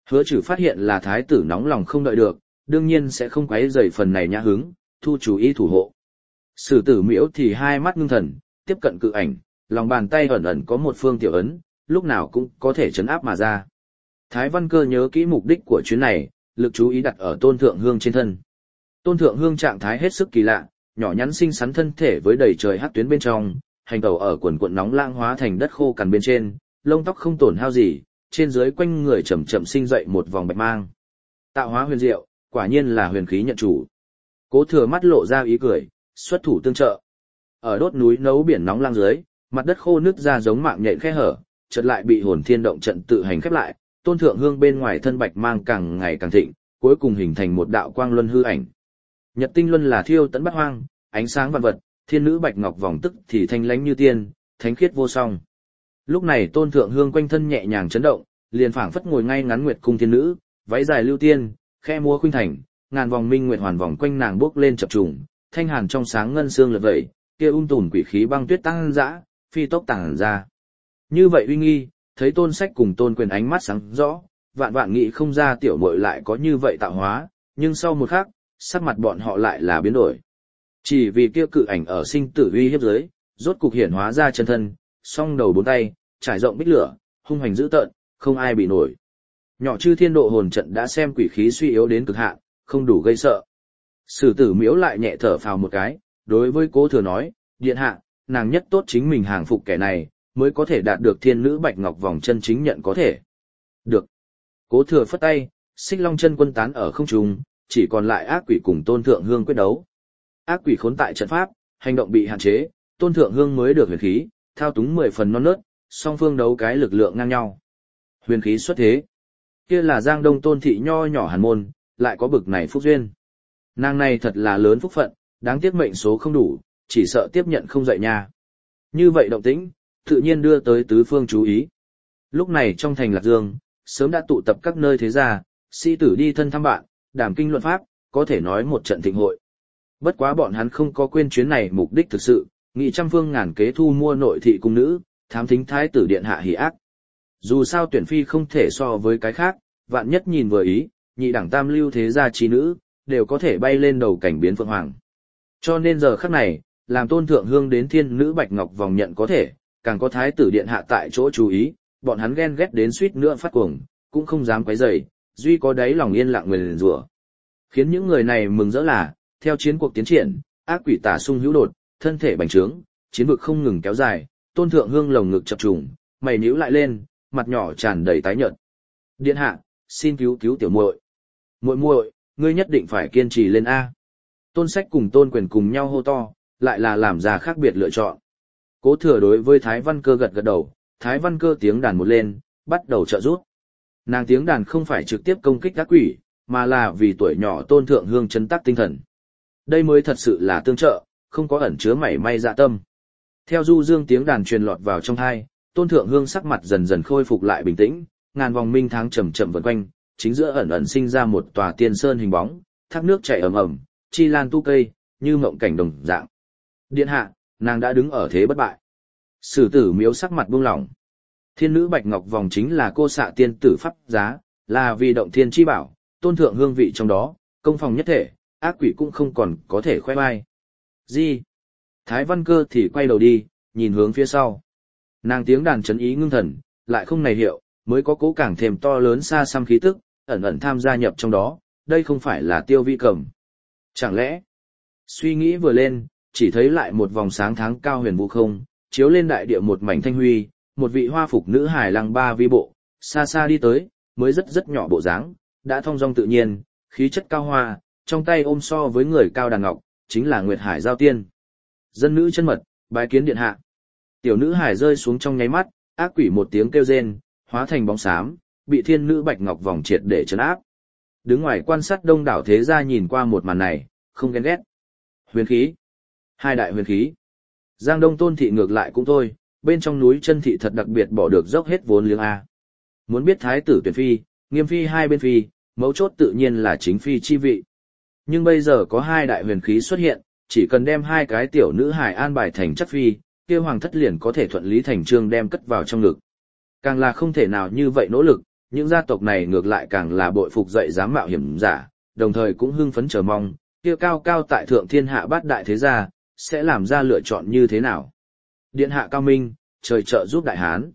Hứa Trừ phát hiện là thái tử nóng lòng không đợi được, đương nhiên sẽ không quấy rầy phần này nhã hứng, thu chú ý thủ hộ. Sử Tử Miễu thì hai mắt ngưng thần, tiếp cận cự ảnh, lòng bàn tay ẩn ẩn có một phương tiểu ấn, lúc nào cũng có thể chấn áp mà ra. Thái Văn Cơ nhớ kỹ mục đích của chuyến này, lực chú ý đặt ở Tôn Thượng Hương trên thân. Tôn Thượng Hương trạng thái hết sức kỳ lạ, nhỏ nhắn xinh xắn thân thể với đầy trời hắc tuyến bên trong, hành tẩu ở quần quần nóng lãng hóa thành đất khô cằn bên trên, lông tóc không tổn hao gì, trên dưới quanh người chậm chậm sinh dậy một vòng bạch mang. Tạo hóa huyền diệu, quả nhiên là huyền khí nhận chủ. Cố Thừa mắt lộ ra ý cười, xuất thủ tương trợ. Ở đốt núi nấu biển nóng lang dưới, mặt đất khô nứt ra giống mạng nhện khe hở, chợt lại bị hồn thiên động trận tự hành khép lại, Tôn Thượng Hương bên ngoài thân bạch mang càng ngày càng thịnh, cuối cùng hình thành một đạo quang luân hư ảnh. Nhật tinh luân là thiêu tận bát hoang, ánh sáng vạn vật, thiên nữ bạch ngọc vòng tức thì thanh lãnh như tiên, thánh khiết vô song. Lúc này Tôn Thượng Hương quanh thân nhẹ nhàng chấn động, liền phảng phất ngồi ngay ngắn nguyệt cung thiên nữ, váy dài lưu tiên, khe múa khuynh thành, ngàn vòng minh nguyệt hoàn vòng quanh nàng bốc lên chập trùng, thanh hàn trong sáng ngân xương lượt vẩy, kia tùn quỷ khí băng tuyết tăng dã, phi tốc tàng ra. Như vậy uy nghi, thấy Tôn Sách cùng Tôn Quyền ánh mắt sáng rõ, vạn vạn nghĩ không ra tiểu muội lại có như vậy tạo hóa, nhưng sau một khắc, sắc mặt bọn họ lại là biến đổi. Chỉ vì kia cự ảnh ở sinh tử uy hiếp dưới, rốt cục hiển hóa ra chân thân, song đầu bốn tay, trải rộng bích lửa, hung hành dữ tợn, không ai bị nổi. Nhỏ Chư Thiên Độ hồn trận đã xem quỷ khí suy yếu đến cực hạn, không đủ gây sợ. Sử Tử Miễu lại nhẹ thở phào một cái, đối với Cố Thừa nói, điện hạ, nàng nhất tốt chính mình hàng phục kẻ này, mới có thể đạt được thiên nữ bạch ngọc vòng chân chính nhận có thể. Được. Cố Thừa phất tay, Xích Long chân quân tán ở không trung, chỉ còn lại ác quỷ cùng Tôn Thượng Hương quyết đấu. Ác quỷ khốn tại trận pháp, hành động bị hạn chế, Tôn Thượng Hương mới được huyền khí, thao túng 10 phần non nớt, song phương đấu cái lực lượng ngang nhau. Huyền khí xuất thế. Kia là Giang Đông Tôn thị nho nhỏ hàn môn, lại có bực này phúc duyên. Nàng này thật là lớn phúc phận, đáng tiếc mệnh số không đủ, chỉ sợ tiếp nhận không dậy nha. Như vậy động tĩnh, tự nhiên đưa tới tứ phương chú ý. Lúc này trong thành Lạc Dương, sớm đã tụ tập các nơi thế gia, sĩ tử đi thân thăm bạn, đàm kinh luận pháp, có thể nói một trận thịnh hội. Bất quá bọn hắn không có quên chuyến này mục đích thực sự, nghị trăm phương ngàn kế thu mua nội thị cung nữ, thám thính thái tử điện hạ hỉ ác. Dù sao tuyển phi không thể so với cái khác, vạn nhất nhìn vừa ý, nhị đẳng tam lưu thế gia trí nữ, đều có thể bay lên đầu cảnh biến phượng hoàng. Cho nên giờ khắc này, làm Tôn Thượng Hương đến thiên nữ bạch ngọc vòng nhận có thể, càng có thái tử điện hạ tại chỗ chú ý, bọn hắn ghen ghét đến suýt nữa phát cuồng, cũng không dám quấy rầy, duy có đáy lòng yên lặng nguyền rủa. Khiến những người này mừng rỡ là, theo chiến cuộc tiến triển, ác quỷ tả sung hữu đột, thân thể bành trướng, chiến vực không ngừng kéo dài, Tôn Thượng Hương lồng ngực chập trùng, mày nhíu lại lên, mặt nhỏ tràn đầy tái nhợt. Điện hạ, xin cứu cứu tiểu muội. Muội muội, ngươi nhất định phải kiên trì lên a. Tôn Sách cùng Tôn Quyền cùng nhau hô to, lại là làm ra khác biệt lựa chọn. Cố Thừa đối với Thái Văn Cơ gật gật đầu, Thái Văn Cơ tiếng đàn một lên, bắt đầu trợ giúp. Nàng tiếng đàn không phải trực tiếp công kích ác quỷ, mà là vì tuổi nhỏ Tôn Thượng Hương chấn tác tinh thần. Đây mới thật sự là tương trợ, không có ẩn chứa mảy may dạ tâm. Theo du dương tiếng đàn truyền lọt vào trong tai, Tôn Thượng Hương sắc mặt dần dần khôi phục lại bình tĩnh, ngàn vòng minh tháng chậm chậm vần quanh, chính giữa ẩn ẩn sinh ra một tòa tiên sơn hình bóng, thác nước chảy ầm ầm, chi lan tu cây, như mộng cảnh đồng dạng. Điện hạ, nàng đã đứng ở thế bất bại. Sử Tử Miếu sắc mặt buông lỏng. Thiên nữ bạch ngọc vòng chính là cô xạ tiên tử pháp giá, là vì động thiên chi bảo, Tôn Thượng Hương vị trong đó, công phòng nhất thể, ác quỷ cũng không còn có thể khoe vai. Gì? Thái Văn Cơ thì quay đầu đi, nhìn hướng phía sau. Nàng tiếng đàn chấn ý ngưng thần, lại không này hiệu, mới có cố càng thêm to lớn xa xăm khí tức, ẩn ẩn tham gia nhập trong đó, đây không phải là Tiêu Vi Cầm. Chẳng lẽ? Suy nghĩ vừa lên, chỉ thấy lại một vòng sáng tháng cao huyền vũ không, chiếu lên đại địa một mảnh thanh huy, một vị hoa phục nữ hài lăng ba vi bộ, xa xa đi tới, mới rất nhỏ bộ dáng, đã thong dong tự nhiên, khí chất cao hoa, trong tay ôm so với người cao đàn ngọc, chính là Nguyệt Hải Giao Tiên. Dân nữ chân mật, bái kiến điện hạ. Tiểu nữ hải rơi xuống trong nháy mắt, ác quỷ một tiếng kêu rên, hóa thành bóng xám, bị thiên nữ bạch ngọc vòng triệt để trấn áp. Đứng ngoài quan sát đông đảo thế gia nhìn qua một màn này, không ghen ghét. Huyền khí. Hai đại huyền khí. Giang Đông Tôn thị ngược lại cũng thôi, bên trong núi chân thị thật đặc biệt bỏ được dốc hết vốn liếng A. Muốn biết thái tử tuyển phi, nghiêm phi hai bên phi, mấu chốt tự nhiên là chính phi chi vị. Nhưng bây giờ có hai đại huyền khí xuất hiện, chỉ cần đem hai cái tiểu nữ hài an bài thành chất phi, kia hoàng thất liền có thể thuận lý thành trương đem cất vào trong ngực. Càng là không thể nào như vậy nỗ lực, Những gia tộc này ngược lại càng là bội phục dậy dám mạo hiểm giả, đồng thời cũng hưng phấn chờ mong, kia cao cao tại thượng thiên hạ bát đại thế gia, sẽ làm ra lựa chọn như thế nào. Điện hạ cao minh, trời trợ giúp đại hán.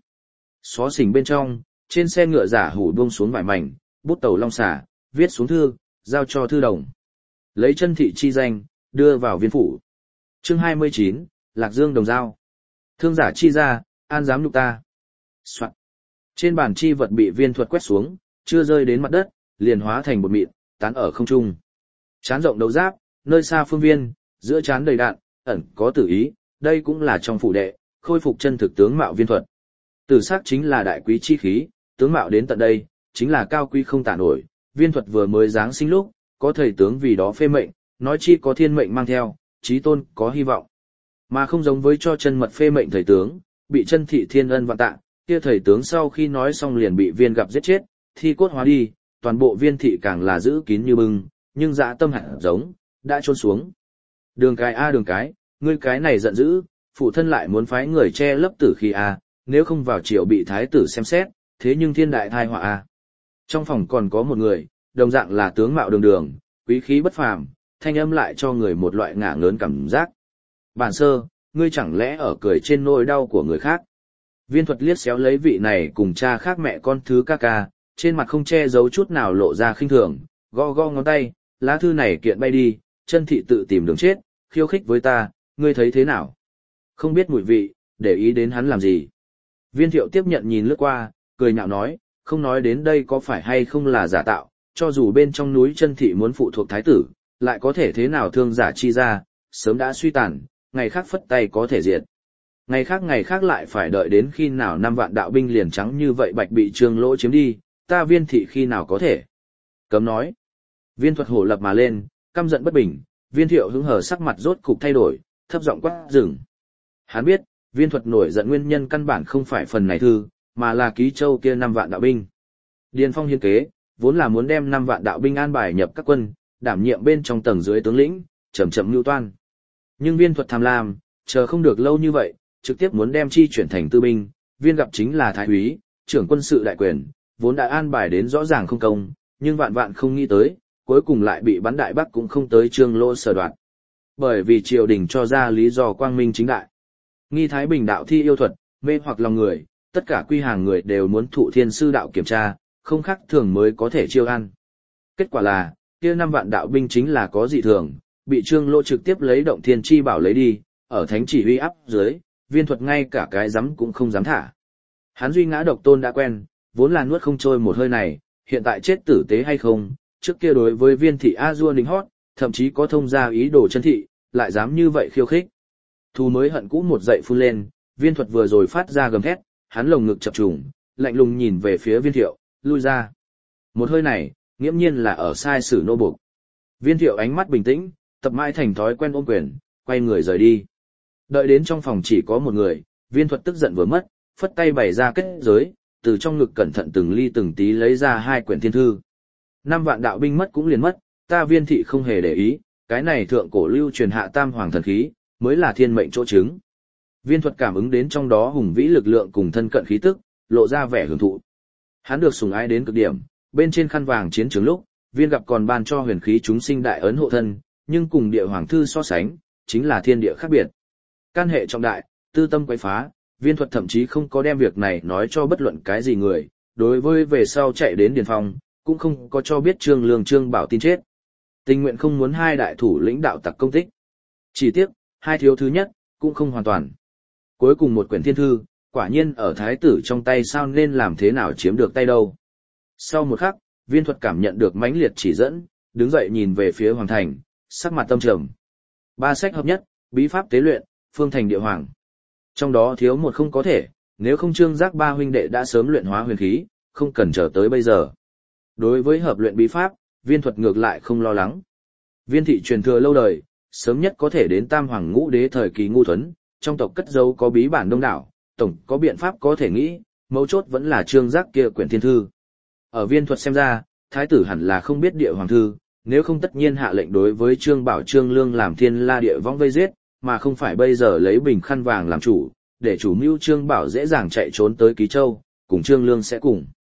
Xó xỉnh bên trong, trên xe ngựa giả hủ buông xuống vải mảnh, bút tàu long xả, viết xuống thư, giao cho thư đồng. Lấy chân thị chi danh, đưa vào viên phủ. Chương 29, Lạc Dương đồng giao. Thương giả chi ra, an dám nhục ta. Soạn. Trên bàn chi vật bị viên thuật quét xuống, chưa rơi đến mặt đất, liền hóa thành bột mịn, tán ở không trung. Trán rộng đấu giáp, nơi xa phương viên, giữa trán đầy đạn, ẩn có tử ý, đây cũng là trong phủ đệ, khôi phục chân thực tướng mạo viên thuật. Tử sắc chính là đại quý chi khí, tướng mạo đến tận đây, chính là cao quý không tả nổi, viên thuật vừa mới giáng sinh lúc, có thầy tướng vì đó phê mệnh, nói chi có thiên mệnh mang theo, chí tôn có hy vọng. Mà không giống với cho chân mật phê mệnh thầy tướng, bị chân thị thiên ân vạn tạ, kia thầy tướng sau khi nói xong liền bị viên gặp giết chết, thi cốt hóa đi, toàn bộ viên thị càng là giữ kín như bưng, nhưng dạ tâm hẳn giống, đã trôn xuống. Đường cái a đường cái, ngươi cái này giận dữ, phụ thân lại muốn phái người che lấp tử khí a, nếu không vào triều bị thái tử xem xét, thế nhưng thiên đại thai họa a. Trong phòng còn có một người, đồng dạng là tướng mạo đường đường, quý khí bất phàm, thanh âm lại cho người một loại ngả ngớn cảm giác. Bản sơ, ngươi chẳng lẽ ở cười trên nỗi đau của người khác? Viên thuật liếc xéo lấy vị này cùng cha khác mẹ con thứ ca ca, trên mặt không che giấu chút nào lộ ra khinh thường, gõ gõ ngón tay, lá thư này kiện bay đi, chân thị tự tìm đường chết, khiêu khích với ta, ngươi thấy thế nào? Không biết mùi vị, để ý đến hắn làm gì? Viên thiệu tiếp nhận nhìn lướt qua, cười nhạo nói, không nói đến đây có phải hay không là giả tạo, cho dù bên trong núi chân thị muốn phụ thuộc thái tử, lại có thể thế nào thương giả chi ra, sớm đã suy tàn, ngày khác phất tay có thể diệt. Ngày khác lại phải đợi đến khi nào 5 vạn đạo binh liền trắng như vậy bạch bị Trương Lỗ chiếm đi, ta viên thị khi nào có thể. Cấm nói. Viên thuật hổ lập mà lên, căm giận bất bình, viên thiệu hứng hở sắc mặt rốt cục thay đổi, thấp giọng quát dừng. Hắn biết, viên thuật nổi giận nguyên nhân căn bản không phải phần này thư, mà là ký châu kia 5 vạn đạo binh. Điền Phong hiên kế, vốn là muốn đem 5 vạn đạo binh an bài nhập các quân, đảm nhiệm bên trong tầng dưới tướng lĩnh, chậm chậm mưu toan. Nhưng viên thuật tham lam, chờ không được lâu như vậy, trực tiếp muốn đem chi chuyển thành tư binh, viên gặp chính là thái úy, trưởng quân sự đại quyền, vốn đã an bài đến rõ ràng không công, nhưng vạn vạn không nghĩ tới, cuối cùng lại bị bắn đại bắc cũng không tới Trương Lỗ sở đoạt. Bởi vì triều đình cho ra lý do quang minh chính đại. Nghi Thái Bình đạo thi yêu thuật, mê hoặc lòng người, tất cả quy hàng người đều muốn thụ thiên sư đạo kiểm tra, không khác thường mới có thể chiêu ăn. Kết quả là, kia 5 vạn đạo binh chính là có dị thường, bị Trương Lỗ trực tiếp lấy động thiên chi bảo lấy đi, ở thánh chỉ huy áp dưới, viên thuật ngay cả cái dám cũng không dám thả. Hắn duy ngã độc tôn đã quen, vốn là nuốt không trôi một hơi này, hiện tại chết tử tế hay không, trước kia đối với viên thị A Dua Ninh hót, thậm chí có thông ra ý đồ chân thị, lại dám như vậy khiêu khích. Thù mới hận cũ một dậy phun lên, viên thuật vừa rồi phát ra gầm thét, hắn lồng ngực chập trùng, lạnh lùng nhìn về phía viên thiệu, lui ra. Một hơi này, nghiễm nhiên là ở sai sử nô buộc. Viên thiệu ánh mắt bình tĩnh, tập mãi thành thói quen ôm quyền, quay người rời đi. Đợi đến trong phòng chỉ có một người, viên thuật tức giận vừa mất, phất tay bày ra kết giới, từ trong ngực cẩn thận từng ly từng tí lấy ra 2 quyển thiên thư. 5 vạn đạo binh mất cũng liền mất, ta viên thị không hề để ý, cái này thượng cổ lưu truyền hạ tam hoàng thần khí, mới là thiên mệnh chỗ chứng. Viên thuật cảm ứng đến trong đó hùng vĩ lực lượng cùng thân cận khí tức, lộ ra vẻ hưởng thụ. Hắn được sủng ái đến cực điểm, bên trên khăn vàng chiến trường lúc, viên gặp còn ban cho huyền khí chúng sinh đại ấn hộ thân, nhưng cùng địa hoàng thư so sánh, chính là thiên địa khác biệt. Can hệ trọng đại, tư tâm quấy phá, viên thuật thậm chí không có đem việc này nói cho bất luận cái gì người, đối với về sau chạy đến Điền Phong, cũng không có cho biết Trương Lương Trương Bảo tin chết. Tình nguyện không muốn 2 đại thủ lĩnh đạo tặc công tích. Chỉ tiếc, 2 thiếu thứ nhất, cũng không hoàn toàn. Cuối cùng một quyển thiên thư, quả nhiên ở thái tử trong tay sao nên làm thế nào chiếm được tay đâu. Sau một khắc, viên thuật cảm nhận được mãnh liệt chỉ dẫn, đứng dậy nhìn về phía hoàng thành, sắc mặt tâm trầm. 3 sách hợp nhất, bí pháp tế luyện, phương thành địa hoàng. Trong đó thiếu một không có thể, nếu không Trương Giác 3 huynh đệ đã sớm luyện hóa huyền khí, không cần chờ tới bây giờ. Đối với hợp luyện bí pháp, viên thuật ngược lại không lo lắng. Viên thị truyền thừa lâu đời, sớm nhất có thể đến Tam Hoàng Ngũ Đế thời kỳ Ngu Thuấn, trong tộc cất dấu có bí bản đông đảo, tổng có biện pháp có thể nghĩ, mấu chốt vẫn là Trương Giác kia quyển thiên thư. Ở viên thuật xem ra, thái tử hẳn là không biết địa hoàng thư, nếu không tất nhiên hạ lệnh đối với Trương Bảo Trương Lương làm thiên la địa võng vây giết, mà không phải bây giờ lấy bình khăn vàng làm chủ, để chủ mưu Trương Bảo dễ dàng chạy trốn tới Ký Châu, cùng Trương Lương sẽ cùng.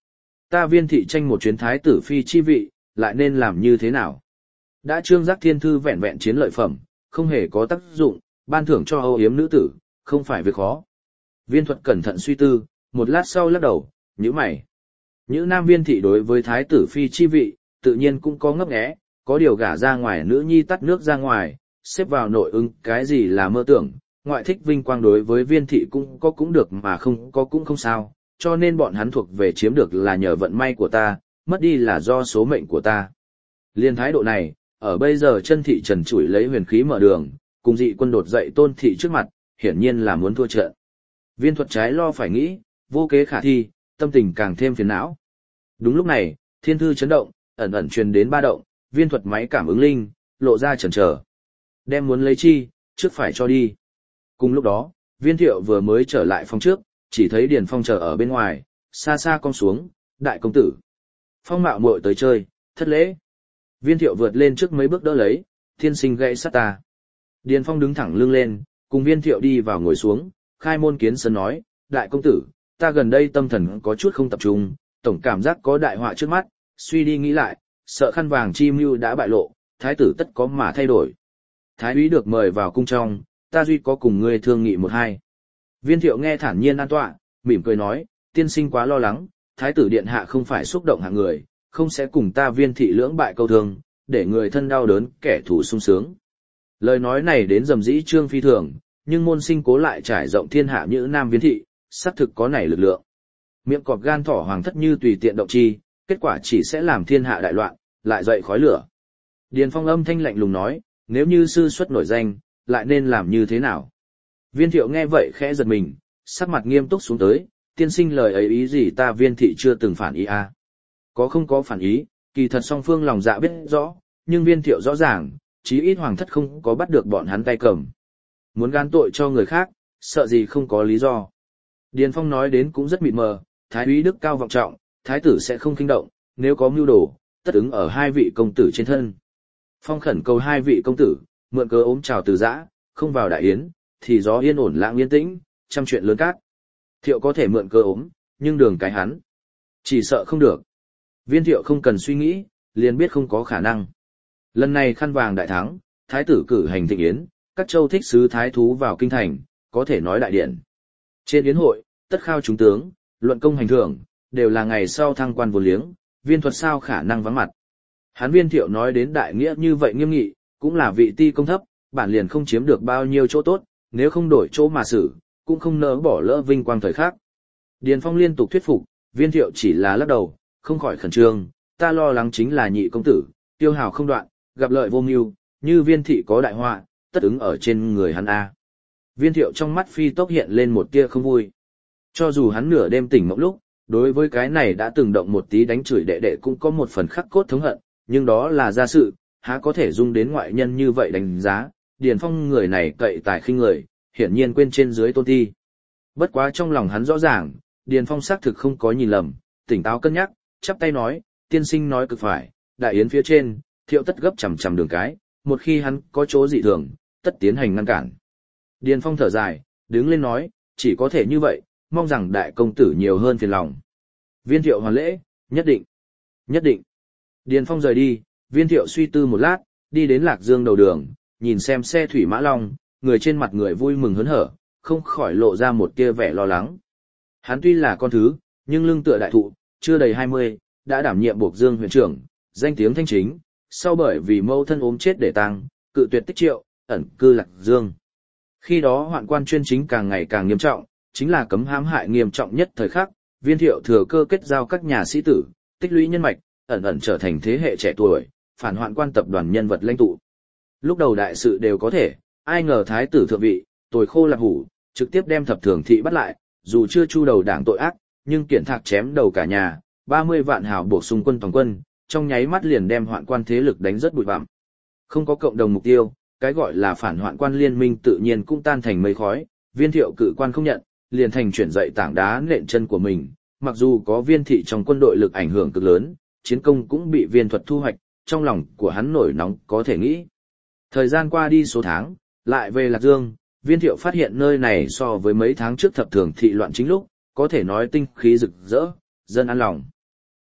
Ta Viên thị tranh một chuyến thái tử phi chi vị, lại nên làm như thế nào? Đã Trương Giác Thiên Thư vẹn vẹn chiến lợi phẩm, không hề có tác dụng, ban thưởng cho âu yếm nữ tử, không phải việc khó. Viên Thuật cẩn thận suy tư, một lát sau lắc đầu, nhíu mày. Nhữ Nam Viên thị đối với thái tử phi chi vị, tự nhiên cũng có ngấp nghé, có điều gả ra ngoài nữ nhi tắt nước ra ngoài, xếp vào nội ứng cái gì là mơ tưởng, ngoại thích vinh quang đối với Viên thị cũng có cũng được mà không có cũng không sao, cho nên bọn hắn thuộc về chiếm được là nhờ vận may của ta, mất đi là do số mệnh của ta. Liên thái độ này, ở bây giờ chân thị trần trụi lấy huyền khí mở đường, cùng dị quân đột dậy Tôn thị trước mặt, hiển nhiên là muốn thua trận. Viên Thuật trái lo phải nghĩ, vô kế khả thi, tâm tình càng thêm phiền não. Đúng lúc này, thiên thư chấn động, ẩn ẩn truyền đến ba động, Viên Thuật máy cảm ứng linh, lộ ra chần chờ. Đem muốn lấy chi, trước phải cho đi. Cùng lúc đó, Viên Thiệu vừa mới trở lại phòng trước, chỉ thấy Điền Phong chờ ở bên ngoài, xa xa cong xuống, đại công tử. Phong mạo muội tới chơi, thất lễ. Viên Thiệu vượt lên trước mấy bước đỡ lấy, thiên sinh gãy sát ta. Điền Phong đứng thẳng lưng lên, cùng Viên Thiệu đi vào ngồi xuống, khai môn kiến sơn nói, đại công tử, ta gần đây tâm thần có chút không tập trung, tổng cảm giác có đại họa trước mắt, suy đi nghĩ lại, sợ khăn vàng chi mưu đã bại lộ, thái tử tất có mà thay đổi. Thái úy được mời vào cung trong, ta duy có cùng ngươi thương nghị một hai. Viên Thiệu nghe thản nhiên an tọa, mỉm cười nói, tiên sinh quá lo lắng, thái tử điện hạ không phải xúc động hạng người, không sẽ cùng ta Viên thị lưỡng bại câu thương, để người thân đau đớn, kẻ thù sung sướng. Lời nói này đến dầm dĩ trương phi thường, nhưng môn sinh cố lại trải rộng thiên hạ như Nam Viên thị, xác thực có nảy lực lượng. Miệng cọp gan thỏ hoàng thất như tùy tiện động chi, kết quả chỉ sẽ làm thiên hạ đại loạn, lại dậy khói lửa. Điền Phong âm thanh lạnh lùng nói, nếu như sư xuất nổi danh, lại nên làm như thế nào? Viên Thiệu nghe vậy khẽ giật mình, sắc mặt nghiêm túc xuống tới, tiên sinh lời ấy ý gì ta Viên thị chưa từng phản ý à? Có không có phản ý, kỳ thật song phương lòng dạ biết rõ, nhưng Viên Thiệu rõ ràng, chí ít hoàng thất không có bắt được bọn hắn tay cầm. Muốn gán tội cho người khác, sợ gì không có lý do. Điền Phong nói đến cũng rất mịt mờ, thái úy đức cao vọng trọng, thái tử sẽ không kinh động, nếu có mưu đồ, tất ứng ở hai vị công tử trên thân. Phong khẩn cầu hai vị công tử, mượn cớ ốm chào từ giã, không vào đại yến, thì gió yên ổn lãng yên tĩnh, trăm chuyện lớn cát. Thiệu có thể mượn cớ ốm, nhưng đường cái hắn, chỉ sợ không được. Viên Thiệu không cần suy nghĩ, liền biết không có khả năng. Lần này khăn vàng đại thắng, thái tử cử hành thịnh yến, các châu thích sứ thái thú vào kinh thành, có thể nói đại điện. Trên yến hội, tất khao chúng tướng, luận công hành thưởng, đều là ngày sau thăng quan vô liếng, Viên Thuật sao khả năng vắng mặt. Hắn Viên Thiệu nói đến đại nghĩa như vậy nghiêm nghị, cũng là vị ti công thấp, bản liền không chiếm được bao nhiêu chỗ tốt, nếu không đổi chỗ mà xử, cũng không nỡ bỏ lỡ vinh quang thời khắc. Điền Phong liên tục thuyết phục, Viên Thiệu chỉ là lắc đầu, không khỏi khẩn trương, ta lo lắng chính là nhị công tử, tiêu hào không đoạn, gặp lợi vô mưu, như Viên thị có đại họa, tất ứng ở trên người hắn a. Viên Thiệu trong mắt phi tốc hiện lên một tia không vui. Cho dù hắn nửa đêm tỉnh mộng lúc, đối với cái này đã từng động một tí đánh chửi đệ đệ cũng có một phần khắc cốt thống hận, nhưng đó là gia sự, há có thể dung đến ngoại nhân như vậy đánh giá, Điền Phong người này cậy tài khinh người, hiển nhiên quên trên dưới tôn ti. Bất quá trong lòng hắn rõ ràng, Điền Phong xác thực không có nhìn lầm, tỉnh táo cân nhắc, chắp tay nói, tiên sinh nói cực phải, đại yến phía trên, Thiệu tất gấp chằm chằm đường cái, một khi hắn có chỗ dị thường, tất tiến hành ngăn cản. Điền Phong thở dài, đứng lên nói, chỉ có thể như vậy, mong rằng đại công tử nhiều hơn phiền lòng. Viên Thiệu hoàn lễ, nhất định, nhất định. Điền Phong rời đi, Viên Thiệu suy tư một lát, đi đến Lạc Dương đầu đường, nhìn xem xe thủy mã long, người trên mặt người vui mừng hớn hở, không khỏi lộ ra một tia vẻ lo lắng. Hắn tuy là con thứ, nhưng lưng tựa đại thụ, chưa đầy 20, đã đảm nhiệm Bộc Dương huyện trưởng, danh tiếng thanh chính, sau bởi vì mâu thân ốm chết để tang, cự tuyệt tích triệu, ẩn cư Lạc Dương. Khi đó hoạn quan chuyên chính càng ngày càng nghiêm trọng, chính là cấm hãm hại nghiêm trọng nhất thời khắc, Viên Thiệu thừa cơ kết giao các nhà sĩ tử, tích lũy nhân mạch, ẩn ẩn trở thành thế hệ trẻ tuổi, phản hoạn quan tập đoàn nhân vật lãnh tụ. Lúc đầu đại sự đều có thể, ai ngờ thái tử thượng vị, tồi khô lạc hủ, trực tiếp đem thập thường thị bắt lại, dù chưa chu đầu đảng tội ác, nhưng kiện thạc chém đầu cả nhà, 30 vạn hào bổ sung quân toàn quân, trong nháy mắt liền đem hoạn quan thế lực đánh rất bụi bặm. Không có cộng đồng mục tiêu, cái gọi là phản hoạn quan liên minh tự nhiên cũng tan thành mây khói, Viên Thiệu cự quan không nhận, liền thành chuyển dậy tảng đá nện chân của mình, mặc dù có Viên thị trong quân đội lực ảnh hưởng cực lớn, chiến công cũng bị Viên Thuật thu hoạch, trong lòng của hắn nổi nóng có thể nghĩ. Thời gian qua đi số tháng, lại về Lạc Dương, Viên Thiệu phát hiện nơi này so với mấy tháng trước thập thường thị loạn chính lúc, có thể nói tinh khí rực rỡ, dân an lòng.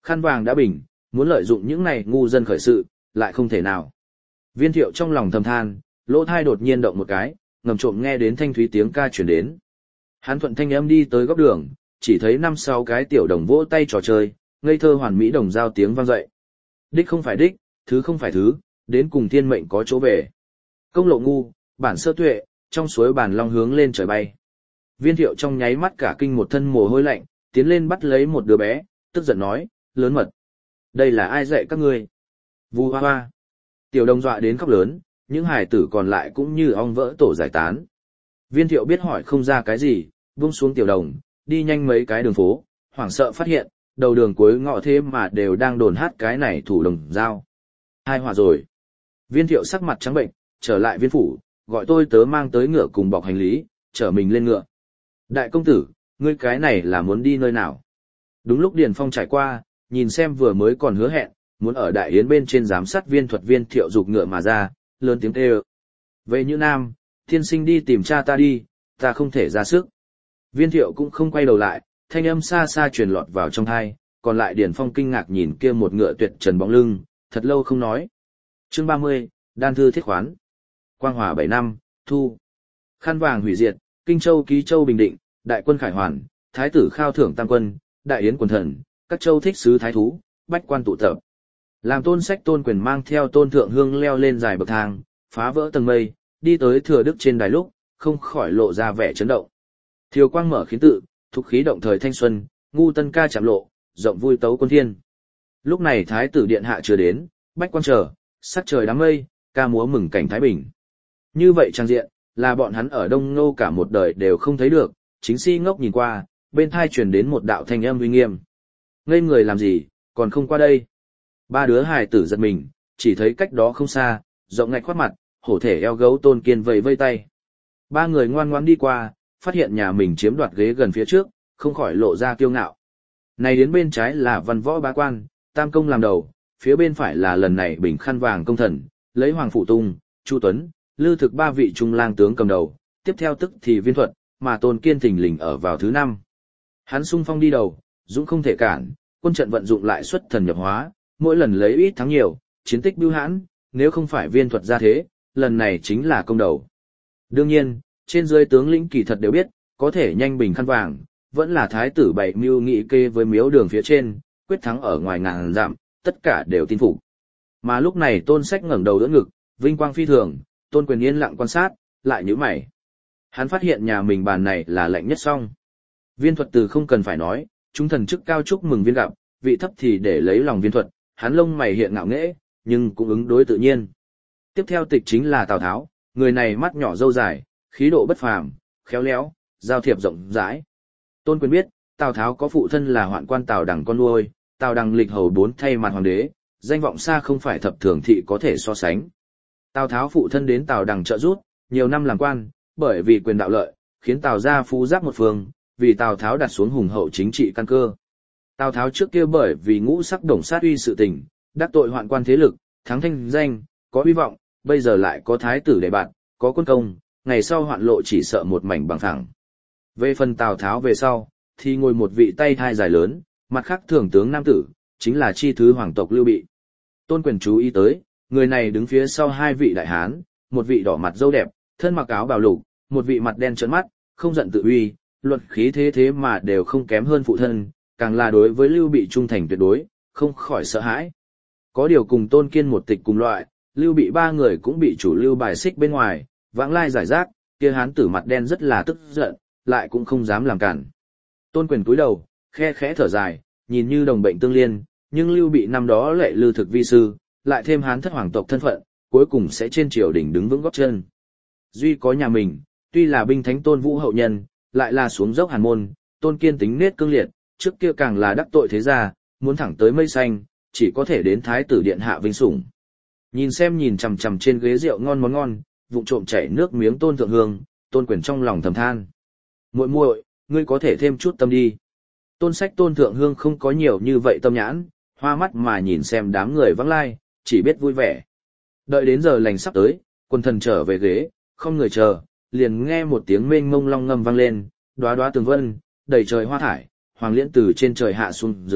Khăn vàng đã bình, muốn lợi dụng những này ngu dân khởi sự, lại không thể nào. Viên Thiệu trong lòng thầm than, lỗ thai đột nhiên động một cái, ngầm trộm nghe đến thanh thúy tiếng ca chuyển đến. Hắn thuận thanh âm đi tới góc đường, chỉ thấy 5-6 cái tiểu đồng vỗ tay trò chơi, ngây thơ hoàn mỹ đồng giao tiếng vang dậy. Đích không phải đích, thứ không phải thứ, đến cùng thiên mệnh có chỗ về. Công lộ ngu, bản sơ tuệ, trong suối bản long hướng lên trời bay. Viên Thiệu trong nháy mắt cả kinh một thân mồ hôi lạnh, tiến lên bắt lấy một đứa bé, tức giận nói, lớn mật. Đây là ai dạy các ngươi? Vu hoa hoa. Tiểu đồng dọa đến khóc lớn, những hài tử còn lại cũng như ong vỡ tổ giải tán. Viên Thiệu biết hỏi không ra cái gì, buông xuống tiểu đồng, đi nhanh mấy cái đường phố, hoảng sợ phát hiện, đầu đường cuối ngõ thế mà đều đang đồn hát cái này thủ đồng dao. Hai họa rồi. Viên Thiệu sắc mặt trắng bệnh, trở lại viên phủ, gọi tôi tớ mang tới ngựa cùng bọc hành lý, chở mình lên ngựa. Đại công tử, ngươi cái này là muốn đi nơi nào? Đúng lúc Điền Phong trải qua, nhìn xem vừa mới còn hứa hẹn, muốn ở đại yến bên trên giám sát viên thuật Viên Thiệu giục ngựa mà ra, lớn tiếng kêu. Về Như Nam, thiên sinh đi tìm cha ta đi, ta không thể ra sức. Viên Thiệu cũng không quay đầu lại, thanh âm xa xa truyền lọt vào trong tai, còn lại Điền Phong kinh ngạc nhìn kia một ngựa tuyệt trần bóng lưng, thật lâu không nói. Chương 30, Đan thư thiết khoán. Quang Hòa 7 năm, thu. Khăn vàng hủy diệt, Kinh Châu Ký Châu bình định, đại quân khải hoàn, thái tử khao thưởng tam quân, đại yến quần thần, các châu thích sứ thái thú, bách quan tụ tập. Làm Tôn Sách Tôn Quyền mang theo Tôn Thượng Hương leo lên dài bậc thang, phá vỡ tầng mây, đi tới Thừa Đức trên đài lúc, không khỏi lộ ra vẻ chấn động. Thiều quang mở khiến tự, thục khí động thời thanh xuân, ngu tân ca chạm lộ, rộng vui tấu quân thiên. Lúc này thái tử điện hạ chưa đến, bách quan chờ, sắc trời đám mây, ca múa mừng cảnh thái bình. Như vậy trang diện, là bọn hắn ở Đông Nô cả một đời đều không thấy được, chính si ngốc nhìn qua, bên thai truyền đến một đạo thanh âm uy nghiêm. Ngây người làm gì, còn không qua đây. Ba đứa hài tử giật mình, chỉ thấy cách đó không xa, rộng ngạch khoát mặt, hổ thể eo gấu Tôn Kiên vẫy vây tay. Ba người ngoan ngoãn đi qua, phát hiện nhà mình chiếm đoạt ghế gần phía trước, không khỏi lộ ra kiêu ngạo. Này đến bên trái là văn võ bá quan, tam công làm đầu, phía bên phải là lần này bình khăn vàng công thần, lấy Hoàng Phủ Tung, Chu Tuấn, Lư Thực ba vị trung lang tướng cầm đầu, tiếp theo tức thì Viên Thuật, mà Tôn Kiên thình lình ở vào thứ 5. Hắn xung phong đi đầu, dũng không thể cản, quân trận vận dụng lại xuất thần nhập hóa, mỗi lần lấy ít thắng nhiều, chiến tích bưu hãn, nếu không phải Viên Thuật ra thế, lần này chính là công đầu. Đương nhiên, trên dưới tướng lĩnh kỳ thật đều biết, có thể nhanh bình khăn vàng, vẫn là thái tử bảy mưu nghị kê với miếu đường phía trên, quyết thắng ở ngoài ngàn dặm, tất cả đều tin phục. Mà lúc này Tôn Sách ngẩng đầu đỡ ngực, vinh quang phi thường, Tôn Quyền yên lặng quan sát, lại nhíu mày. Hắn phát hiện nhà mình bàn này là lạnh nhất xong. Viên Thuật từ không cần phải nói, chúng thần chức cao chúc mừng viên gặp, vị thấp thì để lấy lòng Viên Thuật, hắn lông mày hiện ngạo nghễ, nhưng cũng ứng đối tự nhiên. Tiếp theo tịch chính là Tào Tháo, người này mắt nhỏ râu dài, khí độ bất phàm, khéo léo, giao thiệp rộng rãi. Tôn Quyền biết, Tào Tháo có phụ thân là hoạn quan Tào Đằng con nuôi, Tào Đằng lịch hầu 4 thay mặt hoàng đế, danh vọng xa không phải thập thường thị có thể so sánh. Tào Tháo phụ thân đến Tào Đằng trợ giúp, nhiều năm làm quan, bởi vì quyền đạo lợi, khiến Tào gia phú giáp một phương, vì Tào Tháo đặt xuống hùng hậu chính trị căn cơ. Tào Tháo trước kia bởi vì ngũ sắc đồng sát uy sự tình, đắc tội hoạn quan thế lực, thắng thanh danh, có hy vọng, bây giờ lại có thái tử để bạn, có quân công, ngày sau hoạn lộ chỉ sợ một mảnh bằng phẳng. Về phần Tào Tháo về sau, thì ngồi một vị tay thai dài lớn, mặt khác thường tướng nam tử, chính là chi thứ hoàng tộc Lưu Bị. Tôn Quyền chú ý tới, người này đứng phía sau hai vị đại hán, một vị đỏ mặt râu đẹp, thân mặc áo bào lục, một vị mặt đen trợn mắt, không giận tự uy, luận khí thế mà đều không kém hơn phụ thân, càng là đối với Lưu Bị trung thành tuyệt đối, không khỏi sợ hãi. Có điều cùng Tôn Kiên một tịch cùng loại, Lưu Bị ba người cũng bị chủ Lưu bài xích bên ngoài, vãng lai giải rác, kia hán tử mặt đen rất là tức giận, lại cũng không dám làm cản. Tôn Quyền cúi đầu, khe khẽ thở dài, nhìn như đồng bệnh tương liên, nhưng Lưu Bị năm đó lệ Lư Thực vi sư, lại thêm hán thất hoàng tộc thân phận, cuối cùng sẽ trên triều đình đứng vững gót chân. Duy có nhà mình, tuy là binh thánh Tôn Vũ hậu nhân, lại là xuống dốc hàn môn, Tôn Kiên tính nết cương liệt, trước kia càng là đắc tội thế gia, muốn thẳng tới mây xanh, chỉ có thể đến thái tử điện hạ vinh sủng. Nhìn xem nhìn chằm chằm trên ghế rượu ngon món ngon, vụng trộm chảy nước miếng Tôn Thượng Hương, Tôn Quyền trong lòng thầm than. Muội muội, ngươi có thể thêm chút tâm đi. Tôn Sách Tôn Thượng Hương không có nhiều như vậy tâm nhãn, hoa mắt mà nhìn xem đám người vắng lai, chỉ biết vui vẻ. Đợi đến giờ lành sắp tới, quân thần trở về ghế, không người chờ, liền nghe một tiếng mênh mông long ngâm vang lên, đóa đóa tường vân, đầy trời hoa thải, hoàng liễn từ trên trời hạ xuống dưới,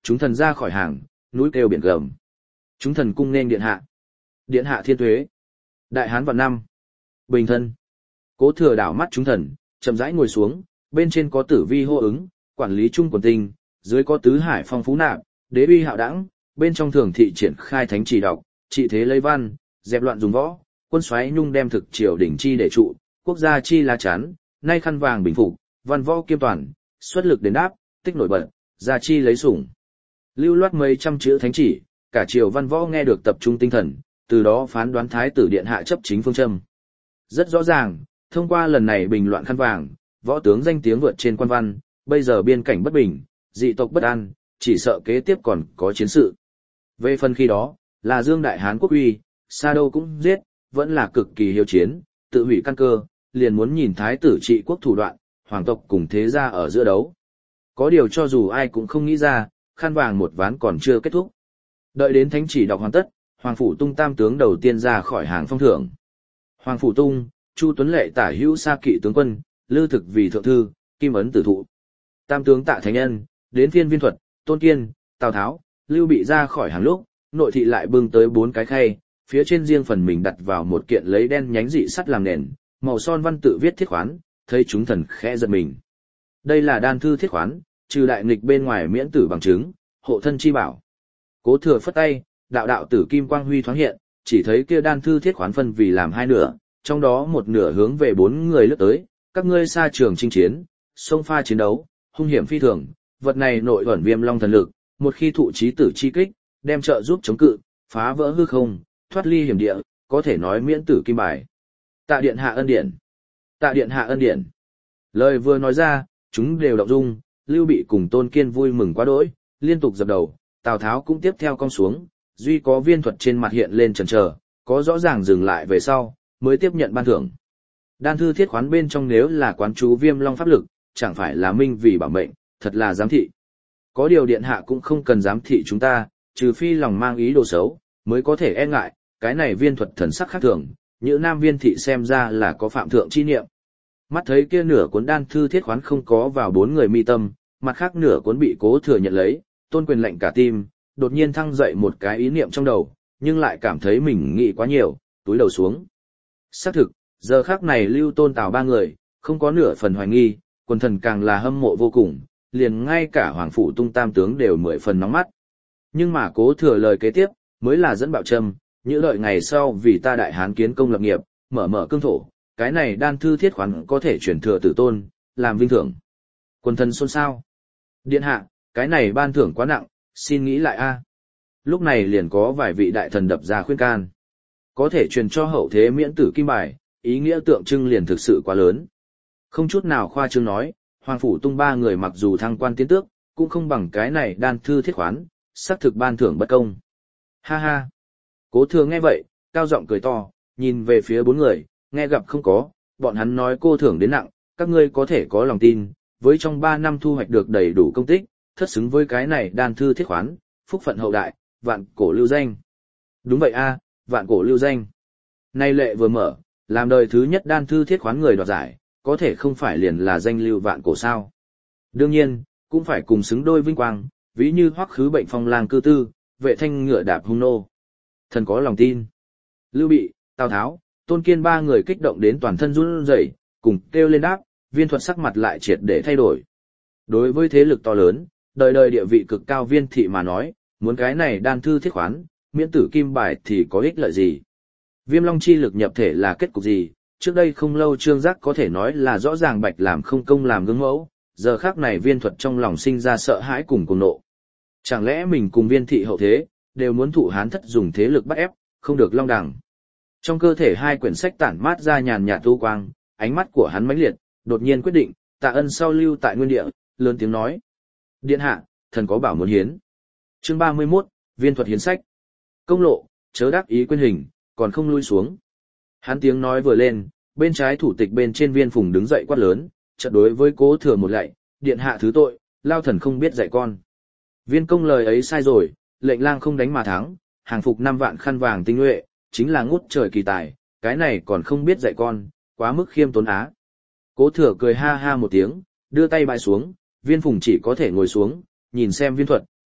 chúng thần ra khỏi hàng, núi kêu biển gầm. Chúng thần cung nên điện hạ. Điện hạ thiên tuế. Đại hán vạn năm. Bình thân. Cố Thừa đảo mắt chúng thần, chậm rãi ngồi xuống, bên trên có Tử Vi hô ứng, quản lý chung quần tinh, dưới có Tứ Hải phong phú nạp, đế uy hạo đẳng, bên trong thường thị triển khai thánh chỉ đọc, trị thế lấy văn, dẹp loạn dùng võ, quân soái nhung đem thực triều đỉnh chi để trụ, quốc gia chi lá chắn, nay khăn vàng bình phục, văn võ kiêm toàn, xuất lực đến đáp, tích nổi bật, gia chi lấy sủng. Lưu loát mấy trăm chữ thánh chỉ, cả triều văn võ nghe được tập trung tinh thần, từ đó phán đoán thái tử điện hạ chấp chính phương châm. Rất rõ ràng, thông qua lần này bình loạn khăn vàng, võ tướng danh tiếng vượt trên quan văn, bây giờ biên cảnh bất bình, dị tộc bất an, chỉ sợ kế tiếp còn có chiến sự. Về phần khi đó, là Dương Đại Hán quốc uy, xa đâu cũng giết, vẫn là cực kỳ hiếu chiến, tự hủy căn cơ, liền muốn nhìn thái tử trị quốc thủ đoạn, hoàng tộc cùng thế gia ở giữa đấu. Có điều cho dù ai cũng không nghĩ ra, khăn vàng một ván còn chưa kết thúc. Đợi đến thánh chỉ đọc hoàn tất, Hoàng Phủ Tung tam tướng đầu tiên ra khỏi hàng phong thưởng. Hoàng Phủ Tung, Chu Tuấn Lệ tả hữu sa kỵ tướng quân, Lư Thực vì thượng thư, Kim Ấn tử thụ. Tam tướng Tạ Thánh Nhân, đến Phiên Viên Thuật, Tôn Kiên, Tào Tháo, Lưu Bị ra khỏi hàng lúc, nội thị lại bưng tới 4 cái khay, phía trên riêng phần mình đặt vào một kiện lấy đen nhánh dị sắt làm nền, màu son văn tự viết thiết khoán, thấy chúng thần khẽ giật mình. Đây là đan thư thiết khoán, trừ đại nghịch bên ngoài miễn tử bằng chứng, hộ thân chi bảo. Cố Thừa phất tay, đạo đạo tử kim quang huy thoáng hiện, chỉ thấy kia đan thư thiết khoán phân vì làm 2 nửa, trong đó một nửa hướng về 4 người lướt tới, các ngươi xa trường chinh chiến, sông pha chiến đấu, hung hiểm phi thường, vật này nội ẩn viêm long thần lực, một khi thụ chí tử chi kích, đem trợ giúp chống cự, phá vỡ hư không, thoát ly hiểm địa, có thể nói miễn tử kim bài. Tạ điện hạ ân điển. Tạ điện hạ ân điển. Lời vừa nói ra, chúng đều động dung, Lưu Bị cùng Tôn Kiên vui mừng quá đỗi, liên tục dập đầu, Tào Tháo cũng tiếp theo cong xuống, duy có Viên Thuật trên mặt hiện lên chần chờ, có rõ ràng dừng lại về sau, mới tiếp nhận ban thưởng. Đan thư thiết khoán bên trong nếu là quán chú viêm long pháp lực, chẳng phải là minh vì bảo mệnh, thật là giám thị. Có điều điện hạ cũng không cần giám thị chúng ta, trừ phi lòng mang ý đồ xấu, mới có thể e ngại, cái này Viên Thuật thần sắc khác thường, như Nam Viên thị xem ra là có phạm thượng chi niệm. Mắt thấy kia nửa cuốn đan thư thiết khoán không có vào 4 người mi tâm, mặt khác nửa cuốn bị Cố Thừa nhận lấy, Tôn Quyền lệnh cả tim, đột nhiên thăng dậy một cái ý niệm trong đầu, nhưng lại cảm thấy mình nghĩ quá nhiều, túi đầu xuống. Xác thực, giờ khắc này Lưu Tôn Tào 3 người, không có nửa phần hoài nghi, quần thần càng là hâm mộ vô cùng, liền ngay cả Hoàng Phủ Tung tam tướng đều 10 phần nóng mắt. Nhưng mà Cố Thừa lời kế tiếp, mới là dẫn bạo châm, như đợi ngày sau vì ta đại hán kiến công lập nghiệp, mở cương thổ, cái này đan thư thiết khoán có thể chuyển thừa tử tôn, làm vinh thưởng. Quần thần xôn xao. Điện hạ, cái này ban thưởng quá nặng, xin nghĩ lại a. Lúc này liền có vài vị đại thần đập ra khuyên can. Có thể truyền cho hậu thế miễn tử kim bài, ý nghĩa tượng trưng liền thực sự quá lớn. Không chút nào khoa trương nói, Hoàng Phủ Tung 3 người mặc dù thăng quan tiến tước, cũng không bằng cái này đan thư thiết khoán, xác thực ban thưởng bất công. Ha ha. Cố Thừa nghe vậy, cao giọng cười to, nhìn về phía 4 người, nghe gặp không có, bọn hắn nói cô thưởng đến nặng, các ngươi có thể có lòng tin, với trong 3 năm thu hoạch được đầy đủ công tích, thất xứng với cái này đan thư thiết khoán, phúc phận hậu đại, vạn cổ lưu danh. Đúng vậy a, vạn cổ lưu danh. Nay lệ vừa mở, làm đời thứ nhất đan thư thiết khoán người đoạt giải, có thể không phải liền là danh lưu vạn cổ sao. Đương nhiên, cũng phải cùng xứng đôi vinh quang, ví như Hoắc Khứ bệnh phong lang cư tư, vệ thanh ngựa đạp hung nô. Thần có lòng tin. Lưu Bị, Tào Tháo, Tôn Kiên 3 người kích động đến toàn thân run rẩy, cùng kêu lên đáp, Viên Thuật sắc mặt lại triệt để thay đổi. Đối với thế lực to lớn, đời đời địa vị cực cao Viên thị mà nói, muốn cái này đan thư thiết khoán, miễn tử kim bài thì có ích lợi gì? Viêm long chi lực nhập thể là kết cục gì? Trước đây không lâu Trương Giác có thể nói là rõ ràng bạch làm không công làm gương mẫu, giờ khác này Viên Thuật trong lòng sinh ra sợ hãi cùng cuồng nộ. Chẳng lẽ mình cùng Viên thị hậu thế, đều muốn thụ hán thất dùng thế lực bắt ép, không được long đẳng. Trong cơ thể 2 quyển sách tản mát ra nhàn nhạt tu quang, ánh mắt của hắn mãnh liệt, đột nhiên quyết định, Tạ Ân sau lưu tại nguyên địa, lớn tiếng nói: "Điện hạ, thần có bảo muốn hiến." Chương 31, Viên Thuật hiến sách. Công lộ, chớ đắc ý quên hình, còn không lui xuống. Hắn tiếng nói vừa lên, bên trái thủ tịch bên trên Viên Phùng đứng dậy quát lớn, chợt đối với Cố Thừa một lạy: "Điện hạ thứ tội, lao thần không biết dạy con." Viên công lời ấy sai rồi, lệnh lang không đánh mà thắng, hàng phục 5 vạn khăn vàng tinh nhuệ, chính là ngút trời kỳ tài, cái này còn không biết dạy con, quá mức khiêm tốn á. Cố Thừa cười ha ha một tiếng, đưa tay bãi xuống, Viên Phùng chỉ có thể ngồi xuống, nhìn xem Viên Thuật,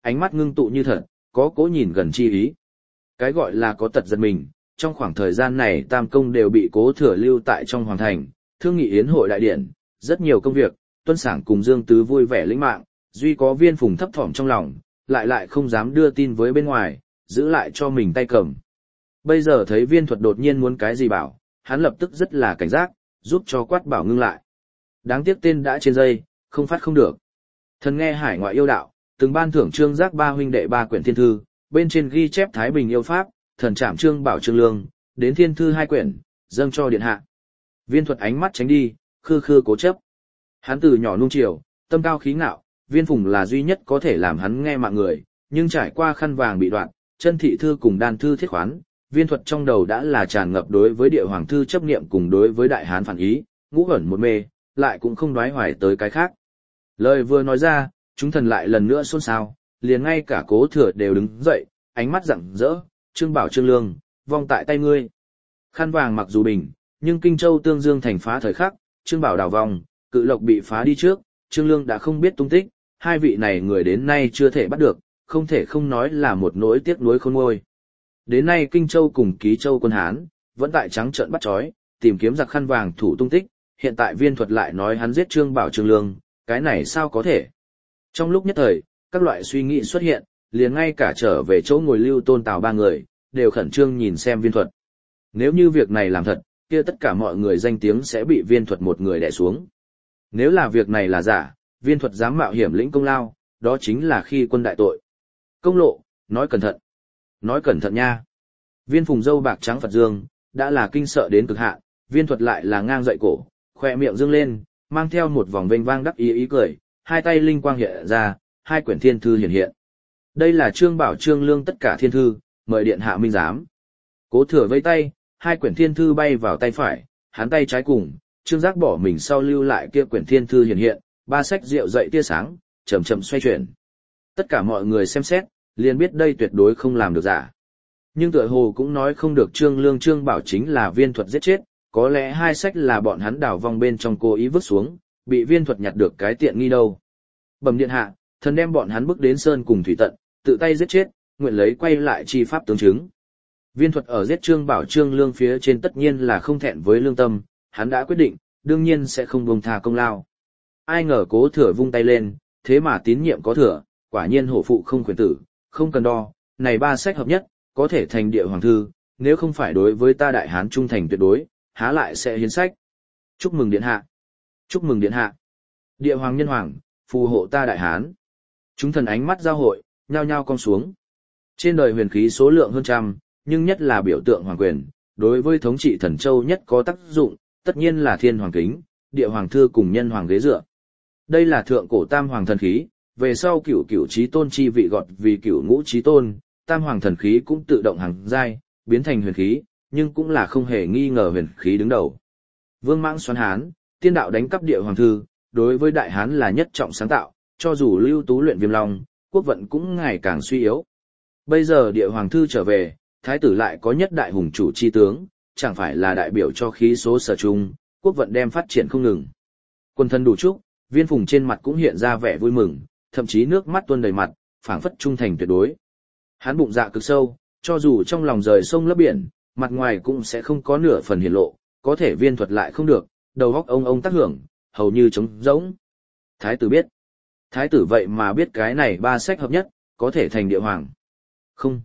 ánh mắt ngưng tụ như thật, có cố nhìn gần chi ý. Cái gọi là có tật giật mình, trong khoảng thời gian này Tam Công đều bị Cố Thừa lưu tại trong hoàng thành, thương nghị yến hội đại điển, rất nhiều công việc, Tuân Sảng cùng Dương Tứ vui vẻ lĩnh mạng, duy có Viên Phùng thấp thỏm trong lòng, lại không dám đưa tin với bên ngoài, giữ lại cho mình tay cầm. Bây giờ thấy Viên Thuật đột nhiên muốn cái gì bảo, hắn lập tức rất là cảnh giác, giúp cho quát bảo ngưng lại. Đáng tiếc tên đã trên dây, không phát không được. Thần nghe hải ngoại yêu đạo, từng ban thưởng Trương Giác ba huynh đệ 3 quyển thiên thư, bên trên ghi chép Thái Bình yêu pháp, thần trảm Trương Bảo Trương Lương, đến thiên thư 2 quyển, dâng cho điện hạ. Viên Thuật ánh mắt tránh đi, khư khư cố chấp. Hắn từ nhỏ nuông chiều, tâm cao khí ngạo, Viên Phùng là duy nhất có thể làm hắn nghe mạng người, nhưng trải qua khăn vàng bị đoạn, chân thị thư cùng đan thư thiết khoán, Viên Thuật trong đầu đã là tràn ngập đối với địa hoàng thư chấp niệm cùng đối với đại hán phản ý, ngũ ẩn một mê, lại cũng không đoái hoài tới cái khác. Lời vừa nói ra, chúng thần lại lần nữa xôn xao, liền ngay cả Cố Thừa đều đứng dậy, ánh mắt rạng rỡ, Trương Bảo Trương Lương, vong tại tay ngươi. Khăn vàng mặc dù bình, nhưng Kinh Châu tương dương thành phá thời khắc, Trương Bảo đào vòng, Cự Lộc bị phá đi trước, Trương Lương đã không biết tung tích, hai vị này người đến nay chưa thể bắt được, không thể không nói là một nỗi tiếc nuối khôn nguôi. Đến nay Kinh Châu cùng Ký Châu quân Hán, vẫn tại trắng trợn bắt chói, tìm kiếm giặc khăn vàng thủ tung tích, hiện tại Viên Thuật lại nói hắn giết Trương Bảo Trương Lương, cái này sao có thể. Trong lúc nhất thời, các loại suy nghĩ xuất hiện, liền ngay cả trở về chỗ ngồi Lưu Tôn Tào 3 người, đều khẩn trương nhìn xem Viên Thuật. Nếu như việc này làm thật, kia tất cả mọi người danh tiếng sẽ bị Viên Thuật một người đè xuống. Nếu là việc này là giả, Viên Thuật dám mạo hiểm lĩnh công lao, đó chính là khi quân đại tội. Công lộ, nói cẩn thận. Nói cẩn thận nha. Viên Phùng dâu bạc trắng Phật dương, đã là kinh sợ đến cực hạn, Viên Thuật lại là ngang dậy cổ, khỏe miệng dương lên, mang theo một vòng vênh vang đắc ý cười, hai tay linh quang hiện ra, 2 quyển thiên thư hiện hiện. Đây là Trương Bảo Trương Lương tất cả thiên thư, mời điện hạ minh giám. Cố Thừa vẫy tay, 2 quyển thiên thư bay vào tay phải, hắn tay trái cùng, Trương Giác bỏ mình sau lưu lại kia quyển thiên thư hiện hiện, 3 sách rượu dậy tia sáng, chậm chậm xoay chuyển. Tất cả mọi người xem xét, liền biết đây tuyệt đối không làm được giả. Nhưng tựa hồ cũng nói không được Trương Lương Trương Bảo chính là Viên Thuật giết chết, có lẽ 2 sách là bọn hắn đào vong bên trong cố ý vứt xuống, bị Viên Thuật nhặt được cái tiện nghi đâu. Bẩm điện hạ, thần đem bọn hắn bước đến sơn cùng thủy tận, tự tay giết chết, nguyện lấy quay lại chi pháp tướng chứng. Viên Thuật ở giết Trương Bảo Trương Lương phía trên tất nhiên là không thẹn với lương tâm, hắn đã quyết định, đương nhiên sẽ không buông tha công lao. Ai ngờ Cố Thừa vung tay lên, thế mà tín nhiệm có thừa, quả nhiên hổ phụ không quyền tử, không cần đo, này 3 sách hợp nhất, có thể thành địa hoàng thư, nếu không phải đối với ta đại hán trung thành tuyệt đối, há lại sẽ hiến sách. Chúc mừng điện hạ. Chúc mừng điện hạ. Địa hoàng nhân hoàng, phù hộ ta đại hán. Chúng thần ánh mắt giao hội, nhao nhao cong xuống. Trên đời huyền khí số lượng hơn trăm, nhưng nhất là biểu tượng hoàng quyền, đối với thống trị thần châu nhất có tác dụng, tất nhiên là thiên hoàng kính, địa hoàng thư cùng nhân hoàng ghế dựa. Đây là thượng cổ tam hoàng thần khí, về sau cửu cửu chí tôn chi vị gọt vì cửu ngũ chí tôn, tam hoàng thần khí cũng tự động hàng giai, biến thành huyền khí, nhưng cũng là không hề nghi ngờ huyền khí đứng đầu. Vương Mãng xoắn Hán, tiên đạo đánh cắp địa hoàng thư, đối với đại hán là nhất trọng sáng tạo, cho dù Lưu Tú luyện Viêm Long, quốc vận cũng ngày càng suy yếu. Bây giờ địa hoàng thư trở về, thái tử lại có nhất đại hùng chủ chi tướng, chẳng phải là đại biểu cho khí số sở trung, quốc vận đem phát triển không ngừng. Quân thân đủ chúc, Viên Phùng trên mặt cũng hiện ra vẻ vui mừng, thậm chí nước mắt tuôn đầy mặt, phảng phất trung thành tuyệt đối. Hắn bụng dạ cực sâu, cho dù trong lòng rời sông lấp biển, mặt ngoài cũng sẽ không có nửa phần hiển lộ, có thể Viên Thuật lại không được, đầu óc ông tác hưởng, hầu như trống rỗng. Thái tử biết. Thái tử vậy mà biết cái này 3 sách hợp nhất, có thể thành địa hoàng. Không.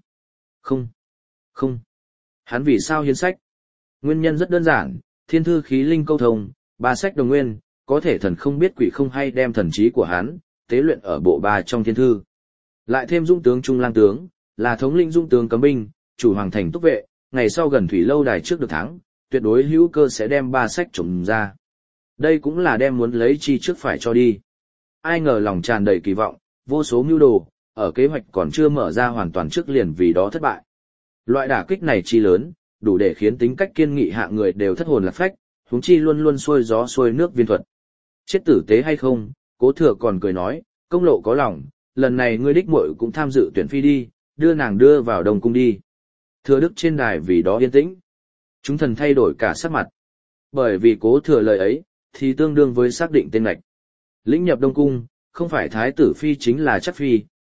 Hắn vì sao hiến sách? Nguyên nhân rất đơn giản, thiên thư khí linh câu thông, 3 sách đồng nguyên, có thể thần không biết quỷ không hay đem thần trí của hắn, tế luyện ở bộ 3 trong thiên thư. Lại thêm dũng tướng trung lang tướng, là thống lĩnh dũng tướng cấm binh, chủ hoàng thành túc vệ, ngày sau gần thủy lâu đài trước được thắng, tuyệt đối hữu cơ sẽ đem 3 sách trồng ra. Đây cũng là đem muốn lấy chi trước phải cho đi. Ai ngờ lòng tràn đầy kỳ vọng, vô số mưu đồ, ở kế hoạch còn chưa mở ra hoàn toàn trước liền vì đó thất bại. Loại đả kích này chi lớn, đủ để khiến tính cách kiên nghị hạ người đều thất hồn lạc phách, huống chi luôn luôn xuôi gió xuôi nước Viên Thuật. Chết tử tế hay không, Cố Thừa còn cười nói, công lộ có lòng, lần này ngươi đích muội cũng tham dự tuyển phi đi, đưa nàng đưa vào Đông cung đi. Thừa Đức trên đài vì đó yên tĩnh. Chúng thần thay đổi cả sắc mặt. Bởi vì Cố Thừa lời ấy, thì tương đương với xác định tên lệch. Lĩnh nhập Đông cung, không phải thái tử phi chính là chắc phi,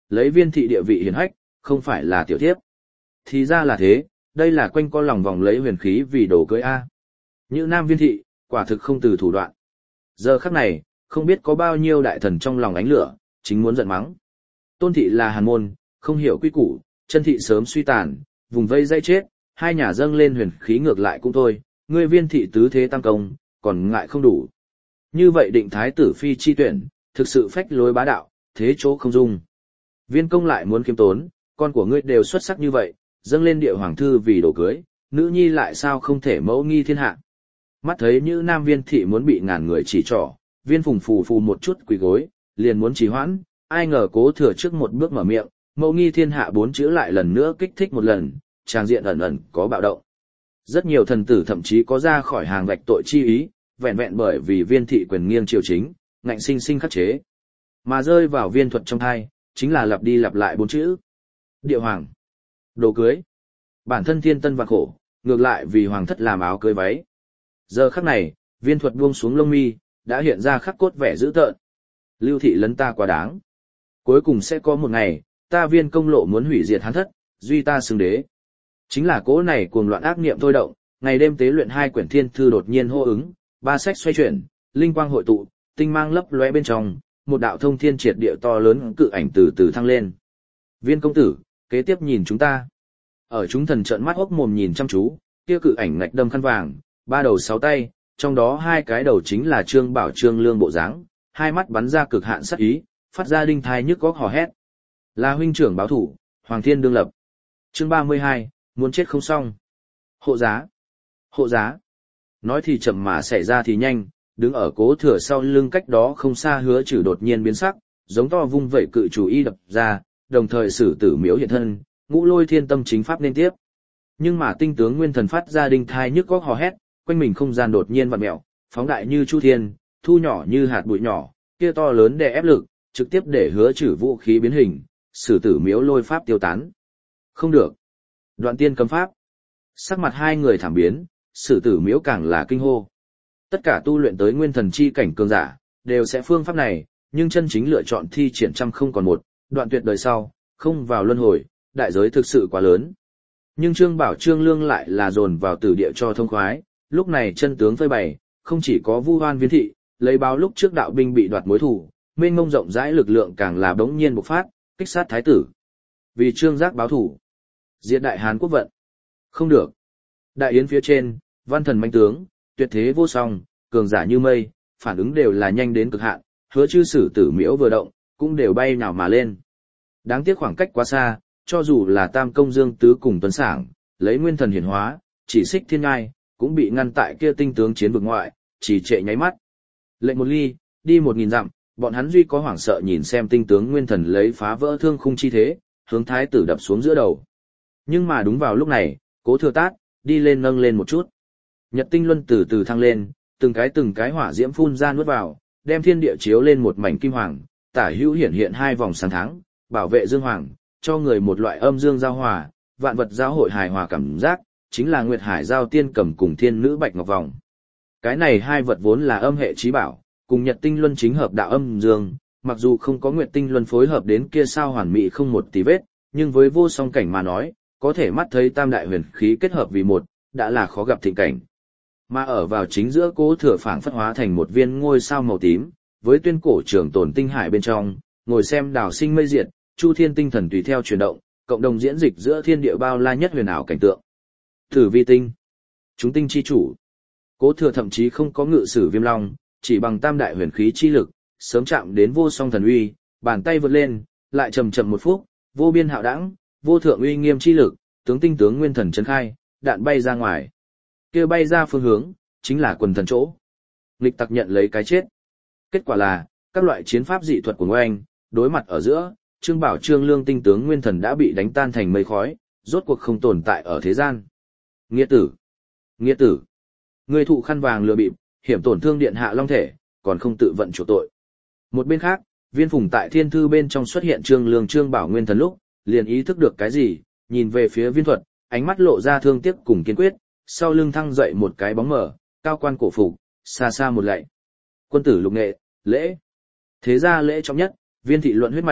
lấy viên thị địa vị hiển hách, không phải là tiểu thiếp. Thì ra là thế, đây là quanh co lòng vòng lấy huyền khí vì đồ cưới A. Như nam viên thị, quả thực không từ thủ đoạn. Giờ khắc này, không biết có bao nhiêu đại thần trong lòng ánh lửa, chính muốn giận mắng. Tôn thị là hàn môn, không hiểu quy củ, chân thị sớm suy tàn, vùng vây dây chết, hai nhà dâng lên huyền khí ngược lại cũng thôi, ngươi viên thị tứ thế tam công, còn ngại không đủ. Như vậy định thái tử phi chi tuyển, thực sự phách lối bá đạo, thế chỗ không dung. Viên công lại muốn kiêm tốn, con của ngươi đều xuất sắc như vậy, dâng lên địa hoàng thư vì đồ cưới, nữ nhi lại sao không thể mẫu nghi thiên hạ. Mắt thấy như nam viên thị muốn bị ngàn người chỉ trỏ, viên phùng phù phù một chút quỳ gối, liền muốn trì hoãn, ai ngờ cố thừa trước một bước mở miệng, mẫu nghi thiên hạ bốn chữ lại lần nữa kích thích một lần, tràng diện ẩn ẩn có bạo động. Rất nhiều thần tử thậm chí có ra khỏi hàng vạch tội chi ý, vẹn vẹn bởi vì viên thị quyền nghiêng triều chính, ngạnh sinh sinh khắc chế. Mà rơi vào viên thuật trong thai, chính là lặp đi lặp lại bốn chữ. Địa hoàng. Đồ cưới. Bản thân thiên tân vạn khổ, ngược lại vì hoàng thất làm áo cưới váy. Giờ khắc này, viên thuật buông xuống lông mi, đã hiện ra khắc cốt vẻ dữ tợn. Lưu thị lấn ta quá đáng. Cuối cùng sẽ có một ngày, ta viên công lộ muốn hủy diệt hán thất, duy ta xưng đế. Chính là cỗ này cuồng loạn ác niệm thôi động, ngày đêm tế luyện hai quyển thiên thư đột nhiên hô ứng, ba sách xoay chuyển, linh quang hội tụ, tinh mang lấp lóe bên trong, một đạo thông thiên triệt địa to lớn cự ảnh từ từ thăng lên. Viên công tử, kế tiếp nhìn chúng ta. Ở chúng thần trợn mắt hốc mồm nhìn chăm chú, kia cự ảnh ngạch đâm khăn vàng, ba đầu sáu tay, trong đó hai cái đầu chính là Trương Bảo Trương Lương bộ dáng, hai mắt bắn ra cực hạn sát ý, phát ra đinh thai nhức góc hò hét. Là huynh trưởng báo thủ, Hoàng Thiên đương lập. Chương 32, muốn chết không xong. Hộ giá. Hộ giá. Nói thì chậm mà xảy ra thì nhanh, đứng ở cố thừa sau lưng cách đó không xa Hứa Trừ đột nhiên biến sắc, giống to vung vẩy cự chủ y đập ra, đồng thời sử tử miếu hiện thân, ngũ lôi thiên tâm chính pháp nên tiếp. Nhưng mà tinh tướng nguyên thần phát ra đinh thai nhức góc hò hét, quanh mình không gian đột nhiên vặn mèo, phóng đại như chu thiên, thu nhỏ như hạt bụi nhỏ, kia to lớn đè ép lực, trực tiếp để Hứa Trừ vũ khí biến hình, sử tử miếu lôi pháp tiêu tán. Không được. Đoạn tiên cấm pháp. Sắc mặt hai người thảm biến, sử tử miếu càng là kinh hô. Tất cả tu luyện tới nguyên thần chi cảnh cường giả, đều sẽ phương pháp này, nhưng chân chính lựa chọn thi triển trăm không còn một, đoạn tuyệt đời sau, không vào luân hồi, đại giới thực sự quá lớn. Nhưng Trương Bảo Trương Lương lại là dồn vào tử địa cho thông khoái, lúc này chân tướng phơi bày, không chỉ có vu oan viên thị, lấy báo lúc trước đạo binh bị đoạt mối thù, mênh mông rộng rãi lực lượng càng là bỗng nhiên bộc phát, kích sát thái tử. Vì Trương Giác báo thù, diệt đại Hán quốc vận. Không được. Đại yến phía trên, văn thần manh tướng, tuyệt thế vô song, cường giả như mây, phản ứng đều là nhanh đến cực hạn, Hứa Chư sử tử miễu vừa động, cũng đều bay nhào mà lên. Đáng tiếc khoảng cách quá xa, cho dù là Tam Công Dương Tứ cùng Tuấn Sảng, lấy nguyên thần hiển hóa, chỉ xích thiên ngai, cũng bị ngăn tại kia tinh tướng chiến vực ngoại, chỉ trệ nháy mắt. Lệnh một ly, đi 1000 dặm, bọn hắn duy có hoảng sợ nhìn xem tinh tướng nguyên thần lấy phá vỡ thương khung chi thế, hướng thái tử đập xuống giữa đầu. Nhưng mà đúng vào lúc này, Cố Thừa Tát đi lên nâng lên một chút. Nhật tinh luân từ từ thăng lên, từng cái hỏa diễm phun ra nuốt vào, đem thiên địa chiếu lên một mảnh kim hoàng, tả hữu hiển hiện hai vòng sáng tháng, bảo vệ dương hoàng, cho người một loại âm dương giao hòa, vạn vật giao hội hài hòa cảm giác, chính là Nguyệt Hải giao tiên cầm cùng thiên nữ bạch ngọc vòng. Cái này hai vật vốn là âm hệ chí bảo, cùng Nhật tinh luân chính hợp đạo âm dương, mặc dù không có Nguyệt tinh luân phối hợp đến kia sao hoàn mỹ không một tí vết, nhưng với vô song cảnh mà nói, có thể mắt thấy tam đại huyền khí kết hợp vì một, đã là khó gặp thịnh cảnh. Mà ở vào chính giữa Cố Thừa phảng phất hóa thành một viên ngôi sao màu tím, với tuyên cổ trường tồn tinh hải bên trong, ngồi xem đào sinh mây diệt, chu thiên tinh thần tùy theo chuyển động, cộng đồng diễn dịch giữa thiên địa bao la nhất huyền ảo cảnh tượng. Tử vi tinh, chúng tinh chi chủ. Cố Thừa thậm chí không có ngự sử viêm long, chỉ bằng tam đại huyền khí chi lực, sớm chạm đến vô song thần uy, bàn tay vượt lên, lại chậm chậm một phút, vô biên hạo đẳng, vô thượng uy nghiêm chi lực, tướng tinh tướng nguyên thần chấn khai, đạn bay ra ngoài. Kia bay ra phương hướng, chính là quần thần chỗ. Nghịch tặc nhận lấy cái chết. Kết quả là, các loại chiến pháp dị thuật của Ngoanh, đối mặt ở giữa, Trương Bảo Trương Lương tinh tướng nguyên thần đã bị đánh tan thành mây khói, rốt cuộc không tồn tại ở thế gian. Nghĩa tử! Nghĩa tử! Người thụ khăn vàng lừa bịp, hiểm tổn thương điện hạ long thể, còn không tự vận chủ tội. Một bên khác, Viên Phùng tại thiên thư bên trong xuất hiện Trương Lương Trương Bảo nguyên thần lúc, liền ý thức được cái gì, nhìn về phía Viên Thuật, ánh mắt lộ ra thương tiếc cùng kiên quyết, sau lưng thăng dậy một cái bóng mờ, cao quan cổ phục, xa xa một lạy. Quân tử lục nghệ, lễ. Thế ra lễ trọng nhất, Viên thị luận huyết mạch,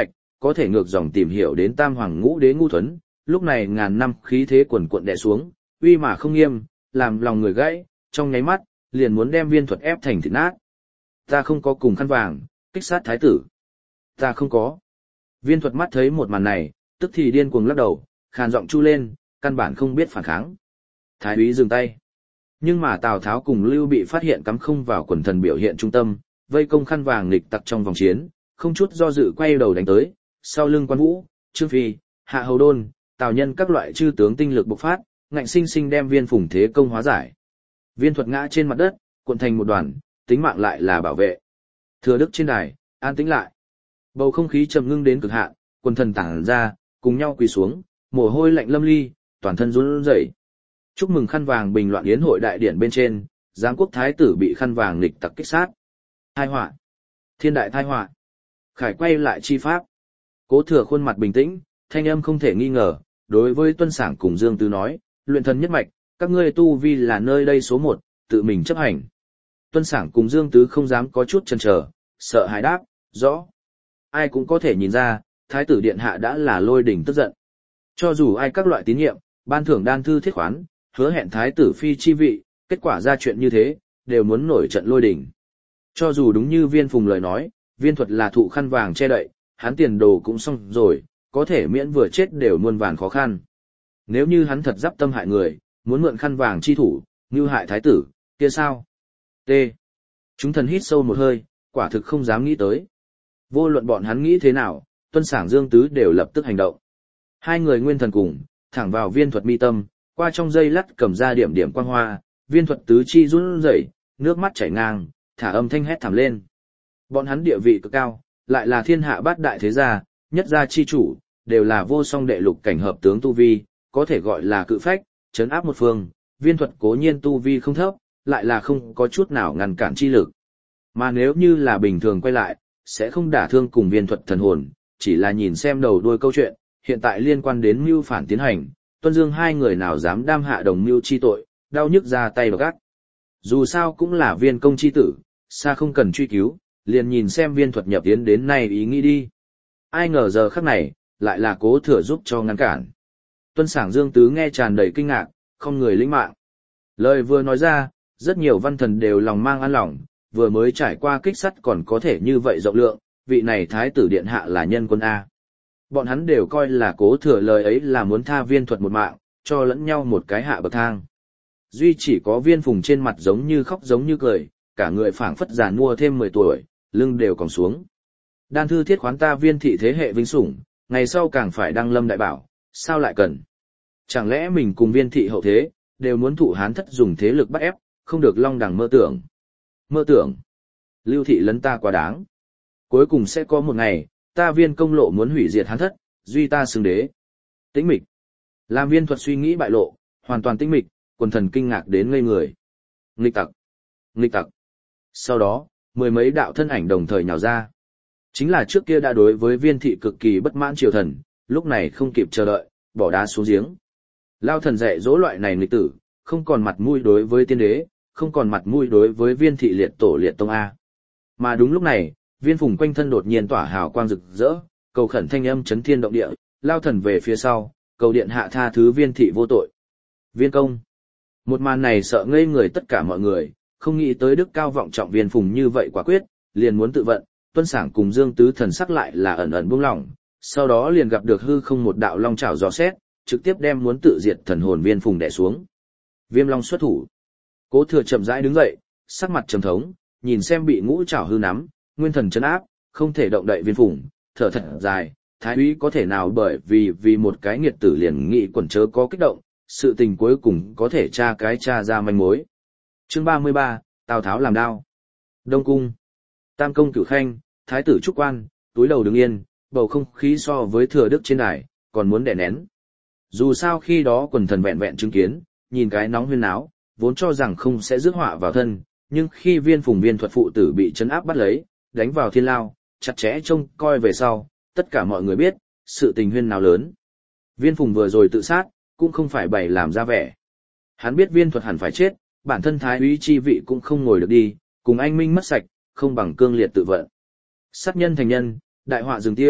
có thể ngược dòng tìm hiểu đến Tam Hoàng Ngũ Đế Ngu Thuấn, lúc này ngàn năm khí thế quần quận đè xuống, uy mà không nghiêm, làm lòng người gãy, trong nháy mắt, liền muốn đem Viên Thuật ép thành thịt nát. Ta không có cùng khăn vàng, kích sát thái tử. Ta không có. Viên Thuật mắt thấy một màn này, tức thì điên cuồng lắc đầu, khàn giọng chu lên, căn bản không biết phản kháng. Thái úy dừng tay. Nhưng mà Tào Tháo cùng Lưu Bị phát hiện cắm không vào quần thần biểu hiện trung tâm, vây công khăn vàng nghịch tặc trong vòng chiến, không chút do dự quay đầu đánh tới, sau lưng Quan Vũ, Trương Phi, Hạ Hầu Đôn, Tào Nhân các loại chư tướng tinh lực bộc phát, ngạnh sinh sinh đem Viên Phùng thế công hóa giải. Viên Thuật ngã trên mặt đất, cuộn thành một đoàn, tính mạng lại là bảo vệ. Thừa Đức trên đài, an tĩnh lại. Bầu không khí trầm ngưng đến cực hạn, quần thần tản ra, cùng nhau quỳ xuống, mồ hôi lạnh lâm ly, toàn thân run rẩy. Chúc mừng khăn vàng bình loạn yến hội đại điển bên trên, giám quốc thái tử bị khăn vàng nghịch tặc kích sát. Tai họa, thiên đại tai họa. Khải quay lại chi pháp. Cố Thừa khuôn mặt bình tĩnh, thanh âm không thể nghi ngờ, đối với Tuân Sảng cùng Dương Tứ nói, luyện thần nhất mạch, các ngươi tu vi là nơi đây số 1, tự mình chấp hành. Tuân Sảng cùng Dương Tứ không dám có chút chần chờ, sợ hãi đáp, rõ. Ai cũng có thể nhìn ra, thái tử điện hạ đã là lôi đỉnh tức giận. Cho dù ai các loại tín nhiệm, ban thưởng đan thư thiết khoán, hứa hẹn thái tử phi chi vị, kết quả ra chuyện như thế, đều muốn nổi trận lôi đỉnh. Cho dù đúng như Viên Phùng lời nói, Viên Thuật là thụ khăn vàng che đậy, hắn tiền đồ cũng xong rồi, có thể miễn vừa chết đều muôn vàn khó khăn. Nếu như hắn thật giáp tâm hại người, muốn mượn khăn vàng chi thủ, như hại thái tử, kia sao? T. Chúng thần hít sâu một hơi, quả thực không dám nghĩ tới. Vô luận bọn hắn nghĩ thế nào, Tuân Sảng Dương Tứ đều lập tức hành động. Hai người nguyên thần cùng, thẳng vào Viên Thuật mi tâm, qua trong dây lắt cầm ra điểm điểm quang hoa, Viên Thuật tứ chi run rẩy, nước mắt chảy ngang, thả âm thanh hét thảm lên. Bọn hắn địa vị cực cao, lại là thiên hạ bát đại thế gia, nhất gia chi chủ, đều là vô song đệ lục cảnh hợp tướng tu vi, có thể gọi là cự phách, trấn áp một phương. Viên Thuật cố nhiên tu vi không thấp, lại là không có chút nào ngăn cản chi lực. Mà nếu như là bình thường quay lại, sẽ không đả thương cùng Viên Thuật thần hồn, chỉ là nhìn xem đầu đuôi câu chuyện, hiện tại liên quan đến mưu phản tiến hành, Tuân Dương hai người nào dám đam hạ đồng mưu chi tội, đau nhức ra tay độc ác. Dù sao cũng là Viên công chi tử, xa không cần truy cứu, liền nhìn xem Viên Thuật nhập tiến đến nay ý nghĩ đi. Ai ngờ giờ khắc này, lại là Cố Thừa giúp cho ngăn cản. Tuân Sảng Dương Tứ nghe tràn đầy kinh ngạc, không người lĩnh mạng. Lời vừa nói ra, rất nhiều văn thần đều lòng mang an lòng, vừa mới trải qua kích sắt còn có thể như vậy rộng lượng, vị này thái tử điện hạ là nhân quân A. Bọn hắn đều coi là Cố Thừa lời ấy là muốn tha Viên Thuật một mạng, cho lẫn nhau một cái hạ bậc thang. Duy chỉ có Viên Phùng trên mặt giống như khóc giống như cười, cả người phảng phất già nua thêm 10 tuổi, lưng đều còng xuống. Đan thư thiết khoán ta Viên thị thế hệ vinh sủng, ngày sau càng phải đăng lâm đại bảo, sao lại cần? Chẳng lẽ mình cùng Viên thị hậu thế, đều muốn thụ Hán thất dùng thế lực bắt ép, không được long đằng mơ tưởng. Mơ tưởng. Lưu thị lấn ta quá đáng. Cuối cùng sẽ có một ngày, ta Viên công lộ muốn hủy diệt Hán thất, duy ta xưng đế. Tĩnh mịch. Làm Viên Thuật suy nghĩ bại lộ, hoàn toàn tĩnh mịch, quần thần kinh ngạc đến ngây người. Nghịch tặc. Nghịch tặc. Sau đó, mười mấy đạo thân ảnh đồng thời nhào ra. Chính là trước kia đã đối với Viên thị cực kỳ bất mãn triều thần, lúc này không kịp chờ đợi, bỏ đá xuống giếng. Lao thần dạy dỗ loại này nghịch tử, không còn mặt mũi đối với tiên đế, không còn mặt mũi đối với Viên thị liệt tổ liệt tông A. Mà đúng lúc này, Viên Phùng quanh thân đột nhiên tỏa hào quang rực rỡ, cầu khẩn thanh âm chấn thiên động địa, lao thần về phía sau, cầu điện hạ tha thứ Viên thị vô tội. Viên công. Một màn này sợ ngây người tất cả mọi người, không nghĩ tới đức cao vọng trọng Viên Phùng như vậy quả quyết, liền muốn tự vận. Tuân Sảng cùng Dương Tứ thần sắc lại là ẩn ẩn buông lỏng, sau đó liền gặp được hư không một đạo long chảo gió xét, trực tiếp đem muốn tự diệt thần hồn Viên Phùng đè xuống. Viêm long xuất thủ. Cố Thừa chậm rãi đứng dậy, sắc mặt trầm thống, nhìn xem bị ngũ chảo hư nắm, nguyên thần chấn áp, không thể động đậy Viên Phùng, thở thật dài, thái úy có thể nào bởi vì một cái nghiệt tử liền nghị quần chớ có kích động, sự tình cuối cùng có thể tra ra manh mối. Chương 33, Tào Tháo làm đao. Đông cung. Tam công Cửu Khanh, thái tử Trúc Quan, túi đầu đứng yên, bầu không khí so với Thừa Đức trên đài, còn muốn đè nén. Dù sao khi đó quần thần vẹn vẹn chứng kiến, nhìn cái nóng huyên náo, vốn cho rằng không sẽ rước họa vào thân, nhưng khi Viên Phùng Viên Thuật phụ tử bị trấn áp bắt lấy, đánh vào thiên lao, chặt chẽ trông coi về sau, tất cả mọi người biết, sự tình huyên nào lớn. Viên Phùng vừa rồi tự sát, cũng không phải bày làm ra vẻ. Hắn biết Viên Thuật hẳn phải chết, bản thân thái úy chi vị cũng không ngồi được đi, cùng anh minh mất sạch, không bằng cương liệt tự vận. Sát nhân thành nhân, đại họa dừng tiêu,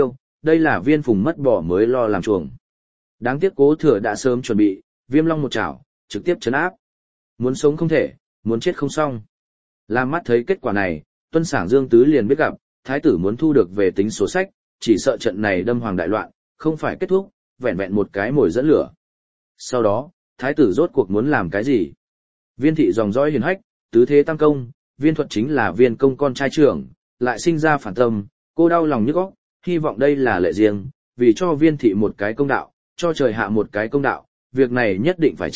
đây là Viên Phùng mất bỏ mới lo làm chuồng. Đáng tiếc Cố Thừa đã sớm chuẩn bị, Viêm Long một chảo, trực tiếp trấn áp. Muốn sống không thể, muốn chết không xong. Lam mắt thấy kết quả này, Tuân Sảng Dương Tứ liền biết gặp, thái tử muốn thu được về tính sổ sách, chỉ sợ trận này đâm hoàng đại loạn, không phải kết thúc, vẹn vẹn một cái mồi dẫn lửa. Sau đó, thái tử rốt cuộc muốn làm cái gì? Viên thị dòng dõi hiền hách, tứ thế tam công, Viên Thuật chính là Viên công con trai trưởng, lại sinh ra phản tâm, cô đau lòng nhức óc, hy vọng đây là lệ riêng, vì cho Viên thị một cái công đạo, cho trời hạ một cái công đạo, việc này nhất định phải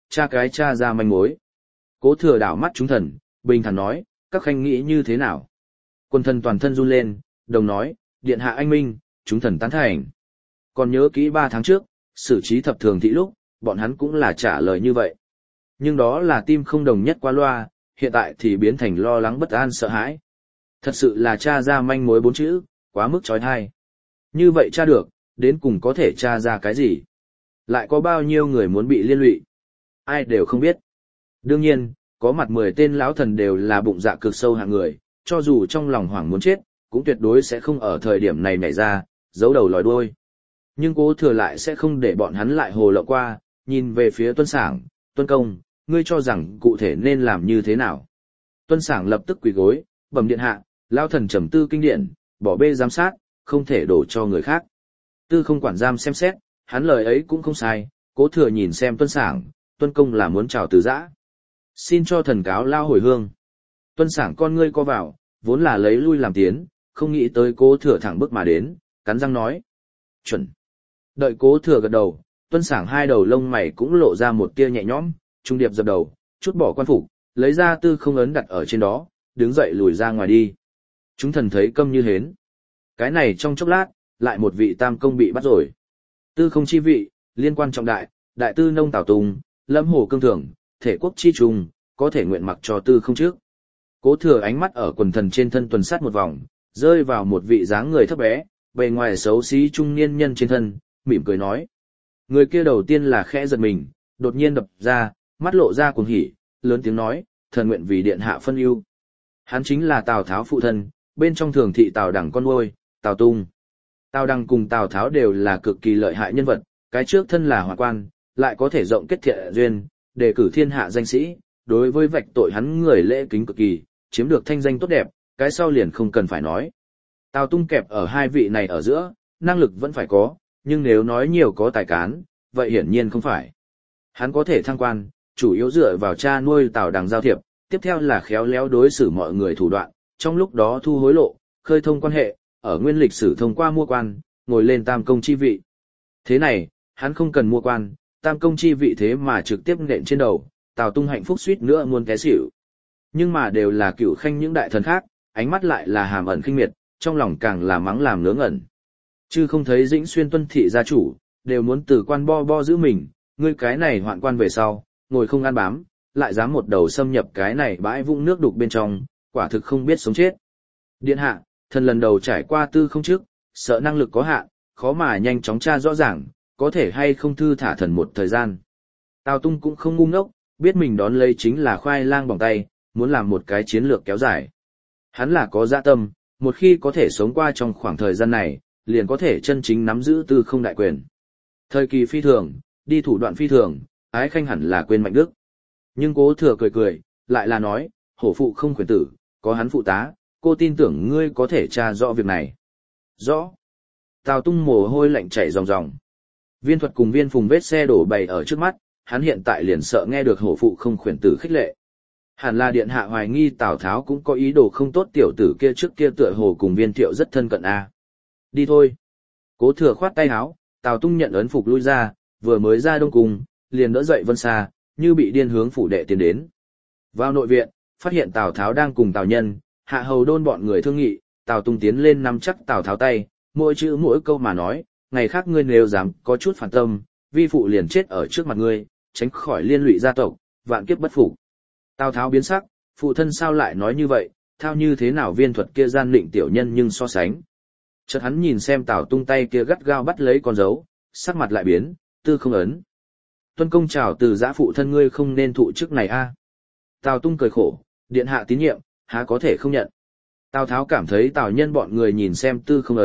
tra ra manh mối. Cố Thừa đảo mắt chúng thần, bình thản nói, các khanh nghĩ như thế nào? Quân thần toàn thân run lên, đồng nói, điện hạ anh minh, chúng thần tán thành. Còn nhớ kỹ 3 tháng trước, xử trí thập thường thị lúc, bọn hắn cũng là trả lời như vậy. Nhưng đó là tim không đồng nhất qua loa, hiện tại thì biến thành lo lắng bất an sợ hãi. Thật sự là tra ra manh mối 4 chữ, quá mức trói thai. Như vậy tra được, đến cùng có thể tra ra cái gì? Lại có bao nhiêu người muốn bị liên lụy? Ai đều không biết. Đương nhiên, có mặt 10 tên lão thần đều là bụng dạ cực sâu hạng người, cho dù trong lòng hoảng muốn chết, cũng tuyệt đối sẽ không ở thời điểm này nhảy ra, giấu đầu lòi đuôi. Nhưng Cố Thừa lại sẽ không để bọn hắn lại hồ lộng qua, nhìn về phía Tuân Sảng, Tuân Công, ngươi cho rằng cụ thể nên làm như thế nào? Tuân Sảng lập tức quỳ gối, bẩm điện hạ, lão thần trầm tư kinh điển, bỏ bê giám sát, không thể đổ cho người khác. Tư không quản giam xem xét, hắn lời ấy cũng không sai, Cố Thừa nhìn xem Tuân Sảng, Tuân Công là muốn chào từ giã. Xin cho thần cáo lao hồi hương. Tuân Sảng con ngươi co vào, vốn là lấy lui làm tiến, không nghĩ tới Cố Thừa thẳng bước mà đến, cắn răng nói. Chuẩn. Đợi Cố Thừa gật đầu, Tuân Sảng hai đầu lông mày cũng lộ ra một tia nhẹ nhõm, trung điệp dập đầu, chút bỏ quan phục, lấy ra tư không ấn đặt ở trên đó, đứng dậy lùi ra ngoài đi. Chúng thần thấy câm như hến. Cái này trong chốc lát, lại một vị tam công bị bắt rồi. Tư không chi vị, liên quan trọng đại, đại tư nông Tào Tùng, Lâm Hồ Cương Thường, thể quốc chi trùng, có thể nguyện mặc cho tư không trước. Cố Thừa ánh mắt ở quần thần trên thân tuần sát một vòng, rơi vào một vị dáng người thấp bé, bề ngoài xấu xí trung niên nhân trên thân, mỉm cười nói. Người kia đầu tiên là khẽ giật mình, đột nhiên đập ra, mắt lộ ra cuồng hỉ, lớn tiếng nói, thần nguyện vì điện hạ phân ưu. Hắn chính là Tào Tháo phụ thân, bên trong thường thị Tào Đằng con nuôi, Tào Tung. Tào Đằng cùng Tào Tháo đều là cực kỳ lợi hại nhân vật, cái trước thân là hoàng quan, lại có thể rộng kết thiện duyên, đề cử thiên hạ danh sĩ, đối với vạch tội hắn người lễ kính cực kỳ, chiếm được thanh danh tốt đẹp, cái sau liền không cần phải nói. Tào Tung kẹp ở hai vị này ở giữa, năng lực vẫn phải có, nhưng nếu nói nhiều có tài cán, vậy hiển nhiên không phải. Hắn có thể thăng quan, chủ yếu dựa vào cha nuôi Tào Đằng giao thiệp, tiếp theo là khéo léo đối xử mọi người thủ đoạn, trong lúc đó thu hối lộ, khơi thông quan hệ, ở nguyên lịch sử thông qua mua quan, ngồi lên tam công chi vị. Thế này, hắn không cần mua quan, tam công chi vị thế mà trực tiếp nện trên đầu, Tào Tung hạnh phúc suýt nữa muốn té xỉu. Nhưng mà đều là cựu khanh những đại thần khác, ánh mắt lại là hàm ẩn khinh miệt, trong lòng càng là mắng làm ngớ ngẩn. Chứ không thấy Dĩnh Xuyên Tuân thị gia chủ, đều muốn từ quan bo giữ mình, ngươi cái này hoạn quan về sau, ngồi không ăn bám, lại dám một đầu xâm nhập cái này bãi vũng nước đục bên trong, quả thực không biết sống chết. Điện hạ, thần lần đầu trải qua tư không trước, sợ năng lực có hạn, khó mà nhanh chóng tra rõ ràng, có thể hay không thư thả thần một thời gian. Tào Tung cũng không ngu ngốc, biết mình đón lấy chính là khoai lang bỏng tay, muốn làm một cái chiến lược kéo dài. Hắn là có dạ tâm, một khi có thể sống qua trong khoảng thời gian này, liền có thể chân chính nắm giữ tư không đại quyền. Thời kỳ phi thường, đi thủ đoạn phi thường, ái khanh hẳn là quên mạnh đức. Nhưng Cố Thừa cười, lại là nói, hổ phụ không quyền tử, có hắn phụ tá, cô tin tưởng ngươi có thể tra rõ việc này. Rõ. Tào Tung mồ hôi lạnh chảy ròng ròng. Viên Thuật cùng Viên Phùng vết xe đổ bày ở trước mắt, hắn hiện tại liền sợ nghe được hổ phụ không khuyển tử khích lệ. Hẳn là điện hạ hoài nghi Tào Tháo cũng có ý đồ không tốt, tiểu tử kia trước kia tựa hồ cùng Viên Thiệu rất thân cận a. Đi thôi. Cố Thừa khoát tay áo, Tào Tung nhận ấn phục lui ra, vừa mới ra Đông Cung, liền đỡ dậy Vân Sa, như bị điên hướng phủ đệ tiến đến. Vào nội viện, phát hiện Tào Tháo đang cùng Tào Nhân, Hạ Hầu Đôn bọn người thương nghị, Tào Tung tiến lên nắm chắc Tào Tháo tay, mỗi chữ mỗi câu mà nói, ngày khác ngươi nếu dám có chút phản tâm, vi phụ liền chết ở trước mặt ngươi, tránh khỏi liên lụy gia tộc, vạn kiếp bất phục. Tào Tháo biến sắc, phụ thân sao lại nói như vậy, thao như thế nào Viên Thuật kia gian định tiểu nhân nhưng so sánh. Chợt hắn nhìn xem Tào Tung tay kia gắt gao bắt lấy con dấu, sắc mặt lại biến, tư không ấn. Tuân công chào từ giã phụ thân ngươi không nên thụ chức này a. Tào Tung cười khổ, điện hạ tín nhiệm, há có thể không nhận. Tào Tháo cảm thấy Tào Nhân bọn người nhìn xem tư không ấn,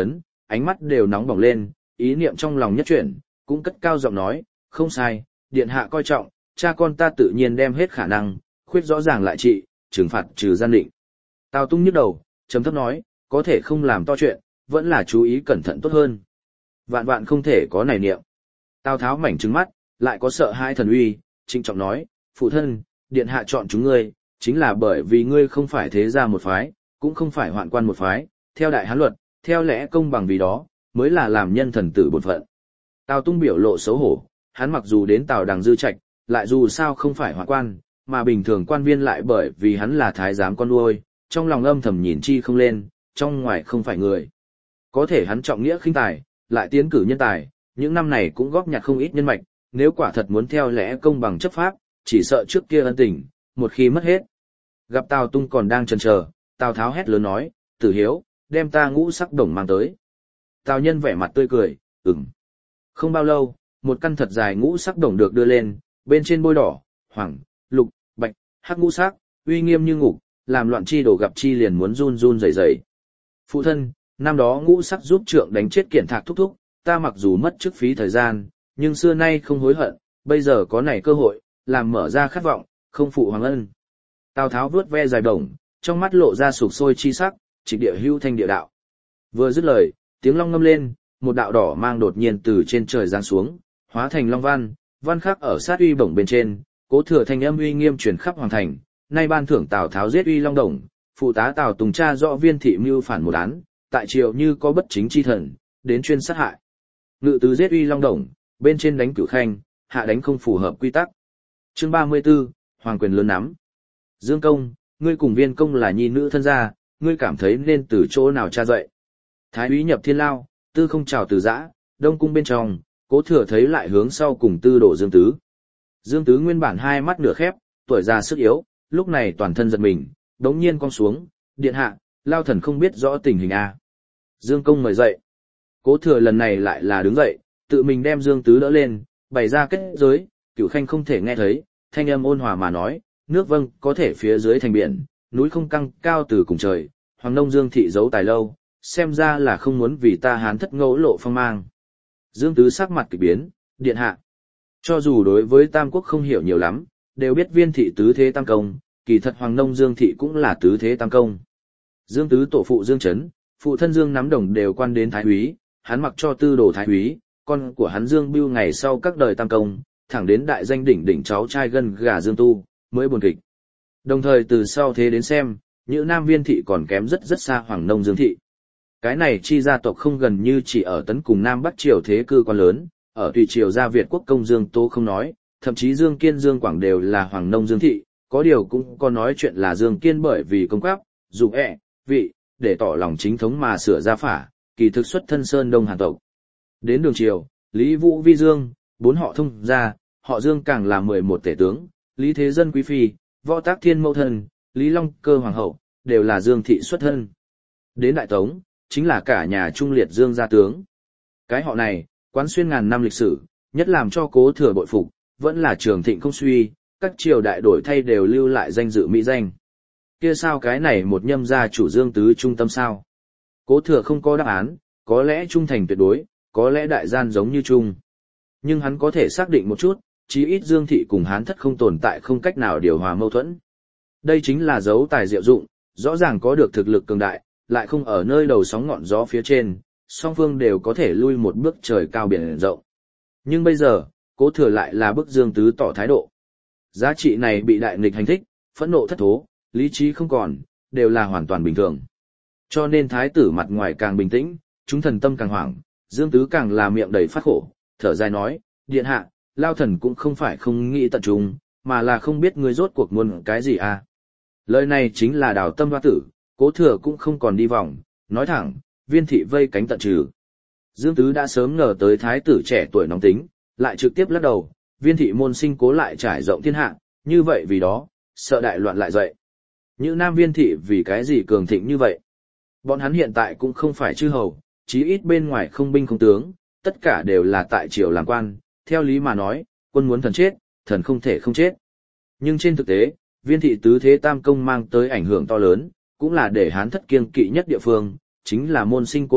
ánh mắt đều nóng bỏng lên, ý niệm trong lòng nhất chuyển, cũng cất cao giọng nói, không sai, điện hạ coi trọng, cha con ta tự nhiên đem hết khả năng, khuyết rõ ràng lại trị, trừng phạt trừ gian định. Tào Tung nhức đầu, trầm thấp nói, có thể không làm to chuyện, vẫn là chú ý cẩn thận tốt hơn. Vạn vạn không thể có nảy niệm. Tào Tháo mảnh trừng mắt, lại có sợ hai thần uy, trịnh trọng nói, phụ thân, điện hạ chọn chúng ngươi, chính là bởi vì ngươi không phải thế gia một phái, cũng không phải hoạn quan một phái, theo đại hán luật, theo lẽ công bằng vì đó, mới là làm nhân thần tử bổn phận. Tào Tung biểu lộ xấu hổ, hắn mặc dù đến Tào Đằng dư trạch, lại dù sao không phải hoạn quan, mà bình thường quan viên lại bởi vì hắn là thái giám con nuôi, trong lòng âm thầm nhìn chi không lên, trong ngoài không phải người. Có thể hắn trọng nghĩa khinh tài, lại tiến cử nhân tài, những năm này cũng góp nhặt không ít nhân mạch, nếu quả thật muốn theo lẽ công bằng chấp pháp, chỉ sợ trước kia ân tình, một khi mất hết. Gặp Tào Tung còn đang chần chờ, Tào Tháo hét lớn nói, Tử Hiếu, đem ta ngũ sắc đồng mang tới. Tào Nhân vẻ mặt tươi cười, ừm. Không bao lâu, một căn thật dài ngũ sắc đồng được đưa lên, bên trên bôi đỏ, hoàng, lục, bạch, hắc ngũ sắc, uy nghiêm như ngục, làm loạn chi đồ gặp chi liền muốn run run rẩy rẩy. Phụ thân, năm đó ngũ sắc giúp trượng đánh chết Kiển Thạc thúc thúc, ta mặc dù mất chức phí thời gian, nhưng xưa nay không hối hận, bây giờ có này cơ hội, làm mở ra khát vọng, không phụ hoàng ân. Tào Tháo vuốt ve dài đồng, trong mắt lộ ra sục sôi chi sắc, trịch địa hưu thanh địa đạo. Vừa dứt lời, tiếng long ngâm lên, một đạo đỏ mang đột nhiên từ trên trời giáng xuống, hóa thành long văn, văn khắc ở sát uy bổng bên trên, cố thừa thanh âm uy nghiêm truyền khắp hoàng thành, nay ban thưởng Tào Tháo giết uy long đồng, phụ tá Tào Tùng tra rõ viên thị mưu phản một án, tại triều như có bất chính chi thần, đến chuyên sát hại. Ngự tứ giết uy long đồng, bên trên đánh Cửu Khanh, hạ đánh không phù hợp quy tắc. Chương 34, hoàng quyền lớn nắm. Dương công, ngươi cùng Viên công là nhi nữ thân gia, ngươi cảm thấy nên từ chỗ nào tra dậy? Thái úy nhập thiên lao, tư không chào từ giã, đông cung bên trong, cố thừa thấy lại hướng sau cùng tư đổ Dương Tứ. Dương Tứ nguyên bản hai mắt nửa khép, tuổi già sức yếu, lúc này toàn thân giật mình, đống nhiên cong xuống, điện hạ, lao thần không biết rõ tình hình a. Dương công mời dậy. Cố thừa lần này lại là đứng dậy, tự mình đem Dương Tứ đỡ lên, bày ra kết giới, Cửu Khanh không thể nghe thấy, thanh âm ôn hòa mà nói, nước vâng có thể phía dưới thành biển, núi không căng cao từ cùng trời, Hoàng Nông Dương thị giấu tài lâu, xem ra là không muốn vì ta Hán thất ngẫu lộ phong mang. Dương Tứ sắc mặt kỳ biến, điện hạ. Cho dù đối với Tam Quốc không hiểu nhiều lắm, đều biết Viên thị tứ thế tam công, kỳ thật Hoàng Nông Dương thị cũng là tứ thế tam công. Dương Tứ tổ phụ Dương Chấn, phụ thân Dương Nắm Đồng đều quan đến thái úy, hắn mặc cho tư đồ thái úy, con của hắn Dương Bưu ngày sau các đời tam công, thẳng đến đại danh đỉnh đỉnh cháu trai gân gà Dương Tu, mới buồn kịch. Đồng thời từ sau thế đến xem, Nhữ Nam Viên thị còn kém rất rất xa Hoàng Nông Dương thị. Cái này chi gia tộc không gần như chỉ ở tấn cùng Nam Bắc triều thế cư quan lớn, ở tùy triều gia Việt quốc công Dương Tố không nói, thậm chí Dương Kiên Dương Quảng đều là Hoàng Nông Dương thị, có điều cũng có nói chuyện là Dương Kiên bởi vì công quáp, dục vị, để tỏ lòng chính thống mà sửa gia phả, kỳ thực xuất thân Sơn Đông Hàn tộc. Đến đường triều, Lý Vũ Vi Dương, bốn họ thông gia, họ Dương càng là 11 tể tướng, Lý Thế Dân quý phi, Võ Tác Thiên mẫu thân, Lý Long Cơ hoàng hậu, đều là Dương thị xuất thân. Đến Đại Tống, chính là cả nhà trung liệt Dương gia tướng. Cái họ này, quán xuyên ngàn năm lịch sử, nhất làm cho Cố Thừa bội phục, vẫn là trường thịnh không suy, các triều đại đổi thay đều lưu lại danh dự mỹ danh. Kia sao cái này một nhâm gia chủ Dương Tứ trung tâm sao? Cố Thừa không có đáp án, có lẽ trung thành tuyệt đối, có lẽ đại gian giống như trung. Nhưng hắn có thể xác định một chút, chí ít Dương thị cùng Hán thất không tồn tại không cách nào điều hòa mâu thuẫn. Đây chính là dấu tài diệu dụng, rõ ràng có được thực lực cường đại, lại không ở nơi đầu sóng ngọn gió phía trên, song phương đều có thể lui một bước trời cao biển rộng. Nhưng bây giờ, Cố Thừa lại là bức Dương Tứ tỏ thái độ. Giá trị này bị đại nghịch hành thích, phẫn nộ thất thố, lý trí không còn, đều là hoàn toàn bình thường. Cho nên thái tử mặt ngoài càng bình tĩnh, chúng thần tâm càng hoảng, Dương Tứ càng là miệng đầy phát khổ, thở dài nói, điện hạ, lao thần cũng không phải không nghĩ tận trung, mà là không biết ngươi rốt cuộc muốn cái gì à. Lời này chính là đào tâm hoa tử, Cố Thừa cũng không còn đi vòng, nói thẳng, Viên thị vây cánh tận trừ. Dương Tứ đã sớm ngờ tới thái tử trẻ tuổi nóng tính, lại trực tiếp lắc đầu, Viên thị môn sinh cố lại trải rộng thiên hạ, như vậy vì đó, sợ đại loạn lại dậy. Như Nam Viên thị vì cái gì cường thịnh như vậy? Bọn hắn hiện tại cũng không phải chư hầu, chí ít bên ngoài không binh không tướng, tất cả đều là tại triều làm quan, theo lý mà nói, quân muốn thần chết, thần không thể không chết. Nhưng trên thực tế, Viên thị tứ thế tam công mang tới ảnh hưởng to lớn, cũng là để Hán thất kiêng kỵ nhất địa phương, chính là môn sinh cố lại,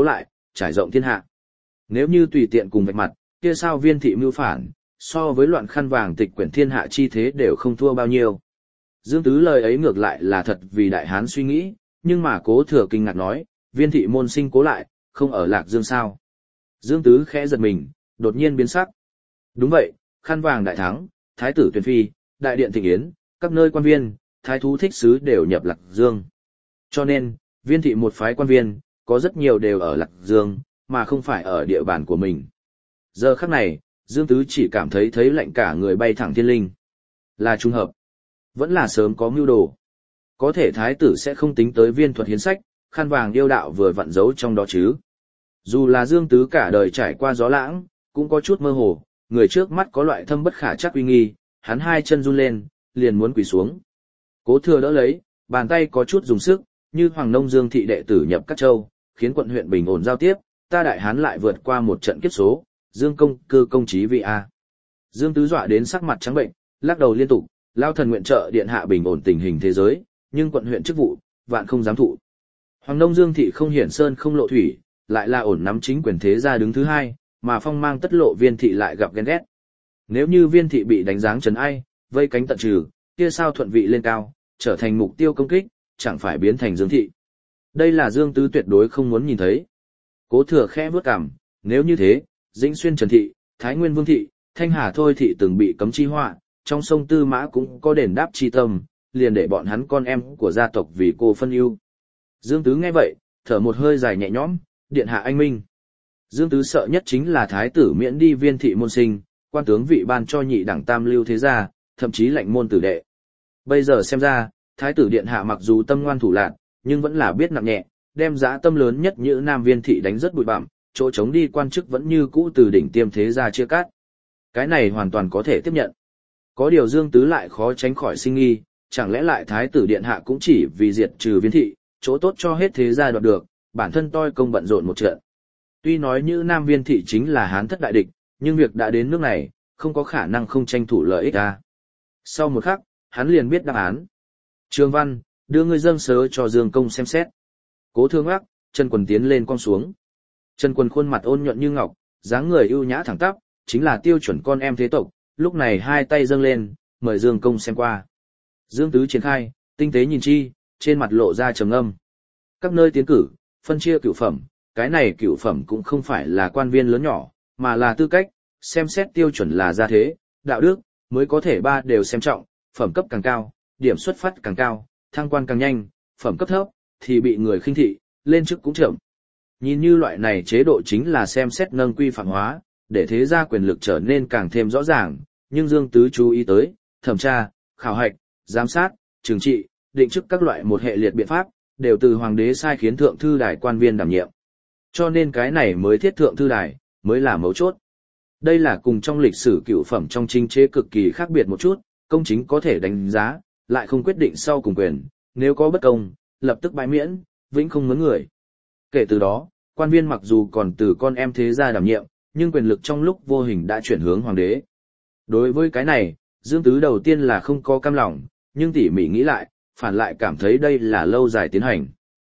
trải rộng thiên hạ. Nếu như tùy tiện cùng vạch mặt, kia sao Viên thị mưu phản, so với loạn khăn vàng tịch quyển thiên hạ chi thế đều không thua bao nhiêu. Dương Tứ lời ấy ngược lại là thật vì Đại Hán suy nghĩ, nhưng mà Cố Thừa kinh ngạc nói, Viên thị môn sinh cố lại, không ở Lạc Dương sao. Dương Tứ khẽ giật mình, đột nhiên biến sắc. Đúng vậy, khăn vàng đại thắng, thái tử tuyển phi, đại điện thịnh yến, các nơi quan viên, thái thú thích sứ đều nhập Lạc Dương. Cho nên, Viên thị một phái quan viên, có rất nhiều đều ở Lạc Dương, mà không phải ở địa bàn của mình. Giờ khắc này, Dương Tứ chỉ cảm thấy lạnh cả người bay thẳng thiên linh. Là trùng hợp, vẫn là sớm có mưu đồ. Có thể thái tử sẽ không tính tới viên thuật hiến sách, khăn vàng yêu đạo vừa vặn giấu trong đó chứ. Dù là Dương Tứ cả đời trải qua gió lãng, cũng có chút mơ hồ, người trước mắt có loại thâm bất khả chắc uy nghi, hắn hai chân run lên, liền muốn quỳ xuống. Cố Thừa đỡ lấy, bàn tay có chút dùng sức, như Hoàng Nông Dương thị đệ tử nhập các châu, khiến quận huyện bình ổn giao tiếp, ta Đại Hán lại vượt qua một trận kiếp số, Dương công cư công chí vị a. Dương Tứ dọa đến sắc mặt trắng bệnh, lắc đầu liên tục, lao thần nguyện trợ điện hạ bình ổn tình hình thế giới, nhưng quận huyện chức vụ, vạn không dám thụ. Hoàng Nông Dương thị không hiển sơn không lộ thủy, lại là ổn nắm chính quyền thế gia đứng thứ hai, mà phong mang tất lộ Viên thị lại gặp ghen ghét. Nếu như Viên thị bị đánh giáng trấn ai, vây cánh tận trừ, kia sao thuận vị lên cao, trở thành mục tiêu công kích, chẳng phải biến thành Dương thị. Đây là Dương Tứ tuyệt đối không muốn nhìn thấy. Cố Thừa khẽ bước cằm, nếu như thế, Dĩnh Xuyên Trần thị, Thái Nguyên Vương thị, Thanh Hà Thôi thị từng bị cấm chi họa, trong sông Tư Mã cũng có đền đáp chi tâm, liền để bọn hắn con em của gia tộc vì cô phân ưu. Dương Tứ nghe vậy, thở một hơi dài nhẹ nhõm, điện hạ anh minh. Dương Tứ sợ nhất chính là thái tử miễn đi Viên thị môn sinh, quan tướng vị ban cho nhị đẳng tam lưu thế gia, thậm chí lệnh môn tử đệ. Bây giờ xem ra, thái tử điện hạ mặc dù tâm ngoan thủ lạn, nhưng vẫn là biết nặng nhẹ, đem dã tâm lớn nhất như Nam Viên thị đánh rất bụi bặm, chỗ chống đi quan chức vẫn như cũ từ đỉnh tiêm thế gia chia cắt. Cái này hoàn toàn có thể tiếp nhận. Có điều Dương Tứ lại khó tránh khỏi sinh nghi, chẳng lẽ lại thái tử điện hạ cũng chỉ vì diệt trừ Viên thị, chỗ tốt cho hết thế gia đoạt được, bản thân toi công bận rộn một trận. Tuy nói như Nam Viên thị chính là Hán thất đại địch, nhưng việc đã đến nước này, không có khả năng không tranh thủ lợi ích ra. Sau một khắc, hắn liền biết đáp án. Trương Văn, đưa ngươi dâng sớ cho Dương công xem xét. Cố Thương ác, Trần Quần tiến lên con xuống. Trần Quần khuôn mặt ôn nhuận như ngọc, dáng người ưu nhã thẳng tắp, chính là tiêu chuẩn con em thế tộc, lúc này hai tay dâng lên, mời Dương công xem qua. Dương Tứ triển khai, tinh tế nhìn chi, trên mặt lộ ra trầm ngâm. Các nơi tiến cử, phân chia cửu phẩm, cái này cửu phẩm cũng không phải là quan viên lớn nhỏ, mà là tư cách, xem xét tiêu chuẩn là gia thế, đạo đức, mới có thể ba đều xem trọng, phẩm cấp càng cao, điểm xuất phát càng cao, thăng quan càng nhanh, phẩm cấp thấp, thì bị người khinh thị, lên chức cũng chậm. Nhìn như loại này chế độ chính là xem xét nâng quy phạm hóa, để thế gia quyền lực trở nên càng thêm rõ ràng, nhưng Dương Tứ chú ý tới, thẩm tra, khảo hạch, giám sát, trừng trị, định chức các loại một hệ liệt biện pháp, đều từ hoàng đế sai khiến thượng thư đài quan viên đảm nhiệm. Cho nên cái này mới thiết thượng thư đài, mới là mấu chốt. Đây là cùng trong lịch sử cựu phẩm trong chính chế cực kỳ khác biệt một chút, công chính có thể đánh giá, lại không quyết định sau cùng quyền, nếu có bất công, lập tức bãi miễn, vĩnh không mướn người. Kể từ đó, quan viên mặc dù còn từ con em thế gia đảm nhiệm, nhưng quyền lực trong lúc vô hình đã chuyển hướng hoàng đế. Đối với cái này, Dương Tứ đầu tiên là không có cam lòng, nhưng tỉ mỉ nghĩ lại, phản lại cảm thấy đây là lâu dài tiến hành.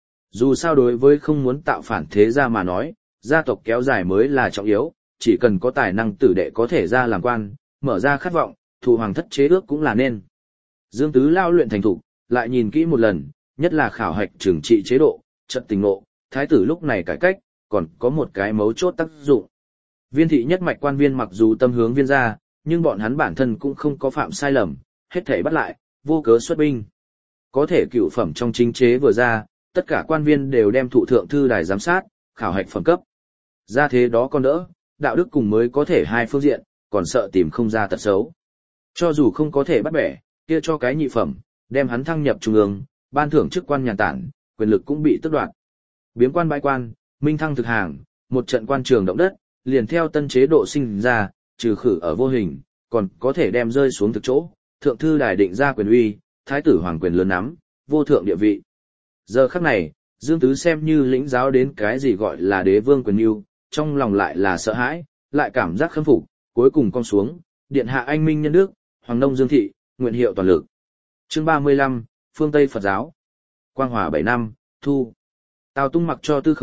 Dù sao đối với không muốn tạo phản thế gia mà nói, gia tộc kéo dài mới là trọng yếu, chỉ cần có tài năng tử đệ có thể ra làm quan, mở ra khát vọng, thụ hoàng thất chế ước cũng là nên. Dương Tứ lao luyện thành thục, lại nhìn kỹ một lần, nhất là khảo hạch trừng trị chế độ, trận tình ngộ, thái tử lúc này cải cách, còn có một cái mấu chốt tác dụng. Viên thị nhất mạch quan viên mặc dù tâm hướng viên gia, nhưng bọn hắn bản thân cũng không có phạm sai lầm, hết thảy bắt lại, vô cớ xuất binh. Có thể cựu phẩm trong chính chế vừa ra, tất cả quan viên đều đem thụ thượng thư đài giám sát, khảo hạch phẩm cấp. Ra thế đó còn đỡ, đạo đức cùng mới có thể hai phương diện, còn sợ tìm không ra tật xấu. Cho dù không có thể bắt bẻ, kia cho cái nhị phẩm, đem hắn thăng nhập trung ương, ban thưởng chức quan nhàn tản, quyền lực cũng bị tước đoạt. Biếm quan bãi quan, minh thăng thực hàng, một trận quan trường động đất, liền theo tân chế độ sinh ra, trừ khử ở vô hình, còn có thể đem rơi xuống thực chỗ, thượng thư đài định ra quyền uy, thái tử hoàng quyền lớn nắm, vô thượng địa vị. Giờ khắc này, Dương Tứ xem như lĩnh giáo đến cái gì gọi là đế vương quyền ưu, trong lòng lại là sợ hãi, lại cảm giác khâm phục, cuối cùng con xuống, điện hạ anh minh nhân đức, Hoàng Nông Dương thị, nguyện hiệu toàn lực. Chương 35, phương Tây Phật giáo. Quang Hòa 7 năm, thu. Tào Tung mặc cho Tư Không,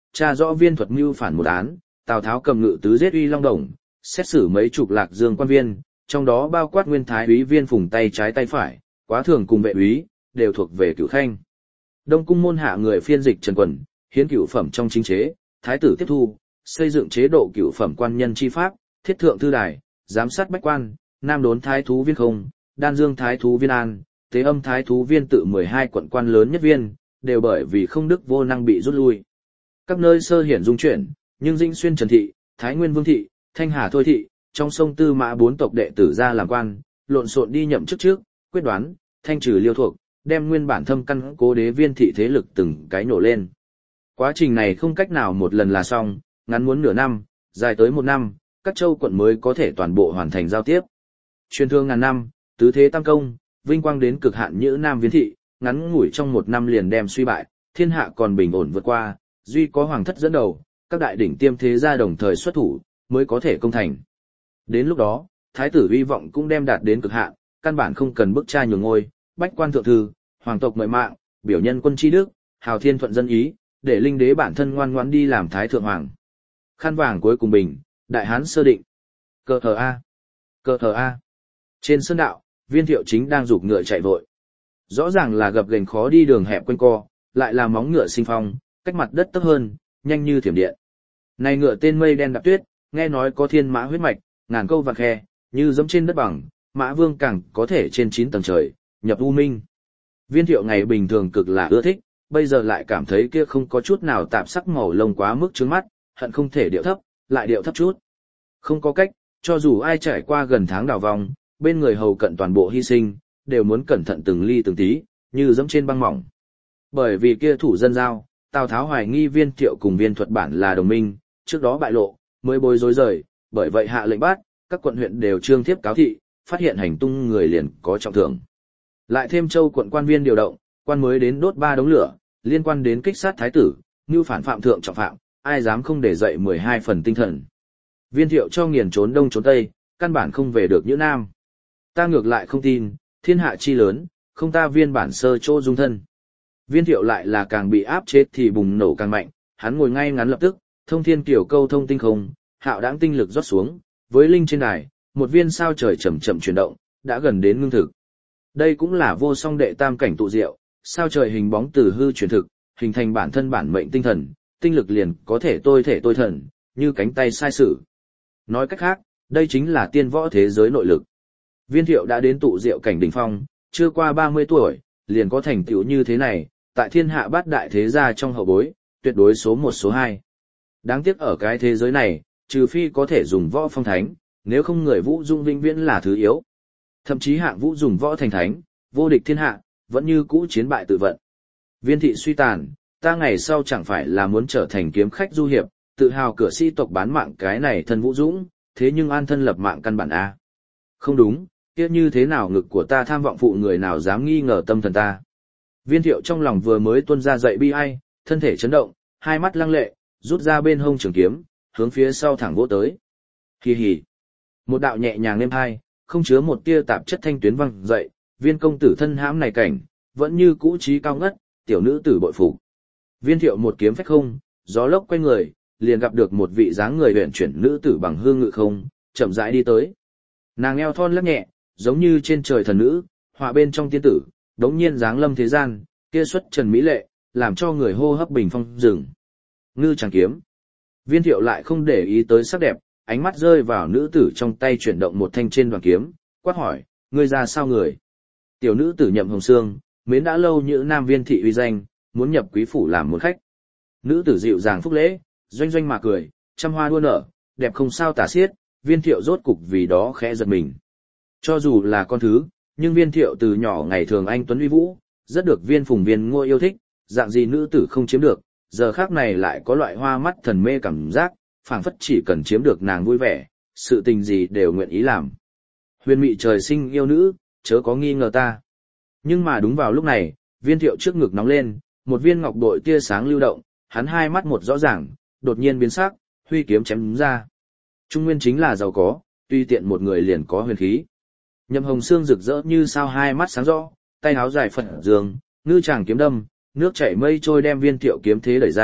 tra rõ Viên Thuật mưu phản một án, Tào Tháo cầm ngự tứ giết Uy Long Đồng, xét xử mấy chục Lạc Dương quan viên, trong đó bao quát nguyên thái úy Viên Phùng tay trái tay phải, quá thường cùng vệ úy, đều thuộc về Cửu Khanh. Đông cung môn hạ người phiên dịch Trần Quần, hiến cửu phẩm trong chính chế, thái tử tiếp thu, xây dựng chế độ cửu phẩm quan nhân chi pháp, thiết thượng thư đài, giám sát bách quan, nam đốn thái thú viên không, đan dương thái thú viên an, tế âm thái thú viên tự 12 quận quan lớn nhất viên, đều bởi vì không đức vô năng bị rút lui. Các nơi sơ hiển dung chuyển, nhưng Dĩnh Xuyên Trần Thị, Thái Nguyên Vương Thị, Thanh Hà Thôi Thị, trong sông Tư Mã 4 tộc đệ tử ra làm quan, lộn xộn đi nhậm chức trước, quyết đoán, thanh trừ liêu thuộc, đem nguyên bản thâm căn cố đế viên thị thế lực từng cái nổ lên. Quá trình này không cách nào một lần là xong, ngắn muốn nửa năm, dài tới 1 năm, các châu quận mới có thể toàn bộ hoàn thành giao tiếp. Truyền thương ngàn năm, tứ thế tam công, vinh quang đến cực hạn như Nam Viên thị, ngắn ngủi trong 1 năm liền đem suy bại, thiên hạ còn bình ổn vượt qua, duy có hoàng thất dẫn đầu, các đại đỉnh tiêm thế gia đồng thời xuất thủ, mới có thể công thành. Đến lúc đó, thái tử hy vọng cũng đem đạt đến cực hạn, căn bản không cần bức tra nhường ngôi, bách quan thượng thư, hoàng tộc mời mạng, biểu nhân quân chi đức, hào thiên thuận dân ý, để linh đế bản thân ngoan ngoãn đi làm thái thượng hoàng. Khăn vàng cuối cùng bình, đại hán sơ định. Cờ thờ A. Cờ thờ A. Trên sơn đạo, Viên Thiệu chính đang giục ngựa chạy vội. Rõ ràng là gập ghềnh khó đi đường hẹp quanh co, lại là móng ngựa sinh phong, cách mặt đất tấp hơn, nhanh như thiểm điện. Này ngựa tên Mây Đen Đạp Tuyết, nghe nói có thiên mã huyết mạch, ngàn câu vạn khe, như dẫm trên đất bằng, Mã Vương càng có thể trên 9 tầng trời, nhập u minh. Viên Thiệu ngày bình thường cực là ưa thích, bây giờ lại cảm thấy kia không có chút nào tạp sắc màu lông quá mức chướng mắt, hận không thể điệu thấp, lại điệu thấp chút. Không có cách, cho dù ai trải qua gần tháng đào vòng, bên người hầu cận toàn bộ hy sinh, đều muốn cẩn thận từng ly từng tí, như dẫm trên băng mỏng. Bởi vì kia thủ dân giao, Tào Tháo hoài nghi Viên Thiệu cùng Viên Thuật bản là đồng minh, trước đó bại lộ, mới bối rối rời, bởi vậy hạ lệnh bắt, các quận huyện đều trương thiếp cáo thị, phát hiện hành tung người liền có trọng thưởng. Lại thêm châu quận quan viên điều động, quan mới đến đốt 3 đống lửa, liên quan đến kích sát thái tử, như phản phạm thượng trọng phạm, ai dám không để dậy 12 phần tinh thần. Viên Thiệu cho nghiền trốn đông trốn tây, căn bản không về được Nhữ Nam. Ta ngược lại không tin, thiên hạ chi lớn, không ta viên bản sơ chỗ dung thân. Viên Thiệu lại là càng bị áp chế thì bùng nổ càng mạnh, hắn ngồi ngay ngắn lập tức, thông thiên kiểu câu thông tinh không, hạo đãng tinh lực rót xuống, với linh trên đài, một viên sao trời chậm chậm chuyển động, đã gần đến ngưng thực. Đây cũng là vô song đệ tam cảnh tụ diệu, sao trời hình bóng từ hư chuyển thực, hình thành bản thân bản mệnh tinh thần, tinh lực liền có thể tôi thể tôi thần, như cánh tay sai sử. Nói cách khác, đây chính là tiên võ thế giới nội lực. Viên Thiệu đã đến tụ diệu cảnh đỉnh phong, chưa qua 30 tuổi, liền có thành tựu như thế này, tại thiên hạ bát đại thế gia trong hậu bối, tuyệt đối số 1 số 2. Đáng tiếc ở cái thế giới này, trừ phi có thể dùng võ phong thánh, nếu không người vũ dung vĩnh viễn là thứ yếu. Thậm chí hạng vũ dùng võ thành thánh, vô địch thiên hạ, vẫn như cũ chiến bại tự vận. Viên thị suy tàn, ta ngày sau chẳng phải là muốn trở thành kiếm khách du hiệp, tự hào cửa sĩ tộc bán mạng cái này thân vũ dũng, thế nhưng an thân lập mạng căn bản A. Không đúng, kia như thế nào ngực của ta tham vọng phụ người nào dám nghi ngờ tâm thần ta. Viên Thiệu trong lòng vừa mới tuôn ra dậy bi ai, thân thể chấn động, hai mắt lăng lệ, rút ra bên hông trường kiếm, hướng phía sau thẳng vỗ tới. Hì hì. Một đạo nhẹ nhàng êm hai, không chứa một tia tạp chất thanh tuyến văng dậy, Viên công tử thân hãm này cảnh, vẫn như cũ trí cao ngất, tiểu nữ tử bội phục. Viên Thiệu một kiếm phách không, gió lốc quay người, liền gặp được một vị dáng người huyền chuyển nữ tử bằng hương ngự không, chậm rãi đi tới. Nàng eo thon lắc nhẹ, giống như trên trời thần nữ, họa bên trong tiên tử, đống nhiên dáng lâm thế gian, kia xuất trần mỹ lệ, làm cho người hô hấp bình phong rừng. Ngư Tràng kiếm. Viên Thiệu lại không để ý tới sắc đẹp, ánh mắt rơi vào nữ tử trong tay chuyển động một thanh trên đoàn kiếm, quát hỏi, ngươi ra sao người? Tiểu nữ tử Nhậm Hồng Sương, mến đã lâu như Nam Viên thị uy danh, muốn nhập quý phủ làm một khách. Nữ tử dịu dàng phúc lễ, doanh doanh mà cười, trăm hoa đua nở, đẹp không sao tả xiết, Viên Thiệu rốt cục vì đó khẽ giật mình. Cho dù là con thứ, nhưng Viên Thiệu từ nhỏ ngày thường anh tuấn uy vũ, rất được Viên Phùng Viên Ngôi yêu thích, dạng gì nữ tử không chiếm được, giờ khác này lại có loại hoa mắt thần mê cảm giác, phảng phất chỉ cần chiếm được nàng vui vẻ, sự tình gì đều nguyện ý làm. Huyền mị trời sinh yêu nữ, chớ có nghi ngờ ta. Nhưng mà đúng vào lúc này, Viên Thiệu trước ngực nóng lên, một viên ngọc bội tia sáng lưu động, hắn hai mắt một rõ ràng, đột nhiên biến sắc, huy kiếm chém đúng ra. Trung nguyên chính là giàu có, tuy tiện một người liền có huyền khí. Nhậm Hồng Sương rực rỡ như sao hai mắt sáng rõ, tay áo dài phật dương, ngư tràng kiếm đâm, nước chảy mây trôi đem Viên Thiệu kiếm thế đẩy ra,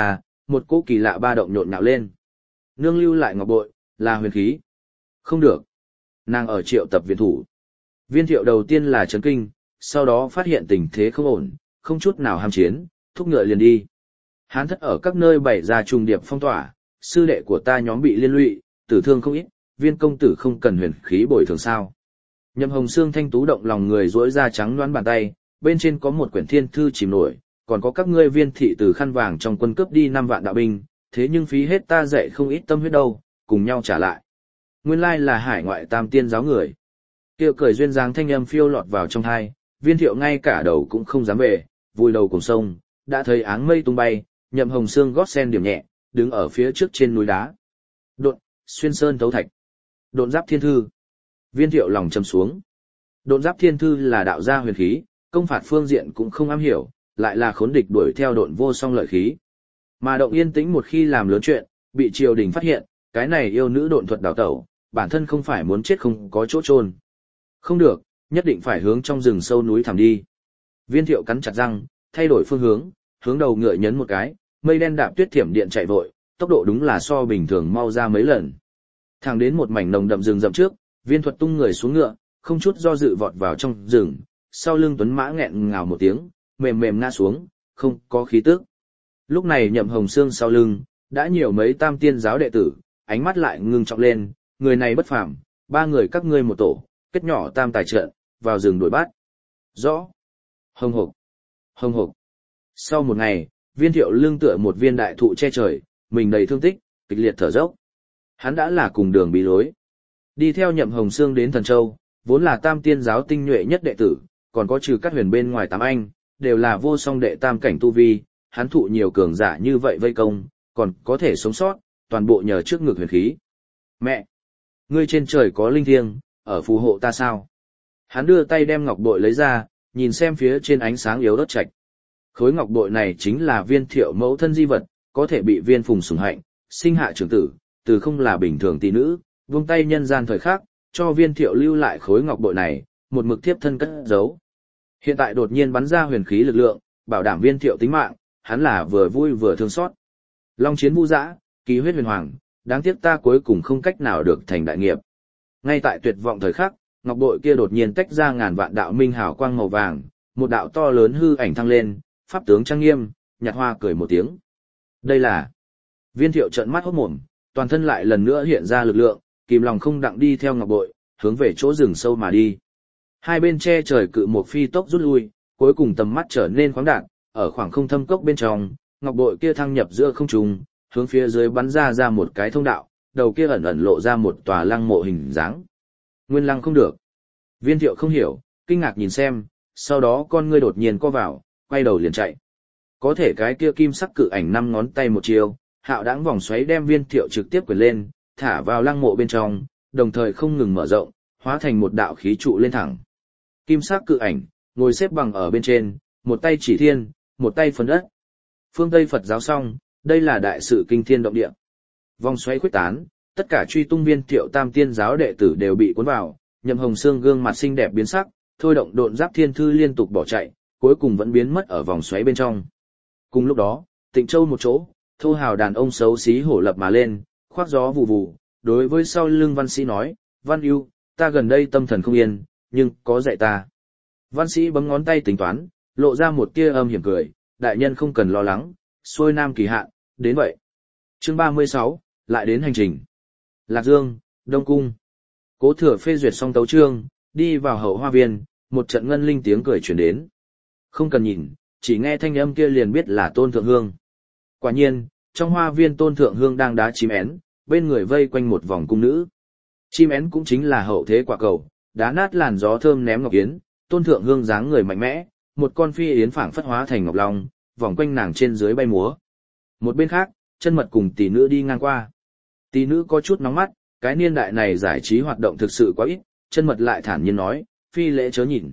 một cỗ kỳ lạ ba động nhộn nhạo lên. Nương lưu lại ngọc bội, là huyền khí. Không được. Nàng ở triệu tập viện thủ. Viên Thiệu đầu tiên là chấn kinh, sau đó phát hiện tình thế không ổn, không chút nào ham chiến, thúc ngựa liền đi. Hán thất ở các nơi bày ra trùng điệp phong tỏa, sư đệ của ta nhóm bị liên lụy, tử thương không ít, Viên công tử không cần huyền khí bồi thường sao? Nhậm Hồng Sương thanh tú động lòng người duỗi ra trắng loáng bàn tay, bên trên có một quyển thiên thư chìm nổi, còn có các ngươi Viên thị từ khăn vàng trong quân cướp đi 5 vạn đạo binh, thế nhưng phí hết ta dạy không ít tâm huyết đâu, cùng nhau trả lại. Nguyên lai là hải ngoại tam tiên giáo người. Kiều cười duyên dáng thanh âm phiêu lọt vào trong tai, Viên Thiệu ngay cả đầu cũng không dám về, vùi đầu cùng sông, đã thấy áng mây tung bay, Nhậm Hồng Sương gót sen điểm nhẹ, đứng ở phía trước trên núi đá. Độn, xuyên sơn thấu thạch. Độn giáp thiên thư. Viên Thiệu lòng trầm xuống. Độn giáp thiên thư là đạo gia huyền khí, công phạt phương diện cũng không am hiểu, lại là khốn địch đuổi theo độn vô song lợi khí. Mà động yên tĩnh một khi làm lớn chuyện, bị triều đình phát hiện, cái này yêu nữ độn thuật đào tẩu, bản thân không phải muốn chết không có chỗ chôn. Không được, nhất định phải hướng trong rừng sâu núi thẳm đi. Viên Thiệu cắn chặt răng, thay đổi phương hướng, hướng đầu ngựa nhấn một cái, mây đen đạp tuyết thiểm điện chạy vội, tốc độ đúng là so bình thường mau ra mấy lần. Thẳng đến một mảnh nồng đậm rừng rậm trước, Viên Thuật tung người xuống ngựa, không chút do dự vọt vào trong rừng, sau lưng tuấn mã nghẹn ngào một tiếng, mềm mềm ngã xuống, không có khí tức. Lúc này Nhậm Hồng Sương sau lưng, đã nhiều mấy tam tiên giáo đệ tử, ánh mắt lại ngưng trọng lên, người này bất phàm, 3 người các ngươi một tổ, kết nhỏ tam tài trận, vào rừng đuổi bắt. Rõ. Hồng hộc. Hồng hộc. Sau một ngày, Viên Thiệu lưng tựa một viên đại thụ che trời, mình đầy thương tích, kịch liệt thở dốc. Hắn đã là cùng đường bí lối. Đi theo Nhậm Hồng Sương đến Thần Châu, vốn là tam tiên giáo tinh nhuệ nhất đệ tử, còn có trừ các huyền bên ngoài 8 anh, đều là vô song đệ tam cảnh tu vi, hắn thụ nhiều cường giả như vậy vây công, còn có thể sống sót, toàn bộ nhờ trước ngực huyền khí. Mẹ! Ngươi trên trời có linh thiêng, ở phù hộ ta sao? Hắn đưa tay đem ngọc bội lấy ra, nhìn xem phía trên ánh sáng yếu đốt chạch. Khối ngọc bội này chính là Viên Thiệu mẫu thân di vật, có thể bị Viên Phùng sủng hạnh, sinh hạ trưởng tử, từ không là bình thường tỷ nữ, vung tay nhân gian thời khắc, cho Viên Thiệu lưu lại khối ngọc bội này, một mực thiếp thân cất giấu. Hiện tại đột nhiên bắn ra huyền khí lực lượng, bảo đảm Viên Thiệu tính mạng, hắn là vừa vui vừa thương xót. Long chiến vũ dã, kỳ huyết huyền hoàng, đáng tiếc ta cuối cùng không cách nào được thành đại nghiệp. Ngay tại tuyệt vọng thời khắc, ngọc bội kia đột nhiên tách ra ngàn vạn đạo minh hào quang màu vàng, một đạo to lớn hư ảnh thăng lên, pháp tướng trang nghiêm, nhạt hoa cười một tiếng. Đây là... Viên Thiệu trợn mắt hốt mồm, toàn thân lại lần nữa hiện ra lực lượng, kìm lòng không đặng đi theo ngọc bội, hướng về chỗ rừng sâu mà đi. Hai bên che trời cự một phi tốc rút lui, cuối cùng tầm mắt trở nên khoáng đạt, ở khoảng không thâm cốc bên trong, ngọc bội kia thăng nhập giữa không trung, hướng phía dưới bắn ra một cái thông đạo, đầu kia ẩn ẩn lộ ra một tòa lăng mộ hình dáng. Nguyên lăng không được. Viên Thiệu không hiểu, kinh ngạc nhìn xem, sau đó con ngươi đột nhiên co vào, quay đầu liền chạy. Có thể cái kia kim sắc cự ảnh 5 ngón tay một chiều, hạo đãng vòng xoáy đem Viên Thiệu trực tiếp quyển lên, thả vào lăng mộ bên trong, đồng thời không ngừng mở rộng, hóa thành một đạo khí trụ lên thẳng. Kim sắc cự ảnh, ngồi xếp bằng ở bên trên, một tay chỉ thiên, một tay phấn đất. Phương Tây Phật giáo xong, đây là đại sự kinh thiên động địa. Vòng xoáy khuếch tán, tất cả truy tung Viên Thiệu tam tiên giáo đệ tử đều bị cuốn vào, Nhậm Hồng Sương gương mặt xinh đẹp biến sắc, thôi động độn giáp thiên thư liên tục bỏ chạy, cuối cùng vẫn biến mất ở vòng xoáy bên trong. Cùng lúc đó, Tịnh Châu một chỗ, thô hào đàn ông xấu xí hổ lập mà lên, khoác gió vù vù, đối với sau lưng Văn Sĩ nói, Văn Ưu, ta gần đây tâm thần không yên, nhưng có dạy ta. Văn Sĩ bấm ngón tay tính toán, lộ ra một tia âm hiểm cười, đại nhân không cần lo lắng, xuôi nam kỳ hạn, đến vậy. Chương 36, lại đến hành trình. Lạc Dương, Đông Cung. Cố Thừa phê duyệt xong tấu chương, đi vào hậu hoa viên, một trận ngân linh tiếng cười truyền đến. Không cần nhìn, chỉ nghe thanh âm kia liền biết là Tôn Thượng Hương. Quả nhiên, trong hoa viên Tôn Thượng Hương đang đá chim én, bên người vây quanh một vòng cung nữ. Chim én cũng chính là hậu thế quả cầu, đá nát làn gió thơm ném ngọc yến, Tôn Thượng Hương dáng người mạnh mẽ, một con phi yến phảng phất hóa thành ngọc long, vòng quanh nàng trên dưới bay múa. Một bên khác, Chân Mật cùng tỷ nữ đi ngang qua. Tỷ nữ có chút nóng mắt, cái niên đại này giải trí hoạt động thực sự quá ít, Chân Mật lại thản nhiên nói, phi lễ chớ nhìn.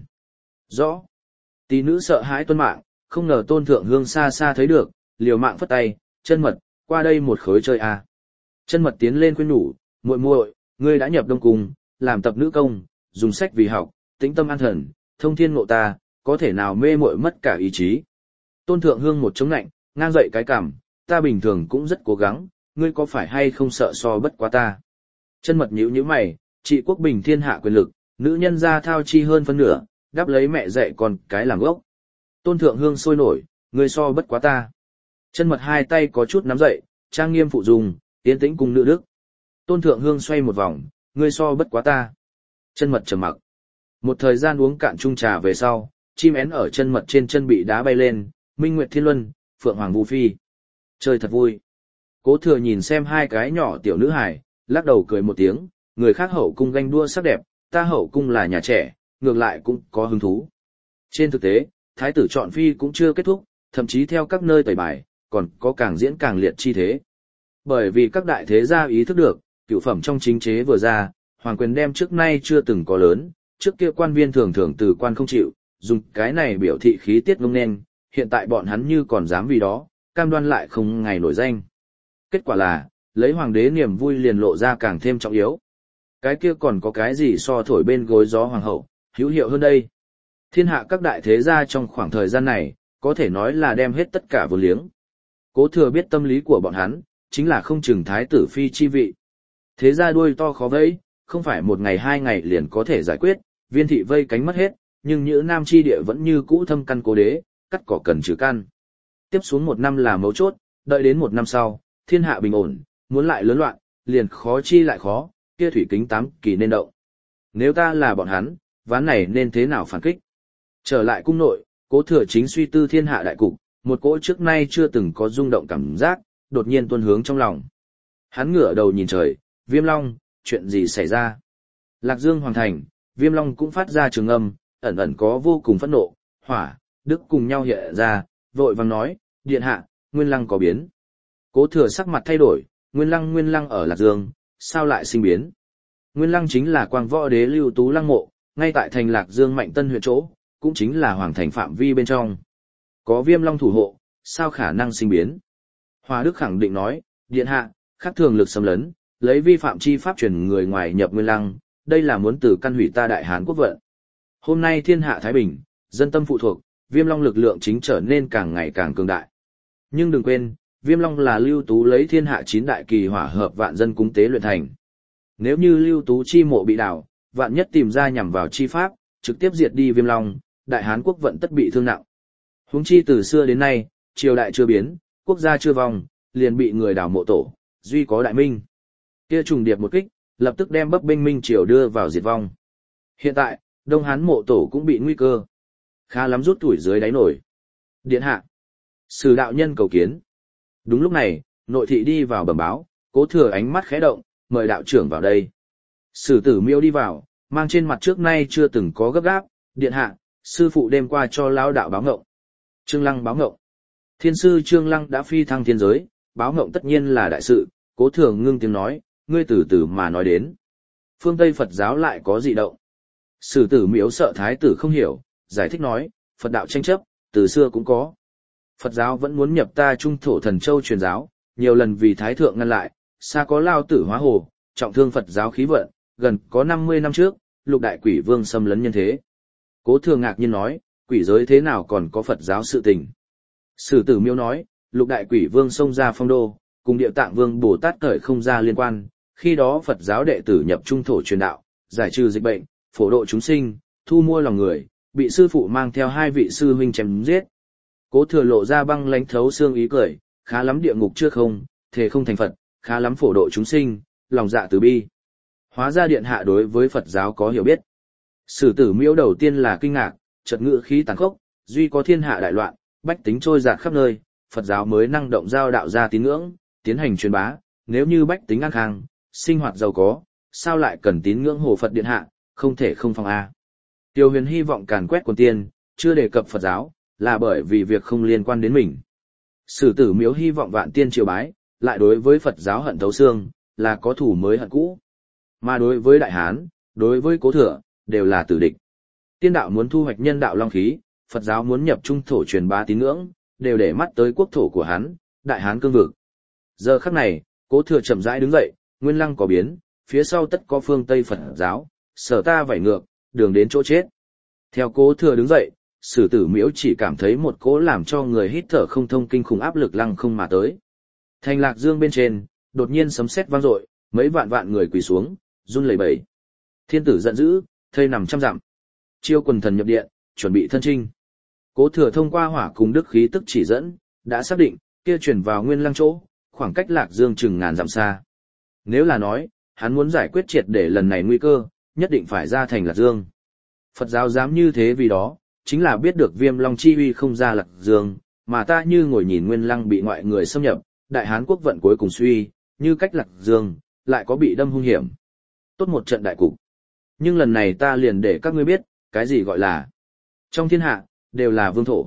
Rõ. Tỷ nữ sợ hãi tuân mạng, không ngờ Tôn Thượng Hương xa xa thấy được, liều mạng phất tay, Chân Mật, qua đây một khối chơi à. Chân Mật tiến lên khuyên nhủ, muội muội, ngươi đã nhập Đông Cung, làm tập nữ công, dùng sách vì học, tĩnh tâm an thần, thông thiên ngộ ta, có thể nào mê muội mất cả ý chí. Tôn Thượng Hương một chống nạnh, ngang dậy cái cằm, ta bình thường cũng rất cố gắng, ngươi có phải hay không sợ so bất quá ta. Chân mật nhíu nhíu mày, trị quốc bình thiên hạ quyền lực, nữ nhân gia thao chi hơn phân nửa, đáp lấy mẹ dạy con cái làm gốc. Tôn Thượng Hương sôi nổi, ngươi so bất quá ta. Chân mật hai tay có chút nắm dậy, trang nghiêm phụ dùng, tiến tĩnh cùng nữ đức. Tôn Thượng Hương xoay một vòng, ngươi so bất quá ta. Chân mật trầm mặc. Một thời gian uống cạn chung trà về sau, chim én ở chân mật trên chân bị đá bay lên, minh nguyệt thiên luân, phượng hoàng vu phi. Chơi thật vui. Cố Thừa nhìn xem hai cái nhỏ tiểu nữ hài, lắc đầu cười một tiếng, người khác hậu cung ganh đua sắc đẹp, ta hậu cung là nhà trẻ, ngược lại cũng có hứng thú. Trên thực tế, thái tử chọn phi cũng chưa kết thúc, thậm chí theo các nơi tẩy bài, còn có càng diễn càng liệt chi thế. Bởi vì các đại thế gia ý thức được, cựu phẩm trong chính chế vừa ra, hoàng quyền đem trước nay chưa từng có lớn, trước kia quan viên thường thường từ quan không chịu, dùng cái này biểu thị khí tiết ngông nên, hiện tại bọn hắn như còn dám vì đó, cam đoan lại không ngày nổi danh. Kết quả là, lấy hoàng đế niềm vui liền lộ ra càng thêm trọng yếu. Cái kia còn có cái gì so thổi bên gối gió hoàng hậu, hữu hiệu hơn đây. Thiên hạ các đại thế gia trong khoảng thời gian này, có thể nói là đem hết tất cả vô liếng. Cố Thừa biết tâm lý của bọn hắn, chính là không chừng thái tử phi chi vị. Thế gia đuôi to khó vẫy, không phải một ngày hai ngày liền có thể giải quyết, viên thị vây cánh mất hết, nhưng những nam chi địa vẫn như cũ thâm căn cố đế, cắt cỏ cần trừ căn. Tiếp xuống một năm là mấu chốt, đợi đến một năm sau, thiên hạ bình ổn, muốn lại lớn loạn, liền khó chi lại khó, kia thủy kính 8 kỳ nên động. Nếu ta là bọn hắn, ván này nên thế nào phản kích? Trở lại cung nội, Cố Thừa chính suy tư thiên hạ đại cục, một cỗ trước nay chưa từng có rung động cảm giác, đột nhiên tuôn hướng trong lòng. Hắn ngửa đầu nhìn trời, Viêm Long, chuyện gì xảy ra? Lạc Dương hoàng thành, Viêm Long cũng phát ra trường âm, ẩn ẩn có vô cùng phẫn nộ, hỏa, đức cùng nhau hiện ra, vội vàng nói, điện hạ, Nguyên Lăng có biến. Cố Thừa sắc mặt thay đổi, Nguyên Lăng ở Lạc Dương, sao lại sinh biến? Nguyên Lăng chính là quang võ đế Lưu Tú Lăng mộ, ngay tại thành Lạc Dương Mạnh Tân huyện chỗ, cũng chính là hoàng thành phạm vi bên trong. Có Viêm Long thủ hộ, sao khả năng sinh biến? Hoa Đức khẳng định nói, điện hạ, khác thường lực xâm lấn, lấy vi phạm chi pháp truyền người ngoài nhập Nguyên Lăng, đây là muốn từ căn hủy ta Đại Hán quốc vận. Hôm nay thiên hạ thái bình, dân tâm phụ thuộc, Viêm Long lực lượng chính trở nên càng ngày càng cường đại. Nhưng đừng quên, Viêm Long là Lưu Tú lấy thiên hạ 9 đại kỳ hỏa hợp vạn dân cúng tế luyện thành. Nếu như Lưu Tú chi mộ bị đảo, vạn nhất tìm ra nhằm vào chi pháp, trực tiếp diệt đi Viêm Long, Đại Hán quốc vận tất bị thương nặng. Huống chi từ xưa đến nay, triều đại chưa biến, quốc gia chưa vong, liền bị người đảo mộ tổ, duy có đại minh. Kia trùng điệp một kích, lập tức đem bấp bênh minh triều đưa vào diệt vong. Hiện tại, Đông Hán mộ tổ cũng bị nguy cơ. Khá lắm rút tuổi dưới đáy nổi. Điện hạ. Sử đạo nhân cầu kiến. Đúng lúc này, nội thị đi vào bẩm báo, Cố Thừa ánh mắt khẽ động, mời đạo trưởng vào đây. Sử Tử Miêu đi vào, mang trên mặt trước nay chưa từng có gấp gáp, điện hạ, sư phụ đêm qua cho lão đạo báo ngộng. Trương Lăng báo ngộng. Thiên sư Trương Lăng đã phi thăng thiên giới, báo ngộng tất nhiên là đại sự, Cố Thừa ngưng tiếng nói, ngươi từ từ mà nói đến. Phương Tây Phật giáo lại có dị động. Sử Tử Miếu sợ thái tử không hiểu, giải thích nói, Phật đạo tranh chấp, từ xưa cũng có. Phật giáo vẫn muốn nhập ta trung thổ Thần Châu truyền giáo, nhiều lần vì thái thượng ngăn lại, xa có lao tử hóa hồ, trọng thương Phật giáo khí vận, gần có 50 năm trước, lục đại quỷ vương xâm lấn nhân thế. Cố Thừa ngạc nhiên nói, quỷ giới thế nào còn có Phật giáo sự tình. Sử Tử Miêu nói, lục đại quỷ vương xông ra phong đô, cùng Địa Tạng Vương Bồ Tát cởi không ra liên quan, khi đó Phật giáo đệ tử nhập trung thổ truyền đạo, giải trừ dịch bệnh, phổ độ chúng sinh, thu mua lòng người, bị sư phụ mang theo 2 vị sư huynh chém giết. Cố Thừa lộ ra băng lãnh thấu xương ý cười, khá lắm địa ngục chưa không, thề không thành Phật, khá lắm phổ độ chúng sinh, lòng dạ từ bi. Hóa ra điện hạ đối với Phật giáo có hiểu biết. Sử Tử Miêu đầu tiên là kinh ngạc, chợt ngữ khí tàn khốc, duy có thiên hạ đại loạn, bách tính trôi dạt khắp nơi, Phật giáo mới năng động giao đạo ra tín ngưỡng, tiến hành truyền bá, nếu như bách tính an khang, sinh hoạt giàu có, sao lại cần tín ngưỡng Hồ Phật điện hạ, không thể không phòng a. Tiêu Huyền hy vọng càn quét quần tiên, chưa đề cập Phật giáo, là bởi vì việc không liên quan đến mình. Sử Tử Miếu hy vọng vạn tiên triều bái, lại đối với Phật giáo hận thấu xương, là có thù mới hận cũ. Mà đối với Đại Hán, đối với Cố Thừa, đều là tử địch. Tiên đạo muốn thu hoạch nhân đạo long khí, Phật giáo muốn nhập trung thổ truyền bá tín ngưỡng, đều để mắt tới quốc thổ của hắn, Đại Hán cương vực. Giờ khắc này, Cố Thừa chậm rãi đứng dậy, Nguyên Lăng có biến, phía sau tất có phương Tây Phật giáo, sở ta vảy ngược, đường đến chỗ chết. Theo Cố Thừa đứng dậy, Sử Tử Miễu chỉ cảm thấy một cỗ làm cho người hít thở không thông kinh khủng áp lực lăng không mà tới. Thành Lạc Dương bên trên, đột nhiên sấm sét vang dội, mấy vạn vạn người quỳ xuống, run lẩy bẩy. Thiên tử giận dữ, thây nằm trăm dặm. Chiêu quần thần nhập điện, chuẩn bị thân chinh. Cố Thừa thông qua hỏa cùng đức khí tức chỉ dẫn, đã xác định, kia chuyển vào Nguyên Lăng chỗ, khoảng cách Lạc Dương chừng ngàn dặm xa. Nếu là nói, hắn muốn giải quyết triệt để lần này nguy cơ, nhất định phải ra thành Lạc Dương. Phật giáo dám như thế vì đó, chính là biết được Viêm Long chi uy không ra Lạc Dương, mà ta như ngồi nhìn Nguyên Lăng bị ngoại người xâm nhập, Đại Hán quốc vận cuối cùng suy, như cách Lạc Dương, lại có bị đâm hung hiểm. Tốt một trận đại cục. Nhưng lần này ta liền để các ngươi biết, cái gì gọi là trong thiên hạ, đều là vương thổ.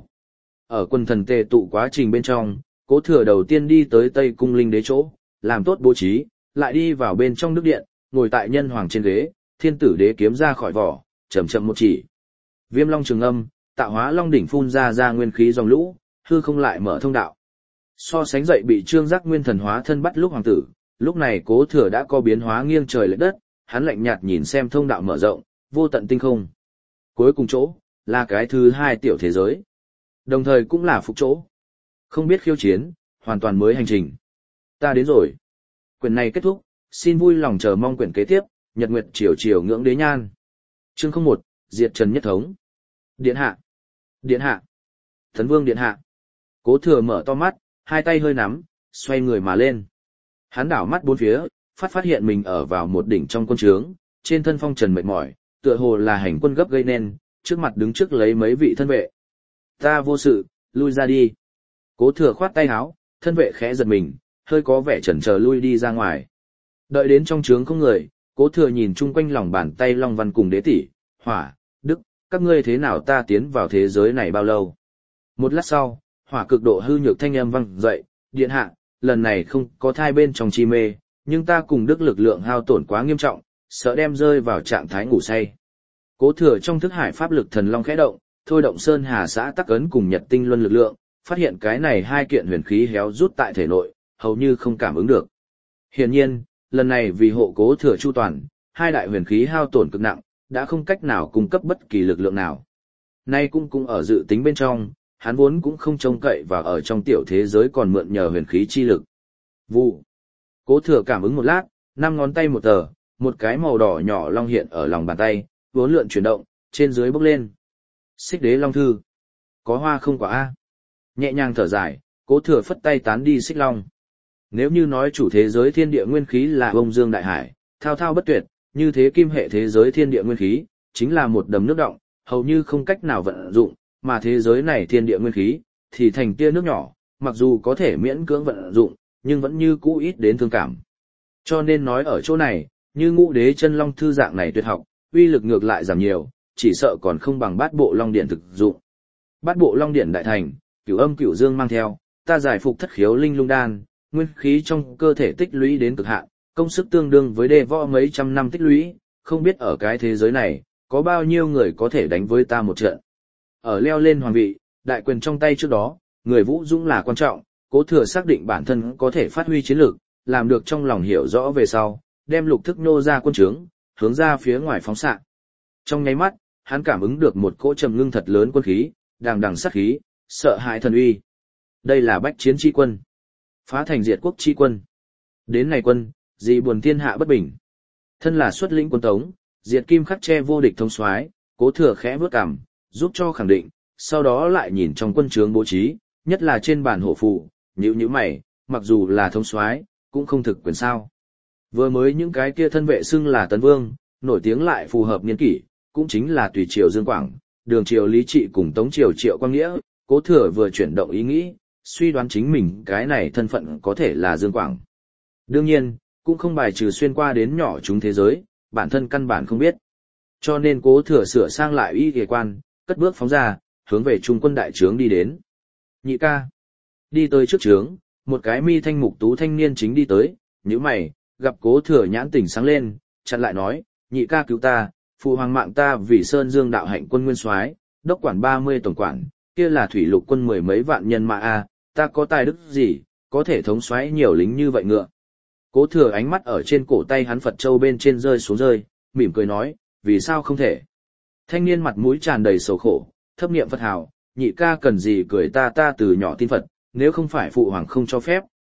Ở quân thần tề tụ quá trình bên trong, Cố Thừa đầu tiên đi tới Tây Cung Linh Đế chỗ, làm tốt bố trí, lại đi vào bên trong đức điện, ngồi tại nhân hoàng trên ghế, thiên tử đế kiếm ra khỏi vỏ, chậm chậm một chỉ. Viêm long trường âm, tạo hóa long đỉnh phun ra nguyên khí dòng lũ, hư không lại mở thông đạo. So sánh dậy bị Trương Giác Nguyên thần hóa thân bắt lúc hoàng tử, lúc này Cố Thừa đã có biến hóa nghiêng trời lệch đất, hắn lạnh nhạt nhìn xem thông đạo mở rộng, vô tận tinh không. Cuối cùng chỗ, là cái thứ hai tiểu thế giới. Đồng thời cũng là phục chỗ. Không biết khiêu chiến, hoàn toàn mới hành trình. Ta đến rồi. Quyển này kết thúc, xin vui lòng chờ mong quyển kế tiếp, Nhật Nguyệt Triều Triều ngưỡng đế nhan. Chương 01, Diệt Trần Nhất Thống. Điện hạ. Điện hạ. Thần Vương điện hạ. Cố Thừa mở to mắt, hai tay hơi nắm, xoay người mà lên. Hắn đảo mắt bốn phía, phát hiện mình ở vào một đỉnh trong quân trướng, trên thân phong trần mệt mỏi, tựa hồ là hành quân gấp gây nên, trước mặt đứng trước lấy mấy vị thân vệ. Ta vô sự, lui ra đi. Cố Thừa khoát tay áo, thân vệ khẽ giật mình, hơi có vẻ chần chờ lui đi ra ngoài. Đợi đến trong trướng không người, Cố Thừa nhìn chung quanh lòng bàn tay Long Văn cùng Đế Tỷ, Hỏa, Đức, các ngươi thế nào ta tiến vào thế giới này bao lâu? Một lát sau, Hỏa cực độ hư nhược thanh âm vang dậy, điện hạ, lần này không có thai bên trong chi mê, nhưng ta cùng Đức lực lượng hao tổn quá nghiêm trọng, sợ đem rơi vào trạng thái ngủ say. Cố Thừa trong thức hải pháp lực thần long khẽ động, thôi động Sơn Hà xã tắc ấn cùng Nhật tinh luân lực lượng, phát hiện cái này hai kiện huyền khí héo rút tại thể nội, hầu như không cảm ứng được. Hiển nhiên, lần này vì hộ Cố Thừa chu toàn, hai đại huyền khí hao tổn cực nặng, đã không cách nào cung cấp bất kỳ lực lượng nào. Nay cũng ở dự tính bên trong, hắn vốn cũng không trông cậy và ở trong tiểu thế giới còn mượn nhờ huyền khí chi lực. Vụ. Cố Thừa cảm ứng một lát, 5 ngón tay một tờ, một cái màu đỏ nhỏ long hiện ở lòng bàn tay, vốn lượn chuyển động, trên dưới bốc lên. Xích Đế Long Thư. Có hoa không quả a? Nhẹ nhàng thở dài, Cố Thừa phất tay tán đi xích long. Nếu như nói chủ thế giới thiên địa nguyên khí là bông dương đại hải, thao thao bất tuyệt, như thế kim hệ thế giới thiên địa nguyên khí, chính là một đầm nước động, hầu như không cách nào vận dụng, mà thế giới này thiên địa nguyên khí, thì thành tia nước nhỏ, mặc dù có thể miễn cưỡng vận dụng, nhưng vẫn như cũ ít đến thương cảm. Cho nên nói ở chỗ này, như Ngũ Đế Chân Long Thư dạng này tuyệt học, uy lực ngược lại giảm nhiều, chỉ sợ còn không bằng Bát Bộ Long Điện thực dụng. Bát Bộ Long Điện đại thành, Cửu Âm Cửu Dương mang theo, ta giải phục Thất Khiếu Linh Lung Đan, nguyên khí trong cơ thể tích lũy đến cực hạn, công sức tương đương với đề võ mấy trăm năm tích lũy, không biết ở cái thế giới này, có bao nhiêu người có thể đánh với ta một trận. Ở leo lên hoàng vị, đại quyền trong tay trước đó, người vũ dũng là quan trọng, Cố Thừa xác định bản thân có thể phát huy chiến lược, làm được trong lòng hiểu rõ về sau, đem lục thức nô ra quân trướng, hướng ra phía ngoài phóng xạ. Trong nháy mắt, hắn cảm ứng được một cỗ trầm ngưng thật lớn quân khí, đằng đằng sát khí, sợ hãi thần uy. Đây là bách chiến chi quân, phá thành diệt quốc chi quân. Đến này quân, dị buồn thiên hạ bất bình. Thân là xuất lĩnh quân tống, diệt kim khắc che vô địch thông soái, Cố Thừa khẽ vớt cằm, giúp cho khẳng định, sau đó lại nhìn trong quân trướng bố trí, nhất là trên bàn hộ phụ, nhíu mày, mặc dù là thông soái, cũng không thực quyền sao. Vừa mới những cái kia thân vệ xưng là Tấn Vương, nổi tiếng lại phù hợp niên kỷ, cũng chính là Tùy Triều Dương Quảng, Đường Triều Lý Trị cùng Tống Triều Triệu Quang Nghĩa, Cố Thừa vừa chuyển động ý nghĩ, suy đoán chính mình cái này thân phận có thể là Dương Quảng. Đương nhiên, cũng không bài trừ xuyên qua đến nhỏ chúng thế giới, bản thân căn bản không biết. Cho nên Cố Thừa sửa sang lại y y quan, cất bước phóng ra, hướng về trung quân đại trướng đi đến. Nhị ca. Đi tới trước trướng, một cái mi thanh mục tú thanh niên chính đi tới, nhíu mày, gặp Cố Thừa nhãn tỉnh sáng lên, chặn lại nói, nhị ca cứu ta, phụ hoàng mạng ta vì Sơn Dương đạo hạnh quân nguyên soái, đốc quản 30 tổng quản, kia là thủy lục quân 10 mấy vạn nhân mã a, ta có tài đức gì, có thể thống soái nhiều lính như vậy ngựa. Cố Thừa ánh mắt ở trên cổ tay hắn Phật châu bên trên rơi xuống rơi, mỉm cười nói, vì sao không thể. Thanh niên mặt mũi tràn đầy sầu khổ, thấp niệm Phật hào, nhị ca cần gì cười ta từ nhỏ tin Phật, nếu không phải phụ hoàng không cho phép,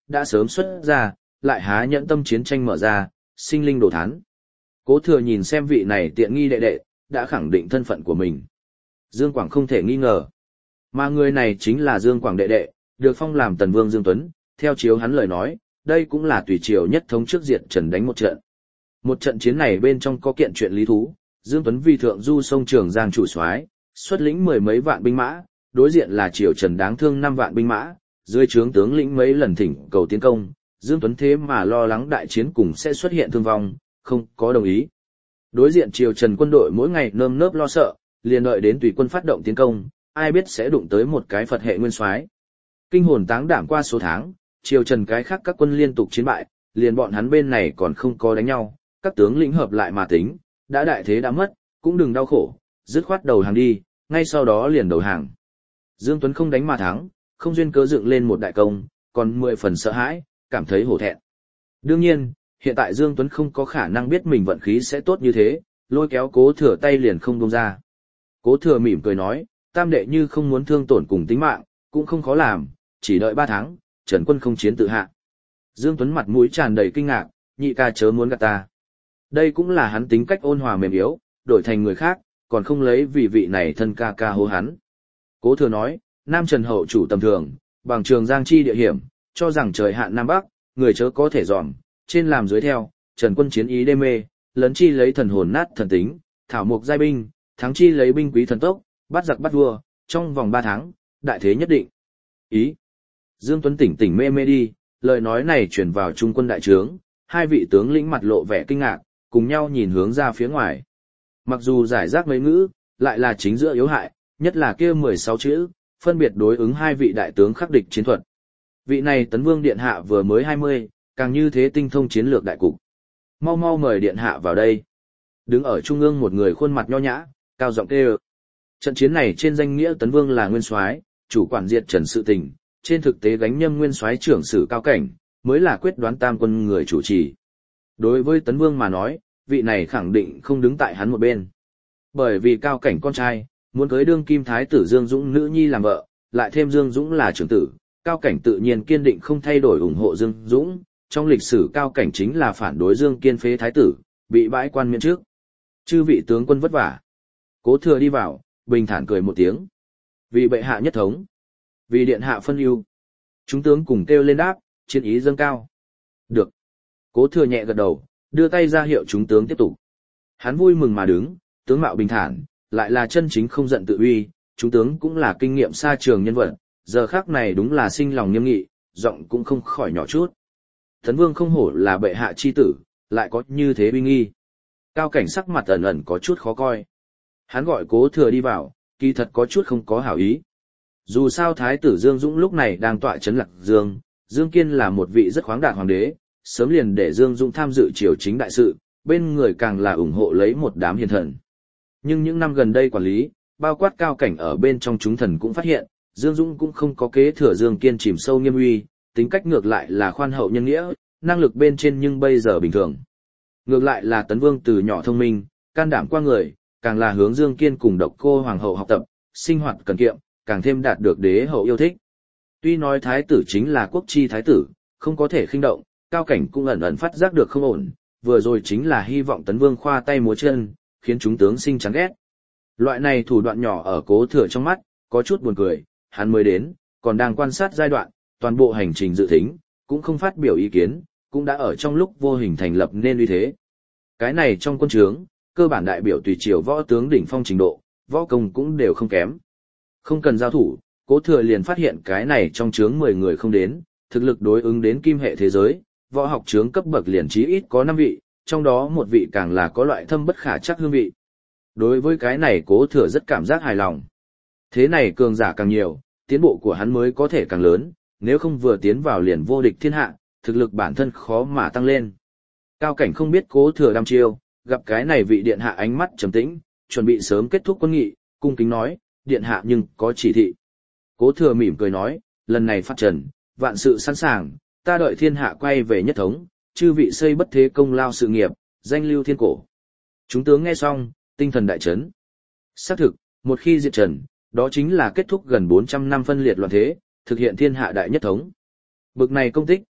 đã sớm xuất ra, lại há nhẫn tâm chiến tranh mở ra, sinh linh đổ thán. Cố Thừa nhìn xem vị này tiện nghi đệ đệ, đã khẳng định thân phận của mình. Dương Quảng không thể nghi ngờ. Mà người này chính là Dương Quảng đệ đệ, được phong làm Tần Vương Dương Tuấn, theo chiếu hắn lời nói, đây cũng là tùy triều nhất thống trước diệt Trần đánh một trận. Một trận chiến này bên trong có kiện chuyện lý thú, Dương Tuấn vì thượng du sông Trường Giang chủ soái, xuất lĩnh mười mấy vạn binh mã, đối diện là triều Trần đáng thương 5 vạn binh mã, dưới trướng tướng lĩnh mấy lần thỉnh cầu tiến công, Dương Tuấn thế mà lo lắng đại chiến cùng sẽ xuất hiện thương vong, không có đồng ý. Đối diện triều Trần quân đội mỗi ngày nơm nớp lo sợ, liền đợi đến tùy quân phát động tiến công, ai biết sẽ đụng tới một cái Phật hệ nguyên soái. Kinh hồn táng đảm qua số tháng, triều Trần cái khác các quân liên tục chiến bại, liền bọn hắn bên này còn không có đánh nhau, các tướng lĩnh hợp lại mà tính, đã đại thế đã mất, cũng đừng đau khổ, dứt khoát đầu hàng đi, ngay sau đó liền đầu hàng. Dương Tuấn không đánh mà thắng, không duyên cớ dựng lên một đại công, còn 10 phần sợ hãi, cảm thấy hổ thẹn. Đương nhiên, hiện tại Dương Tuấn không có khả năng biết mình vận khí sẽ tốt như thế, lôi kéo Cố Thừa tay liền không buông ra. Cố Thừa mỉm cười nói, tam đệ như không muốn thương tổn cùng tính mạng, cũng không khó làm, chỉ đợi 3 tháng, Trần quân không chiến tự hạ. Dương Tuấn mặt mũi tràn đầy kinh ngạc, nhị ca chớ muốn gạt ta. Đây cũng là hắn tính cách ôn hòa mềm yếu, đổi thành người khác, còn không lấy vì vị này thân ca ca hô hắn. Cố Thừa nói, Nam Trần hậu chủ tầm thường, bằng Trường Giang chi địa hiểm, cho rằng trời hạn Nam Bắc, người chớ có thể dòm, trên làm dưới theo, Trần quân chiến ý đê mê, lấn chi lấy thần hồn nát thần tính, thảo mục giai binh, thắng chi lấy binh quý thần tốc, bắt giặc bắt vua, trong vòng 3 tháng, đại thế nhất định. Ý. Dương Tuấn tỉnh tỉnh mê mê đi, lời nói này truyền vào trung quân đại trướng, hai vị tướng lĩnh mặt lộ vẻ kinh ngạc, cùng nhau nhìn hướng ra phía ngoài. Mặc dù giải rác mấy ngữ, lại là chính giữa yếu hại, nhất là kia 16 chữ, phân biệt đối ứng hai vị đại tướng khắc địch chiến thuật. Vị này Tấn Vương điện hạ vừa mới 20, càng như thế tinh thông chiến lược đại cục. Mau mau mời điện hạ vào đây. Đứng ở trung ương một người khuôn mặt nho nhã, cao giọng kêu. Trận chiến này trên danh nghĩa Tấn Vương là nguyên soái, chủ quản diệt Trần sự tình, trên thực tế gánh nhâm nguyên soái trưởng sử Cao Cảnh, mới là quyết đoán tam quân người chủ trì. Đối với Tấn Vương mà nói, vị này khẳng định không đứng tại hắn một bên. Bởi vì Cao Cảnh con trai, muốn cưới đương kim thái tử Dương Dũng nữ nhi làm vợ, lại thêm Dương Dũng là trưởng tử, Cao Cảnh tự nhiên kiên định không thay đổi ủng hộ Dương Dũng. Trong lịch sử Cao Cảnh chính là phản đối Dương Kiên phế thái tử, bị bãi quan miễn trước. Chư vị tướng quân vất vả. Cố Thừa đi vào, bình thản cười một tiếng. Vì bệ hạ nhất thống, vì điện hạ phân ưu. Chúng tướng cùng kêu lên đáp, chiến ý dâng cao. Được. Cố Thừa nhẹ gật đầu, đưa tay ra hiệu chúng tướng tiếp tục. Hắn vui mừng mà đứng, tướng mạo bình thản, lại là chân chính không giận tự uy, chúng tướng cũng là kinh nghiệm xa trường nhân vật, giờ khắc này đúng là sinh lòng nghiêm nghị, giọng cũng không khỏi nhỏ chút. Tấn Vương không hổ là bệ hạ chi tử, lại có như thế uy nghi. Cao Cảnh sắc mặt ẩn ẩn có chút khó coi. Hắn gọi Cố Thừa đi vào, kỳ thật có chút không có hảo ý. Dù sao thái tử Dương Dũng lúc này đang tọa trấn Lạc Dương, Dương Kiên là một vị rất khoáng đạt hoàng đế, sớm liền để Dương Dũng tham dự triều chính đại sự, bên người càng là ủng hộ lấy một đám hiền thần. Nhưng những năm gần đây quản lý, bao quát Cao Cảnh ở bên trong chúng thần cũng phát hiện, Dương Dũng cũng không có kế thừa Dương Kiên chìm sâu nghiêm uy, tính cách ngược lại là khoan hậu nhân nghĩa, năng lực bên trên nhưng bây giờ bình thường. Ngược lại là Tấn Vương từ nhỏ thông minh, can đảm qua người, càng là hướng Dương Kiên cùng Độc Cô hoàng hậu học tập, sinh hoạt cần kiệm, càng thêm đạt được đế hậu yêu thích. Tuy nói thái tử chính là quốc chi thái tử, không có thể khinh động, Cao Cảnh cũng ẩn ẩn phát giác được không ổn, vừa rồi chính là hy vọng Tấn Vương khoa tay múa chân, khiến chúng tướng sinh chán ghét. Loại này thủ đoạn nhỏ ở Cố Thừa trong mắt, có chút buồn cười, hắn mới đến, còn đang quan sát giai đoạn, toàn bộ hành trình dự thính, cũng không phát biểu ý kiến, cũng đã ở trong lúc vô hình thành lập nên uy thế. Cái này trong quân trướng, cơ bản đại biểu tùy triều võ tướng đỉnh phong trình độ, võ công cũng đều không kém. Không cần giao thủ, Cố Thừa liền phát hiện cái này trong trướng 10 người không đến, thực lực đối ứng đến kim hệ thế giới, võ học trướng cấp bậc liền chí ít có 5 vị, trong đó một vị càng là có loại thâm bất khả trắc hương vị. Đối với cái này Cố Thừa rất cảm giác hài lòng. Thế này cường giả càng nhiều, tiến bộ của hắn mới có thể càng lớn, nếu không vừa tiến vào liền vô địch thiên hạ, thực lực bản thân khó mà tăng lên. Cao Cảnh không biết Cố Thừa đăm chiêu, gặp cái này vị điện hạ ánh mắt trầm tĩnh, chuẩn bị sớm kết thúc quân nghị, cung kính nói, điện hạ nhưng có chỉ thị. Cố Thừa mỉm cười nói, lần này phát trần, vạn sự sẵn sàng, ta đợi thiên hạ quay về nhất thống, chư vị xây bất thế công lao sự nghiệp, danh lưu thiên cổ. Chúng tướng nghe xong, tinh thần đại chấn. Xác thực, một khi diệt Trần, đó chính là kết thúc gần 400 năm phân liệt loạn thế, thực hiện thiên hạ đại nhất thống. Bực này công tích,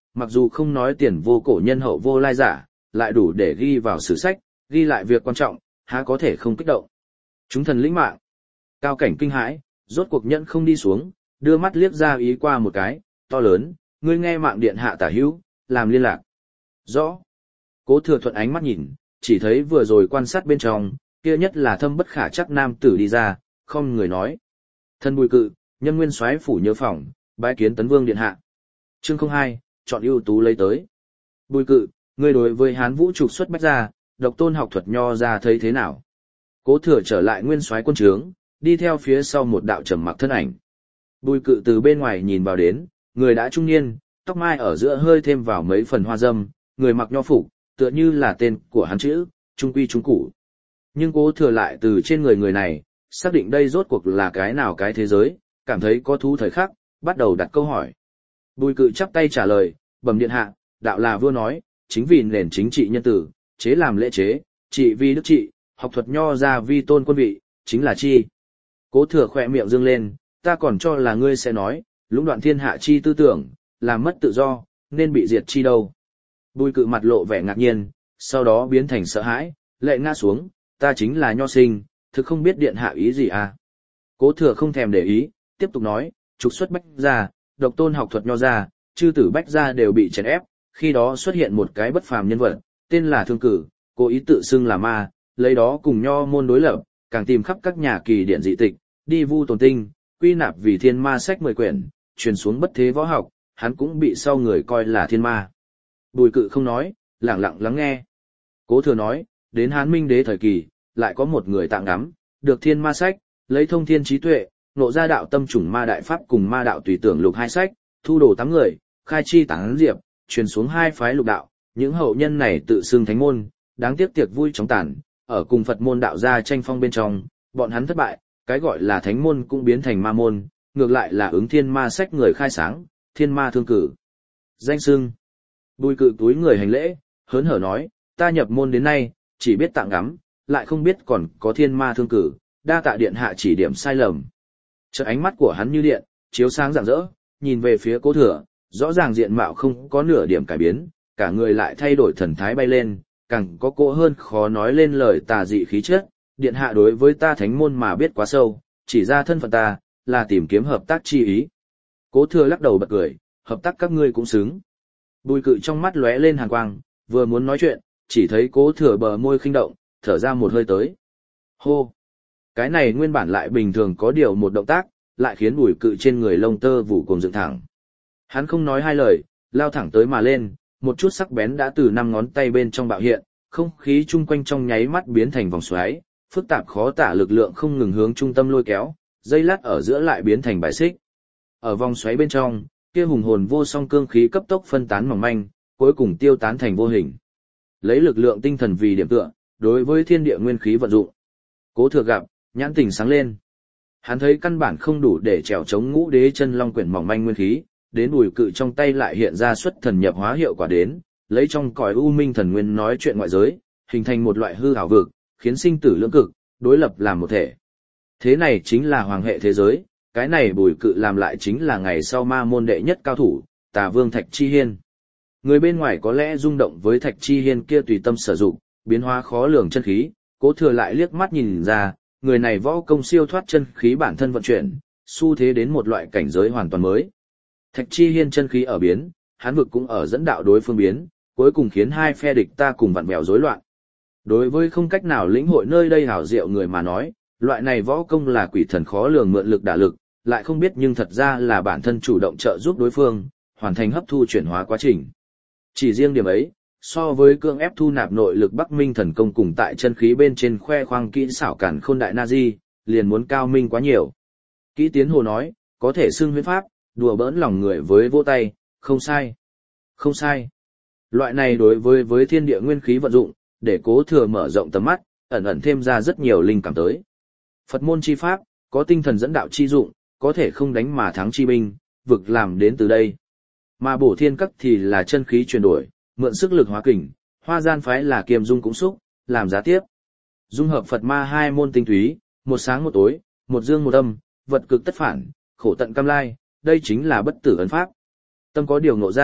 mặc dù không nói tiền vô cổ nhân hậu vô lai giả, lại đủ để ghi vào sử sách, ghi lại việc quan trọng, há có thể không kích động. Chúng thần lĩnh mạng. Cao cảnh kinh hãi, rốt cuộc nhẫn không đi xuống, đưa mắt liếc ra ý qua một cái, to lớn, ngươi nghe mạng điện hạ tả hữu, làm liên lạc. Rõ. Cố Thừa Thuận ánh mắt nhìn, chỉ thấy vừa rồi quan sát bên trong, kia nhất là thâm bất khả chắc nam tử đi ra, không người nói. Thân Bùi Cự, nhân nguyên soái phủ nhớ phòng, bái kiến Tấn Vương điện hạ. Chương 02, chọn ưu tú lấy tới. Bùi Cự, ngươi đối với Hán Vũ trục xuất bách gia, độc tôn học thuật nho ra thấy thế nào? Cố Thừa trở lại nguyên soái quân trướng, đi theo phía sau một đạo trầm mặc thân ảnh. Bùi Cự từ bên ngoài nhìn vào đến, người đã trung niên, tóc mai ở giữa hơi thêm vào mấy phần hoa dâm, người mặc nho phục, tựa như là tên của hắn chữ, trung quy trung củ. Nhưng Cố Thừa lại từ trên người này, xác định đây rốt cuộc là cái nào cái thế giới, cảm thấy có thú thời khắc, bắt đầu đặt câu hỏi. Bùi Cự chắp tay trả lời, bẩm điện hạ, đạo là vua nói, chính vì nền chính trị nhân tử, chế làm lễ chế, trị vi đức trị, học thuật nho ra vi tôn quân vị, chính là chi. Cố Thừa khỏe miệng dương lên, ta còn cho là ngươi sẽ nói, lũng đoạn thiên hạ chi tư tưởng, làm mất tự do, nên bị diệt chi đâu. Bùi Cự mặt lộ vẻ ngạc nhiên, sau đó biến thành sợ hãi, lệ ngã xuống, ta chính là nho sinh, thực không biết điện hạ ý gì à. Cố Thừa không thèm để ý, tiếp tục nói, trục xuất bách gia, độc tôn học thuật nho gia, chư tử bách gia đều bị chèn ép, khi đó xuất hiện một cái bất phàm nhân vật, tên là Thương Cử, cố ý tự xưng là ma, lấy đó cùng nho môn đối lập, càng tìm khắp các nhà kỳ điển dị tịch, đi vu tồn tinh, quy nạp vì thiên ma sách 10 quyển, truyền xuống bất thế võ học, hắn cũng bị sau người coi là thiên ma. Bùi Cự không nói, lặng lặng lắng nghe. Cố Thừa nói, đến Hán Minh đế thời kỳ, lại có một người tạng ngắm, được thiên ma sách, lấy thông thiên trí tuệ, nộ ra đạo tâm chủng ma đại pháp cùng ma đạo tùy tưởng lục 2 sách, thu đồ 8 người, khai chi tán diệp, truyền xuống 2 phái lục đạo, những hậu nhân này tự xưng thánh môn, đáng tiếc tiệc vui chóng tàn, ở cùng Phật môn đạo gia tranh phong bên trong, bọn hắn thất bại, cái gọi là thánh môn cũng biến thành ma môn, ngược lại là ứng thiên ma sách người khai sáng, thiên ma Thương Cử. Danh xưng. Bùi Cự túi người hành lễ, hớn hở nói, ta nhập môn đến nay, chỉ biết tạng ngắm, lại không biết còn có thiên ma Thương Cử, đa tạ điện hạ chỉ điểm sai lầm. Chợt ánh mắt của hắn như điện, chiếu sáng rạng rỡ, nhìn về phía Cố Thừa, rõ ràng diện mạo không có nửa điểm cải biến, cả người lại thay đổi thần thái bay lên, càng có cỗ hơn khó nói lên lời tà dị khí chất. Điện hạ đối với ta thánh môn mà biết quá sâu, chỉ ra thân phận ta, là tìm kiếm hợp tác chi ý. Cố Thừa lắc đầu bật cười, hợp tác các ngươi cũng xứng. Bùi Cự trong mắt lóe lên hàn quang, vừa muốn nói chuyện, chỉ thấy Cố Thừa bờ môi khinh động, thở ra một hơi tới. Hô! Cái này nguyên bản lại bình thường có điều một động tác, lại khiến Bùi Cự trên người lông tơ vụ cùng dựng thẳng. Hắn không nói hai lời, lao thẳng tới mà lên, một chút sắc bén đã từ 5 ngón tay bên trong bạo hiện, không khí chung quanh trong nháy mắt biến thành vòng xoáy, phức tạp khó tả lực lượng không ngừng hướng trung tâm lôi kéo, dây lát ở giữa lại biến thành bài xích. Ở vòng xoáy bên trong, kia hùng hồn vô song cương khí cấp tốc phân tán mỏng manh, cuối cùng tiêu tán thành vô hình. Lấy lực lượng tinh thần vì điểm tựa, đối với thiên địa nguyên khí vận dụng. Cố Thừa gặp, nhãn tình sáng lên. Hắn thấy căn bản không đủ để trèo chống Ngũ Đế Chân Long quyển mỏng manh nguyên khí, đến Bùi Cự trong tay lại hiện ra xuất thần nhập hóa hiệu quả đến, lấy trong cõi u minh thần nguyên nói chuyện ngoại giới, hình thành một loại hư ảo vực, khiến sinh tử lưỡng cực, đối lập làm một thể. Thế này chính là hoàng hệ thế giới, cái này Bùi Cự làm lại chính là ngày sau ma môn đệ nhất cao thủ, Tà Vương Thạch Chi Hiên. Người bên ngoài có lẽ rung động với Thạch Chi Hiên kia tùy tâm sử dụng, biến hóa khó lường chân khí, Cố Thừa lại liếc mắt nhìn ra, người này võ công siêu thoát chân khí bản thân vận chuyển, xu thế đến một loại cảnh giới hoàn toàn mới. Thạch Chi Hiên chân khí ở biến, hán vực cũng ở dẫn đạo đối phương biến, cuối cùng khiến hai phe địch ta cùng vặn vẹo rối loạn. Đối với không cách nào lĩnh hội nơi đây hảo diệu người mà nói, loại này võ công là quỷ thần khó lường mượn lực đả lực, lại không biết nhưng thật ra là bản thân chủ động trợ giúp đối phương, hoàn thành hấp thu chuyển hóa quá trình. Chỉ riêng điểm ấy, so với cưỡng ép thu nạp nội lực Bắc Minh thần công cùng tại chân khí bên trên khoe khoang kỹ xảo cản khôn đại na-di, liền muốn cao minh quá nhiều. Kỹ Tiến Hồ nói, có thể xưng huyễn pháp, đùa bỡn lòng người với vỗ tay, không sai. Không sai. Loại này đối với thiên địa nguyên khí vận dụng, để Cố Thừa mở rộng tầm mắt, ẩn ẩn thêm ra rất nhiều linh cảm tới. Phật môn chi pháp, có tinh thần dẫn đạo chi dụng, có thể không đánh mà thắng chi binh, vực làm đến từ đây. Mà Bổ Thiên Các thì là chân khí chuyển đổi, mượn sức lực hóa kình, Hoa Gian phái là kiềm dung cũng xúc, làm giá tiếp. Dung hợp Phật ma hai môn tinh túy, một sáng một tối, một dương một âm, vật cực tất phản, khổ tận cam lai, đây chính là bất tử ấn pháp. Tâm có điều ngộ ra,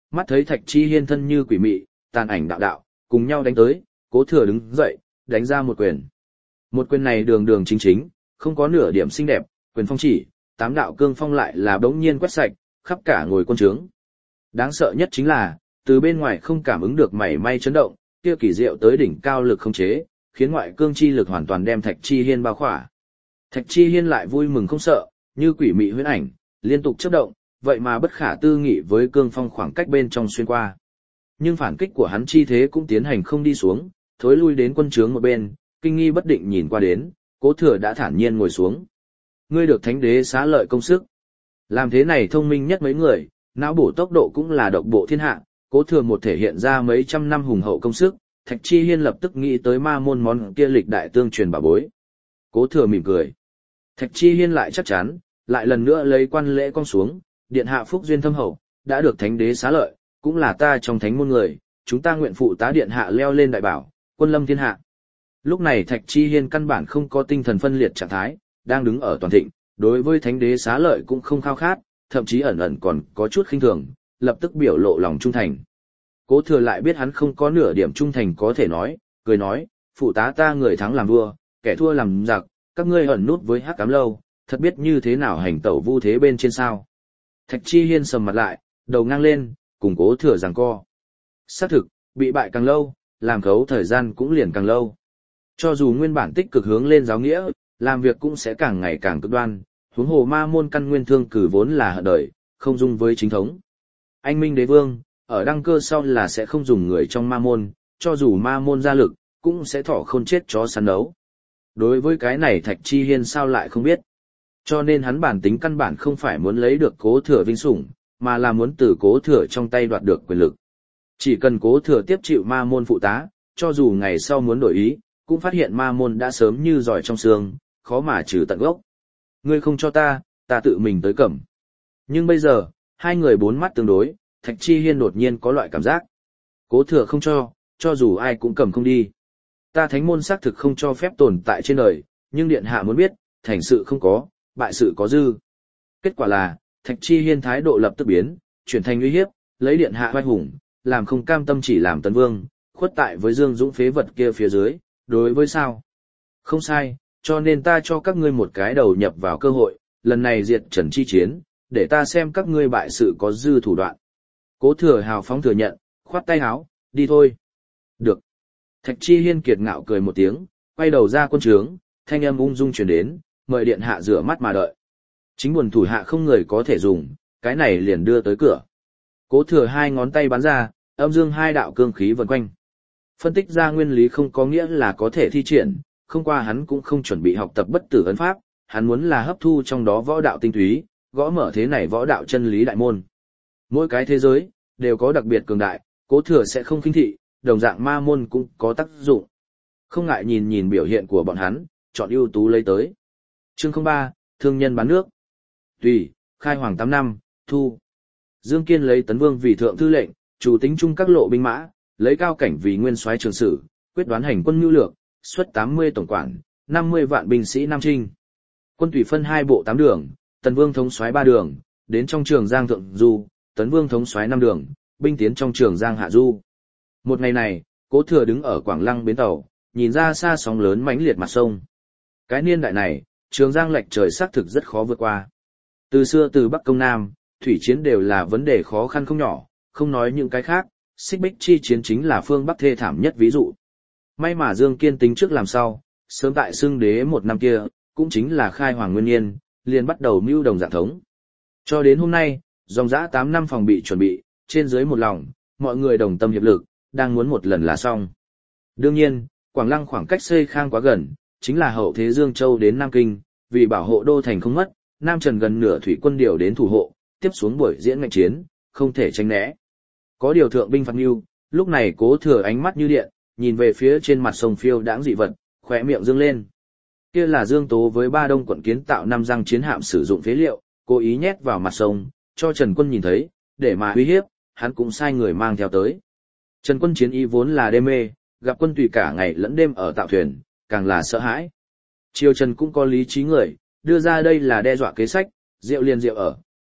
mắt thấy Thạch Chi Hiên thân như quỷ mị, tàn ảnh đạo đạo, cùng nhau đánh tới, Cố Thừa đứng dậy, đánh ra một quyền. Một quyền này đường đường chính chính, không có nửa điểm xinh đẹp, quyền phong chỉ, 8 đạo cương phong lại là bỗng nhiên quét sạch, khắp cả ngồi quân trướng. Đáng sợ nhất chính là, từ bên ngoài không cảm ứng được mảy may chấn động, kia kỳ diệu tới đỉnh cao lực không chế, khiến ngoại cương chi lực hoàn toàn đem Thạch Chi Hiên bao khỏa. Thạch Chi Hiên lại vui mừng không sợ, như quỷ mị huyễn ảnh, liên tục chớp động, vậy mà bất khả tư nghị với cương phong khoảng cách bên trong xuyên qua. Nhưng phản kích của hắn chi thế cũng tiến hành không đi xuống, thối lui đến quân trướng một bên, kinh nghi bất định nhìn qua đến, Cố Thừa đã thản nhiên ngồi xuống. Ngươi được Thánh Đế xá lợi công sức. Làm thế này thông minh nhất mấy người, não bổ tốc độ cũng là độc bộ thiên hạ, Cố Thừa một thể hiện ra mấy trăm năm hùng hậu công sức, Thạch Chi Hiên lập tức nghĩ tới ma môn món kia lịch đại tương truyền bảo bối. Cố Thừa mỉm cười. Thạch Chi Hiên lại chắc chắn, lại lần nữa lấy quan lễ cong xuống, điện hạ phúc duyên thâm hậu, đã được Thánh Đế xá lợi, cũng là ta trong thánh môn người, chúng ta nguyện phụ tá điện hạ leo lên đại bảo, quân lâm thiên hạ. Lúc này Thạch Chi Hiên căn bản không có tinh thần phân liệt trạng thái, đang đứng ở toàn thịnh, đối với Thánh Đế xá lợi cũng không khao khát, thậm chí ẩn ẩn còn có chút khinh thường, lập tức biểu lộ lòng trung thành. Cố Thừa lại biết hắn không có nửa điểm trung thành có thể nói, cười nói, phụ tá ta người thắng làm vua, kẻ thua làm giặc, các ngươi ẩn nút với Hắc Ám lâu, thật biết như thế nào hành tẩu vu thế bên trên sao. Thạch Chi Hiên sầm mặt lại, đầu ngang lên, cùng Cố Thừa giằng co. Xác thực, bị bại càng lâu, làm khấu thời gian cũng liền càng lâu. Cho dù nguyên bản tích cực hướng lên giáo nghĩa, làm việc cũng sẽ càng ngày càng cực đoan, huống hồ ma môn căn nguyên thương cử vốn là hận đời, không dung với chính thống. Anh Minh Đế Vương, ở đăng cơ sau là sẽ không dùng người trong ma môn, cho dù ma môn ra lực, cũng sẽ thỏ khôn chết chó săn đấu. Đối với cái này Thạch Chi Hiên sao lại không biết. Cho nên hắn bản tính căn bản không phải muốn lấy được Cố Thừa vinh sủng, mà là muốn từ Cố Thừa trong tay đoạt được quyền lực. Chỉ cần Cố Thừa tiếp chịu ma môn phụ tá, cho dù ngày sau muốn đổi ý, cũng phát hiện ma môn đã sớm như giỏi trong xương, khó mà trừ tận gốc. Ngươi không cho ta, ta tự mình tới cầm. Nhưng bây giờ, hai người bốn mắt tương đối, Thạch Chi Hiên đột nhiên có loại cảm giác. Cố Thừa không cho dù ai cũng cầm không đi. Ta thánh môn xác thực không cho phép tồn tại trên đời, nhưng điện hạ muốn biết, thành sự không có, bại sự có dư. Kết quả là, Thạch Chi Hiên thái độ lập tức biến, chuyển thành uy hiếp, lấy điện hạ oai hùng, làm không cam tâm chỉ làm tấn vương, khuất tại với Dương Dũng phế vật kia phía dưới, đối với sao? Không sai, cho nên ta cho các ngươi một cái đầu nhập vào cơ hội, lần này diệt Trần chi chiến, để ta xem các ngươi bại sự có dư thủ đoạn. Cố Thừa hào phóng thừa nhận, khoát tay áo, đi thôi. Được. Thạch Chi Hiên kiệt ngạo cười một tiếng, quay đầu ra quân trướng, thanh âm ung dung truyền đến, mời điện hạ rửa mắt mà đợi. Chính buồn thủ hạ không người có thể dùng, cái này liền đưa tới cửa. Cố Thừa hai ngón tay bắn ra, âm dương hai đạo cương khí vần quanh. Phân tích ra nguyên lý không có nghĩa là có thể thi triển, không qua hắn cũng không chuẩn bị học tập bất tử ấn pháp, hắn muốn là hấp thu trong đó võ đạo tinh túy, gõ mở thế này võ đạo chân lý đại môn. Mỗi cái thế giới đều có đặc biệt cường đại, Cố Thừa sẽ không khinh thị, đồng dạng ma môn cũng có tác dụng. Không ngại nhìn nhìn biểu hiện của bọn hắn, chọn ưu tú lấy tới. Chương 03, thương nhân bán nước. Tùy, khai hoàng 8 năm, thu. Dương Kiên lấy Tấn Vương vì thượng thư lệnh, chủ tính chung các lộ binh mã, lấy Cao Cảnh vì nguyên soái trường sử, quyết đoán hành quân nhu lược, xuất 80 tổng quản, 50 vạn binh sĩ Nam Trinh. Quân tùy phân 2 bộ 8 đường, Tần Vương thống soái 3 đường, đến trong Trường Giang thượng du, Tấn Vương thống soái 5 đường, binh tiến trong Trường Giang hạ du. Một ngày này, Cố Thừa đứng ở Quảng Lăng bến tàu, nhìn ra xa sóng lớn mãnh liệt mặt sông. Cái niên đại này, Trường Giang lệch trời xác thực rất khó vượt qua. Từ xưa từ Bắc công Nam, thủy chiến đều là vấn đề khó khăn không nhỏ, không nói những cái khác, Xích Bích chi chiến chính là phương Bắc thê thảm nhất ví dụ. May mà Dương Kiên tính trước làm sau, sớm tại xưng đế một năm kia, cũng chính là khai hoàng nguyên niên, liền bắt đầu mưu đồng dạng thống. Cho đến hôm nay, dòng dã 8 năm phòng bị chuẩn bị, trên dưới một lòng, mọi người đồng tâm hiệp lực, đang muốn một lần là xong. Đương nhiên, Quảng Lăng khoảng cách Xây Khang quá gần, chính là hậu thế Dương Châu đến Nam Kinh, vì bảo hộ đô thành không mất, Nam Trần gần nửa thủy quân điều đến thủ hộ, tiếp xuống buổi diễn ngành chiến, không thể tránh né. Có điều thượng binh phạt mưu, lúc này Cố Thừa ánh mắt như điện, nhìn về phía trên mặt sông phiêu đãng dị vật, khóe miệng dương lên. Kia là Dương Tố với Ba Đông quận kiến tạo 5 răng chiến hạm sử dụng phế liệu, cố ý nhét vào mặt sông, cho Trần Quân nhìn thấy, để mà uy hiếp, hắn cũng sai người mang theo tới. Trần Quân chiến ý vốn là đê mê, gặp quân tùy cả ngày lẫn đêm ở tạo thuyền, càng là sợ hãi. Triều Trần cũng có lý trí người, đưa ra đây là đe dọa kế sách, rượu liền rượu ở,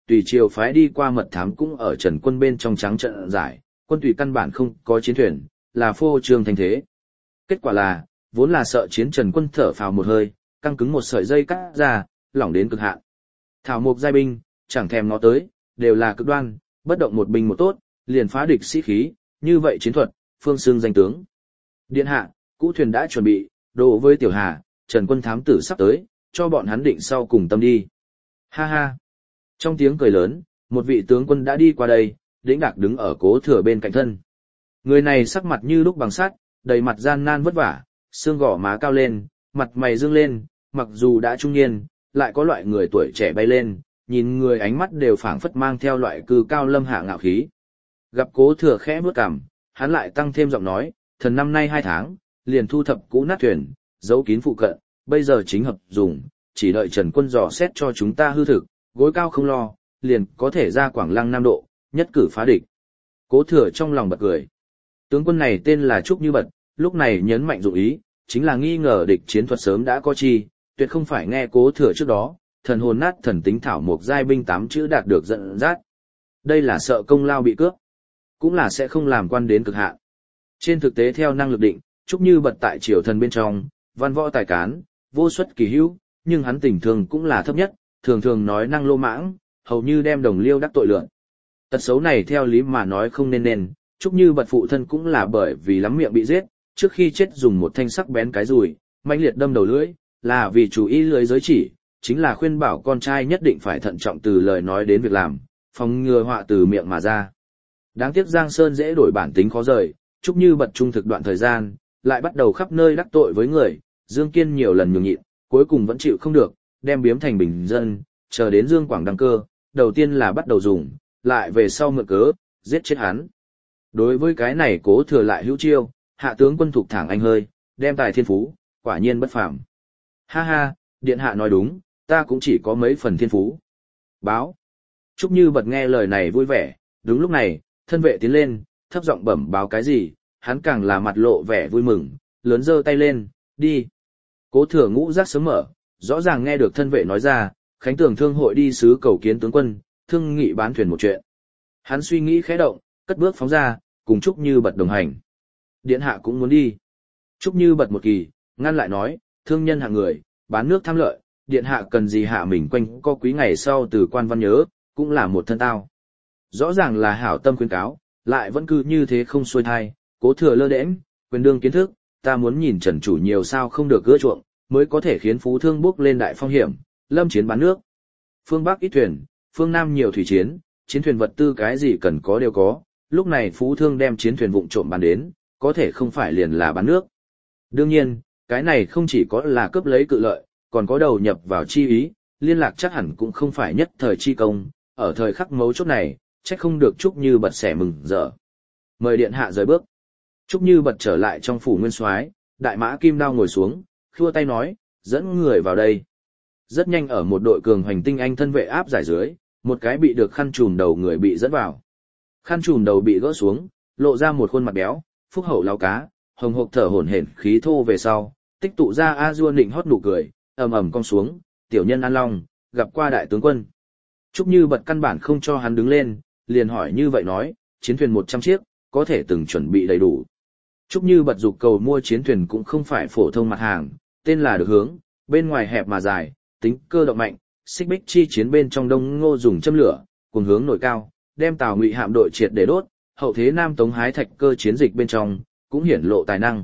tùy triều phái đi qua mật thám cũng ở Trần quân bên trong trắng trận giải, quân tùy căn bản không có chiến thuyền, là phô trương thành thế. Kết quả là, vốn là sợ chiến Trần quân thở phào một hơi, căng cứng một sợi dây cắt ra, lỏng đến cực hạn. Thảo mục giai binh, chẳng thèm nó tới, đều là cực đoan, bất động một binh một tốt, liền phá địch sĩ khí, như vậy chiến thuật, phương xương danh tướng. Điện hạ, cũ thuyền đã chuẩn bị, đồ với Tiểu Hà, Trần quân thám tử sắp tới, cho bọn hắn định sau cùng tâm đi. Ha ha. Trong tiếng cười lớn, một vị tướng quân đã đi qua đây, Đĩnh Đạc đứng ở Cố Thừa bên cạnh thân. Người này sắc mặt như lúc bằng sắt, đầy mặt gian nan vất vả, xương gò má cao lên, mặt mày dương lên, mặc dù đã trung niên, lại có loại người tuổi trẻ bay lên, nhìn người ánh mắt đều phảng phất mang theo loại cư cao lâm hạ ngạo khí. Gặp Cố Thừa khẽ bước cằm, hắn lại tăng thêm giọng nói, thần năm nay 2 tháng, liền thu thập cũ nát thuyền, giấu kín phụ cận, bây giờ chính hợp dùng, chỉ đợi Trần quân dò xét cho chúng ta hư thực, gối cao không lo, liền có thể ra Quảng Lăng Nam Độ, nhất cử phá địch. Cố Thừa trong lòng bật cười. Tướng quân này tên là Trúc Như Bật, lúc này nhấn mạnh dụng ý, chính là nghi ngờ địch chiến thuật sớm đã có chi, tuyệt không phải nghe Cố Thừa trước đó, thần hồn nát thần tính thảo mục giai binh 8 chữ đạt được dẫn dắt. Đây là sợ công lao bị cướp, cũng là sẽ không làm quan đến cực hạn. Trên thực tế theo năng lực định, Trúc Như Bật tại triều thần bên trong, văn võ tài cán, vô xuất kỳ hữu, nhưng hắn tình thường cũng là thấp nhất, thường thường nói năng lô mãng, hầu như đem đồng liêu đắc tội lượn. Tật xấu này theo lý mà nói không nên, Trúc Như Bật phụ thân cũng là bởi vì lắm miệng bị giết, trước khi chết dùng một thanh sắc bén cái dùi, mãnh liệt đâm đầu lưỡi, là vì chủ ý lưới giới chỉ, chính là khuyên bảo con trai nhất định phải thận trọng từ lời nói đến việc làm, phòng ngừa họa từ miệng mà ra. Đáng tiếc Giang Sơn dễ đổi bản tính khó rời, Trúc Như Bật trung thực đoạn thời gian, lại bắt đầu khắp nơi đắc tội với người, Dương Kiên nhiều lần nhường nhịn, cuối cùng vẫn chịu không được, đem biếm thành bình dân, chờ đến Dương Quảng đăng cơ, đầu tiên là bắt đầu dùng, lại về sau mượn cớ, giết chết hắn. Đối với cái này Cố Thừa lại hữu chiêu, hạ tướng quân thục thẳng anh hơi, đem tài thiên phú, quả nhiên bất phàm. Ha ha, điện hạ nói đúng, ta cũng chỉ có mấy phần thiên phú. Báo. Trúc Như Bật nghe lời này vui vẻ, đúng lúc này, thân vệ tiến lên, thấp giọng bẩm báo cái gì, hắn càng là mặt lộ vẻ vui mừng, lớn giơ tay lên, đi. Cố Thừa ngũ giác sớm mở, rõ ràng nghe được thân vệ nói ra, Khánh Tường thương hội đi sứ cầu kiến tướng quân, thương nghị bán thuyền một chuyện. Hắn suy nghĩ khẽ động, cất bước phóng ra, cùng Trúc Như Bật đồng hành. Điện hạ cũng muốn đi. Trúc Như Bật một kỳ, ngăn lại nói, thương nhân hạng người, bán nước tham lợi, điện hạ cần gì hạ mình quanh co quý ngày sau từ quan văn nhớ, cũng là một thân tao. Rõ ràng là hảo tâm khuyên cáo, lại vẫn cứ như thế không xuôi thai, Cố Thừa lơ đễnh, quyền đương kiến thức, ta muốn nhìn Trần chủ nhiều sao không được gỡ chuộng, mới có thể khiến phú thương bước lên đại phong hiểm, lâm chiến bán nước. Phương Bắc ít thuyền, phương Nam nhiều thủy chiến, chiến thuyền vật tư cái gì cần có đều có, lúc này phú thương đem chiến thuyền vụng trộm bán đến, có thể không phải liền là bán nước. Đương nhiên, cái này không chỉ có là cướp lấy cự lợi, còn có đầu nhập vào chi ý, liên lạc chắc hẳn cũng không phải nhất thời chi công, ở thời khắc mấu chốt này, trách không được Trúc Như Bật xẻ mừng rỡ. Mời điện hạ rời bước. Trúc Như Bật trở lại trong phủ nguyên soái, đại mã kim đao ngồi xuống, khua tay nói, dẫn người vào đây. Rất nhanh ở một đội cường hoành tinh anh thân vệ áp giải dưới, một cái bị được khăn trùm đầu người bị dẫn vào. Khăn trùm đầu bị gỡ xuống, lộ ra một khuôn mặt béo, phúc hậu láo cá, hồng hộc thở hổn hển khí thô về sau, tích tụ ra a dua nịnh hót nụ cười, ầm ầm cong xuống, tiểu nhân An Long, gặp qua đại tướng quân. Trúc Như Bật căn bản không cho hắn đứng lên, liền hỏi như vậy nói, chiến thuyền 100 chiếc, có thể từng chuẩn bị đầy đủ. Trúc Như Bật dục cầu mua chiến thuyền cũng không phải phổ thông mặt hàng, tên là được hướng, bên ngoài hẹp mà dài, tính cơ động mạnh, xích bích chi chiến bên trong Đông Ngô dùng châm lửa, cùng hướng nổi cao, đem Tào Ngụy hạm đội triệt để đốt, hậu thế Nam Tống hái thạch cơ chiến dịch bên trong, cũng hiển lộ tài năng.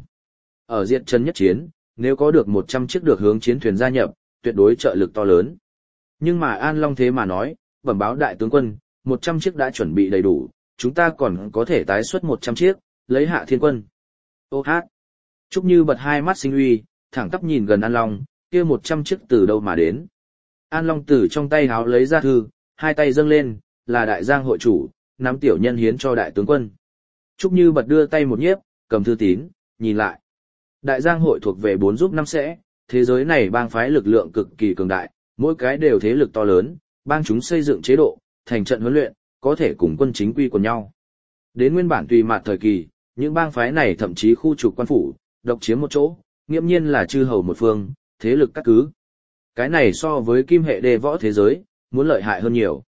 Ở diện chân nhất chiến, nếu có được 100 chiếc được hướng chiến thuyền gia nhập, tuyệt đối trợ lực to lớn. Nhưng mà An Long thế mà nói, bẩm báo đại tướng quân, 100 chiếc đã chuẩn bị đầy đủ, chúng ta còn có thể tái xuất 100 chiếc, lấy hạ thiên quân. Ô hát! Trúc Như Bật hai mắt sinh uy, thẳng tắp nhìn gần An Long, kia 100 chiếc từ đâu mà đến. An Long từ trong tay háo lấy ra thư, hai tay dâng lên, là đại giang hội chủ, nắm tiểu nhân hiến cho đại tướng quân. Trúc Như Bật đưa tay một nhiếp, cầm thư tín, nhìn lại. Đại giang hội thuộc về 4 giúp 5 sẽ, thế giới này bang phái lực lượng cực kỳ cường đại, mỗi cái đều thế lực to lớn, bang chúng xây dựng chế độ, thành trận huấn luyện, có thể cùng quân chính quy của nhau. Đến nguyên bản tùy mạt thời kỳ, những bang phái này thậm chí khu trục quan phủ, độc chiếm một chỗ, nghiễm nhiên là chư hầu một phương, thế lực cắt cứ. Cái này so với kim hệ đề võ thế giới, muốn lợi hại hơn nhiều.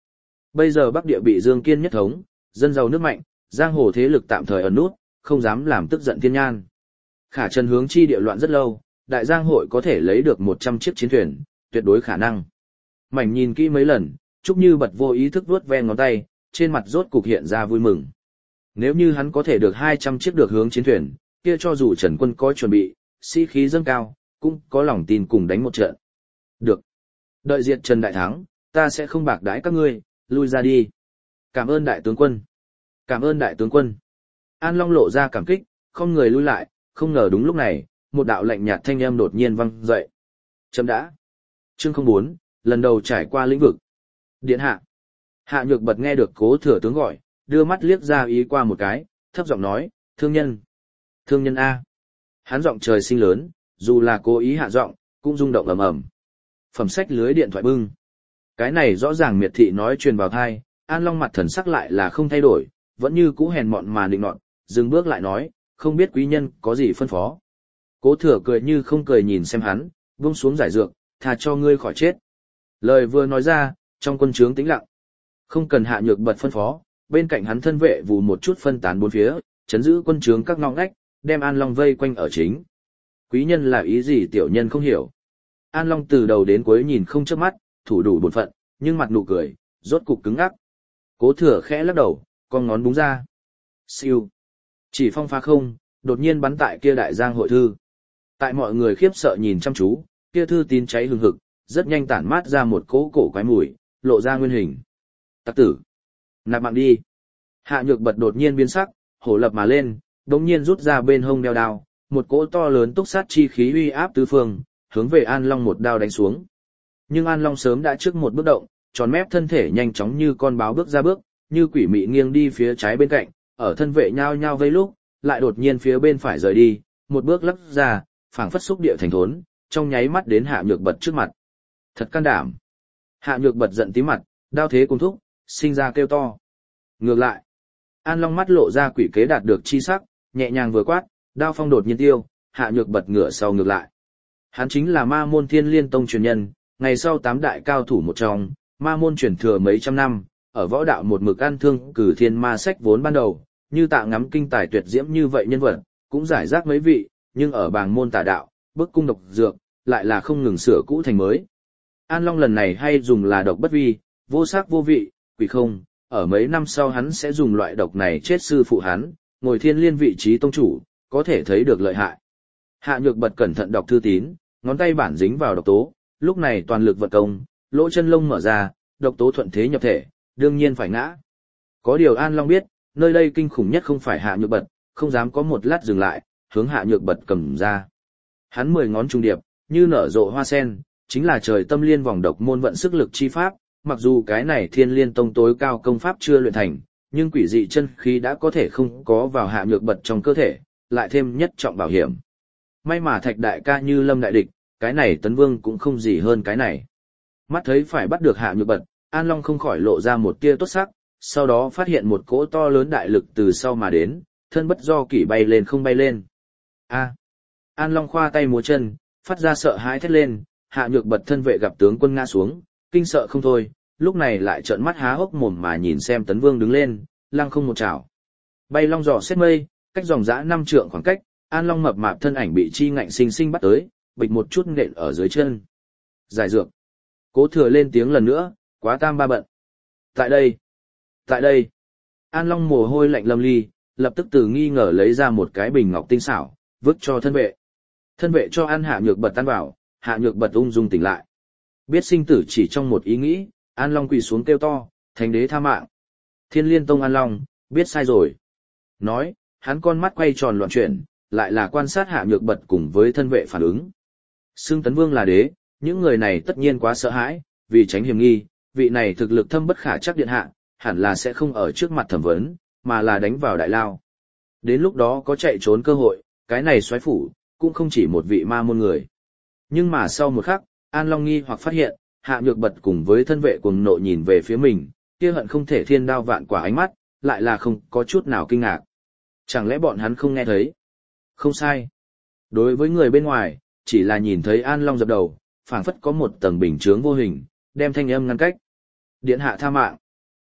Bây giờ Bắc Địa bị Dương Kiên nhất thống, dân giàu nước mạnh, giang hồ thế lực tạm thời ẩn nút, không dám làm tức giận Thiên Nhan. Khả Trần hướng chi địa loạn rất lâu, đại giang hội có thể lấy được 100 chiếc chiến thuyền, tuyệt đối khả năng. Mảnh nhìn kỹ mấy lần, Trúc Như Bật vô ý thức vuốt ve ngón tay, trên mặt rốt cục hiện ra vui mừng. Nếu như hắn có thể được 200 chiếc được hướng chiến thuyền, kia cho dù Trần Quân có chuẩn bị, sĩ khí dâng cao, cũng có lòng tin cùng đánh một trận. Được. Đợi diệt Trần đại thắng, ta sẽ không bạc đãi các ngươi, lui ra đi. Cảm ơn đại tướng quân. Cảm ơn đại tướng quân. An Long lộ ra cảm kích, không người lui lại, không ngờ đúng lúc này, một đạo lạnh nhạt thanh âm đột nhiên vang dậy. Chấm đã. Chương 04, lần đầu trải qua lĩnh vực. Điện hạ. Hạ Nhược Bật nghe được Cố Thừa tướng gọi, đưa mắt liếc ra ý qua một cái, thấp giọng nói, thương nhân. Thương nhân A. Hắn giọng trời sinh lớn, dù là cố ý hạ giọng, cũng rung động ầm ầm. Phẩm sách lưới điện thoại bưng. Cái này rõ ràng miệt thị nói truyền vào tai, An Long mặt thần sắc lại là không thay đổi, vẫn như cũ hèn mọn mà định nọt, dừng bước lại nói, không biết quý nhân có gì phân phó. Cố Thừa cười như không cười nhìn xem hắn, buông xuống giải dược, thà cho ngươi khỏi chết. Lời vừa nói ra, trong quân trướng tĩnh lặng. Không cần Hạ Nhược Bật phân phó, bên cạnh hắn thân vệ vù một chút phân tán bốn phía, chấn giữ quân trướng các ngõ ngách, đem An Long vây quanh ở chính. Quý nhân là ý gì tiểu nhân không hiểu. An Long từ đầu đến cuối nhìn không chớp mắt, thủ đủ bổn phận, nhưng mặt nụ cười, rốt cục cứng ngắc. Cố Thừa khẽ lắc đầu, con ngón búng ra. Siêu. Chỉ phong phá không, đột nhiên bắn tại kia đại giang hội thư. Tại mọi người khiếp sợ nhìn chăm chú, kia thư tín cháy hừng hực, rất nhanh tản mát ra một cỗ cổ quái mùi, lộ ra nguyên hình. Tặc tử. Nạp mạng đi. Hạ Nhược Bật đột nhiên biến sắc, hổ lập mà lên, đống nhiên rút ra bên hông đeo đao, một cỗ to lớn túc sát chi khí uy áp tứ phương, hướng về An Long một đao đánh xuống. Nhưng An Long sớm đã trước một bước động, tròn mép thân thể nhanh chóng như con báo bước ra bước, như quỷ mị nghiêng đi phía trái bên cạnh, ở thân vệ nhao nhao vây lúc, lại đột nhiên phía bên phải rời đi, một bước lắc ra, phảng phất xúc địa thành thốn, trong nháy mắt đến Hạ Nhược Bật trước mặt. Thật can đảm. Hạ Nhược Bật giận tím mặt, đao thế cùng thúc, sinh ra kêu to. Ngược lại, An Long mắt lộ ra quỷ kế đạt được chi sắc, nhẹ nhàng vừa quát, đao phong đột nhiên tiêu, Hạ Nhược Bật ngửa sau ngược lại. Hắn chính là Ma Môn Thiên Liên Tông truyền nhân, ngày sau 8 đại cao thủ một trong, Ma Môn truyền thừa mấy trăm năm, ở võ đạo một mực ăn thương cử thiên ma sách vốn ban đầu, như Tạ Ngắm kinh tài tuyệt diễm như vậy nhân vật, cũng giải rác mấy vị, nhưng ở bảng môn tà đạo, bức cung độc dược, lại là không ngừng sửa cũ thành mới. An Long lần này hay dùng là độc bất vi, vô sắc vô vị, quỷ không, ở mấy năm sau hắn sẽ dùng loại độc này chết sư phụ hắn, ngồi thiên liên vị trí tông chủ, có thể thấy được lợi hại. Hạ Nhược Bật cẩn thận đọc thư tín, ngón tay bản dính vào độc tố, lúc này toàn lực vận công, lỗ chân lông mở ra, độc tố thuận thế nhập thể, đương nhiên phải ngã. Có điều An Long biết, nơi đây kinh khủng nhất không phải Hạ Nhược Bật, không dám có một lát dừng lại, hướng Hạ Nhược Bật cầm ra. Hắn 10 ngón trung điệp, như nở rộ hoa sen, chính là trời tâm liên vòng độc môn vận sức lực chi pháp, mặc dù cái này Thiên Liên Tông tối cao công pháp chưa luyện thành, nhưng quỷ dị chân khí đã có thể không có vào Hạ Nhược Bật trong cơ thể, lại thêm nhất trọng bảo hiểm. May mà Thạch đại ca như lâm đại địch, cái này Tấn Vương cũng không gì hơn cái này. Mắt thấy phải bắt được Hạ Nhược Bật, An Long không khỏi lộ ra một tia tốt sắc, sau đó phát hiện một cỗ to lớn đại lực từ sau mà đến, thân bất do kỷ bay lên không bay lên. A! An Long khoa tay múa chân, phát ra sợ hãi thét lên, Hạ Nhược Bật thân vệ gặp tướng quân ngã xuống, kinh sợ không thôi, lúc này lại trợn mắt há hốc mồm mà nhìn xem Tấn Vương đứng lên, lăng không một chảo. Bay long giò xét mây, cách dòng dã 5 trượng khoảng cách, An Long mập mạp thân ảnh bị chi ngạnh sinh sinh bắt tới, bịch một chút nện ở dưới chân. Giải dược. Cố Thừa lên tiếng lần nữa, quá tam ba bận. Tại đây. Tại đây. An Long mồ hôi lạnh lâm ly, lập tức từ nghi ngờ lấy ra một cái bình ngọc tinh xảo, vứt cho thân vệ. Thân vệ cho An Hạ Nhược Bật tan vào, Hạ Nhược Bật ung dung tỉnh lại. Biết sinh tử chỉ trong một ý nghĩ, An Long quỳ xuống kêu to, Thánh đế tha mạng. Thiên Liên Tông An Long, biết sai rồi. Nói, hắn con mắt quay tròn loạn chuyển, lại là quan sát Hạ Nhược Bật cùng với thân vệ phản ứng. Xưng Tấn Vương là đế, những người này tất nhiên quá sợ hãi, vì tránh hiểm nghi, vị này thực lực thâm bất khả chắc điện hạ, hẳn là sẽ không ở trước mặt thẩm vấn, mà là đánh vào đại lao. Đến lúc đó có chạy trốn cơ hội, cái này soái phủ, cũng không chỉ một vị ma môn người. Nhưng mà sau một khắc, An Long nghi hoặc phát hiện, Hạ Nhược Bật cùng với thân vệ cuồng nộ nhìn về phía mình, kia hận không thể thiên đao vạn quả ánh mắt, lại là không có chút nào kinh ngạc. Chẳng lẽ bọn hắn không nghe thấy? Không sai. Đối với người bên ngoài, chỉ là nhìn thấy An Long dập đầu, phảng phất có một tầng bình chướng vô hình, đem thanh âm ngăn cách. Điện hạ tha mạng.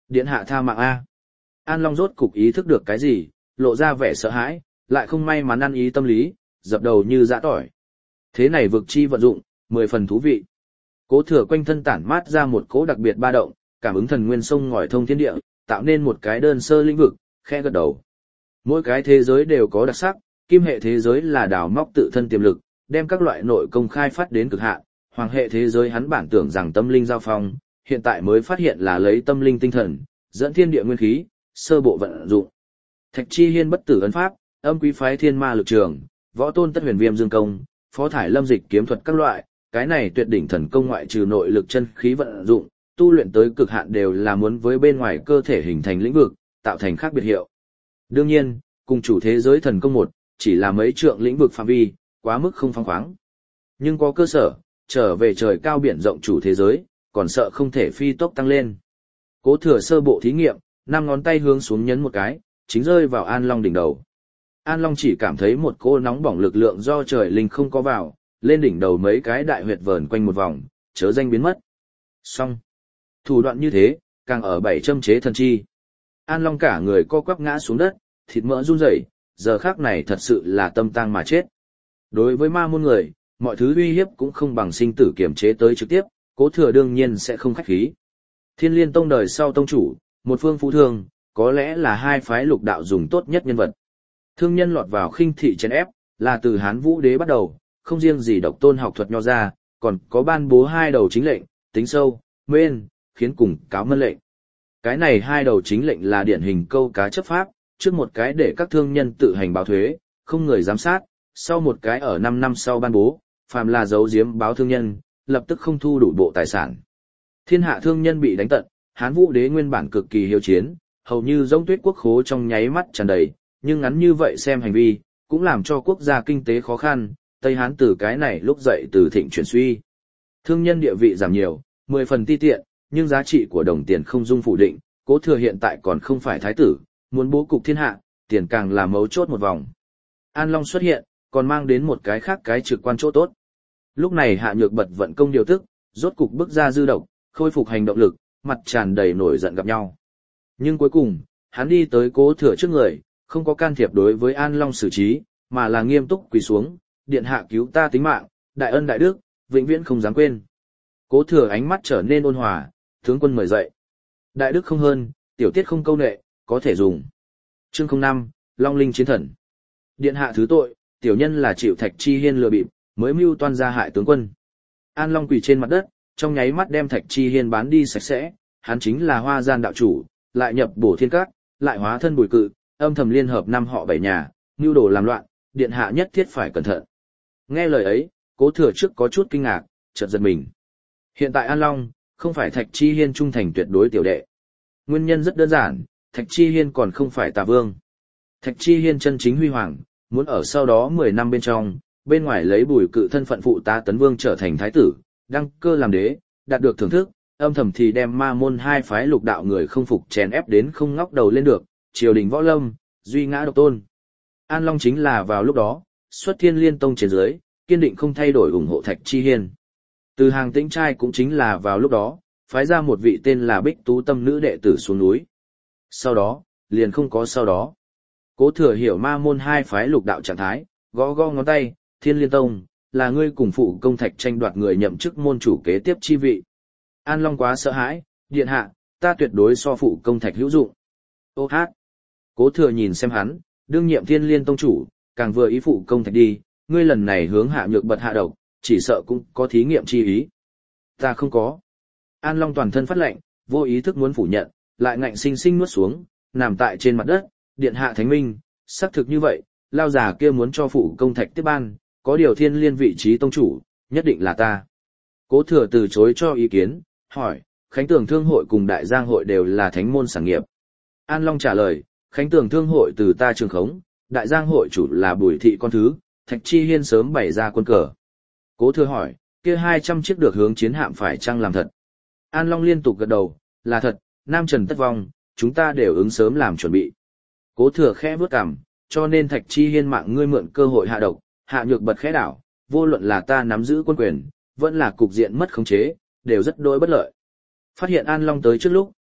Điện hạ tha mạng A. An Long rốt cục ý thức được cái gì, lộ ra vẻ sợ hãi, lại không may mắn ăn ý tâm lý, dập đầu như dã tỏi. Thế này vực chi vận dụng, 10 phần thú vị. Cố Thừa quanh thân tản mát ra một cỗ đặc biệt ba động, cảm ứng thần nguyên sông ngòi thông thiên địa, tạo nên một cái đơn sơ lĩnh vực, khẽ gật đầu. Mỗi cái thế giới đều có đặc sắc, kim hệ thế giới là đào móc tự thân tiềm lực, đem các loại nội công khai phát đến cực hạn. Hoàng hệ thế giới hắn bản tưởng rằng tâm linh giao phong, hiện tại mới phát hiện là lấy tâm linh tinh thần, dẫn thiên địa nguyên khí, sơ bộ vận dụng. Thạch Chi Hiên bất tử ấn pháp, âm quý phái thiên ma lực trường, võ tôn tất huyền viêm dương công, phó thải lâm dịch kiếm thuật các loại, cái này tuyệt đỉnh thần công ngoại trừ nội lực chân khí vận dụng, tu luyện tới cực hạn đều là muốn với bên ngoài cơ thể hình thành lĩnh vực, tạo thành khác biệt hiệu. Đương nhiên, cùng chủ thế giới thần công một, chỉ là mấy trượng lĩnh vực phạm vi, quá mức không phóng khoáng. Nhưng có cơ sở, trở về trời cao biển rộng chủ thế giới, còn sợ không thể phi tốc tăng lên. Cố Thừa sơ bộ thí nghiệm, 5 ngón tay hướng xuống nhấn một cái, chính rơi vào An Long đỉnh đầu. An Long chỉ cảm thấy một cô nóng bỏng lực lượng do trời linh không có vào, lên đỉnh đầu mấy cái đại huyệt vờn quanh một vòng, chớ danh biến mất. Xong. Thủ đoạn như thế, càng ở 7 châm chế thần chi. An Long cả người co quắp ngã xuống đất, thịt mỡ run rẩy, giờ khắc này thật sự là tâm tang mà chết. Đối với ma môn người, mọi thứ uy hiếp cũng không bằng sinh tử kiểm chế tới trực tiếp, Cố Thừa đương nhiên sẽ không khách khí. Thiên Liên Tông đời sau tông chủ, một phương phú thương, có lẽ là hai phái lục đạo dùng tốt nhất nhân vật. Thương nhân lọt vào khinh thị chèn ép, là từ Hán Vũ Đế bắt đầu, không riêng gì độc tôn học thuật nho ra, còn có ban bố 2 đầu chính lệnh, tính sâu, nguyên, khiến cùng cáo mân lệnh. Cái này 2 đầu chính lệnh là điển hình câu cá chấp pháp, trước một cái để các thương nhân tự hành báo thuế, không người giám sát, sau một cái ở 5 năm sau ban bố, phàm là giấu giếm báo thương nhân, lập tức không thu đủ bộ tài sản. Thiên hạ thương nhân bị đánh tận, Hán Vũ Đế nguyên bản cực kỳ hiếu chiến, hầu như giống tuyết quốc khố trong nháy mắt tràn đầy, nhưng ngắn như vậy xem hành vi, cũng làm cho quốc gia kinh tế khó khăn, Tây Hán từ cái này lúc dậy từ thịnh chuyển suy. Thương nhân địa vị giảm nhiều, 10 phần ti tiện, nhưng giá trị của đồng tiền không dung phủ định, Cố Thừa hiện tại còn không phải thái tử, muốn bố cục thiên hạ, tiền càng là mấu chốt một vòng. An Long xuất hiện, còn mang đến một cái khác cái trực quan chỗ tốt. Lúc này Hạ Nhược Bật vận công điều tức, rốt cục bức ra dư độc, khôi phục hành động lực, mặt tràn đầy nổi giận gặp nhau. Nhưng cuối cùng, hắn đi tới Cố Thừa trước người, không có can thiệp đối với An Long xử trí, mà là nghiêm túc quỳ xuống, điện hạ cứu ta tính mạng, đại ân đại đức, vĩnh viễn không dám quên. Cố Thừa ánh mắt trở nên ôn hòa, tướng quân mời dậy. Đại đức không hơn, tiểu tiết không câu nệ, có thể dùng. Chương 05, Long Linh chiến thần. Điện hạ thứ tội, tiểu nhân là chịu Thạch Chi Hiên lừa bịp, mới mưu toan ra hại tướng quân. An Long quỳ trên mặt đất, trong nháy mắt đem Thạch Chi Hiên bán đi sạch sẽ, hắn chính là Hoa Gian đạo chủ, lại nhập bổ thiên các, lại hóa thân bùi cự, âm thầm liên hợp 5 họ 7 nhà, mưu đồ làm loạn, điện hạ nhất thiết phải cẩn thận. Nghe lời ấy, Cố Thừa trước có chút kinh ngạc, chợt giật mình. Hiện tại An Long, không phải Thạch Chi Hiên trung thành tuyệt đối tiểu đệ. Nguyên nhân rất đơn giản, Thạch Chi Hiên còn không phải Tà Vương. Thạch Chi Hiên chân chính huy hoàng, muốn ở sau đó 10 năm bên trong, bên ngoài lấy bùi cự thân phận phụ tá Tấn Vương trở thành thái tử, đăng cơ làm đế, đạt được thưởng thức, âm thầm thì đem ma môn 2 phái lục đạo người không phục chèn ép đến không ngóc đầu lên được, triều đình võ lâm, duy ngã độc tôn. An Long chính là vào lúc đó, xuất Thiên Liên Tông trên dưới, kiên định không thay đổi ủng hộ Thạch Chi Hiên. Từ Hàng Tĩnh trai cũng chính là vào lúc đó, phái ra một vị tên là Bích Tú Tâm nữ đệ tử xuống núi. Sau đó, liền không có sau đó. Cố Thừa hiểu ma môn 2 phái lục đạo trạng thái, gõ gõ ngón tay, Thiên Liên Tông, là ngươi cùng phụ công Thạch tranh đoạt người nhậm chức môn chủ kế tiếp chi vị. An Long quá sợ hãi, điện hạ, ta tuyệt đối so phụ công Thạch hữu dụng. Ô hát. Cố Thừa nhìn xem hắn, đương nhiệm Thiên Liên Tông chủ, càng vừa ý phụ công Thạch đi, ngươi lần này hướng Hạ Nhược Bật hạ độc, chỉ sợ cũng có thí nghiệm chi ý. Ta không có. An Long toàn thân phát lạnh, vô ý thức muốn phủ nhận, lại ngạnh sinh sinh nuốt xuống, nằm tại trên mặt đất, điện hạ thánh minh, xác thực như vậy, lao già kia muốn cho phụ công Thạch tiếp ban, có điều Thiên Liên vị trí tông chủ, nhất định là ta. Cố Thừa từ chối cho ý kiến, hỏi, Khánh Tường Thương hội cùng Đại Giang hội đều là thánh môn sản nghiệp. An Long trả lời, Khánh Tường Thương hội từ ta trường khống, Đại Giang hội chủ là Bùi thị con thứ, Thạch Chi Hiên sớm bày ra quân cờ. Cố Thừa hỏi, kia 200 chiếc được hướng chiến hạm phải chăng làm thật? An Long liên tục gật đầu, là thật, Nam Trần tất vong, chúng ta đều ứng sớm làm chuẩn bị. Cố Thừa khẽ bước cằm, cho nên Thạch Chi Hiên mạng ngươi mượn cơ hội hạ độc, Hạ Nhược Bật khẽ đảo, vô luận là ta nắm giữ quân quyền, vẫn là cục diện mất khống chế, đều rất đối bất lợi. Phát hiện An Long tới trước lúc,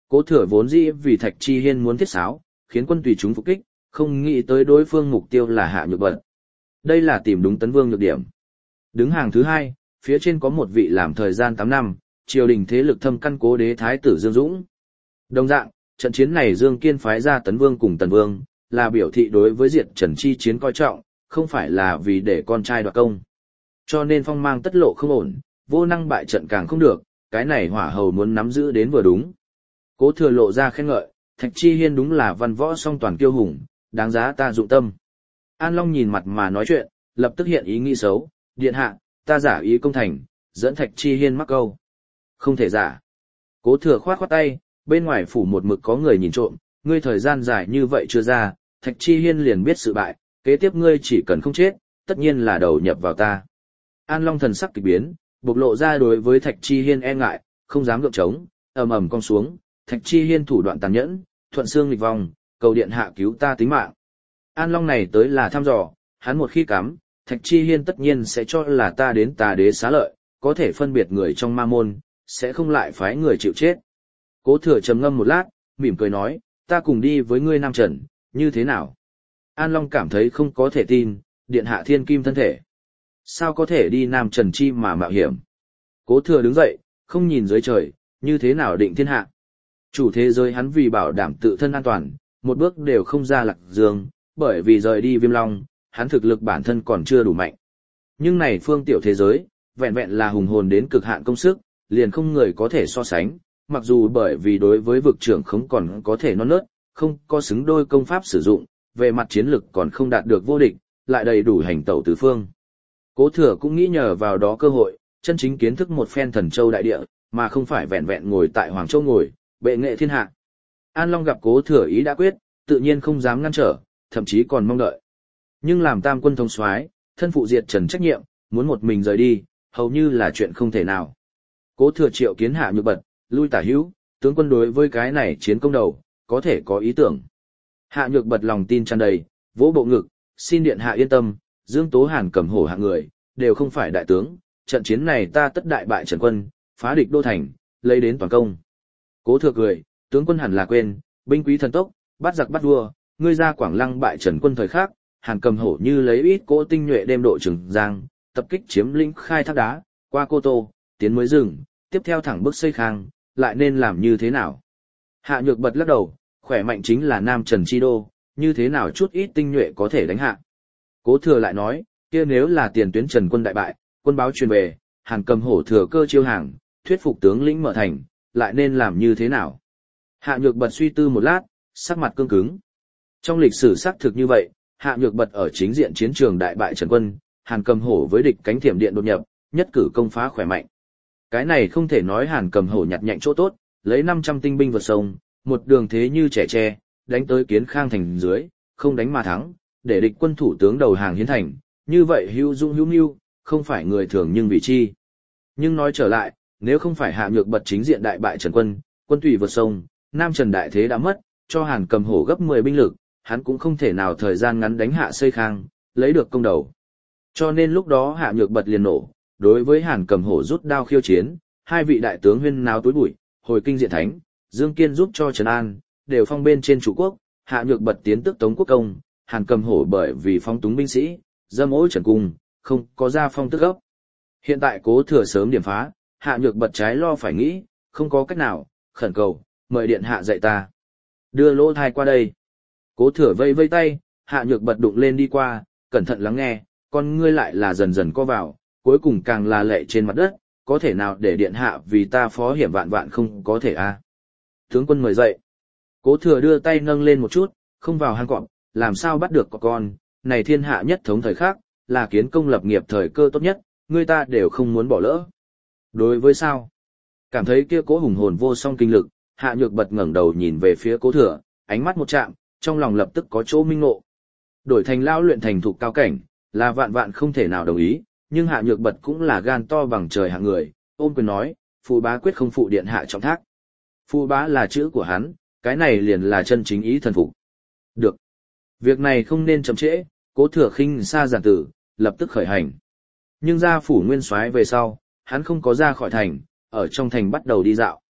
Cố Thừa vốn dĩ vì Thạch Chi Hiên muốn thiết sáo, khiến quân tùy chúng phục kích, không nghĩ tới đối phương mục tiêu là Hạ Nhược Bật. Đây là tìm đúng Tấn Vương nhược điểm. Đứng hàng thứ hai, phía trên có một vị làm thời gian 8 năm, triều đình thế lực thâm căn cố đế thái tử Dương Dũng. Đồng dạng, trận chiến này Dương Kiên phái ra Tấn Vương cùng Tần Vương, là biểu thị đối với diệt Trần chi chiến coi trọng, không phải là vì để con trai đoạt công. Cho nên phong mang tất lộ không ổn, vô năng bại trận càng không được, cái này hỏa hầu muốn nắm giữ đến vừa đúng. Cố Thừa lộ ra khen ngợi, Thạch Chi Hiên đúng là văn võ song toàn kiêu hùng, đáng giá ta dụng tâm. An Long nhìn mặt mà nói chuyện, lập tức hiện ý nghĩ xấu, điện hạ, ta giả ý công thành, dẫn Thạch Chi Hiên mắc câu. Không thể giả. Cố Thừa khoát khoát tay, bên ngoài phủ một mực có người nhìn trộm, ngươi thời gian dài như vậy chưa ra, Thạch Chi Hiên liền biết sự bại, kế tiếp ngươi chỉ cần không chết, tất nhiên là đầu nhập vào ta. An Long thần sắc kỳ biến, bộc lộ ra đối với Thạch Chi Hiên e ngại, không dám gượng trống, ầm ầm cong xuống, Thạch Chi Hiên thủ đoạn tàn nhẫn, thuận xương nghịch vòng, cầu điện hạ cứu ta tính mạng. An Long này tới là thăm dò, hắn một khi cắm, Thạch Chi Hiên tất nhiên sẽ cho là ta đến Tà Đế xá lợi, có thể phân biệt người trong ma môn, sẽ không lại phái người chịu chết. Cố Thừa trầm ngâm một lát, mỉm cười nói, ta cùng đi với ngươi Nam Trần, như thế nào? An Long cảm thấy không có thể tin, điện hạ thiên kim thân thể. Sao có thể đi Nam Trần chi mà mạo hiểm? Cố Thừa đứng dậy, không nhìn dưới trời, như thế nào định thiên hạ? Chủ thế giới hắn vì bảo đảm tự thân an toàn, một bước đều không ra Lạc Dương, bởi vì rời đi Viêm Long, hắn thực lực bản thân còn chưa đủ mạnh. Nhưng này phương tiểu thế giới, vẹn vẹn là hùng hồn đến cực hạn công sức, liền không người có thể so sánh, mặc dù bởi vì đối với vực trưởng không còn có thể non nớt, không có xứng đôi công pháp sử dụng, về mặt chiến lực còn không đạt được vô địch, lại đầy đủ hành tẩu tứ phương. Cố Thừa cũng nghĩ nhờ vào đó cơ hội, chân chính kiến thức một phen Thần Châu đại địa, mà không phải vẹn vẹn ngồi tại Hoàng Châu ngồi, bệ nghệ thiên hạ. An Long gặp Cố Thừa ý đã quyết, tự nhiên không dám ngăn trở, thậm chí còn mong đợi. Nhưng làm tam quân thống soái, thân phụ diệt Trần trách nhiệm, muốn một mình rời đi, hầu như là chuyện không thể nào. Cố Thừa triệu kiến Hạ Nhược Bật, lui tả hữu, tướng quân đối với cái này chiến công đầu, có thể có ý tưởng. Hạ Nhược Bật lòng tin tràn đầy, vỗ bộ ngực, xin điện hạ yên tâm, Dương Tố Hàn cầm hổ hạng người, đều không phải đại tướng, trận chiến này ta tất đại bại Trần quân, phá địch đô thành, lấy đến toàn công. Cố Thừa cười, tướng quân hẳn là quên, binh quý thần tốc, bắt giặc bắt vua, ngươi ra Quảng Lăng bại Trần quân thời khác, Hàn cầm hổ như lấy ít cỗ tinh nhuệ đêm độ Trường Giang, tập kích chiếm lĩnh Khai Thác Đá, qua Cô Tô, tiến mới rừng, tiếp theo thẳng bước Xây Khang, lại nên làm như thế nào? Hạ Nhược Bật lắc đầu, khỏe mạnh chính là Nam Trần chi đô, như thế nào chút ít tinh nhuệ có thể đánh hạ. Cố Thừa lại nói, kia nếu là tiền tuyến Trần quân đại bại, quân báo truyền về, Hàn cầm hổ thừa cơ chiêu hàng, thuyết phục tướng lĩnh mở thành, lại nên làm như thế nào? Hạ Nhược Bật suy tư một lát, sắc mặt cương cứng. Trong lịch sử xác thực như vậy, Hạ Nhược Bật ở chính diện chiến trường đại bại Trần quân, Hàn cầm hổ với địch cánh thiểm điện đột nhập, nhất cử công phá khỏe mạnh. Cái này không thể nói Hàn cầm hổ nhặt nhạnh chỗ tốt, lấy 500 tinh binh vượt sông, một đường thế như trẻ tre, đánh tới Kiến Khang thành dưới, không đánh mà thắng, để địch quân thủ tướng đầu hàng hiến thành, như vậy hữu dụng hữu nưu, không phải người thường nhưng vị chi. Nhưng nói trở lại, nếu không phải Hạ Nhược Bật chính diện đại bại Trần quân, quân tùy vượt sông, Nam Trần đại thế đã mất, cho Hàn cầm hổ gấp 10 binh lực, hắn cũng không thể nào thời gian ngắn đánh hạ Xây Khang, lấy được công đầu. Cho nên lúc đó Hạ Nhược Bật liền nổ, đối với Hàn cầm hổ rút đao khiêu chiến, hai vị đại tướng huyên náo túi bụi, hồi kinh diện thánh, Dương Kiên giúp cho Trần An, đều phong bên trên chủ quốc, Hạ Nhược Bật tiến tước Tống quốc công, Hàn cầm hổ bởi vì phong túng binh sĩ, dâm ối Trần cung, không có ra phong tước gốc. Hiện tại Cố Thừa sớm điểm phá, Hạ Nhược Bật trái lo phải nghĩ, không có cách nào, khẩn cầu, mời điện hạ dạy ta. Đưa lỗ thai qua đây. Cố Thừa vây vây tay, Hạ Nhược Bật đụng lên đi qua, cẩn thận lắng nghe, con ngươi lại là dần dần co vào, cuối cùng càng là lệ trên mặt đất, có thể nào để điện hạ vì ta phó hiểm vạn vạn không có thể a. Tướng quân mời dậy. Cố Thừa đưa tay nâng lên một chút, không vào hang cọp, làm sao bắt được con, này thiên hạ nhất thống thời khác, là kiến công lập nghiệp thời cơ tốt nhất, người ta đều không muốn bỏ lỡ. Đối với sao? Cảm thấy kia cố hùng hồn vô song kinh lực, Hạ Nhược Bật ngẩng đầu nhìn về phía Cố Thừa, ánh mắt một chạm, trong lòng lập tức có chỗ minh ngộ. Đổi thành lao luyện thành thục cao cảnh, là vạn vạn không thể nào đồng ý, nhưng Hạ Nhược Bật cũng là gan to bằng trời hạng người, ôm quyền nói, phụ bá quyết không phụ điện hạ trọng thác. Phụ bá là chữ của hắn, cái này liền là chân chính ý thần phục. Được. Việc này không nên chậm trễ, Cố Thừa khinh xa giản tử, lập tức khởi hành. Nhưng ra phủ nguyên soái về sau, hắn không có ra khỏi thành, ở trong thành bắt đầu đi dạo.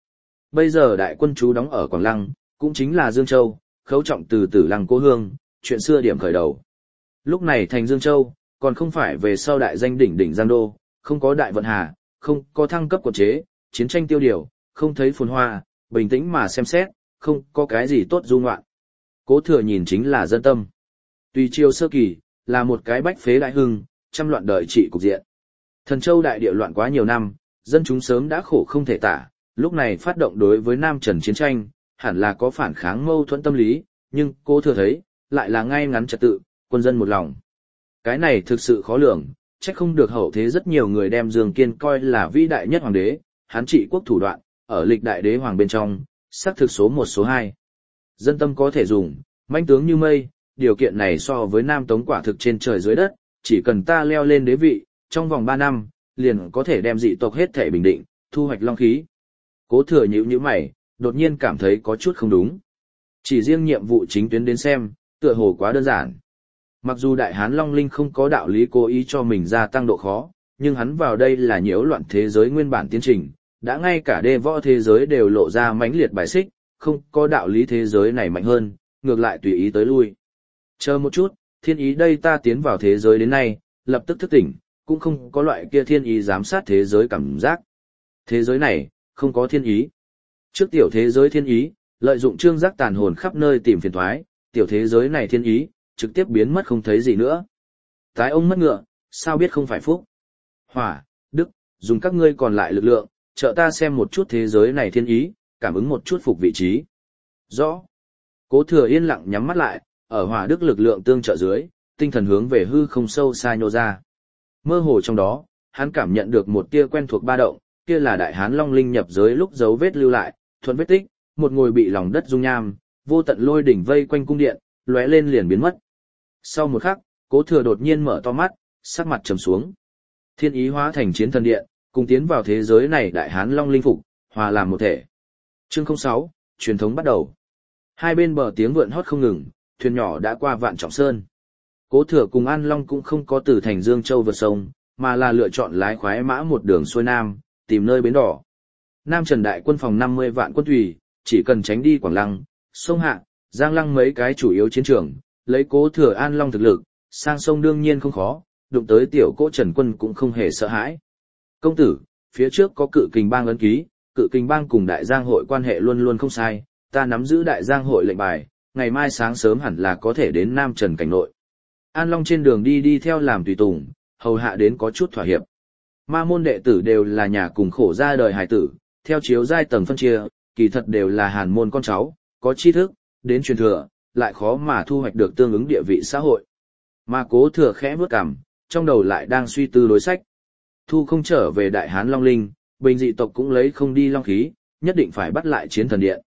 bây giờ đại quân chú đóng ở Quảng Lăng, cũng chính là Dương Châu, Khấu Trọng từ Tử Lăng cố hương, chuyện xưa điểm khởi đầu. Lúc này thành Dương Châu, còn không phải về sau đại danh đỉnh đỉnh Giang Đô, không có đại vận hà, không có thăng cấp quản chế, chiến tranh tiêu điều, không thấy phồn hoa, bình tĩnh mà xem xét, không có cái gì tốt du ngoạn. Cố Thừa nhìn chính là dân tâm. Tùy triều sơ kỳ, là một cái bách phế đại hưng, trăm loạn đợi trị cục diện. Thần Châu đại địa loạn quá nhiều năm, dân chúng sớm đã khổ không thể tả, lúc này phát động đối với Nam Trần chiến tranh, hẳn là có phản kháng mâu thuẫn tâm lý, nhưng Cố Thừa thấy, lại là ngay ngắn trật tự, quân dân một lòng. Cái này thực sự khó lường, chắc không được hậu thế rất nhiều người đem Dương Kiên coi là vĩ đại nhất hoàng đế, hắn trị quốc thủ đoạn, ở lịch đại đế hoàng bên trong, xác thực số 1 số 2. Dân tâm có thể dùng, mãnh tướng như mây, điều kiện này so với Nam Tống quả thực trên trời dưới đất, chỉ cần ta leo lên đế vị, trong vòng 3 năm, liền có thể đem dị tộc hết thể bình định, thu hoạch long khí. Cố Thừa nhíu mày, đột nhiên cảm thấy có chút không đúng. Chỉ riêng nhiệm vụ chính tuyến đến xem, tựa hồ quá đơn giản. Mặc dù Đại Hán Long Linh không có đạo lý cố ý cho mình gia tăng độ khó, nhưng hắn vào đây là nhiễu loạn thế giới nguyên bản tiến trình, đã ngay cả đê võ thế giới đều lộ ra mãnh liệt bài xích, không có đạo lý thế giới này mạnh hơn, ngược lại tùy ý tới lui. Chờ một chút, thiên ý đây ta tiến vào thế giới đến nay, lập tức thức tỉnh, cũng không có loại kia thiên ý giám sát thế giới cảm giác. Thế giới này, không có thiên ý. Trước tiểu thế giới thiên ý, lợi dụng trương giác tàn hồn khắp nơi tìm phiền thoái, tiểu thế giới này thiên ý, trực tiếp biến mất không thấy gì nữa. Tái ông mất ngựa, sao biết không phải phúc. Hỏa, Đức, dùng các ngươi còn lại lực lượng, trợ ta xem một chút thế giới này thiên ý, cảm ứng một chút phục vị trí. Rõ. Cố Thừa yên lặng nhắm mắt lại, ở Hỏa Đức lực lượng tương trợ dưới, tinh thần hướng về hư không sâu xa nhô ra. Mơ hồ trong đó, hắn cảm nhận được một tia quen thuộc ba động, kia là Đại Hán Long Linh nhập giới lúc dấu vết lưu lại, thuận vết tích, một ngồi bị lòng đất dung nham, vô tận lôi đỉnh vây quanh cung điện, lóe lên liền biến mất. Sau một khắc, Cố Thừa đột nhiên mở to mắt, sắc mặt trầm xuống. Thiên ý hóa thành chiến thần điện, cùng tiến vào thế giới này Đại Hán Long Linh phục, hòa làm một thể. Chương 06, truyền thống bắt đầu. Hai bên bờ tiếng vượn hót không ngừng, thuyền nhỏ đã qua Vạn Trọng Sơn. Cố Thừa cùng An Long cũng không có từ thành Dương Châu vượt sông, mà là lựa chọn lái khoái mã một đường xuôi nam, tìm nơi bến đỏ. Nam Trần đại quân phòng 50 vạn quân thủy, chỉ cần tránh đi Quảng Lăng, sông Hạ, Giang Lăng mấy cái chủ yếu chiến trường, lấy Cố Thừa An Long thực lực, sang sông đương nhiên không khó, đụng tới tiểu Cố Trần quân cũng không hề sợ hãi. Công tử, phía trước có Cự Kình Bang ấn ký, Cự Kình Bang cùng Đại Giang hội quan hệ luôn luôn không sai, ta nắm giữ Đại Giang hội lệnh bài, ngày mai sáng sớm hẳn là có thể đến Nam Trần cảnh nội. An Long trên đường đi theo làm tùy tùng, hầu hạ đến có chút thỏa hiệp. Ma môn đệ tử đều là nhà cùng khổ ra đời hài tử, theo chiếu giai tầng phân chia, kỳ thật đều là hàn môn con cháu, có tri thức, đến truyền thừa, lại khó mà thu hoạch được tương ứng địa vị xã hội. Mà Cố Thừa khẽ bước cằm, trong đầu lại đang suy tư đối sách. Thu không trở về Đại Hán Long Linh, bình dị tộc cũng lấy không đi long khí, nhất định phải bắt lại chiến thần điện.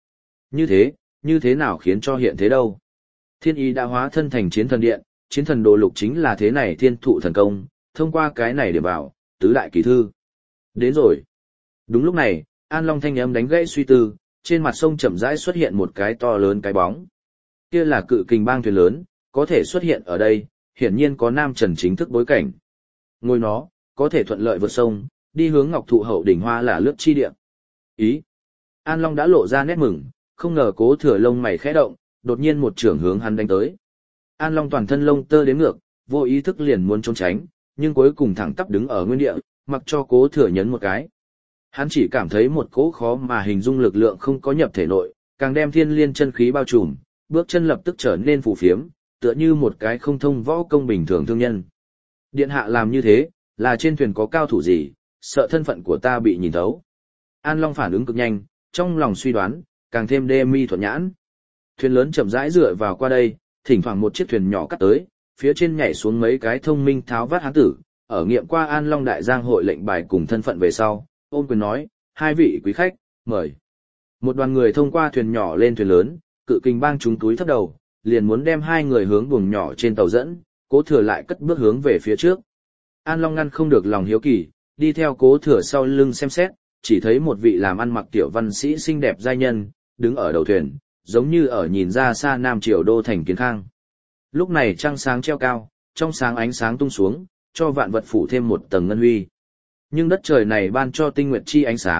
Như thế nào khiến cho hiện thế đâu? Thiên ý đã hóa thân thành chiến thần điện, chiến thần đồ lục chính là thế này thiên thụ thần công, thông qua cái này để vào, tứ đại kỳ thư. Đến rồi. Đúng lúc này, An Long thanh âm đánh gãy suy tư, trên mặt sông chậm rãi xuất hiện một cái to lớn cái bóng. Kia là Cự Kình Bang thuyền lớn, có thể xuất hiện ở đây, hiển nhiên có Nam Trần chính thức bối cảnh. Ngôi nó, có thể thuận lợi vượt sông, đi hướng Ngọc Thụ hậu đỉnh hoa là lướt chi địa. Ý. An Long đã lộ ra nét mừng, không ngờ Cố Thừa lông mày khẽ động, đột nhiên một chưởng hướng hắn đánh tới. An Long toàn thân lông tơ đến ngược, vô ý thức liền muốn trốn tránh, nhưng cuối cùng thẳng tắp đứng ở nguyên địa, mặc cho Cố Thừa nhấn một cái. Hắn chỉ cảm thấy một cỗ khó mà hình dung lực lượng không có nhập thể nội, càng đem thiên liên chân khí bao trùm, bước chân lập tức trở nên phù phiếm, tựa như một cái không thông võ công bình thường thương nhân. Điện hạ làm như thế, là trên thuyền có cao thủ gì, sợ thân phận của ta bị nhìn thấu. An Long phản ứng cực nhanh, trong lòng suy đoán, càng thêm đê mi thuận nhãn. Thuyền lớn chậm rãi dựa vào qua đây, thỉnh thoảng một chiếc thuyền nhỏ cắt tới, phía trên nhảy xuống mấy cái thông minh tháo vát hán tử, ở nghiệm qua An Long Đại Giang hội lệnh bài cùng thân phận về sau, ôm quyền nói, hai vị quý khách, mời. Một đoàn người thông qua thuyền nhỏ lên thuyền lớn, Cự Kình Bang chúng túi thấp đầu, liền muốn đem hai người hướng buồng nhỏ trên tàu dẫn, Cố Thừa lại cất bước hướng về phía trước. An Long ngăn không được lòng hiếu kỳ, đi theo Cố Thừa sau lưng xem xét, chỉ thấy một vị làm ăn mặc tiểu văn sĩ xinh đẹp giai nhân, đứng ở đầu thuyền, giống như ở nhìn ra xa Nam Triều đô thành Kiến Khang. Lúc này trăng sáng treo cao, trong sáng ánh sáng tung xuống, cho vạn vật phủ thêm một tầng ngân huy. Nhưng đất trời này ban cho tinh nguyệt chi ánh sáng,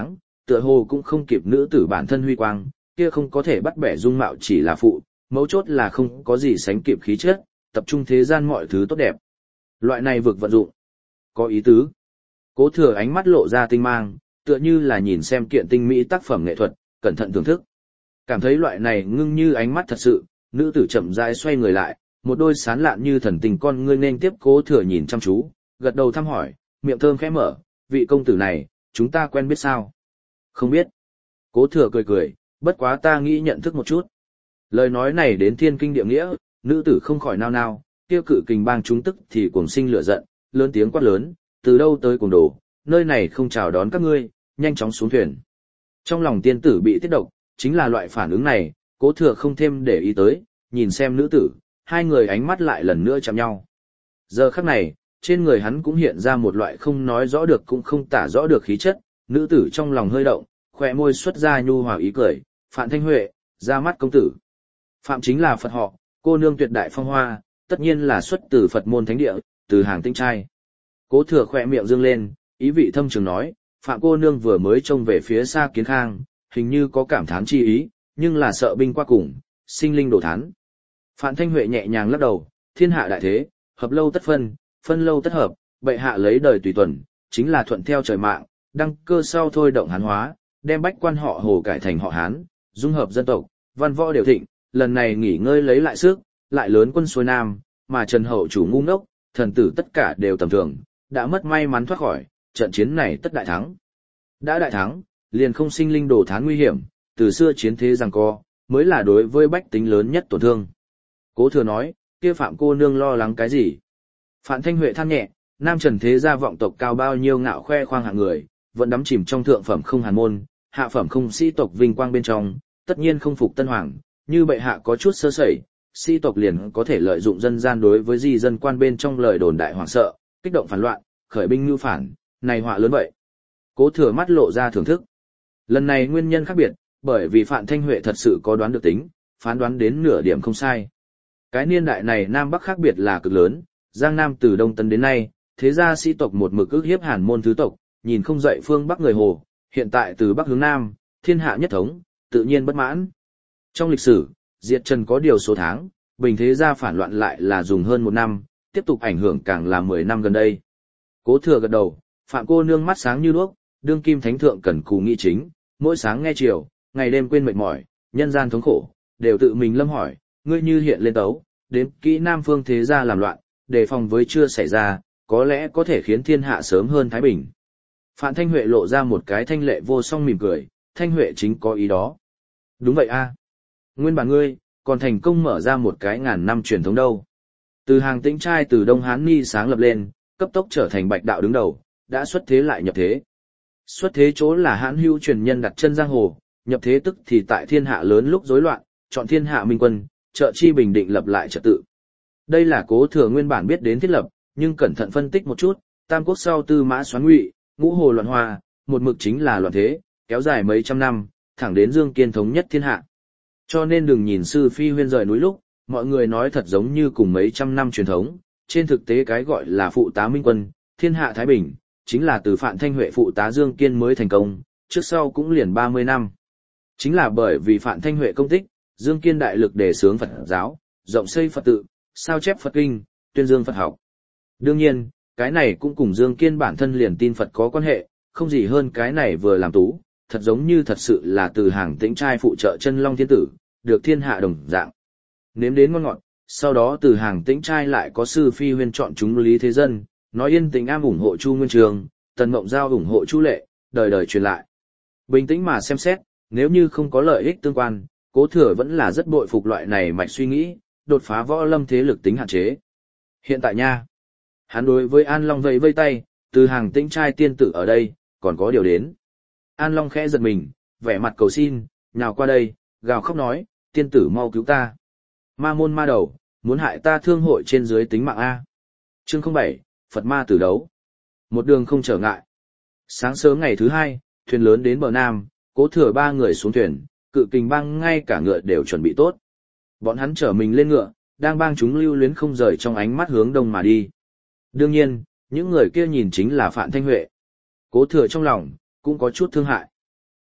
tựa hồ cũng không kịp nữ tử bản thân huy quang, kia không có thể bắt bẻ dung mạo chỉ là phụ, mấu chốt là không có gì sánh kịp khí chất, tập trung thế gian mọi thứ tốt đẹp. Loại này vực vận dụng, có ý tứ. Cố Thừa ánh mắt lộ ra tinh mang, tựa như là nhìn xem kiện tinh mỹ tác phẩm nghệ thuật, cẩn thận thưởng thức. Cảm thấy loại này ngưng như ánh mắt thật sự, nữ tử chậm rãi xoay người lại, một đôi sán lạn như thần tình con ngươi nên tiếp Cố Thừa nhìn chăm chú, gật đầu thăm hỏi, miệng thơm khẽ mở, vị công tử này, chúng ta quen biết sao? Không biết. Cố Thừa cười cười, bất quá ta nghĩ nhận thức một chút. Lời nói này đến thiên kinh địa nghĩa, nữ tử không khỏi nao nao, tiêu cự kình bang chúng tức thì cuồng sinh lửa giận, lớn tiếng quát lớn, từ đâu tới cuồng đồ, nơi này không chào đón các ngươi, nhanh chóng xuống thuyền. Trong lòng tiên tử bị tiết độc, chính là loại phản ứng này, Cố Thừa không thêm để ý tới, nhìn xem nữ tử, hai người ánh mắt lại lần nữa chạm nhau. Giờ khắc này, trên người hắn cũng hiện ra một loại không nói rõ được cũng không tả rõ được khí chất, nữ tử trong lòng hơi động, khỏe môi xuất ra nhu hòa ý cười, Phạm Thanh Huệ, ra mắt công tử. Phạm chính là Phật họ, cô nương tuyệt đại phong hoa, tất nhiên là xuất từ Phật môn thánh địa, từ hàng tinh trai. Cố Thừa khỏe miệng dương lên, ý vị thâm trường nói, Phạm cô nương vừa mới trông về phía xa Kiến Khang, hình như có cảm thán chi ý, nhưng là sợ binh qua cùng, sinh linh đổ thán. Phạm Thanh Huệ nhẹ nhàng lắc đầu, thiên hạ đại thế, hợp lâu tất phân, phân lâu tất hợp, bệ hạ lấy đời tùy tuần, chính là thuận theo trời mạng, đăng cơ sau thôi động hán hóa, đem bách quan họ Hồ cải thành họ Hán, dung hợp dân tộc, văn võ đều thịnh, lần này nghỉ ngơi lấy lại sức, lại lớn quân xuôi nam, mà Trần Hậu chủ ngu ngốc, thần tử tất cả đều tầm thường, đã mất may mắn thoát khỏi, trận chiến này tất đại thắng. Đã đại thắng, liền không sinh linh đổ thán nguy hiểm, từ xưa chiến thế giằng co, mới là đối với bách tính lớn nhất tổn thương. Cố Thừa nói, kia Phạm cô nương lo lắng cái gì? Phạm Thanh Huệ than nhẹ, nam trần thế gia vọng tộc cao bao nhiêu ngạo khoe khoang hạng người, vẫn đắm chìm trong thượng phẩm không hàn môn, hạ phẩm không sĩ tộc vinh quang bên trong, tất nhiên không phục tân hoàng, như bệ hạ có chút sơ sẩy, sĩ tộc liền có thể lợi dụng dân gian đối với di dân quan bên trong lời đồn đại hoảng sợ, kích động phản loạn, khởi binh mưu phản, này họa lớn vậy. Cố Thừa mắt lộ ra thưởng thức. Lần này nguyên nhân khác biệt, bởi vì Phạm Thanh Huệ thật sự có đoán được tính, phán đoán đến nửa điểm không sai. Cái niên đại này Nam Bắc khác biệt là cực lớn, Giang Nam từ Đông Tấn đến nay, thế gia sĩ tộc một mực ức hiếp Hàn môn thứ tộc, nhìn không dậy phương Bắc người Hồ, hiện tại từ Bắc hướng Nam, thiên hạ nhất thống, tự nhiên bất mãn. Trong lịch sử, diệt Trần có điều số tháng, bình thế gia phản loạn lại là dùng hơn 1 năm, tiếp tục ảnh hưởng càng là 10 năm gần đây. Cố Thừa gật đầu, Phạm cô nương mắt sáng như đuốc, đương kim thánh thượng cần cù nghị chính, mỗi sáng nghe chiều, ngày đêm quên mệt mỏi, nhân gian thống khổ, đều tự mình lâm hỏi, ngươi như hiện lên tấu, đến kỹ Nam phương thế gia làm loạn, đề phòng với chưa xảy ra, có lẽ có thể khiến thiên hạ sớm hơn thái bình. Phạm Thanh Huệ lộ ra một cái thanh lệ vô song mỉm cười, Thanh Huệ chính có ý đó. Đúng vậy a. Nguyên bản ngươi, còn thành công mở ra một cái ngàn năm truyền thống đâu. Từ hàng Tĩnh trai từ Đông Hán Ni sáng lập lên, cấp tốc trở thành bạch đạo đứng đầu, đã xuất thế lại nhập thế. Xuất thế chỗ là Hán hữu truyền nhân đặt chân giang hồ, nhập thế tức thì tại thiên hạ lớn lúc rối loạn, chọn thiên hạ minh quân, trợ chi bình định lập lại trật tự. Đây là Cố Thừa nguyên bản biết đến thiết lập, nhưng cẩn thận phân tích một chút, Tam Quốc sau Tư Mã Xoán Ngụy, Ngũ Hồ loạn hoa, một mực chính là loạn thế, kéo dài mấy trăm năm, thẳng đến Dương Kiên thống nhất thiên hạ. Cho nên đừng nhìn Sư Phi Huyên rời núi lúc, mọi người nói thật giống như cùng mấy trăm năm truyền thống, trên thực tế cái gọi là phụ tá minh quân, thiên hạ thái bình, chính là từ Phạm Thanh Huệ phụ tá Dương Kiên mới thành công, trước sau cũng liền 30 năm. Chính là bởi vì Phạm Thanh Huệ công tích, Dương Kiên đại lực đề xướng Phật giáo, rộng xây Phật tự, sao chép Phật kinh, tuyên dương Phật học. Đương nhiên, cái này cũng cùng Dương Kiên bản thân liền tin Phật có quan hệ, không gì hơn cái này vừa làm tú, thật giống như thật sự là từ hàng Tĩnh trai phụ trợ chân Long Thiên Tử, được thiên hạ đồng dạng. Nếm đến ngon ngọt, sau đó từ hàng Tĩnh trai lại có Sư Phi Huyên chọn chúng Lý Thế Dân, nói Yên Tĩnh Am ủng hộ Chu Nguyên Trường, Tần Mộng Giao ủng hộ Chu Lệ, đời đời truyền lại. Bình tĩnh mà xem xét, nếu như không có lợi ích tương quan, Cố Thừa vẫn là rất bội phục loại này mạch suy nghĩ, đột phá võ lâm thế lực tính hạn chế. Hiện tại nha, hắn đối với An Long vẫy vây tay, từ hàng Tĩnh trai tiên tử ở đây, còn có điều đến. An Long khẽ giật mình, vẻ mặt cầu xin, nhào qua đây, gào khóc nói, tiên tử mau cứu ta. Ma môn ma đầu, muốn hại ta thương hội trên dưới tính mạng A. Chương 07, Phật ma tử đấu. Một đường không trở ngại. Sáng sớm ngày thứ 2, thuyền lớn đến bờ Nam, Cố Thừa 3 người xuống thuyền, Cự Kình bang ngay cả ngựa đều chuẩn bị tốt. Bọn hắn chở mình lên ngựa, đang bang chúng lưu luyến không rời trong ánh mắt hướng đông mà đi. Đương nhiên, những người kia nhìn chính là Phạm Thanh Huệ. Cố Thừa trong lòng cũng có chút thương hại.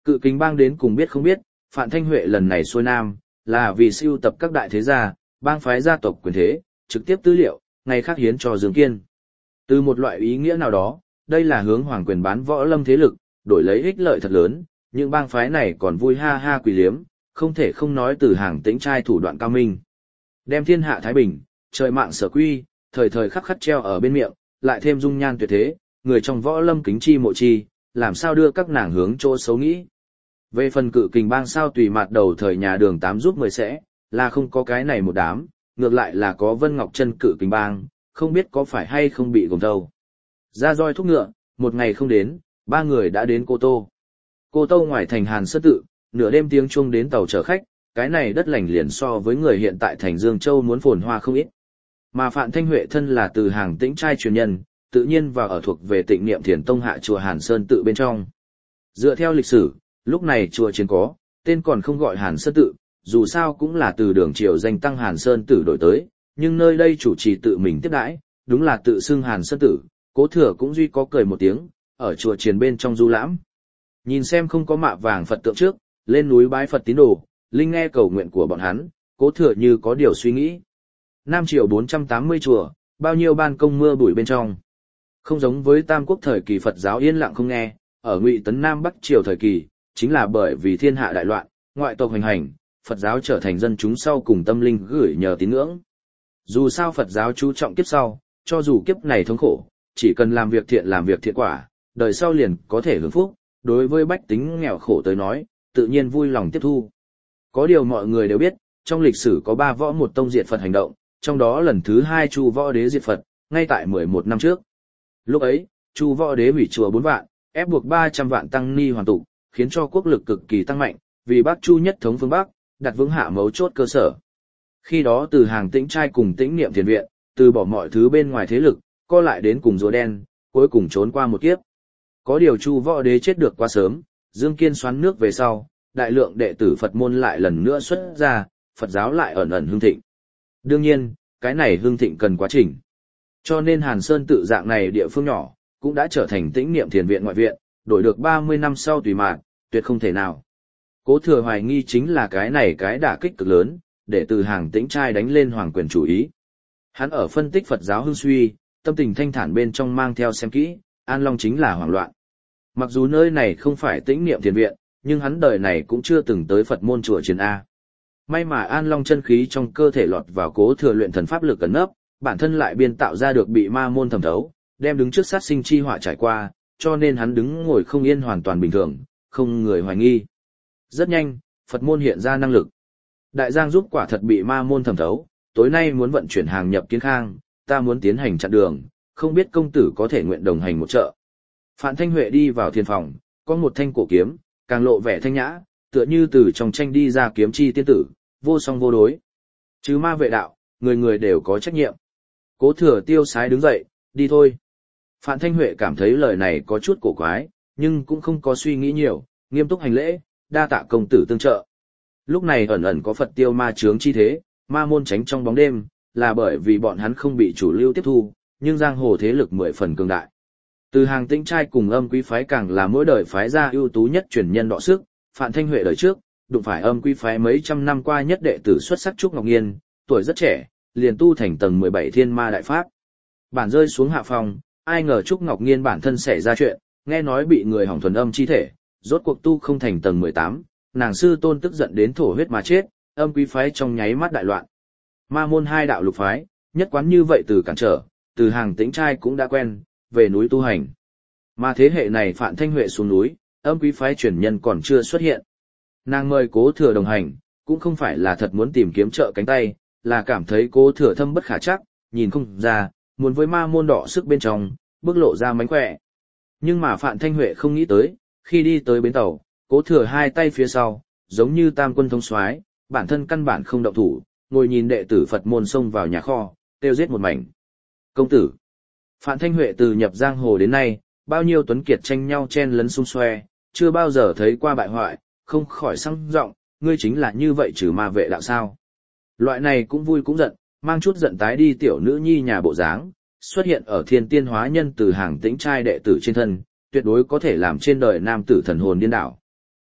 Cự Kình Bang đến cùng biết không biết, Phạm Thanh Huệ lần này xuôi nam, là vì sưu tập các đại thế gia, bang phái gia tộc quyền thế, trực tiếp tư liệu, ngày khác hiến cho Dương Kiên. Từ một loại ý nghĩa nào đó, đây là hướng hoàng quyền bán võ lâm thế lực, đổi lấy ích lợi thật lớn, những bang phái này còn vui ha ha quỷ liếm, không thể không nói từ hàng tĩnh trai thủ đoạn cao minh. Đem thiên hạ thái bình, trời mạng sở quy, thời thời khắc khắc treo ở bên miệng, lại thêm dung nhan tuyệt thế, người trong võ lâm kính chi mộ chi, làm sao đưa các nàng hướng chỗ xấu nghĩ. Về phần Cự Kình Bang sao tùy mặt đầu thời nhà Đường 8 giúp 10 sẽ, là không có cái này một đám, ngược lại là có Vân Ngọc Chân Cự Kình Bang, không biết có phải hay không bị gồm thâu. Ra roi thúc ngựa, một ngày không đến, ba người đã đến Cô Tô. Cô Tô ngoài thành Hàn Sơn Tự, nửa đêm tiếng chuông đến tàu chở khách, cái này đất lành liền so với người hiện tại thành Dương Châu muốn phồn hoa không ít. Mà Phạm Thanh Huệ thân là từ hàng tĩnh trai truyền nhân, tự nhiên và ở thuộc về Tịnh Niệm Thiền Tông hạ chùa Hàn Sơn Tự bên trong. Dựa theo lịch sử, lúc này chùa chiến có, tên còn không gọi Hàn Sơn Tự, dù sao cũng là từ đường triều danh tăng Hàn Sơn Tử đổi tới, nhưng nơi đây chủ trì tự mình tiếp đãi, đúng là tự xưng Hàn Sơn Tử, Cố Thừa cũng duy có cười một tiếng, ở chùa chiến bên trong du lãm. Nhìn xem không có mạ vàng Phật tượng trước, lên núi bái Phật tín đồ, linh nghe cầu nguyện của bọn hắn, Cố Thừa như có điều suy nghĩ. Nam triều 480 chùa, bao nhiêu ban công mưa bụi bên trong. Không giống với Tam Quốc thời kỳ Phật giáo yên lặng không nghe, ở Ngụy Tấn Nam Bắc triều thời kỳ, chính là bởi vì thiên hạ đại loạn, ngoại tộc hoành hành, Phật giáo trở thành dân chúng sau cùng tâm linh gửi nhờ tín ngưỡng. Dù sao Phật giáo chú trọng kiếp sau, cho dù kiếp này thống khổ, chỉ cần làm việc thiện quả, đời sau liền có thể hưởng phúc, đối với bách tính nghèo khổ tới nói, tự nhiên vui lòng tiếp thu. Có điều mọi người đều biết, trong lịch sử có 3 võ một tông diệt Phật hành động, trong đó lần thứ 2 Chu Võ Đế diệt Phật, ngay tại 11 năm trước. Lúc ấy, Chu Võ Đế hủy chùa 4 vạn, ép buộc 300 vạn tăng ni hoàn tụ, khiến cho quốc lực cực kỳ tăng mạnh, vì Bắc Chu nhất thống phương Bắc, đặt vững hạ mấu chốt cơ sở. Khi đó từ hàng tĩnh trai cùng Tĩnh Niệm Thiền Viện, từ bỏ mọi thứ bên ngoài thế lực, co lại đến cùng rùa đen, cuối cùng trốn qua một kiếp. Có điều Chu Võ Đế chết được quá sớm, Dương Kiên xoán nước về sau, đại lượng đệ tử Phật môn lại lần nữa xuất ra, Phật giáo lại ẩn ẩn hưng thịnh. Đương nhiên, cái này hưng thịnh cần quá trình. Cho nên Hàn Sơn Tự dạng này địa phương nhỏ, cũng đã trở thành Tĩnh Niệm Thiền Viện ngoại viện, đổi được 30 năm sau tùy mạn, tuyệt không thể nào. Cố Thừa hoài nghi chính là cái này cái đả kích cực lớn, để từ hàng tĩnh trai đánh lên hoàng quyền chủ ý. Hắn ở phân tích Phật giáo hưng suy, tâm tình thanh thản bên trong mang theo xem kỹ, An Long chính là hoảng loạn. Mặc dù nơi này không phải Tĩnh Niệm Thiền Viện, nhưng hắn đời này cũng chưa từng tới Phật môn chùa chiến A. May mà An Long chân khí trong cơ thể lọt vào Cố Thừa luyện thần pháp lực ẩn nấp, bản thân lại biên tạo ra được bị ma môn thẩm thấu, đem đứng trước sát sinh chi họa trải qua, cho nên hắn đứng ngồi không yên hoàn toàn bình thường, không người hoài nghi. Rất nhanh, Phật môn hiện ra năng lực. Đại Giang giúp quả thật bị ma môn thẩm thấu, tối nay muốn vận chuyển hàng nhập Kiến Khang, ta muốn tiến hành chặn đường, không biết công tử có thể nguyện đồng hành một trợ. Phạm Thanh Huệ đi vào thiền phòng, có một thanh cổ kiếm, càng lộ vẻ thanh nhã, tựa như từ trong tranh đi ra kiếm chi tiên tử, vô song vô đối. Chứ ma vệ đạo, người người đều có trách nhiệm. Cố Thừa tiêu sái đứng dậy, đi thôi. Phạm Thanh Huệ cảm thấy lời này có chút cổ quái, nhưng cũng không có suy nghĩ nhiều, nghiêm túc hành lễ, đa tạ công tử tương trợ. Lúc này ẩn ẩn có Phật tiêu ma chướng chi thế, ma môn tránh trong bóng đêm, là bởi vì bọn hắn không bị chủ lưu tiếp thu, nhưng giang hồ thế lực 10 phần cường đại. Từ hàng tĩnh trai cùng Âm Quý phái càng là mỗi đời phái ra ưu tú nhất truyền nhân đọ sức, Phạm Thanh Huệ đời trước, đụng phải Âm Quý phái mấy trăm năm qua nhất đệ tử xuất sắc Trúc Ngọc Nghiên, tuổi rất trẻ, liền tu thành tầng 17 Thiên Ma đại pháp. Bản rơi xuống hạ phòng, ai ngờ Trúc Ngọc Nghiên bản thân xảy ra chuyện, nghe nói bị người hỏng thuần âm chi thể, rốt cuộc tu không thành tầng 18, nàng sư tôn tức giận đến thổ huyết mà chết, Âm Quý phái trong nháy mắt đại loạn. Ma môn 2 đạo lục phái, nhất quán như vậy từ cản trở, từ hàng tĩnh trai cũng đã quen, về núi tu hành. Mà thế hệ này Phạm Thanh Huệ xuống núi, Âm Quý phái truyền nhân còn chưa xuất hiện. Nàng mời Cố Thừa đồng hành, cũng không phải là thật muốn tìm kiếm trợ cánh tay, là cảm thấy Cố Thừa thâm bất khả trắc, nhìn không ra, muốn với ma môn đỏ sức bên trong, bước lộ ra mánh khỏe. Nhưng mà Phạm Thanh Huệ không nghĩ tới, khi đi tới bến tàu, Cố Thừa 2 tay phía sau, giống như tam quân thống soái, bản thân căn bản không động thủ, ngồi nhìn đệ tử Phật môn xông vào nhà kho, tiêu giết một mảnh. Công tử. Phạm Thanh Huệ từ nhập giang hồ đến nay, bao nhiêu tuấn kiệt tranh nhau chen lấn xung xoe, chưa bao giờ thấy qua bại hoại, không khỏi sang giọng, ngươi chính là như vậy trừ ma vệ đạo sao? Loại này cũng vui cũng giận, mang chút giận tái đi tiểu nữ nhi nhà bộ dáng, xuất hiện ở Thiên Tiên hóa nhân từ hàng tĩnh trai đệ tử trên thân, tuyệt đối có thể làm trên đời nam tử thần hồn điên đảo.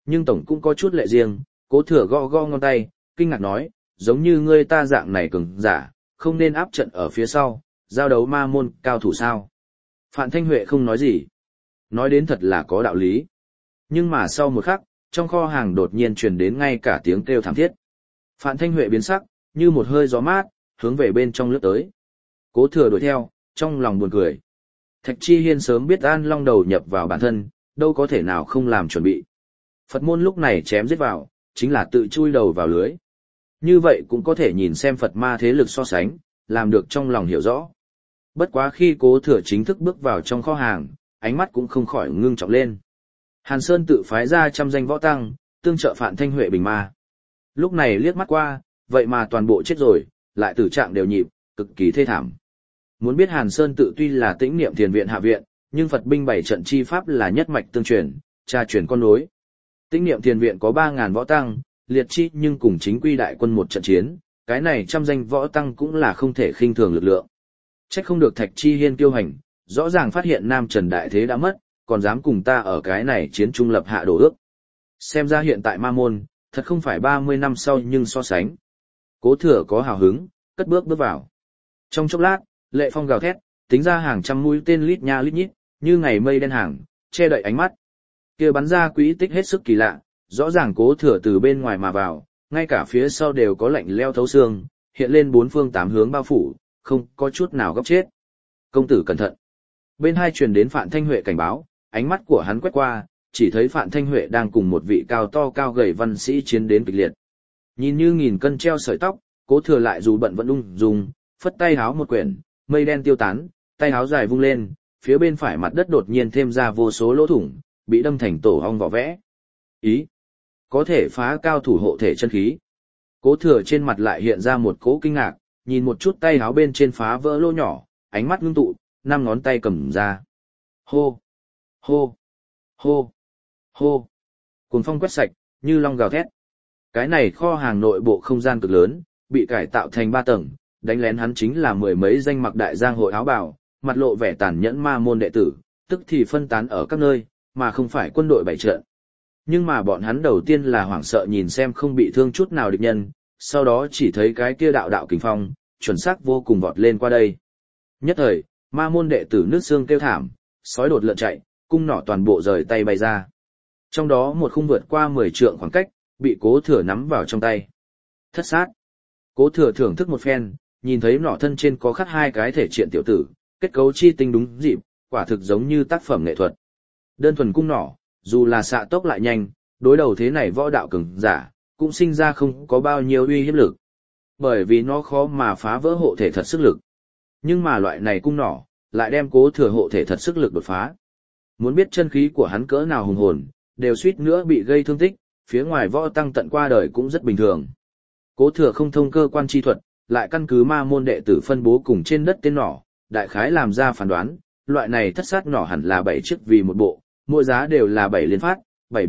Nhưng tổng cũng có chút lệ riêng, Cố Thừa gõ gõ ngón tay, kinh ngạc nói, giống như ngươi ta dạng này cường giả, không nên áp trận ở phía sau, giao đấu ma môn cao thủ sao. Phạn Thanh Huệ không nói gì. Nói đến thật là có đạo lý. Nhưng mà sau một khắc, trong kho hàng đột nhiên truyền đến ngay cả tiếng kêu thảm thiết. Phạn Thanh Huệ biến sắc, như một hơi gió mát, hướng về bên trong lướt tới. Cố Thừa đuổi theo, trong lòng buồn cười. Thạch Chi Hiên sớm biết An Long đầu nhập vào bản thân, đâu có thể nào không làm chuẩn bị. Phật môn lúc này chém giết vào, chính là tự chui đầu vào lưới. Như vậy cũng có thể nhìn xem Phật ma thế lực so sánh, làm được trong lòng hiểu rõ. Bất quá khi Cố Thừa chính thức bước vào trong kho hàng, ánh mắt cũng không khỏi ngưng trọng lên. Hàn Sơn tự phái ra 100 danh võ tăng, tương trợ Phạn Thanh Huệ bình ma. Lúc này liếc mắt qua, vậy mà toàn bộ chết rồi, lại tử trạng đều nhịp, cực kỳ thê thảm. Muốn biết Hàn Sơn tự tuy là Tĩnh Niệm Thiền viện hạ viện, nhưng Phật binh bảy trận chi pháp là nhất mạch tương truyền, cha truyền con nối. Tĩnh Niệm Thiền viện có 3000 võ tăng, liệt chi nhưng cùng chính quy đại quân một trận chiến, cái này 100 danh võ tăng cũng là không thể khinh thường lực lượng. Trách không được Thạch Chi Hiên kiêu hành, rõ ràng phát hiện Nam Trần đại thế đã mất, còn dám cùng ta ở cái này chiến trung lập hạ đổ ước. Xem ra hiện tại ma môn, thật không phải 30 năm sau nhưng so sánh. Cố Thừa có hào hứng, cất bước vào. Trong chốc lát, lệ phong gào thét, tính ra hàng trăm mũi tên lít nha lít nhít, như ngày mây đen hàng, che đậy ánh mắt. Kia bắn ra quỹ tích hết sức kỳ lạ, rõ ràng Cố Thừa từ bên ngoài mà vào, ngay cả phía sau đều có lạnh leo thấu xương, hiện lên bốn phương tám hướng bao phủ, không có chút nào gấp chết. Công tử cẩn thận. Bên hai truyền đến Phạn Thanh Huệ cảnh báo, ánh mắt của hắn quét qua, chỉ thấy Phạn Thanh Huệ đang cùng một vị cao to cao gầy văn sĩ chiến đến kịch liệt. Nhìn như nghìn cân treo sợi tóc, Cố Thừa lại dù bận vẫn ung dung, phất tay háo một quyển, mây đen tiêu tán, tay háo dài vung lên, phía bên phải mặt đất đột nhiên thêm ra vô số lỗ thủng, bị đâm thành tổ ong vỏ vẽ. Ý, có thể phá cao thủ hộ thể chân khí. Cố Thừa trên mặt lại hiện ra một cỗ kinh ngạc, nhìn một chút tay háo bên trên phá vỡ lỗ nhỏ, ánh mắt ngưng tụ, 5 ngón tay cầm ra. Hô, hô, hô, hô. Cuồng phong quét sạch, như long gào thét. Cái này kho hàng nội bộ không gian cực lớn, bị cải tạo thành 3 tầng, đánh lén hắn chính là mười mấy danh mặc đại giang hội áo bào, mặt lộ vẻ tàn nhẫn ma môn đệ tử, tức thì phân tán ở các nơi, mà không phải quân đội bày trận. Nhưng mà bọn hắn đầu tiên là hoảng sợ nhìn xem không bị thương chút nào địch nhân, sau đó chỉ thấy cái kia đạo đạo kình phong, chuẩn xác vô cùng vọt lên qua đây. Nhất thời, ma môn đệ tử nước xương kêu thảm, sói đột lợn chạy, cung nỏ toàn bộ rời tay bay ra. Trong đó một khung vượt qua 10 trượng khoảng cách, bị Cố Thừa nắm vào trong tay. Thất sát. Cố Thừa thưởng thức một phen, nhìn thấy nỏ thân trên có khắc 2 cái thể triện tiểu tử, kết cấu chi tinh đúng dịp, quả thực giống như tác phẩm nghệ thuật. Đơn thuần cung nỏ, dù là xạ tốc lại nhanh, đối đầu thế này võ đạo cường giả, cũng sinh ra không có bao nhiêu uy hiếp lực. Bởi vì nó khó mà phá vỡ hộ thể thật sức lực. Nhưng mà loại này cung nỏ, lại đem Cố Thừa hộ thể thật sức lực đột phá. Muốn biết chân khí của hắn cỡ nào hùng hồn, đều suýt nữa bị gây thương tích, phía ngoài võ tăng tận qua đời cũng rất bình thường. Cố Thừa không thông cơ quan chi thuật, lại căn cứ ma môn đệ tử phân bố cùng trên đất tên nỏ, đại khái làm ra phán đoán, loại này thất sát nỏ hẳn là 7 chiếc vì một bộ, mỗi giá đều là 7 liên phát,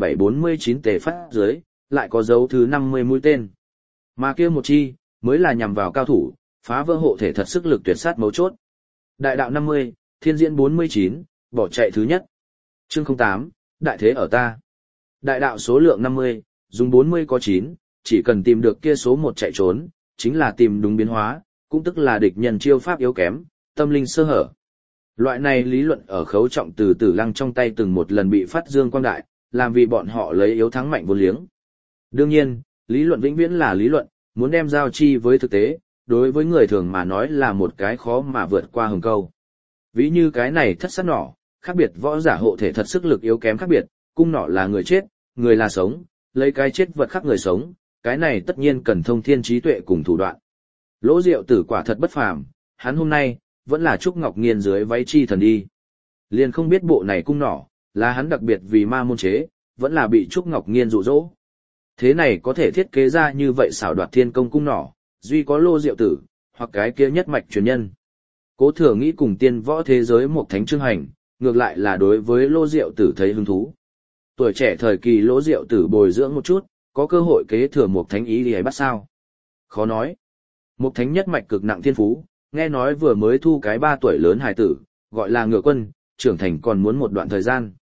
7749 tề phát dưới, lại có dấu thứ 50 mũi tên. Mà kia một chi, mới là nhằm vào cao thủ, phá vỡ hộ thể thật sức lực tuyệt sát mấu chốt. Đại đạo 50, thiên diễn 49, bỏ chạy thứ nhất. Chương 08, đại thế ở ta. Đại đạo số lượng 50, dùng 40 có 9, chỉ cần tìm được kia số 1 chạy trốn, chính là tìm đúng biến hóa, cũng tức là địch nhân chiêu pháp yếu kém, tâm linh sơ hở. Loại này lý luận ở Khấu Trọng từ Tử Lăng trong tay từng một lần bị phát dương quang đại, làm vì bọn họ lấy yếu thắng mạnh vô liếng. Đương nhiên, lý luận vĩnh viễn là lý luận, muốn đem giao chi với thực tế, đối với người thường mà nói là một cái khó mà vượt qua hừng câu. Ví như cái này thất sát nỏ, khác biệt võ giả hộ thể thật sức lực yếu kém khác biệt, cung nỏ là người chết, người là sống, lấy cái chết vật khắc người sống, cái này tất nhiên cần thông thiên trí tuệ cùng thủ đoạn. Lỗ Diệu Tử quả thật bất phàm, hắn hôm nay vẫn là Trúc Ngọc Nghiên dưới váy chi thần đi. Liền không biết bộ này cung nỏ là hắn đặc biệt vì ma môn chế, vẫn là bị Trúc Ngọc Nghiên dụ dỗ. Thế này có thể thiết kế ra như vậy xảo đoạt thiên công cung nỏ, duy có Lô Diệu Tử, hoặc cái kia nhất mạch truyền nhân. Cố Thừa nghĩ cùng tiên võ thế giới một thánh chương hành, ngược lại là đối với Lô Diệu Tử thấy hứng thú. Tuổi trẻ thời kỳ Lô Diệu Tử bồi dưỡng một chút, có cơ hội kế thừa một thánh ý thì bắt sao. Khó nói. Một thánh nhất mạch cực nặng thiên phú, nghe nói vừa mới thu cái 3 tuổi lớn hài tử, gọi là Ngựa Quân, trưởng thành còn muốn một đoạn thời gian.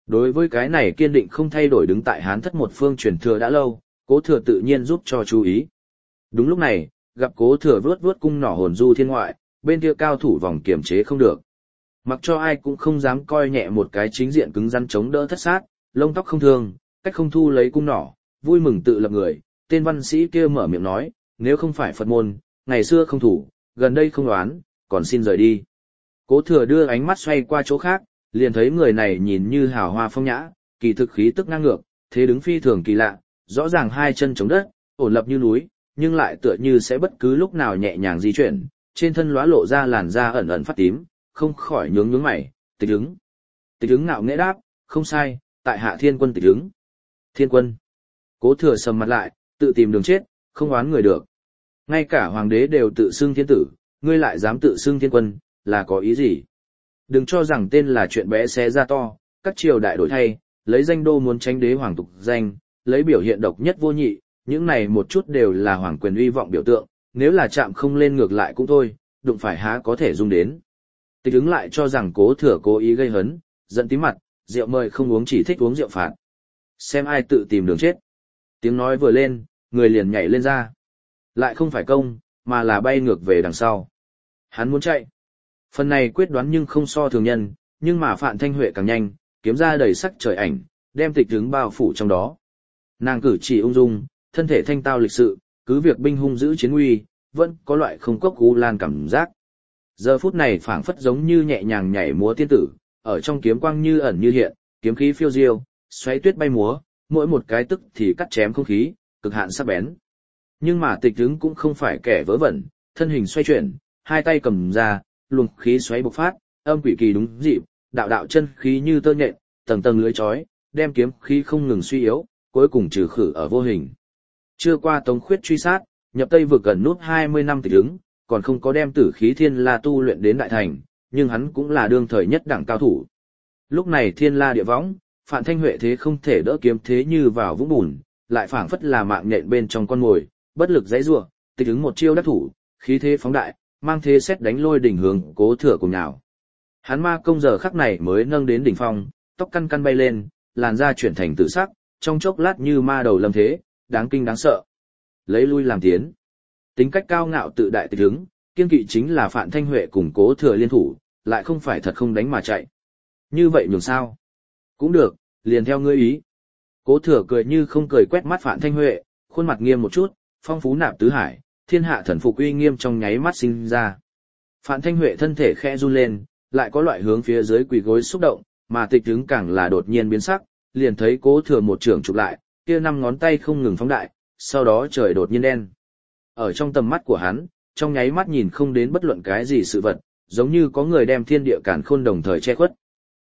Đối với cái này kiên định không thay đổi đứng tại Hán thất một phương truyền thừa đã lâu, Cố Thừa tự nhiên giúp cho chú ý. Đúng lúc này, gặp Cố Thừa vướt vướt cung nỏ hồn du thiên ngoại, bên kia cao thủ vòng kiềm chế không được. Mặc cho ai cũng không dám coi nhẹ một cái chính diện cứng rắn chống đỡ thất sát, lông tóc không thương, cách không thu lấy cung nỏ, vui mừng tự lập người, tên văn sĩ kia mở miệng nói, nếu không phải Phật môn, ngày xưa không thủ, gần đây không đoán, còn xin rời đi. Cố Thừa đưa ánh mắt xoay qua chỗ khác, liền thấy người này nhìn như hào hoa phong nhã, kỳ thực khí tức ngang ngược, thế đứng phi thường kỳ lạ, rõ ràng hai chân chống đất, ổn lập như núi, nhưng lại tựa như sẽ bất cứ lúc nào nhẹ nhàng di chuyển, trên thân lóa lộ ra làn da ẩn ẩn phát tím, không khỏi nhướng mày, Tịch Ứng. Tịch Ứng ngạo nghễ đáp, không sai, tại hạ Thiên Quân Tịch Ứng. Thiên Quân. Cố Thừa sầm mặt lại, tự tìm đường chết, không oán người được. Ngay cả hoàng đế đều tự xưng thiên tử, ngươi lại dám tự xưng thiên quân, là có ý gì? Đừng cho rằng tên là chuyện bé xé ra to, các triều đại đổi thay, lấy danh đô muốn tranh đế hoàng tục danh, lấy biểu hiện độc nhất vô nhị, những này một chút đều là hoàng quyền uy vọng biểu tượng, nếu là chạm không lên ngược lại cũng thôi, đụng phải há có thể dung đến. Tịch Ứng lại cho rằng Cố Thừa cố ý gây hấn, giận tím mặt, rượu mời không uống chỉ thích uống rượu phạt. Xem ai tự tìm đường chết. Tiếng nói vừa lên, người liền nhảy lên ra. Lại không phải công, mà là bay ngược về đằng sau. Hắn muốn chạy. Phần này quyết đoán nhưng không so thường nhân, nhưng mà Phạn Thanh Huệ càng nhanh, kiếm ra đầy sắc trời ảnh, đem Tịch Ứng bao phủ trong đó. Nàng cử chỉ ung dung, thân thể thanh tao lịch sự, cứ việc binh hung giữ chiến uy, vẫn có loại không cốc u lan cảm giác. Giờ phút này phảng phất giống như nhẹ nhàng nhảy múa tiên tử, ở trong kiếm quang như ẩn như hiện, kiếm khí phiêu diêu, xoáy tuyết bay múa, mỗi một cái tức thì cắt chém không khí, cực hạn sắc bén. Nhưng mà Tịch Ứng cũng không phải kẻ vớ vẩn, thân hình xoay chuyển, hai tay cầm ra, luồng khí xoáy bộc phát, âm quỷ kỳ đúng dịp, đạo đạo chân khí như tơ nhện, tầng tầng lưới chói, đem kiếm khí không ngừng suy yếu, cuối cùng trừ khử ở vô hình. Chưa qua Tống Khuyết truy sát, nhập Tây vực gần nút 20 năm Tịch Ứng, còn không có đem Tử Khí Thiên La tu luyện đến đại thành, nhưng hắn cũng là đương thời nhất đẳng cao thủ. Lúc này Thiên La địa võng, Phạn Thanh Huệ thế không thể đỡ kiếm thế như vào vũng bùn, lại phảng phất là mạng nhện bên trong con mồi, bất lực giãy giụa, Tịch Ứng một chiêu đắc thủ, khí thế phóng đại, mang thế xét đánh lôi đỉnh hướng Cố Thừa cùng nhào. Hắn ma công giờ khắc này mới nâng đến đỉnh phong, tóc căn căn bay lên, làn da chuyển thành tự sắc, trong chốc lát như ma đầu lâm thế, đáng kinh đáng sợ. Lấy lui làm tiến. Tính cách cao ngạo tự đại Tịch Ứng, kiên kỵ chính là Phạn Thanh Huệ cùng Cố Thừa liên thủ, lại không phải thật không đánh mà chạy. Như vậy nhường sao? Cũng được, liền theo ngươi ý. Cố Thừa cười như không cười quét mắt Phạn Thanh Huệ, khuôn mặt nghiêm một chút, phong phú nạp tứ hải, thiên hạ thần phục uy nghiêm trong nháy mắt sinh ra. Phạn Thanh Huệ thân thể khẽ run lên, lại có loại hướng phía dưới quỳ gối xúc động, mà Tịch Ứng càng là đột nhiên biến sắc, liền thấy Cố Thừa một trường chụp lại, kia năm ngón tay không ngừng phóng đại, sau đó trời đột nhiên đen. Ở trong tầm mắt của hắn, trong nháy mắt nhìn không đến bất luận cái gì sự vật, giống như có người đem thiên địa càn khôn đồng thời che khuất.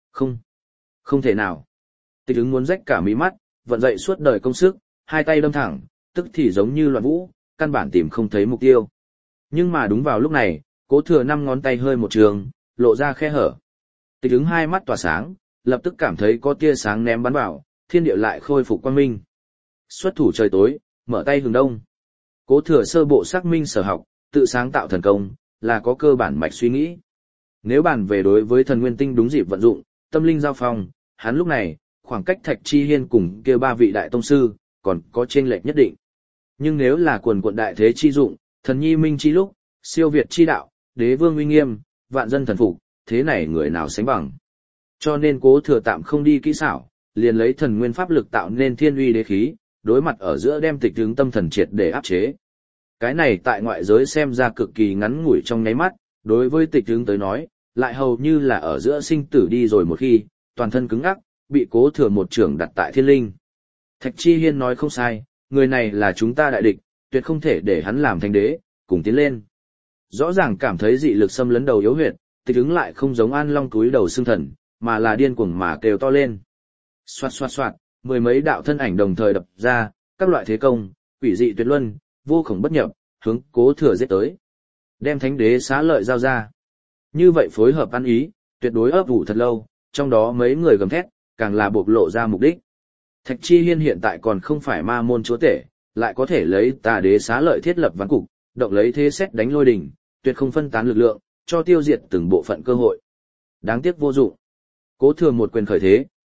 Không thể nào. Tịch Ứng muốn rách cả mí mắt, vận dậy suốt đời công sức, hai tay đâm thẳng, tức thì giống như loạn vũ, căn bản tìm không thấy mục tiêu. Nhưng mà đúng vào lúc này, Cố Thừa năm ngón tay hơi một trường, lộ ra khe hở. Tịch Ứng hai mắt tỏa sáng, lập tức cảm thấy có tia sáng ném bắn vào, thiên địa lại khôi phục quang minh. Xuất thủ trời tối, mở tay hướng đông. Cố Thừa sơ bộ xác minh sở học, tự sáng tạo thần công, là có cơ bản mạch suy nghĩ. Nếu bàn về đối với thần nguyên tinh đúng dịp vận dụng, tâm linh giao phong, hắn lúc này, khoảng cách Thạch Chi Hiên cùng kia ba vị đại tông sư, còn có chênh lệch nhất định. Nhưng nếu là quần quận đại thế chi dụng, thần nhi minh chi lúc, siêu việt chi đạo, đế vương uy nghiêm, vạn dân thần phục, thế này người nào sánh bằng. Cho nên Cố Thừa tạm không đi kỹ xảo, liền lấy thần nguyên pháp lực tạo nên thiên uy đế khí, đối mặt ở giữa đem Tịch Ứng tâm thần triệt để áp chế. Cái này tại ngoại giới xem ra cực kỳ ngắn ngủi trong nháy mắt, đối với Tịch Ứng tới nói, lại hầu như là ở giữa sinh tử đi rồi một khi, toàn thân cứng ngắc, bị Cố Thừa một trưởng đặt tại thiên linh. Thạch Chi Hiên nói không sai, người này là chúng ta đại địch, tuyệt không thể để hắn làm thành đế, cùng tiến lên. Rõ ràng cảm thấy dị lực xâm lấn đầu yếu huyệt, Tịch Ứng lại không giống An Long túi đầu xương thần, mà là điên cuồng mà kêu to lên. Xoạt xoạt xoạt, mười mấy đạo thân ảnh đồng thời đập ra, các loại thế công, quỷ dị tuyệt luân, vô khổng bất nhập, hướng Cố Thừa giết tới. Đem thánh đế xá lợi giao ra. Như vậy phối hợp ăn ý, tuyệt đối ấp ủ thật lâu, trong đó mấy người gầm thét, càng là bộc lộ ra mục đích. Thạch Chi Hiên hiện tại còn không phải ma môn chúa tể, lại có thể lấy Tà đế xá lợi thiết lập ván cục, động lấy thế xét đánh lôi đỉnh, tuyệt không phân tán lực lượng, cho tiêu diệt từng bộ phận cơ hội. Đáng tiếc vô dụng. Cố Thừa một quyền khởi thế,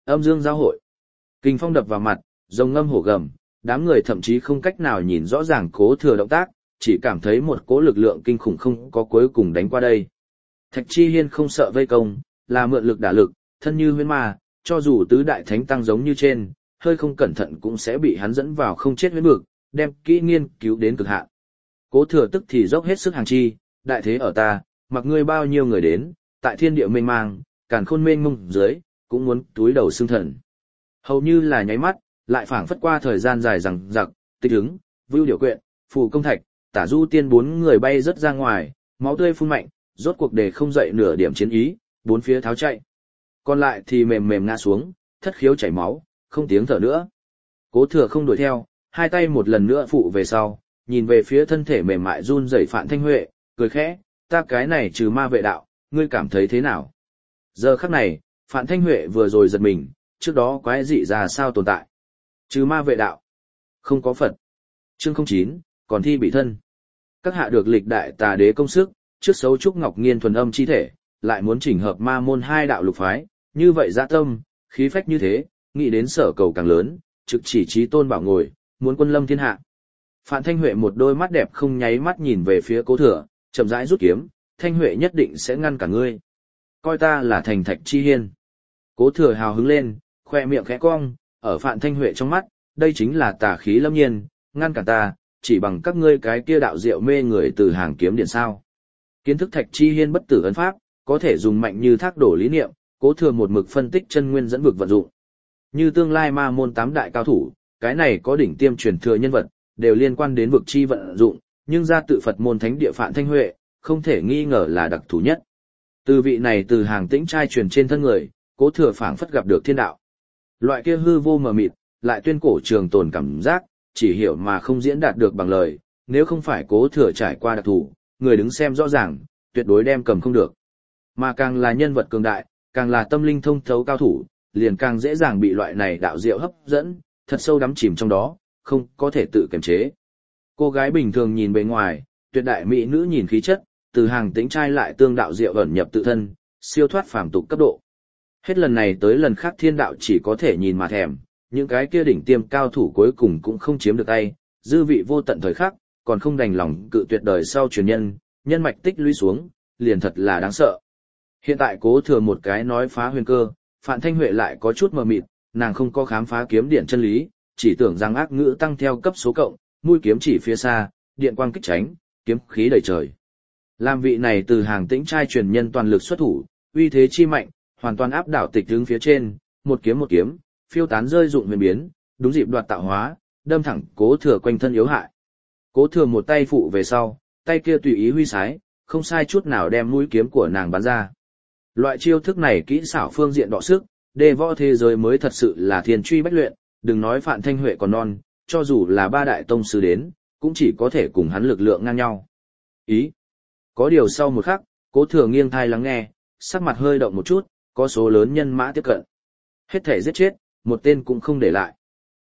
Âm dương giao hội. Kình phong đập vào mặt, rồng ngâm hổ gầm, đám người thậm chí không cách nào nhìn rõ ràng Cố Thừa động tác, chỉ cảm thấy một cỗ lực lượng kinh khủng không có cuối cùng đánh qua đây. Thạch Chi Hiên không sợ vây công, là mượn lực đả lực, thân như huyễn ma, cho dù tứ đại thánh tăng giống như trên, hơi không cẩn thận cũng sẽ bị hắn dẫn vào không chết huyễn vực, đem kỹ nghiên cứu đến cực hạn. Cố Thừa tức thì dốc hết sức hàng chi, đại thế ở ta, mặc ngươi bao nhiêu người đến, tại thiên địa mênh mang, càn khôn mênh mông dưới, cũng muốn túi đầu xương thần. Hầu như là nháy mắt, lại phảng phất qua thời gian dài rằng giặc, Tịch Hứng, Vưu Điều Quyện, Phù Công Thạch, Tả Du Tiên bốn người bay rất ra ngoài, máu tươi phun mạnh, rốt cuộc để không dậy nửa điểm chiến ý, bốn phía tháo chạy. Còn lại thì mềm mềm ngã xuống, thất khiếu chảy máu, không tiếng thở nữa. Cố Thừa không đuổi theo, hai tay một lần nữa phụ về sau, nhìn về phía thân thể mềm mại run rẩy Phạn Thanh Huệ, cười khẽ, ta cái này trừ ma vệ đạo, ngươi cảm thấy thế nào? Giờ khắc này, Phạn Thanh Huệ vừa rồi giật mình, trước đó quái dị ra sao tồn tại? Trừ ma vệ đạo, không có Phật. Chương 09, còn thi bị thân. Các hạ được lịch đại tà đế công sức, trước xấu trúc ngọc nghiên thuần âm chi thể, lại muốn chỉnh hợp ma môn hai đạo lục phái, như vậy dã tâm, khí phách như thế, nghĩ đến sở cầu càng lớn, trực chỉ trí tôn bảo ngồi, muốn quân lâm thiên hạ. Phạn Thanh Huệ một đôi mắt đẹp không nháy mắt nhìn về phía Cố Thừa, chậm rãi rút kiếm, Thanh Huệ nhất định sẽ ngăn cả ngươi. Coi ta là thành Thạch Chi Hiên. Cố Thừa hào hứng lên, khoe miệng khẽ cong, ở Phạn Thanh Huệ trong mắt, đây chính là tà khí lâm nhiên, ngăn cản ta, chỉ bằng các ngươi cái kia đạo diệu mê người từ hàng kiếm điện sao. Kiến thức Thạch Chi Hiên bất tử ấn pháp, có thể dùng mạnh như thác đổ lý niệm, Cố Thừa một mực phân tích chân nguyên dẫn vực vận dụng. Như tương lai ma môn tám đại cao thủ, cái này có đỉnh tiêm truyền thừa nhân vật, đều liên quan đến vực chi vận dụng, nhưng ra tự Phật môn thánh địa Phạn Thanh Huệ, không thể nghi ngờ là đặc thù nhất. Từ vị này từ hàng tĩnh trai truyền trên thân người, Cố Thừa phảng phất gặp được thiên đạo. Loại kia hư vô mờ mịt, lại tuyên cổ trường tồn cảm giác, chỉ hiểu mà không diễn đạt được bằng lời, nếu không phải Cố Thừa trải qua đặc thù, người đứng xem rõ ràng, tuyệt đối đem cầm không được. Mà càng là nhân vật cường đại, càng là tâm linh thông thấu cao thủ, liền càng dễ dàng bị loại này đạo diệu hấp dẫn, thật sâu đắm chìm trong đó, không có thể tự kiềm chế. Cô gái bình thường nhìn bề ngoài, tuyệt đại mỹ nữ nhìn khí chất, từ hàng tĩnh trai lại tương đạo diệu ẩn nhập tự thân, siêu thoát phàm tục cấp độ. Hết lần này tới lần khác thiên đạo chỉ có thể nhìn mà thèm, những cái kia đỉnh tiêm cao thủ cuối cùng cũng không chiếm được tay, dư vị vô tận thời khắc, còn không đành lòng cự tuyệt đời sau truyền nhân, nhân mạch tích lũy xuống, liền thật là đáng sợ. Hiện tại Cố Thừa một cái nói phá huyền cơ, Phạn Thanh Huệ lại có chút mờ mịt, nàng không có khám phá kiếm điện chân lý, chỉ tưởng rằng ác ngữ tăng theo cấp số cộng, mũi kiếm chỉ phía xa, điện quang kích tránh, kiếm khí đầy trời. Làm vị này từ hàng tĩnh trai truyền nhân toàn lực xuất thủ, uy thế chi mạnh, hoàn toàn áp đảo Tịch Hứng phía trên, một kiếm, phiêu tán rơi dụng huyền biến, đúng dịp đoạt tạo hóa, đâm thẳng Cố Thừa quanh thân yếu hại. Cố Thừa một tay phụ về sau, tay kia tùy ý huy sái, không sai chút nào đem mũi kiếm của nàng bắn ra. Loại chiêu thức này kỹ xảo phương diện đọ sức, đề võ thế giới mới thật sự là thiên truy bách luyện, đừng nói Phạn Thanh Huệ còn non, cho dù là ba đại tông sư đến, cũng chỉ có thể cùng hắn lực lượng ngang nhau. Ý. Có điều sau một khắc, Cố Thừa nghiêng thai lắng nghe, sắc mặt hơi động một chút, có số lớn nhân mã tiếp cận. Hết thể giết chết, một tên cũng không để lại.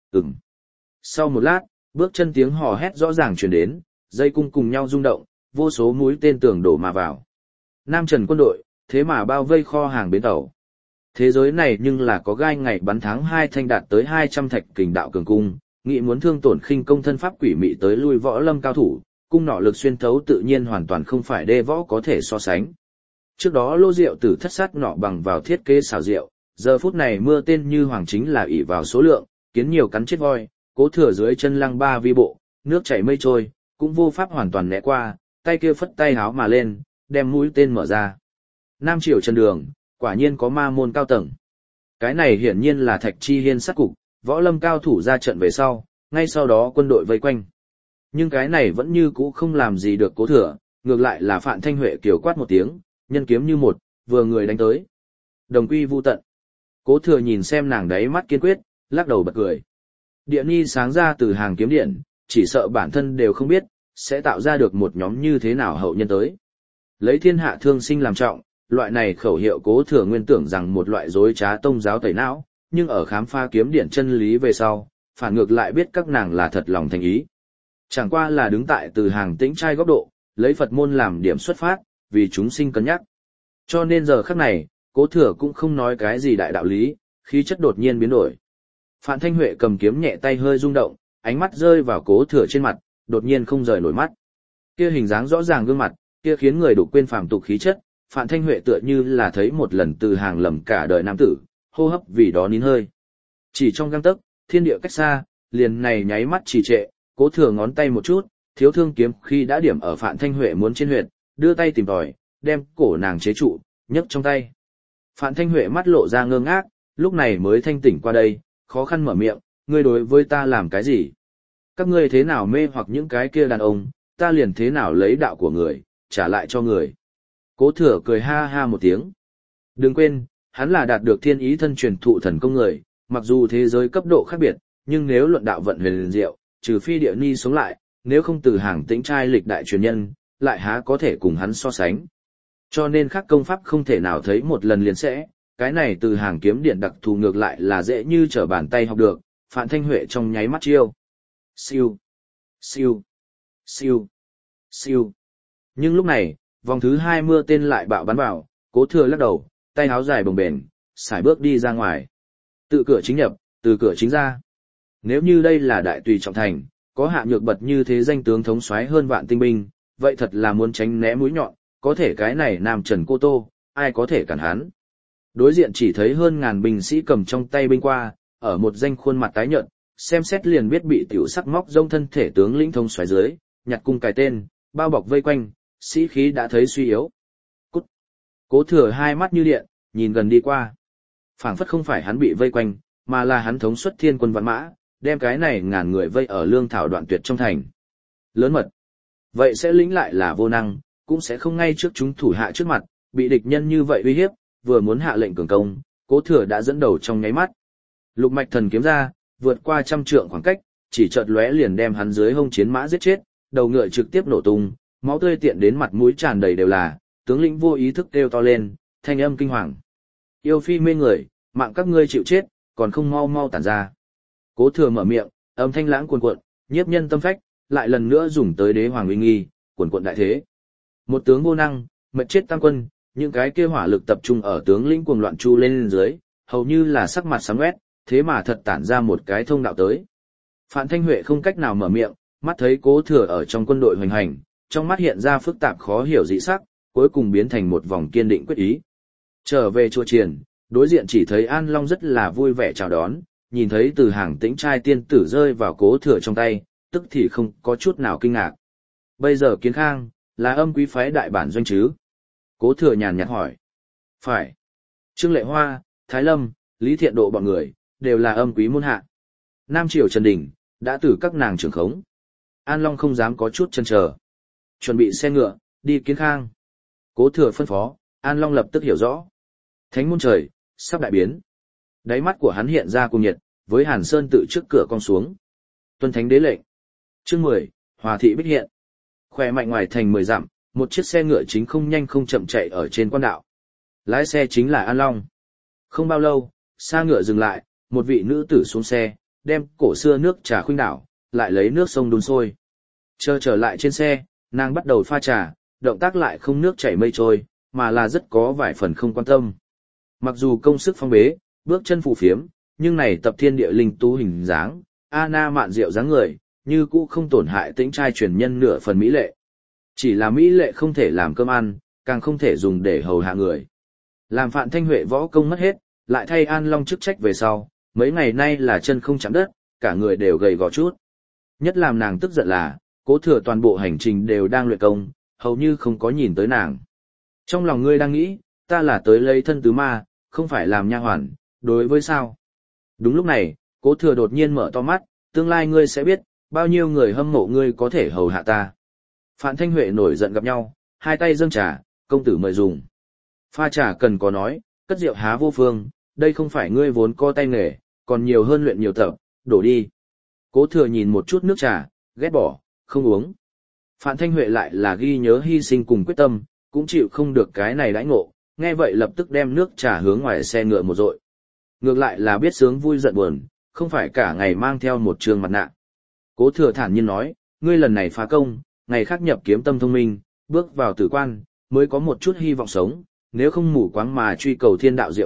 Sau một lát, bước chân tiếng hò hét rõ ràng truyền đến, dây cung cùng nhau rung động, vô số mũi tên tường đổ mà vào. Nam Trần quân đội, thế mà bao vây kho hàng bến tàu. Thế giới này nhưng là có gai ngày bắn tháng 2 thanh đạt tới 200 thạch kình đạo cường cung, nghị muốn thương tổn khinh công thân pháp quỷ mị tới lui võ lâm cao thủ, cung nỏ lực xuyên thấu tự nhiên hoàn toàn không phải đê võ có thể so sánh. Trước đó Lô Diệu Tử thất sát nỏ bằng vào thiết kế xảo diệu, giờ phút này mưa tên như hoàng chính là ỷ vào số lượng, kiến nhiều cắn chết voi, Cố Thừa dưới chân lăng ba vi bộ, nước chảy mây trôi, cũng vô pháp hoàn toàn né qua, tay kia phất tay háo mà lên, đem mũi tên mở ra. Nam Triều chân đường, quả nhiên có ma môn cao tầng. Cái này hiển nhiên là Thạch Chi Hiên sát cục, võ lâm cao thủ ra trận về sau, ngay sau đó quân đội vây quanh. Nhưng cái này vẫn như cũ không làm gì được Cố Thừa, ngược lại là Phạn Thanh Huệ kiều quát một tiếng, nhân kiếm như một, vừa người đánh tới. Đồng quy vu tận. Cố Thừa nhìn xem nàng đáy mắt kiên quyết, lắc đầu bật cười. Địa ni sáng ra từ hàng kiếm điện, chỉ sợ bản thân đều không biết, sẽ tạo ra được một nhóm như thế nào hậu nhân tới. Lấy thiên hạ thương sinh làm trọng, loại này khẩu hiệu Cố Thừa nguyên tưởng rằng một loại dối trá tông giáo tẩy não, nhưng ở khám phá kiếm điện chân lý về sau, phản ngược lại biết các nàng là thật lòng thành ý. Chẳng qua là đứng tại từ hàng tĩnh trai góc độ, lấy Phật môn làm điểm xuất phát, vì chúng sinh cân nhắc. Cho nên giờ khắc này, Cố Thừa cũng không nói cái gì đại đạo lý, khí chất đột nhiên biến đổi. Phạm Thanh Huệ cầm kiếm nhẹ tay hơi rung động, ánh mắt rơi vào Cố Thừa trên mặt, đột nhiên không rời nổi mắt. Kia hình dáng rõ ràng gương mặt, kia khiến người đủ quên phàm tục khí chất, Phạm Thanh Huệ tựa như là thấy một lần từ hàng lầm cả đời nam tử, hô hấp vì đó nín hơi. Chỉ trong gang tấc, thiên địa cách xa, liền này nháy mắt trì trệ, Cố Thừa ngón tay một chút, thiếu thương kiếm khi đã điểm ở Phạm Thanh Huệ muốn trên huyệt, đưa tay tìm tòi, đem cổ nàng chế trụ, nhấc trong tay. Phạm Thanh Huệ mắt lộ ra ngơ ngác, lúc này mới thanh tỉnh qua đây, khó khăn mở miệng, ngươi đối với ta làm cái gì? Các ngươi thế nào mê hoặc những cái kia đàn ông, ta liền thế nào lấy đạo của người, trả lại cho người. Cố Thừa cười ha ha một tiếng. Đừng quên, hắn là đạt được thiên ý thân truyền thụ thần công người, mặc dù thế giới cấp độ khác biệt, nhưng nếu luận đạo vận huyền diệu, trừ phi địa ni sống lại, nếu không từ hàng tĩnh trai lịch đại truyền nhân, lại há có thể cùng hắn so sánh. Cho nên khác công pháp không thể nào thấy một lần liền sẽ, cái này từ hàng kiếm điện đặc thù ngược lại là dễ như trở bàn tay học được, Phạm Thanh Huệ trong nháy mắt chiêu. Siêu, siêu, siêu, siêu. Nhưng lúc này, vòng thứ 2 mưa tên lại bạo bắn vào, Cố Thừa lắc đầu, tay áo dài bồng bềnh, sải bước đi ra ngoài. Tự cửa chính nhập, từ cửa chính ra. Nếu như đây là đại tùy trọng thành, có hạ nhược bật như thế danh tướng thống soái hơn vạn tinh binh, vậy thật là muốn tránh né mũi nhọn, có thể cái này Nam Trần Cô Tô, ai có thể cản hắn. Đối diện chỉ thấy hơn ngàn binh sĩ cầm trong tay binh qua, ở một danh khuôn mặt tái nhợt, xem xét liền biết bị tiểu sắc móc rông thân thể tướng lĩnh thống soái dưới, nhặt cung cài tên, bao bọc vây quanh, sĩ khí đã thấy suy yếu. Cút. Cố Thừa hai mắt như điện, nhìn gần đi qua. Phảng phất không phải hắn bị vây quanh, mà là hắn thống suất thiên quân vạn mã, đem cái này ngàn người vây ở lương thảo đoạn tuyệt trong thành. Lớn mật. Vậy sẽ lĩnh lại là vô năng, cũng sẽ không ngay trước chúng thủ hạ trước mặt, bị địch nhân như vậy uy hiếp, vừa muốn hạ lệnh cường công, Cố Thừa đã dẫn đầu trong nháy mắt. Lục mạch thần kiếm ra, vượt qua 100 trượng khoảng cách, chỉ chợt lóe liền đem hắn dưới hông chiến mã giết chết, đầu ngựa trực tiếp nổ tung, máu tươi tiện đến mặt mũi tràn đầy đều là, tướng lĩnh vô ý thức kêu to lên, thanh âm kinh hoàng. Yêu phi mê người, mạng các ngươi chịu chết, còn không mau mau tản ra. Cố Thừa mở miệng, âm thanh lãng cuồn cuộn, nhiếp nhân tâm phách, lại lần nữa dùng tới đế hoàng uy nghi, cuồn cuộn đại thế. Một tướng vô năng, mệt chết tam quân, những cái kia hỏa lực tập trung ở tướng lĩnh cuồng loạn chu lên dưới, hầu như là sắc mặt sáng quét, thế mà thật tản ra một cái thông đạo tới. Phạm Thanh Huệ không cách nào mở miệng, mắt thấy Cố Thừa ở trong quân đội hoành hành, trong mắt hiện ra phức tạp khó hiểu dị sắc, cuối cùng biến thành một vòng kiên định quyết ý. Trở về chùa Triền, đối diện chỉ thấy An Long rất là vui vẻ chào đón, nhìn thấy từ hàng tĩnh trai tiên tử rơi vào Cố Thừa trong tay, tức thì không có chút nào kinh ngạc. Bây giờ Kiến Khang, là âm quý phái đại bản doanh chứ? Cố Thừa nhàn nhạt hỏi. Phải. Trương Lệ Hoa, Thái Lâm, Lý Thiện Độ bọn người, đều là âm quý môn hạ. Nam Triều Trần Đình, đã từ các nàng trưởng khống. An Long không dám có chút chần chờ. Chuẩn bị xe ngựa, đi Kiến Khang. Cố Thừa phân phó, An Long lập tức hiểu rõ. Thánh môn trời, sắp đại biến. Đáy mắt của hắn hiện ra cuồng nhiệt, với Hàn Sơn tự trước cửa cong xuống. Tuân Thánh đế lệnh. Chương 10, Hòa thị bích hiện. Khỏe mạnh ngoài thành 10 dặm, một chiếc xe ngựa chính không nhanh không chậm chạy ở trên quan đạo. Lái xe chính là An Long. Không bao lâu, xa ngựa dừng lại, một vị nữ tử xuống xe, đem cổ xưa nước trà khuynh đảo, lại lấy nước sông đun sôi. Chờ trở lại trên xe, nàng bắt đầu pha trà, động tác lại không nước chảy mây trôi, mà là rất có vài phần không quan tâm. Mặc dù công sức phong bế, bước chân phù phiếm, nhưng này tập thiên địa linh tú hình dáng, Anna mạn diệu dáng người, như cũ không tổn hại tĩnh trai truyền nhân nửa phần mỹ lệ. Chỉ là mỹ lệ không thể làm cơm ăn, càng không thể dùng để hầu hạ người. Làm Phạm Thanh Huệ võ công mất hết, lại thay An Long chức trách về sau, mấy ngày nay là chân không chạm đất, cả người đều gầy gò chút. Nhất làm nàng tức giận là, Cố Thừa toàn bộ hành trình đều đang luyện công, hầu như không có nhìn tới nàng. Trong lòng ngươi đang nghĩ, ta là tới lấy thân tứ ma, không phải làm nha hoàn, đối với sao? Đúng lúc này, Cố Thừa đột nhiên mở to mắt, tương lai ngươi sẽ biết, bao nhiêu người hâm mộ ngươi có thể hầu hạ ta. Phạm Thanh Huệ nổi giận gặp nhau, hai tay dâng trà, công tử mời dùng. Pha trà cần có nói, cất rượu há vô phương, đây không phải ngươi vốn có tay nghề, còn nhiều hơn luyện nhiều tập, đổ đi. Cố Thừa nhìn một chút nước trà, ghét bỏ, không uống. Phạm Thanh Huệ lại là ghi nhớ hy sinh cùng quyết tâm, cũng chịu không được cái này đãi ngộ, nghe vậy lập tức đem nước trà hướng ngoài xe ngựa một dội. Ngược lại là biết sướng vui giận buồn, không phải cả ngày mang theo một trường mặt nạ. Cố Thừa thản nhiên nói, ngươi lần này phá công, ngày khác nhập kiếm tâm thông minh, bước vào tử quan, mới có một chút hy vọng sống, nếu không mù quáng mà truy cầu thiên đạo diệu vận,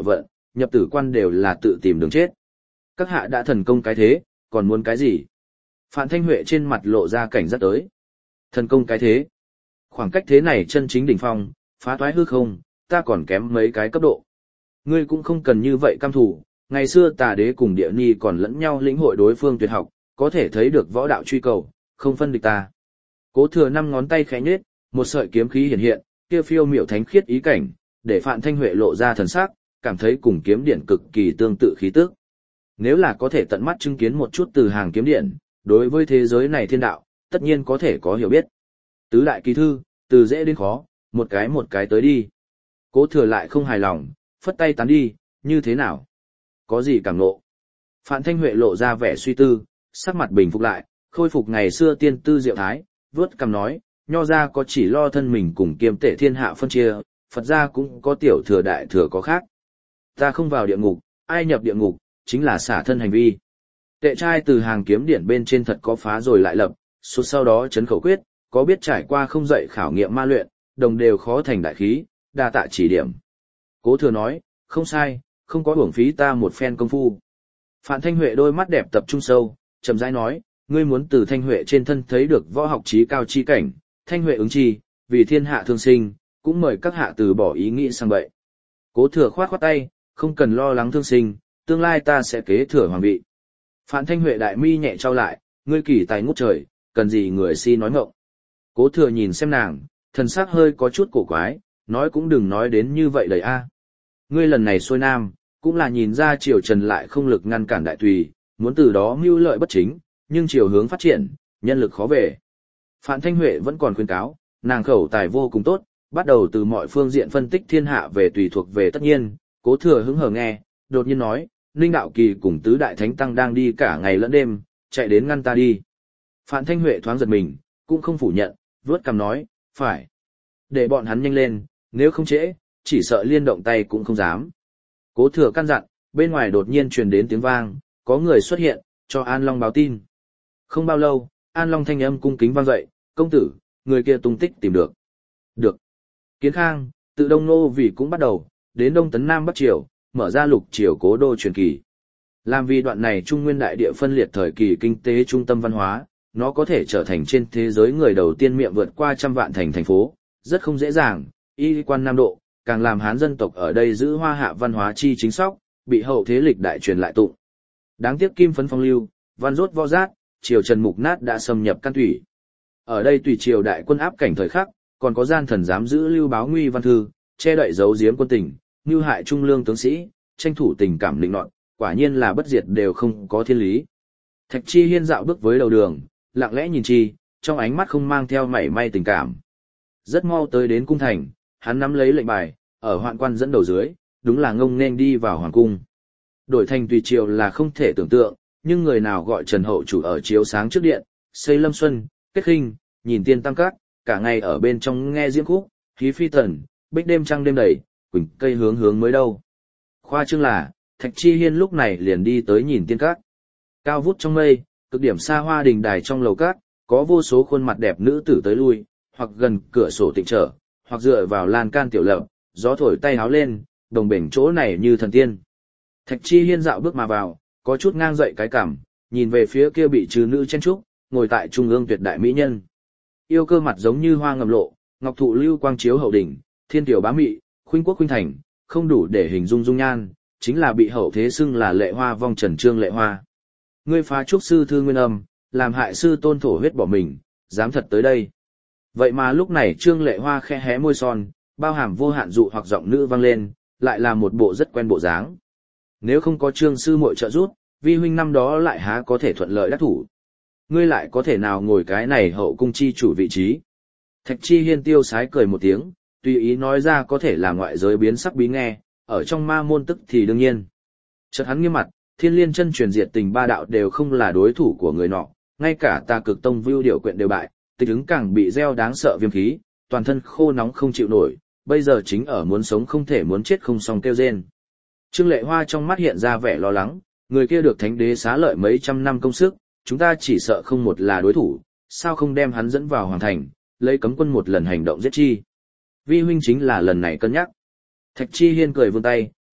nhập tử quan đều là tự tìm đường chết. Các hạ đã thần công cái thế, còn muốn cái gì? Phạn Thanh Huệ trên mặt lộ ra cảnh giác tới. Thần công cái thế. Khoảng cách thế này chân chính đỉnh phong, phá toái hư không, ta còn kém mấy cái cấp độ. Ngươi cũng không cần như vậy cam thủ, ngày xưa Tà Đế cùng Địa Ni còn lẫn nhau lĩnh hội đối phương tuyệt học, có thể thấy được võ đạo truy cầu, không phân địch ta. Cố Thừa năm ngón tay khẽ nhếch, một sợi kiếm khí hiện hiện, kia phiêu miểu thánh khiết ý cảnh, để Phạn Thanh Huệ lộ ra thần sắc, cảm thấy cùng kiếm điện cực kỳ tương tự khí tức. Nếu là có thể tận mắt chứng kiến một chút từ hàng kiếm điện, đối với thế giới này thiên đạo, tất nhiên có thể có hiểu biết. Tứ đại kỳ thư, từ dễ đến khó, một cái tới đi. Cố Thừa lại không hài lòng, phất tay tán đi, như thế nào? Có gì cảm nộ? Phạn Thanh Huệ lộ ra vẻ suy tư, sắc mặt bình phục lại, khôi phục ngày xưa tiên tư diệu thái, vớt cằm nói, nho ra có chỉ lo thân mình cùng kiêm tể thiên hạ phân chia, Phật gia cũng có tiểu thừa đại thừa có khác. Ta không vào địa ngục, ai nhập địa ngục, chính là xả thân hành vi. Tệ trai từ hàng kiếm điển bên trên thật có phá rồi lại lập, suốt sau đó chấn khẩu quyết, có biết trải qua không dậy khảo nghiệm ma luyện, đồng đều khó thành đại khí, đa tạ chỉ điểm. Cố Thừa nói, không sai, không có uổng phí ta một phen công phu. Phạn Thanh Huệ đôi mắt đẹp tập trung sâu, chậm rãi nói, ngươi muốn từ Thanh Huệ trên thân thấy được võ học trí cao chi cảnh, Thanh Huệ ứng chi, vì thiên hạ thương sinh, cũng mời các hạ từ bỏ ý nghĩ sang bậy. Cố Thừa khoát khoát tay, không cần lo lắng thương sinh, tương lai ta sẽ kế thừa hoàng vị. Phạn Thanh Huệ đại mi nhẹ trao lại, ngươi kỳ tài ngút trời, cần gì người si nói ngọng. Cố Thừa nhìn xem nàng, thần sắc hơi có chút cổ quái, nói cũng đừng nói đến như vậy đầy a. Ngươi lần này xuôi nam, cũng là nhìn ra Triều Trần lại không lực ngăn cản đại tùy, muốn từ đó mưu lợi bất chính, nhưng chiều hướng phát triển, nhân lực khó về. Phạn Thanh Huệ vẫn còn khuyên cáo, nàng khẩu tài vô cùng tốt, bắt đầu từ mọi phương diện phân tích thiên hạ về tùy thuộc về tất nhiên. Cố Thừa hứng hờ nghe, đột nhiên nói, Ninh Đạo Kỳ cùng tứ đại thánh tăng đang đi cả ngày lẫn đêm, chạy đến ngăn ta đi. Phạn Thanh Huệ thoáng giật mình, cũng không phủ nhận, vớt cằm nói, phải. Để bọn hắn nhanh lên, nếu không trễ, chỉ sợ liên động tay cũng không dám. Cố Thừa căn dặn, bên ngoài đột nhiên truyền đến tiếng vang, có người xuất hiện, cho An Long báo tin. Không bao lâu, An Long thanh âm cung kính vang dậy, công tử, người kia tung tích tìm được. Được. Kiến Khang, tự Đông Nô vì cũng bắt đầu, đến Đông Tấn Nam Bắc Triều, mở ra lục triều cố đô truyền kỳ. Làm vì đoạn này Trung Nguyên đại địa phân liệt thời kỳ kinh tế trung tâm văn hóa, nó có thể trở thành trên thế giới người đầu tiên miệng vượt qua 100 vạn thành phố, rất không dễ dàng, y quan Nam Độ, càng làm Hán dân tộc ở đây giữ hoa hạ văn hóa chi chính sóc, bị hậu thế lịch đại truyền lại tụng. Đáng tiếc kim phấn phong lưu, văn rốt vo rát, triều Trần mục nát đã xâm nhập căn thủy. Ở đây tùy triều đại quân áp cảnh thời khắc, còn có gian thần dám giữ lưu báo nguy văn thư, che đậy giấu giếm quân tình, mưu hại trung lương tướng sĩ, tranh thủ tình cảm định nọt, quả nhiên là bất diệt đều không có thiên lý. Thạch Chi Hiên dạo bước với đầu đường, lặng lẽ nhìn Chi, trong ánh mắt không mang theo mảy may tình cảm. Rất mau tới đến cung thành, hắn nắm lấy lệnh bài, ở hoạn quan dẫn đầu dưới, đúng là ngông nên đi vào hoàng cung. Đổi thành tùy triều là không thể tưởng tượng, nhưng người nào gọi Trần Hậu chủ ở chiếu sáng trước điện, xây lâm xuân, kết khinh, nhìn tiên tam các, cả ngày ở bên trong nghe diễm khúc, khí phi tần, bích đêm trăng đêm đầy, quỳnh cây hướng hướng mới đâu. Khoa trương là, Thạch Chi Hiên lúc này liền đi tới nhìn tiên các. Cao vút trong mây, cực điểm xa hoa đình đài trong lầu các, có vô số khuôn mặt đẹp nữ tử tới lui, hoặc gần cửa sổ tịnh trở, hoặc dựa vào lan can tiểu lầu, gió thổi tay háo lên, đồng bể chỗ này như thần tiên. Thạch Chi Hiên dạo bước mà vào, có chút ngang dậy cái cằm, nhìn về phía kia bị trừ nữ chen trúc, ngồi tại trung ương tuyệt đại mỹ nhân. Yêu cơ mặt giống như hoa ngầm lộ, ngọc thụ lưu quang chiếu hậu đỉnh, thiên tiểu bá mị, khuynh quốc khuynh thành, không đủ để hình dung dung nhan, chính là bị hậu thế xưng là lệ hoa vong trần trương lệ hoa. Ngươi phá trúc sư thư nguyên âm, làm hại sư tôn thổ huyết bỏ mình, dám thật tới đây. Vậy mà lúc này trương lệ hoa khẽ hé môi son, bao hàm vô hạn dụ hoặc giọng nữ vang lên, lại là một bộ rất quen bộ dáng. Nếu không có trương sư muội trợ giúp, vi huynh năm đó lại há có thể thuận lợi đắc thủ. Ngươi lại có thể nào ngồi cái này hậu cung chi chủ vị trí. Thạch Chi Hiên tiêu sái cười một tiếng, tùy ý nói ra có thể là ngoại giới biến sắc bí nghe, ở trong ma môn tức thì đương nhiên. Chợt hắn nghiêm mặt, Thiên Liên chân truyền diệt tình ba đạo đều không là đối thủ của người nọ, ngay cả Tà Cực Tông Vưu Điệu Quyện đều bại, Tịch Ứng càng bị gieo đáng sợ viêm khí, toàn thân khô nóng không chịu nổi, bây giờ chính ở muốn sống không thể muốn chết không xong kêu rên. Trương Lệ Hoa trong mắt hiện ra vẻ lo lắng, người kia được Thánh Đế xá lợi mấy trăm năm công sức, chúng ta chỉ sợ không một là đối thủ, sao không đem hắn dẫn vào hoàng thành, lấy cấm quân một lần hành động giết chi. Vi huynh chính là lần này cân nhắc. Thạch Chi Hiên cười vươn tay,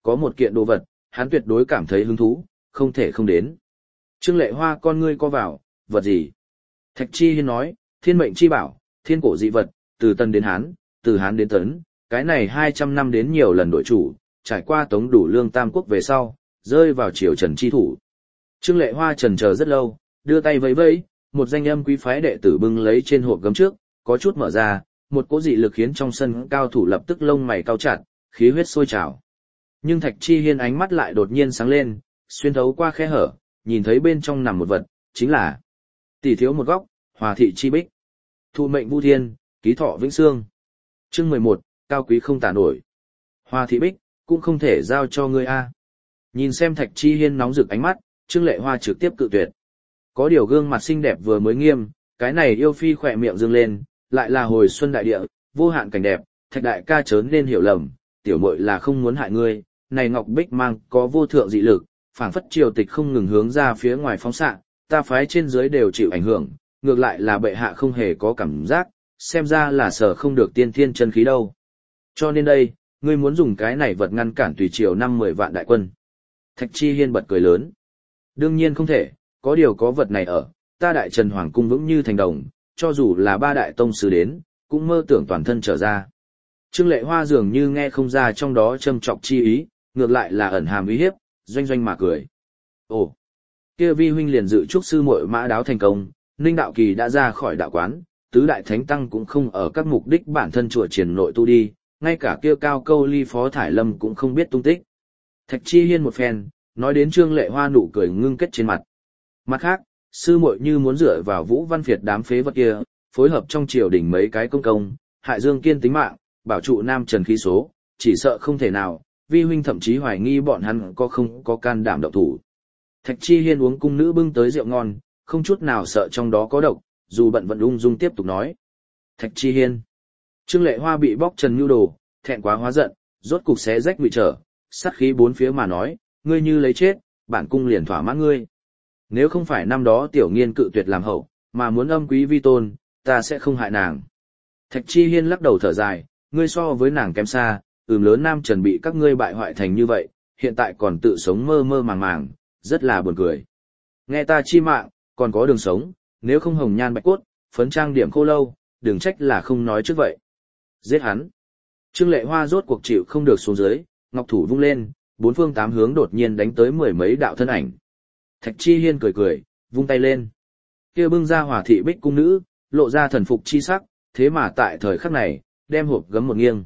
có một kiện đồ vật, hắn tuyệt đối cảm thấy hứng thú, không thể không đến. Trương Lệ Hoa con ngươi co vào, vật gì? Thạch Chi Hiên nói, thiên mệnh chi bảo, thiên cổ dị vật, từ Tân đến Hán, từ Hán đến Tấn, cái này 200 năm đến nhiều lần đổi chủ, trải qua Tống Đủ Lương Tam Quốc về sau, rơi vào triều Trần chi thủ. Trương Lệ Hoa chần chờ rất lâu, đưa tay vẫy vẫy, một danh âm quý phái đệ tử bưng lấy trên hộp gấm trước, có chút mở ra, một cỗ dị lực khiến trong sân cao thủ lập tức lông mày cau chặt, khí huyết sôi trào. Nhưng Thạch Chi Hiên ánh mắt lại đột nhiên sáng lên, xuyên thấu qua khe hở, nhìn thấy bên trong nằm một vật, chính là tỷ thiếu một góc, Hòa thị chi bích. Thụ mệnh vu thiên, ký thọ vĩnh xương. Chương 11, cao quý không tả nổi. Hòa thị bích, cũng không thể giao cho ngươi a. Nhìn xem Thạch Chi Hiên nóng rực ánh mắt, Trương Lệ Hoa trực tiếp cự tuyệt. Có điều gương mặt xinh đẹp vừa mới nghiêm, cái này yêu phi khỏe miệng dương lên, lại là hồi xuân đại địa, vô hạn cảnh đẹp, Thạch đại ca chớ nên hiểu lầm, tiểu muội là không muốn hại ngươi, này ngọc bích mang có vô thượng dị lực, phảng phất triều tịch không ngừng hướng ra phía ngoài phóng xạ, ta phái trên dưới đều chịu ảnh hưởng, ngược lại là bệ hạ không hề có cảm giác, xem ra là sở không được tiên thiên chân khí đâu. Cho nên đây, ngươi muốn dùng cái này vật ngăn cản tùy triều 50 vạn đại quân. Thạch Chi Hiên bật cười lớn. Đương nhiên không thể, có điều có vật này ở, ta đại Trần Hoàng cung vững như thành đồng, cho dù là ba đại tông sư đến, cũng mơ tưởng toàn thân trở ra. Trương Lệ Hoa dường như nghe không ra trong đó châm chọc chi ý, ngược lại là ẩn hàm uy hiếp, doanh doanh mà cười. Ồ, kia vi huynh liền dự chúc sư muội mã đáo thành công, Ninh Đạo Kỳ đã ra khỏi đạo quán, tứ đại thánh tăng cũng không ở các mục đích bản thân chùa triển nội tu đi, ngay cả kia cao câu ly phó thải lâm cũng không biết tung tích. Thạch Chi Hiên một phen, nói đến Trương Lệ Hoa nụ cười ngưng kết trên mặt. Mặt khác, sư muội như muốn dựa vào Vũ Văn Việt đám phế vật kia, phối hợp trong triều đình mấy cái công, hại Dương Kiên tính mạng, bảo trụ Nam Trần khí số, chỉ sợ không thể nào, vi huynh thậm chí hoài nghi bọn hắn không có can đảm động thủ. Thạch Chi Hiên uống cung nữ bưng tới rượu ngon, không chút nào sợ trong đó có độc, dù bận vẫn ung dung tiếp tục nói. Thạch Chi Hiên. Trương Lệ Hoa bị bóc trần nhu đồ, thẹn quá hóa giận, rốt cục xé rách ngụy trở, sát khí bốn phía mà nói, ngươi như lấy chết, bản cung liền thỏa mãn ngươi. Nếu không phải năm đó tiểu nghiên cự tuyệt làm hậu, mà muốn âm quý vi tôn, ta sẽ không hại nàng. Thạch Chi Hiên lắc đầu thở dài, ngươi so với nàng kém xa, lớn Nam Trần bị các ngươi bại hoại thành như vậy, hiện tại còn tự sống mơ mơ màng màng, rất là buồn cười. Nghe ta chi mạng, còn có đường sống, nếu không hồng nhan bạch cốt, phấn trang điểm khô lâu, đừng trách là không nói trước vậy. Giết hắn. Trương Lệ Hoa rốt cuộc chịu không được xuống dưới, ngọc thủ vung lên, bốn phương tám hướng đột nhiên đánh tới mười mấy đạo thân ảnh. Thạch Chi Hiên cười cười, vung tay lên. Kia bưng ra Hòa thị bích cung nữ, lộ ra thần phục chi sắc, thế mà tại thời khắc này, đem hộp gấm một nghiêng.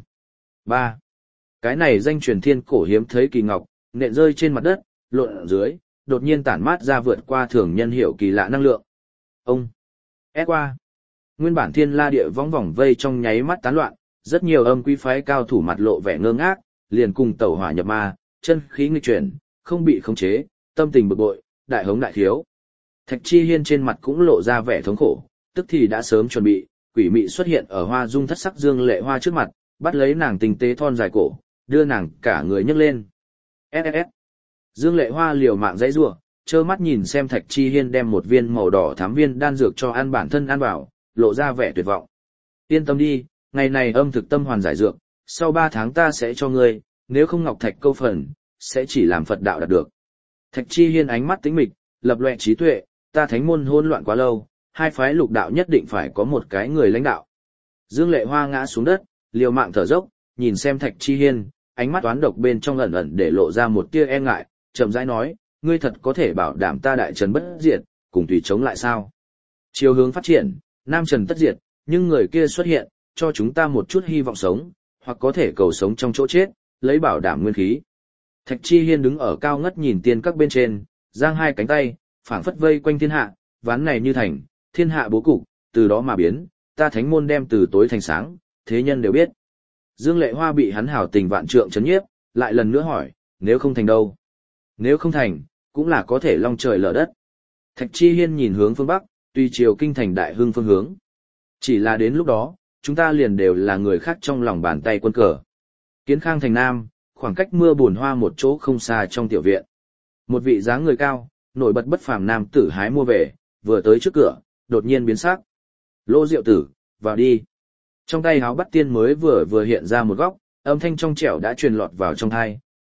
3. Cái này danh truyền thiên cổ hiếm thấy kỳ ngọc, nện rơi trên mặt đất, lộn ở dưới, đột nhiên tản mát ra vượt qua thường nhân hiểu kỳ lạ năng lượng. Ông. Ép qua. Nguyên bản thiên la địa vong vòng vây trong nháy mắt tán loạn, rất nhiều âm quý phái cao thủ mặt lộ vẻ ngơ ngác, liền cùng tẩu hỏa nhập ma, chân khí nghịch chuyển, không bị khống chế, tâm tình bực bội, đại hống đại thiếu. Thạch Chi Hiên trên mặt cũng lộ ra vẻ thống khổ, tức thì đã sớm chuẩn bị, quỷ mị xuất hiện ở Hoa Dung thất sắc Dương Lệ Hoa trước mặt, bắt lấy nàng tinh tế thon dài cổ, đưa nàng cả người nhấc lên. SSS. Dương Lệ Hoa liều mạng dãy rủa, trơ mắt nhìn xem Thạch Chi Hiên đem một viên màu đỏ thám viên đan dược cho ăn bản thân ăn vào, lộ ra vẻ tuyệt vọng. Yên tâm đi, ngày này âm thực tâm hoàn giải dược, sau 3 tháng ta sẽ cho ngươi, nếu không ngọc thạch câu phần, sẽ chỉ làm Phật đạo đạt được. Thạch Chi Hiên ánh mắt tĩnh mịch, lập loè trí tuệ, ta thánh môn hỗn loạn quá lâu, hai phái lục đạo nhất định phải có một cái người lãnh đạo. Dương Lệ Hoa ngã xuống đất, liều mạng thở dốc, nhìn xem Thạch Chi Hiên, ánh mắt toán độc bên trong ẩn ẩn để lộ ra một tia e ngại, chậm rãi nói, ngươi thật có thể bảo đảm ta đại trần bất diệt, cùng tùy chống lại sao? Chiều hướng phát triển, Nam Trần tất diệt, nhưng người kia xuất hiện, cho chúng ta một chút hy vọng sống, hoặc có thể cầu sống trong chỗ chết, lấy bảo đảm nguyên khí. Thạch Chi Hiên đứng ở cao ngất nhìn tiên các bên trên, giang hai cánh tay, phảng phất vây quanh thiên hạ, ván này như thành, thiên hạ bố cục, từ đó mà biến, ta thánh môn đem từ tối thành sáng, thế nhân đều biết. Dương Lệ Hoa bị hắn hảo tình vạn trượng chấn nhiếp, lại lần nữa hỏi, nếu không thành đâu? Nếu không thành, cũng là có thể long trời lở đất. Thạch Chi Hiên nhìn hướng phương Bắc, tùy chiều kinh thành đại hưng phương hướng. Chỉ là đến lúc đó, chúng ta liền đều là người khác trong lòng bàn tay quân cờ. Kiến Khang thành Nam, khoảng cách mưa buồn hoa một chỗ không xa trong tiểu viện. Một vị dáng người cao, nổi bật bất phàm nam tử hái mua về, vừa tới trước cửa, đột nhiên biến sắc. Lô Diệu tử, vào đi. Trong tay háo bắt tiên mới vừa hiện ra một góc, âm thanh trong trẻo đã truyền lọt vào trong tai,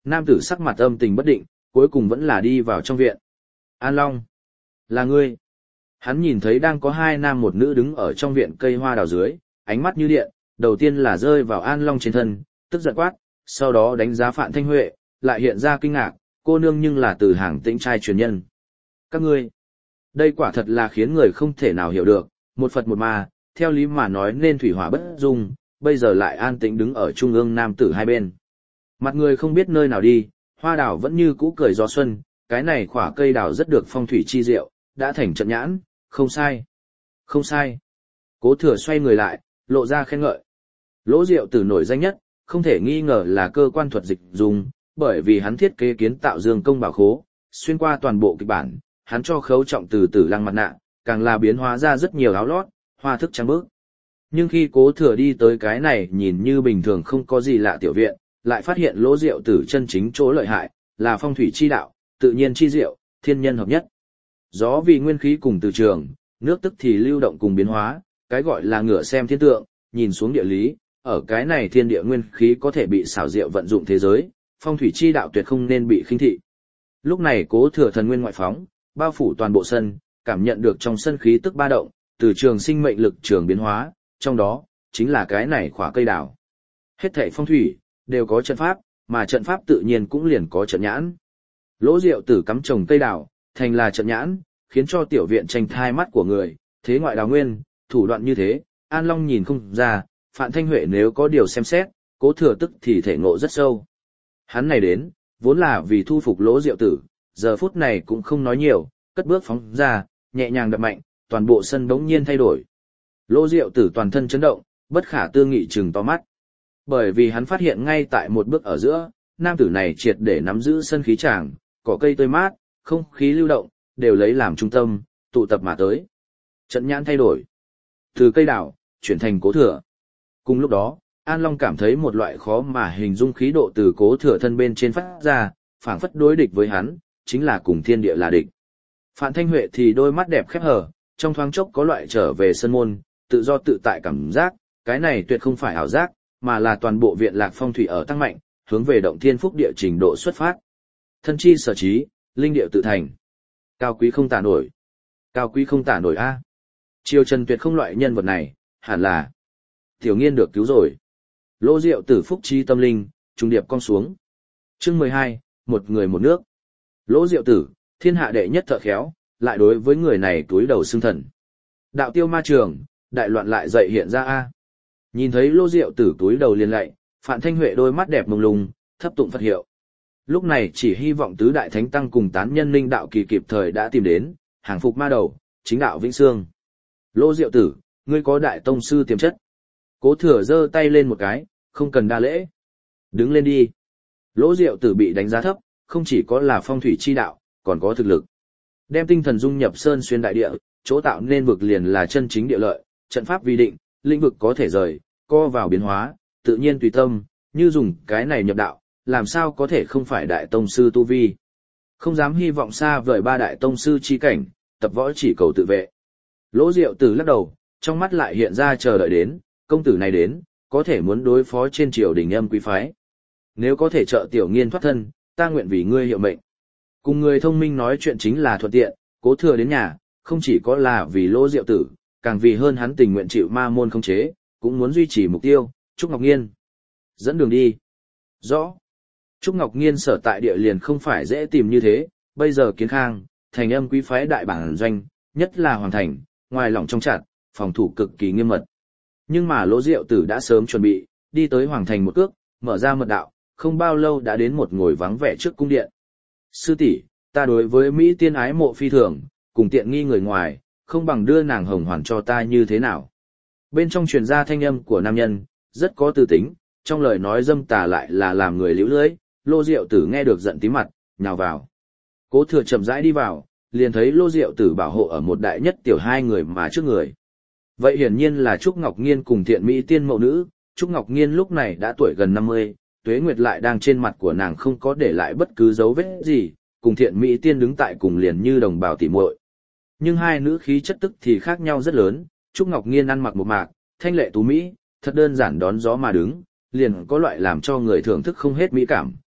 Nam tử sắc mặt âm tình bất định, cuối cùng vẫn là đi vào trong viện. An Long, là ngươi. Hắn nhìn thấy đang có hai nam một nữ đứng ở trong viện cây hoa đào dưới, ánh mắt như điện, đầu tiên là rơi vào An Long trên thân, tức giận quát, sau đó đánh giá Phạn Thanh Huệ, lại hiện ra kinh ngạc, cô nương nhưng là từ hàng tĩnh trai truyền nhân. Các ngươi, đây quả thật là khiến người không thể nào hiểu được, một Phật một ma, theo lý mà nói nên thủy hỏa bất dung, bây giờ lại an tĩnh đứng ở trung ương nam tử hai bên. Mặt người không biết nơi nào đi, hoa đào vẫn như cũ cười gió xuân, cái này khỏa cây đào rất được phong thủy chi diệu, đã thành trận nhãn, không sai. Không sai. Cố Thừa xoay người lại, lộ ra khen ngợi. Lỗ Diệu Tử nổi danh nhất, không thể nghi ngờ là cơ quan thuật dịch dùng, bởi vì hắn thiết kế kiến tạo dương công bảo khố, xuyên qua toàn bộ kịch bản, hắn cho Khấu Trọng từ Tử Lăng mặt nạ, càng là biến hóa ra rất nhiều áo lót, hoa thức trang bước. Nhưng khi Cố Thừa đi tới cái này nhìn như bình thường không có gì lạ tiểu viện, lại phát hiện Lỗ Diệu Tử chân chính chỗ lợi hại, là phong thủy chi đạo, tự nhiên chi diệu, thiên nhân hợp nhất. Gió vì nguyên khí cùng từ trường, nước tức thì lưu động cùng biến hóa, cái gọi là ngửa xem thiên tượng, nhìn xuống địa lý, ở cái này thiên địa nguyên khí có thể bị xảo diệu vận dụng thế giới, phong thủy chi đạo tuyệt không nên bị khinh thị. Lúc này Cố Thừa thần nguyên ngoại phóng, bao phủ toàn bộ sân, cảm nhận được trong sân khí tức ba động, từ trường sinh mệnh lực trường biến hóa, trong đó chính là cái này khỏa cây đào. Hết thảy phong thủy đều có trận pháp, mà trận pháp tự nhiên cũng liền có trận nhãn. Lỗ Diệu Tử cắm trồng cây đào, thành là trận nhãn, khiến cho tiểu viện tranh thai mắt của người, thế ngoại đào nguyên, thủ đoạn như thế, An Long nhìn không ra, Phạn Thanh Huệ nếu có điều xem xét, Cố Thừa tức thì thể ngộ rất sâu. Hắn này đến, vốn là vì thu phục Lỗ Diệu Tử, giờ phút này cũng không nói nhiều, cất bước phóng ra, nhẹ nhàng đập mạnh, toàn bộ sân bỗng nhiên thay đổi. Lỗ Diệu Tử toàn thân chấn động, bất khả tư nghị trừng to mắt. Bởi vì hắn phát hiện ngay tại một bước ở giữa, nam tử này triệt để nắm giữ sân khí tràng, cỏ cây tươi mát, không khí lưu động, đều lấy làm trung tâm, tụ tập mà tới. Trận nhãn thay đổi. Từ cây đào, chuyển thành Cố Thừa. Cùng lúc đó, An Long cảm thấy một loại khó mà hình dung khí độ từ Cố Thừa thân bên trên phát ra, phảng phất đối địch với hắn, chính là cùng thiên địa là địch. Phạn Thanh Huệ thì đôi mắt đẹp khép hờ, trong thoáng chốc có loại trở về sân môn, tự do tự tại cảm giác, cái này tuyệt không phải ảo giác, mà là toàn bộ viện lạc phong thủy ở tăng mạnh, hướng về động thiên phúc địa trình độ xuất phát. Thân chi sở trí, linh điệu tự thành. Cao quý không tả nổi. Cao quý không tả nổi a. Triều Trần tuyệt không loại nhân vật này, hẳn là Tiểu Nghiên được cứu rồi. Lỗ Diệu Tử phúc chi tâm linh, trung điệp con xuống. Chương 12, một người một nước. Lỗ Diệu Tử, thiên hạ đệ nhất thợ khéo, lại đối với người này túi đầu xưng thần. Đạo tiêu ma trường, đại loạn lại dậy hiện ra a. Nhìn thấy Lỗ Diệu Tử túi đầu liền lạy, Phạn Thanh Huệ đôi mắt đẹp mông lung, thấp tụng Phật hiệu. Lúc này chỉ hy vọng tứ đại thánh tăng cùng tán nhân linh đạo kỳ kịp thời đã tìm đến, hàng phục ma đầu, chính đạo Vĩnh Sương. Lỗ Diệu Tử, ngươi có đại tông sư tiềm chất. Cố Thừa giơ tay lên một cái, không cần đa lễ. Đứng lên đi. Lỗ Diệu Tử bị đánh giá thấp, không chỉ có là phong thủy chi đạo, còn có thực lực. Đem tinh thần dung nhập sơn xuyên đại địa, chỗ tạo nên vực liền là chân chính địa lợi, trận pháp vi định, lĩnh vực có thể rời, co vào biến hóa, tự nhiên tùy tâm, như dùng cái này nhập đạo, làm sao có thể không phải đại tông sư tu vi. Không dám hy vọng xa vời ba đại tông sư chi cảnh, tập võ chỉ cầu tự vệ. Lỗ Diệu Tử lắc đầu, trong mắt lại hiện ra chờ đợi đến, công tử này đến, có thể muốn đối phó trên triều đình âm quý phái. Nếu có thể trợ Tiểu Nghiên thoát thân, ta nguyện vì ngươi hiệu mệnh. Cùng người thông minh nói chuyện chính là thuận tiện, Cố Thừa đến nhà, không chỉ có là vì Lỗ Diệu Tử, càng vì hơn hắn tình nguyện chịu ma môn khống chế, cũng muốn duy trì mục tiêu, Trúc Ngọc Nghiên. Dẫn đường đi. Rõ. Trúc Ngọc Nghiên sở tại địa liền không phải dễ tìm như thế, bây giờ Kiến Khang, thành âm quý phái đại bản doanh, nhất là Hoàng Thành, ngoài lỏng trong chặt, phòng thủ cực kỳ nghiêm mật. Nhưng mà Lỗ Diệu Tử đã sớm chuẩn bị, đi tới Hoàng Thành một cước, mở ra mật đạo, không bao lâu đã đến một ngồi vắng vẻ trước cung điện. Sư tỷ, ta đối với Mỹ tiên ái mộ phi thường, cùng tiện nghi người ngoài, không bằng đưa nàng hồng hoàn cho ta như thế nào. Bên trong truyền ra thanh âm của nam nhân, rất có tư tính, trong lời nói dâm tà lại là làm người liễu lưỡi. Lỗ Diệu Tử nghe được giận tím mặt, nhào vào. Cố Thừa chậm rãi đi vào, liền thấy Lỗ Diệu Tử bảo hộ ở một đại nhất tiểu hai người mà trước người. Vậy hiển nhiên là Trúc Ngọc Nghiên cùng thiện mỹ tiên mẫu nữ. Trúc Ngọc Nghiên lúc này đã tuổi gần 50, tuế nguyệt lại đang trên mặt của nàng không có để lại bất cứ dấu vết gì, cùng thiện mỹ tiên đứng tại cùng liền như đồng bào tỉ muội. Nhưng hai nữ khí chất tức thì khác nhau rất lớn. Trúc Ngọc Nghiên ăn mặc một mạc, thanh lệ tú mỹ, thật đơn giản đón gió mà đứng, liền có loại làm cho người thưởng thức không hết mỹ cảm,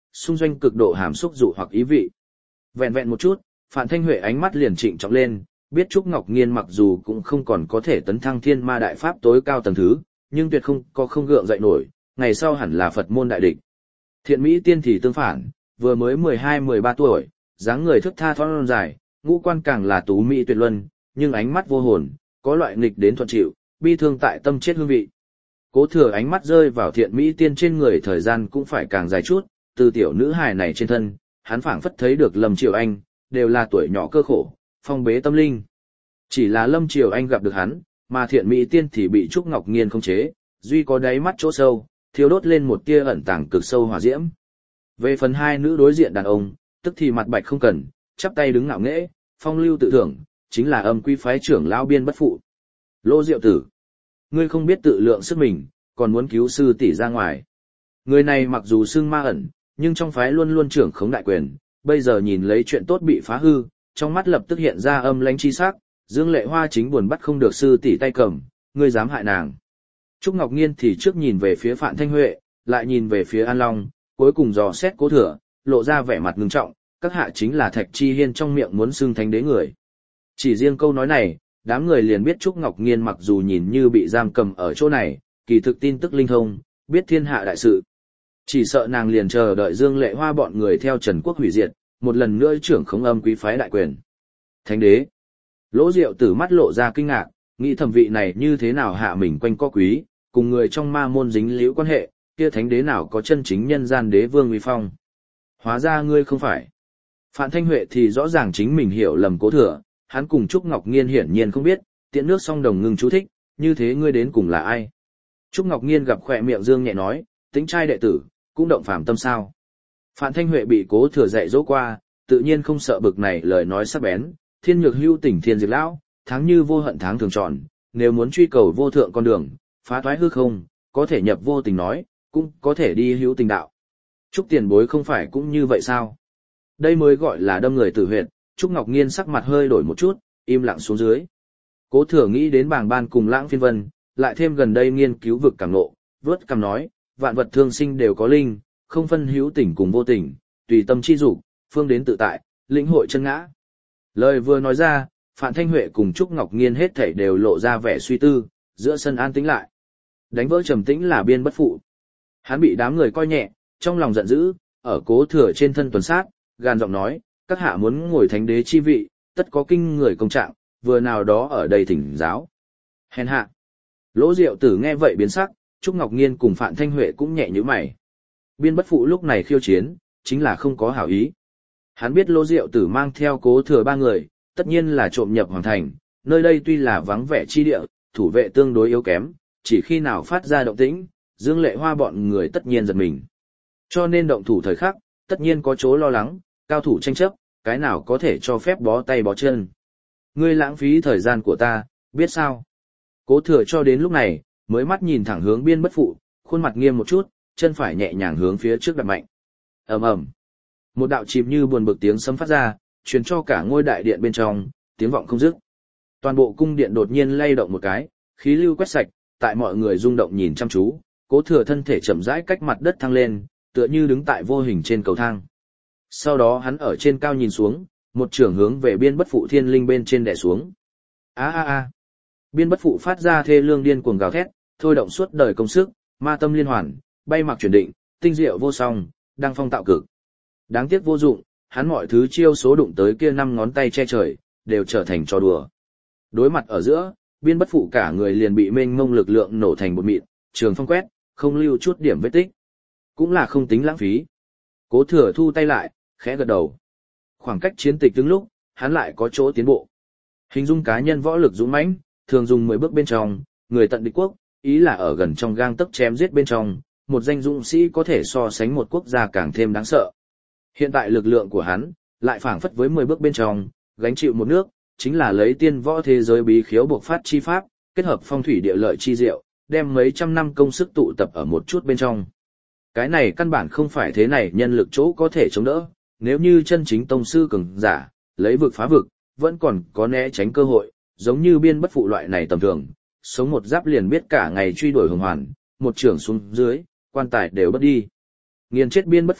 xung doanh cực độ hàm xúc dụ hoặc ý vị. Vẹn vẹn một chút, Phạm Thanh Huệ ánh mắt liền trịnh trọng lên, biết Trúc Ngọc Nghiên mặc dù cũng không còn có thể tấn thăng thiên ma đại pháp tối cao tầng thứ, nhưng tuyệt không gượng dậy nổi, ngày sau hẳn là Phật môn đại địch. Thiện Mỹ tiên thì tương phản, vừa mới 12-13 tuổi, dáng người thước tha thon dài, ngũ quan càng là tú mỹ tuyệt luân, nhưng ánh mắt vô hồn, có loại nghịch đến thuận chịu, bi thương tại tâm chết hương vị. Cố Thừa ánh mắt rơi vào Thiện Mỹ tiên trên người thời gian cũng phải càng dài chút, từ tiểu nữ hài này trên thân, hắn phảng phất thấy được Lâm Triều Anh, đều là tuổi nhỏ cơ khổ, phong bế tâm linh. Chỉ là Lâm Triều Anh gặp được hắn, mà Thiện Mỹ tiên thì bị Trúc Ngọc Nghiên khống chế, duy có đáy mắt chỗ sâu, thiếu đốt lên một tia ẩn tàng cực sâu hỏa diễm. Về phần hai nữ đối diện đàn ông, tức thì mặt bạch không cần, chắp tay đứng ngạo nghễ, phong lưu tự thưởng, chính là Âm Quy phái trưởng lão Biên Bất Phụ. Lô Diệu Tử, ngươi không biết tự lượng sức mình, còn muốn cứu sư tỷ ra ngoài. Người này mặc dù xưng ma ẩn, nhưng trong phái luôn luôn trưởng khống đại quyền, bây giờ nhìn lấy chuyện tốt bị phá hư, trong mắt lập tức hiện ra âm lãnh chi sắc, Dương Lệ Hoa chính buồn bắt không được sư tỷ tay cầm, ngươi dám hại nàng. Trúc Ngọc Nghiên thì trước nhìn về phía Phạm Thanh Huệ, lại nhìn về phía An Long, cuối cùng dò xét Cố Thừa, lộ ra vẻ mặt ngưng trọng, các hạ chính là Thạch Chi Hiên trong miệng muốn xưng thánh đế người. Chỉ riêng câu nói này, đám người liền biết Trúc Ngọc Nghiên mặc dù nhìn như bị giam cầm ở chỗ này, kỳ thực tin tức linh thông, biết thiên hạ đại sự. Chỉ sợ nàng liền chờ đợi Dương Lệ Hoa bọn người theo Trần Quốc hủy diệt, một lần nữa trưởng khống Âm Quý phái đại quyền. Thánh đế. Lỗ Diệu Tử mắt lộ ra kinh ngạc, nghĩ thẩm vị này như thế nào hạ mình quanh co quý, cùng người trong ma môn dính liễu quan hệ, kia thánh đế nào có chân chính nhân gian đế vương uy phong. Hóa ra ngươi không phải. Phạm Thanh Huệ thì rõ ràng chính mình hiểu lầm Cố Thừa, hắn cùng Trúc Ngọc Nghiên hiển nhiên không biết, tiện nước song đồng ngưng chú thích, như thế ngươi đến cùng là ai? Trúc Ngọc Nghiên gặp khỏe miệng dương nhẹ nói, tính trai đệ tử, cũng động phàm tâm sao. Phạm Thanh Huệ bị Cố Thừa dạy dỗ qua, tự nhiên không sợ bực này lời nói sắc bén, thiên nhược hưu tỉnh thiên diệt lão, tháng như vô hận tháng thường tròn, nếu muốn truy cầu vô thượng con đường, phá thoái hư không, có thể nhập vô tình nói, cũng có thể đi hữu tình đạo. Trúc tiền bối không phải cũng như vậy sao? Đây mới gọi là đâm người tử huyệt. Trúc Ngọc Nghiên sắc mặt hơi đổi một chút, im lặng xuống dưới. Cố Thừa nghĩ đến bảng ban cùng Lãng Phiên Vân, lại thêm gần đây nghiên cứu vực cảm ngộ, vớt cằm nói, vạn vật thương sinh đều có linh, không phân hữu tình cùng vô tình, tùy tâm chi dục, phương đến tự tại, lĩnh hội chân ngã. Lời vừa nói ra, Phạm Thanh Huệ cùng Trúc Ngọc Nghiên hết thảy đều lộ ra vẻ suy tư, giữa sân an tĩnh lại. Đánh vỡ trầm tĩnh là Biên Bất Phụ. Hắn bị đám người coi nhẹ, trong lòng giận dữ, ở Cố Thừa trên thân tuần sát, gàn giọng nói, các hạ muốn ngồi thánh đế chi vị, tất có kinh người công trạng, vừa nào đó ở đây thỉnh giáo. Hèn hạ. Lỗ Diệu Tử nghe vậy biến sắc, Trúc Ngọc Nghiên cùng Phạm Thanh Huệ cũng nhẹ nhíu mày. Biên Bất Phụ lúc này khiêu chiến, chính là không có hảo ý. Hắn biết Lỗ Diệu Tử mang theo Cố Thừa ba người, tất nhiên là trộm nhập hoàng thành, nơi đây tuy là vắng vẻ chi địa, thủ vệ tương đối yếu kém, chỉ khi nào phát ra động tĩnh, Dương Lệ Hoa bọn người tất nhiên giật mình. Cho nên động thủ thời khắc, tất nhiên có chỗ lo lắng, cao thủ tranh chấp, cái nào có thể cho phép bó tay bó chân. Ngươi lãng phí thời gian của ta, biết sao? Cố Thừa cho đến lúc này, mới mắt nhìn thẳng hướng Biên Bất Phụ, khuôn mặt nghiêm một chút, chân phải nhẹ nhàng hướng phía trước đặt mạnh. Ầm ầm. Một đạo chìm như buồn bực tiếng sấm phát ra, truyền cho cả ngôi đại điện bên trong, tiếng vọng không dứt. Toàn bộ cung điện đột nhiên lay động một cái, khí lưu quét sạch, tại mọi người rung động nhìn chăm chú, Cố Thừa thân thể chậm rãi cách mặt đất thăng lên, tựa như đứng tại vô hình trên cầu thang. Sau đó hắn ở trên cao nhìn xuống, một trường hướng về Biên Bất Phụ thiên linh bên trên đè xuống. A a a. Biên Bất Phụ phát ra thê lương điên cuồng gào thét, thôi động suốt đời công sức, ma tâm liên hoàn, bay mặc chuyển định, tinh diệu vô song, đăng phong tạo cực. Đáng tiếc vô dụng, hắn mọi thứ chiêu số đụng tới kia 5 ngón tay che trời, đều trở thành trò đùa. Đối mặt ở giữa, Biên Bất Phụ cả người liền bị mênh mông lực lượng nổ thành bột mịn, trường phong quét, không lưu chút điểm vết tích. Cũng là không tính lãng phí. Cố Thừa thu tay lại, khẽ gật đầu. Khoảng cách chiến tịch đứng lúc, hắn lại có chỗ tiến bộ. Hình dung cá nhân võ lực dũng mãnh, thường dùng 10 bước bên trong, người tận địch quốc, ý là ở gần trong gang tấc chém giết bên trong, một danh dũng sĩ có thể so sánh một quốc gia càng thêm đáng sợ. Hiện tại lực lượng của hắn, lại phảng phất với 10 bước bên trong, gánh chịu một nước, chính là lấy tiên võ thế giới bí khiếu buộc phát chi pháp, kết hợp phong thủy địa lợi chi diệu, đem mấy trăm năm công sức tụ tập ở một chút bên trong. Cái này căn bản không phải thế này nhân lực chỗ có thể chống đỡ, nếu như chân chính tông sư cường giả, lấy vực phá vực, vẫn còn có né tránh cơ hội, giống như Biên Bất Phụ loại này tầm thường, sống một giáp liền biết cả ngày truy đuổi hồng hoàn, một trường xuống dưới, quan tài đều bất đi. Nghiền chết Biên Bất Phụ,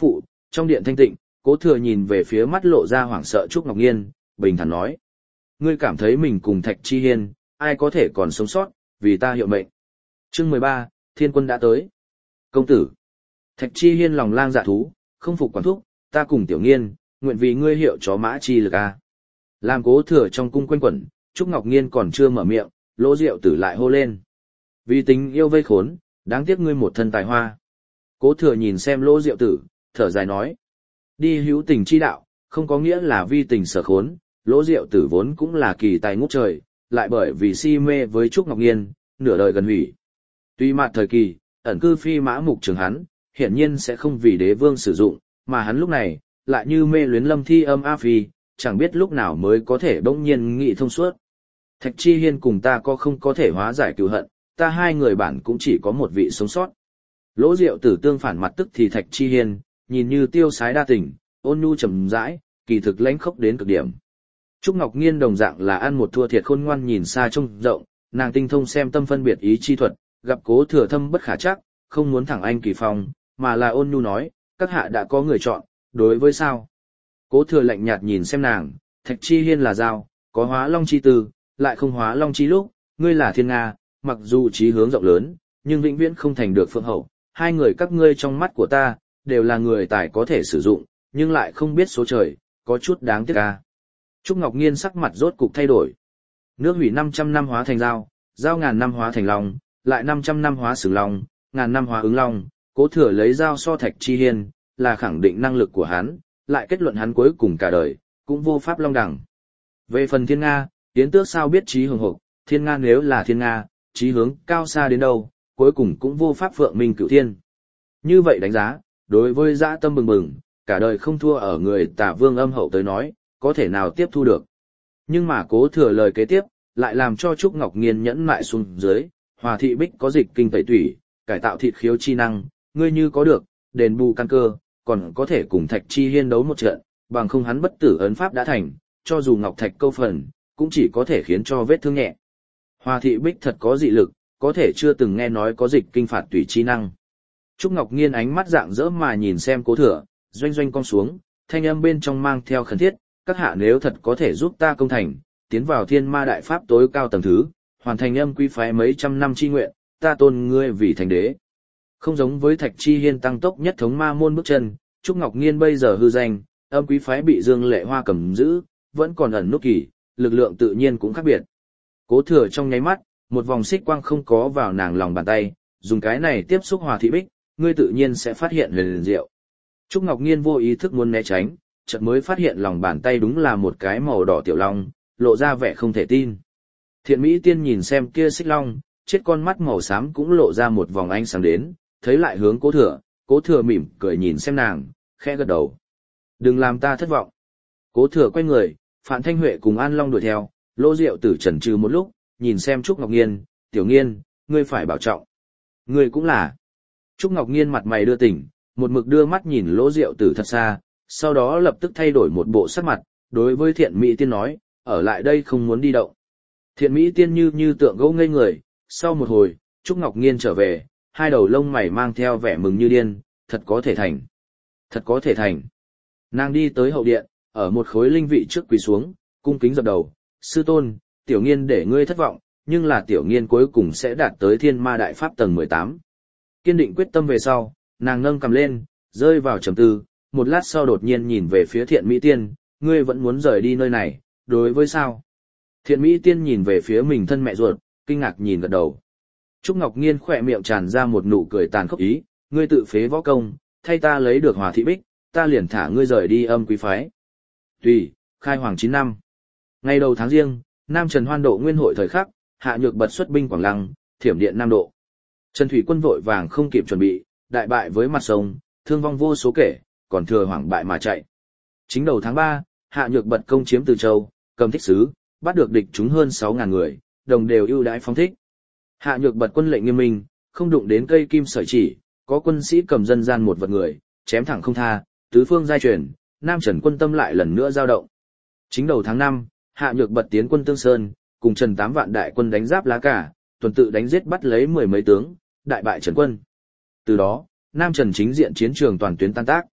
Trong điện thanh tịnh, Cố Thừa nhìn về phía mắt lộ ra hoảng sợ Trúc Ngọc Nghiên, bình thản nói. Ngươi cảm thấy mình cùng Thạch Chi Hiên, ai có thể còn sống sót, vì ta hiệu mệnh. Chương 13, Thiên Quân đã tới. Công tử. Thạch Chi Hiên lòng lang dạ thú, không phục quản thúc, ta cùng Tiểu Nghiên, nguyện vì ngươi hiệu chó mã chi lực a. Làm Cố Thừa trong cung quanh quẩn, Trúc Ngọc Nghiên còn chưa mở miệng, Lỗ Diệu Tử lại hô lên. Vì tình yêu vây khốn, đáng tiếc ngươi một thân tài hoa. Cố Thừa nhìn xem Lỗ Diệu Tử, thở dài nói. Đi hữu tình chi đạo, không có nghĩa là vi tình sở khốn, Lỗ Diệu Tử vốn cũng là kỳ tài ngút trời, lại bởi vì si mê với Trúc Ngọc Nghiên, nửa đời gần hủy. Tuy mặt thời kỳ, ẩn cư phi mã mục trường hắn, hiển nhiên sẽ không vì đế vương sử dụng, mà hắn lúc này, lại như mê luyến Lâm Thi Âm A Phi, chẳng biết lúc nào mới có thể bỗng nhiên nghị thông suốt. Thạch Chi Hiên cùng ta không có thể hóa giải cừu hận, ta hai người bản cũng chỉ có một vị sống sót. Lỗ Diệu Tử tương phản mặt tức thì Thạch Chi Hiên, nhìn như tiêu sái đa tình, ôn nhu trầm rãi, kỳ thực lãnh khốc đến cực điểm. Trúc Ngọc Nghiên đồng dạng là ăn một thua thiệt khôn ngoan nhìn xa trông rộng, nàng tinh thông xem tâm phân biệt ý chi thuật, gặp Cố Thừa thâm bất khả chắc, không muốn thẳng anh kỳ phong, mà là ôn nhu nói, các hạ đã có người chọn, đối với sao? Cố Thừa lạnh nhạt nhìn xem nàng, Thạch Chi Hiên là dao, có hóa long chi tư, lại không hóa long chi lúc, ngươi là thiên nga, mặc dù chí hướng rộng lớn, nhưng vĩnh viễn không thành được phượng hậu, hai người các ngươi trong mắt của ta, đều là người tài có thể sử dụng, nhưng lại không biết số trời, có chút đáng tiếc ca. Trúc Ngọc Nghiên sắc mặt rốt cục thay đổi. Nước hủy 500 năm hóa thành dao, dao ngàn năm hóa thành long, lại 500 năm hóa sừng long, ngàn năm hóa ứng long, Cố Thừa lấy dao so Thạch Chi Hiên, là khẳng định năng lực của hắn, lại kết luận hắn cuối cùng cả đời, cũng vô pháp long đẳng. Về phần thiên Nga, Yến Tước sao biết trí hùng hộc, thiên Nga nếu là thiên Nga, trí hướng cao xa đến đâu, cuối cùng cũng vô pháp phượng minh cửu thiên. Như vậy đánh giá, đối với dã tâm bừng bừng, cả đời không thua ở người Tả Vương Âm Hậu tới nói, có thể nào tiếp thu được. Nhưng mà Cố Thừa lời kế tiếp, lại làm cho Trúc Ngọc Nghiên nhẫn mại xuống dưới, Hòa thị bích có dịch kinh tẩy tủy, cải tạo thịt khiếu chi năng, ngươi như có được, đền bù căn cơ, còn có thể cùng Thạch Chi Hiên đấu một trận, bằng không hắn bất tử ấn pháp đã thành, cho dù Ngọc Thạch câu phần, cũng chỉ có thể khiến cho vết thương nhẹ. Hòa thị bích thật có dị lực, có thể chưa từng nghe nói có dịch kinh phạt tủy chi năng. Trúc Ngọc Nghiên ánh mắt rạng rỡ mà nhìn xem Cố Thừa, doanh doanh cong xuống, thanh âm bên trong mang theo khẩn thiết, các hạ nếu thật có thể giúp ta công thành, tiến vào thiên ma đại pháp tối cao tầng thứ, hoàn thành âm quy phái mấy trăm năm chi nguyện, ta tôn ngươi vì thành đế. Không giống với Thạch Chi Hiên tăng tốc nhất thống ma môn bước chân, Trúc Ngọc Nghiên bây giờ hư danh, âm quý phái bị Dương Lệ Hoa cầm giữ, vẫn còn ẩn nút kỳ, lực lượng tự nhiên cũng khác biệt. Cố Thừa trong nháy mắt, một vòng xích quang không có vào nàng lòng bàn tay, dùng cái này tiếp xúc Hòa thị bích, ngươi tự nhiên sẽ phát hiện huyền diệu. Trúc Ngọc Nghiên vô ý thức muốn né tránh, chợt mới phát hiện lòng bàn tay đúng là một cái màu đỏ tiểu long, lộ ra vẻ không thể tin. Thiện Mỹ Tiên nhìn xem kia xích long, chết con mắt màu xám cũng lộ ra một vòng ánh sáng đến, thấy lại hướng Cố Thừa mỉm cười nhìn xem nàng, khẽ gật đầu. Đừng làm ta thất vọng. Cố Thừa quay người, Phạn Thanh Huệ cùng An Long đuổi theo, Lỗ Diệu Tử chần chừ một lúc, nhìn xem Trúc Ngọc Nghiên, Tiểu Nghiên, ngươi phải bảo trọng. Ngươi cũng là. Trúc Ngọc Nghiên mặt mày đưa tỉnh, một mực đưa mắt nhìn Lỗ Diệu Tử thật xa, sau đó lập tức thay đổi một bộ sắc mặt, đối với Thiện Mỹ Tiên nói, ở lại đây không muốn đi động. Thiện Mỹ Tiên như tượng gỗ ngây người, sau một hồi, Trúc Ngọc Nghiên trở về, hai đầu lông mày mang theo vẻ mừng như điên, thật có thể thành. Thật có thể thành. Nàng đi tới hậu điện, ở một khối linh vị trước quỳ xuống, cung kính dập đầu, sư tôn, Tiểu Nghiên để ngươi thất vọng, nhưng là Tiểu Nghiên cuối cùng sẽ đạt tới thiên ma đại pháp tầng 18. Kiên định quyết tâm về sau, nàng nâng cầm lên, rơi vào trầm tư, một lát sau đột nhiên nhìn về phía Thiện Mỹ Tiên, ngươi vẫn muốn rời đi nơi này, đối với sao? Thiện Mỹ Tiên nhìn về phía mình thân mẹ ruột, kinh ngạc nhìn gật đầu. Trúc Ngọc Nghiên khỏe miệng tràn ra một nụ cười tàn khốc ý, ngươi tự phế võ công, thay ta lấy được Hòa thị bích, ta liền thả ngươi rời đi âm quý phái. Tùy, khai hoàng 9 năm. Ngày đầu tháng riêng, Nam Trần hoan độ nguyên hội thời khắc, Hạ Nhược Bật xuất binh Quảng Lăng, thiểm điện Nam độ. Trần Thủy Quân vội vàng không kịp chuẩn bị, đại bại với mặt sông, thương vong vô số kể, còn thừa hoảng bại mà chạy. Chính đầu tháng 3, Hạ Nhược Bật công chiếm Từ Châu, cầm Thích Sứ, bắt được địch chúng hơn 6.000 người, đồng đều ưu đãi phóng thích. Hạ Nhược Bật quân lệnh nghiêm minh, không đụng đến cây kim sợi chỉ, có quân sĩ cầm dân gian một vật người, chém thẳng không tha, tứ phương giai truyền, Nam Trần quân tâm lại lần nữa dao động. Chính đầu tháng 5, Hạ Nhược Bật tiến quân Tương Sơn, cùng Trần 8 vạn đại quân đánh giáp Lá Cả, tuần tự đánh giết bắt lấy 10 mấy tướng, đại bại Trần quân. Từ đó, Nam Trần chính diện chiến trường toàn tuyến tan tác.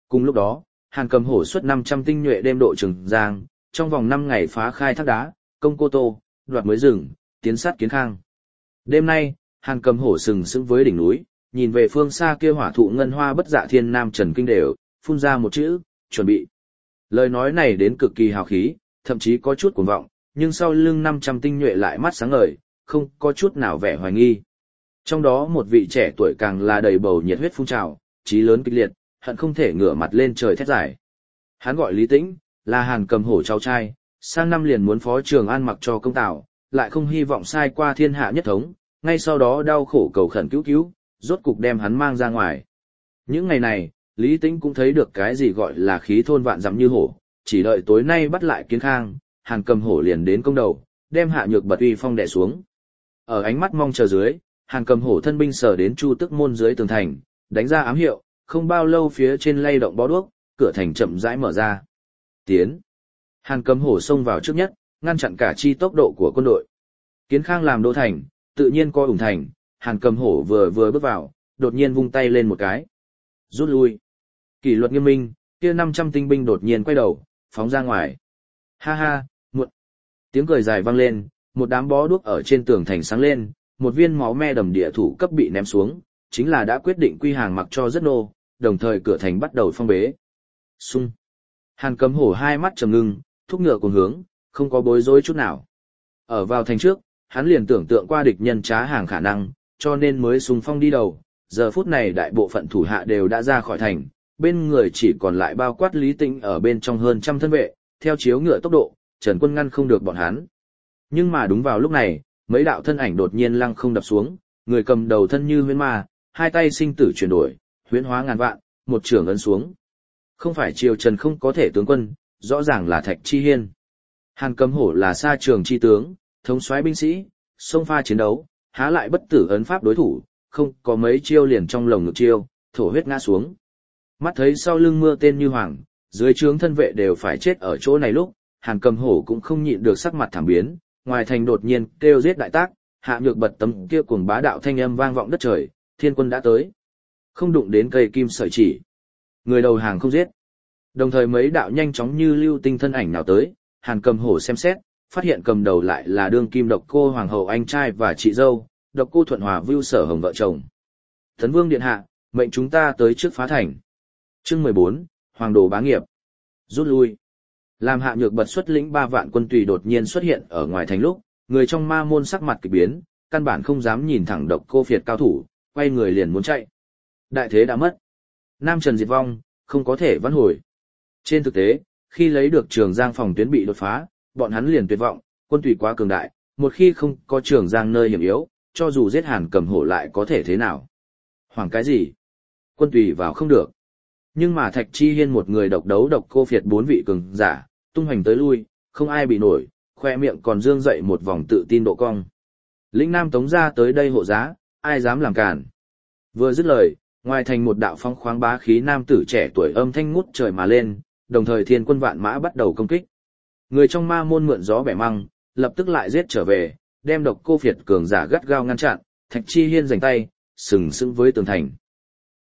Cùng lúc đó, Hàn Cầm Hổ xuất 500 tinh nhuệ đêm độ Trường Giang, trong vòng 5 ngày phá khai thác đá, công Cô Tô, đoạt mới rừng, tiến sát Kiến Khang. Đêm nay, Hàn Cầm Hổ sừng sững với đỉnh núi, nhìn về phương xa kia hỏa thụ ngân hoa bất dạ thiên nam Trần Kinh đều, phun ra một chữ, chuẩn bị. Lời nói này đến cực kỳ hào khí, thậm chí có chút cuồng vọng, nhưng sau lưng 500 tinh nhuệ lại mắt sáng ngời, không có chút nào vẻ hoài nghi. Trong đó một vị trẻ tuổi càng là đầy bầu nhiệt huyết phun trào, chí lớn kịch liệt, hận không thể ngửa mặt lên trời thét giải. Hắn gọi Lý Tĩnh, là Hàn Cầm Hổ cháu trai, sang năm liền muốn phó Trường An mặc cho công tào, lại không hy vọng sai qua thiên hạ nhất thống, ngay sau đó đau khổ cầu khẩn cứu cứu, rốt cục đem hắn mang ra ngoài. Những ngày này, Lý Tĩnh cũng thấy được cái gì gọi là khí thôn vạn dặm như hổ, chỉ đợi tối nay bắt lại Kiến Khang, Hàn Cầm Hổ liền đến công đầu, đem Hạ Nhược Bật uy phong đè xuống. Ở ánh mắt mong chờ dưới, Hàn Cầm Hổ thân binh sở đến Chu Tức môn dưới tường thành, đánh ra ám hiệu, không bao lâu phía trên lay động bó đuốc, cửa thành chậm rãi mở ra. Tiến. Hàn Cầm Hổ xông vào trước nhất, ngăn chặn cả chi tốc độ của quân đội. Kiến Khang làm đô thành, tự nhiên coi ủng thành, Hàn Cầm Hổ vừa bước vào, đột nhiên vung tay lên một cái. Rút lui. Kỷ luật nghiêm minh, kia 500 tinh binh đột nhiên quay đầu, phóng ra ngoài. Ha ha, muộn. Tiếng cười dài vang lên, một đám bó đuốc ở trên tường thành sáng lên, một viên máu me đầm địa thủ cấp bị ném xuống, chính là đã quyết định quy hàng mặc cho rất nô, đồng thời cửa thành bắt đầu phong bế. Xung. Hàn Cầm Hổ hai mắt trầm ngưng, thúc ngựa cùng hướng, không có bối rối chút nào. Ở vào thành trước, hắn liền tưởng tượng qua địch nhân trá hàng khả năng, cho nên mới xung phong đi đầu. Giờ phút này đại bộ phận thủ hạ đều đã ra khỏi thành, bên người chỉ còn lại bao quát Lý Tĩnh ở bên trong hơn trăm thân vệ, theo chiếu ngựa tốc độ, Trần Quân ngăn không được bọn hắn. Nhưng mà đúng vào lúc này, mấy đạo thân ảnh đột nhiên lăng không đập xuống, người cầm đầu thân như huyễn ma, hai tay sinh tử chuyển đổi, huyễn hóa ngàn vạn, một trường ấn xuống. Không phải Triều Trần không có thể tướng quân, rõ ràng là Thạch Chi Hiên. Hàn Cầm Hổ là sa trường chi tướng, thống soái binh sĩ, xông pha chiến đấu, há lại bất tử ấn pháp đối thủ, không có mấy chiêu liền trong lồng ngực chiêu, thổ huyết ngã xuống. Mắt thấy sau lưng mưa tên như hoàng, dưới trướng thân vệ đều phải chết ở chỗ này lúc, Hàn Cầm Hổ cũng không nhịn được sắc mặt thảm biến, ngoài thành đột nhiên kêu giết đại tác, Hạ Nhược Bật tấm kia cuồng bá đạo thanh âm vang vọng đất trời, thiên quân đã tới. Không đụng đến cây kim sợi chỉ. Người đầu hàng không giết. Đồng thời mấy đạo nhanh chóng như lưu tinh thân ảnh nào tới, Hàn Cầm Hổ xem xét, phát hiện cầm đầu lại là đương kim Độc Cô hoàng hậu anh trai và chị dâu, Độc Cô Thuận Hòa Vưu Sở Hồng vợ chồng. Tấn Vương điện hạ, mệnh chúng ta tới trước phá thành. Chương 14, Hoàng đồ bá nghiệp. Rút lui. Làm Hạ Nhược Bật xuất lĩnh 3 vạn quân tùy đột nhiên xuất hiện ở ngoài thành lúc, người trong ma môn sắc mặt kỳ biến, căn bản không dám nhìn thẳng Độc Cô Phiệt cao thủ, quay người liền muốn chạy. Đại thế đã mất. Nam Trần diệt vong, không có thể vãn hồi. Trên thực tế, khi lấy được Trường Giang phòng tuyến bị đột phá, bọn hắn liền tuyệt vọng, quân tùy quá cường đại, một khi không có Trường Giang nơi hiểm yếu, cho dù giết Hàn Cầm Hổ lại có thể thế nào. Hoảng cái gì? Quân tùy vào không được. Nhưng mà Thạch Chi Hiên một người độc đấu Độc Cô Phiệt 4 vị cường giả, tung hoành tới lui, không ai bị nổi, khoe miệng còn dương dậy một vòng tự tin độ cong. Lĩnh Nam Tống ra tới đây hộ giá, ai dám làm cản. Vừa dứt lời, ngoài thành một đạo phong khoáng bá khí nam tử trẻ tuổi âm thanh ngút trời mà lên, đồng thời thiên quân vạn mã bắt đầu công kích. Người trong ma môn mượn gió bẻ măng, lập tức lại giết trở về, đem Độc Cô Phiệt cường giả gắt gao ngăn chặn, Thạch Chi Hiên giành tay, sừng sững với tường thành.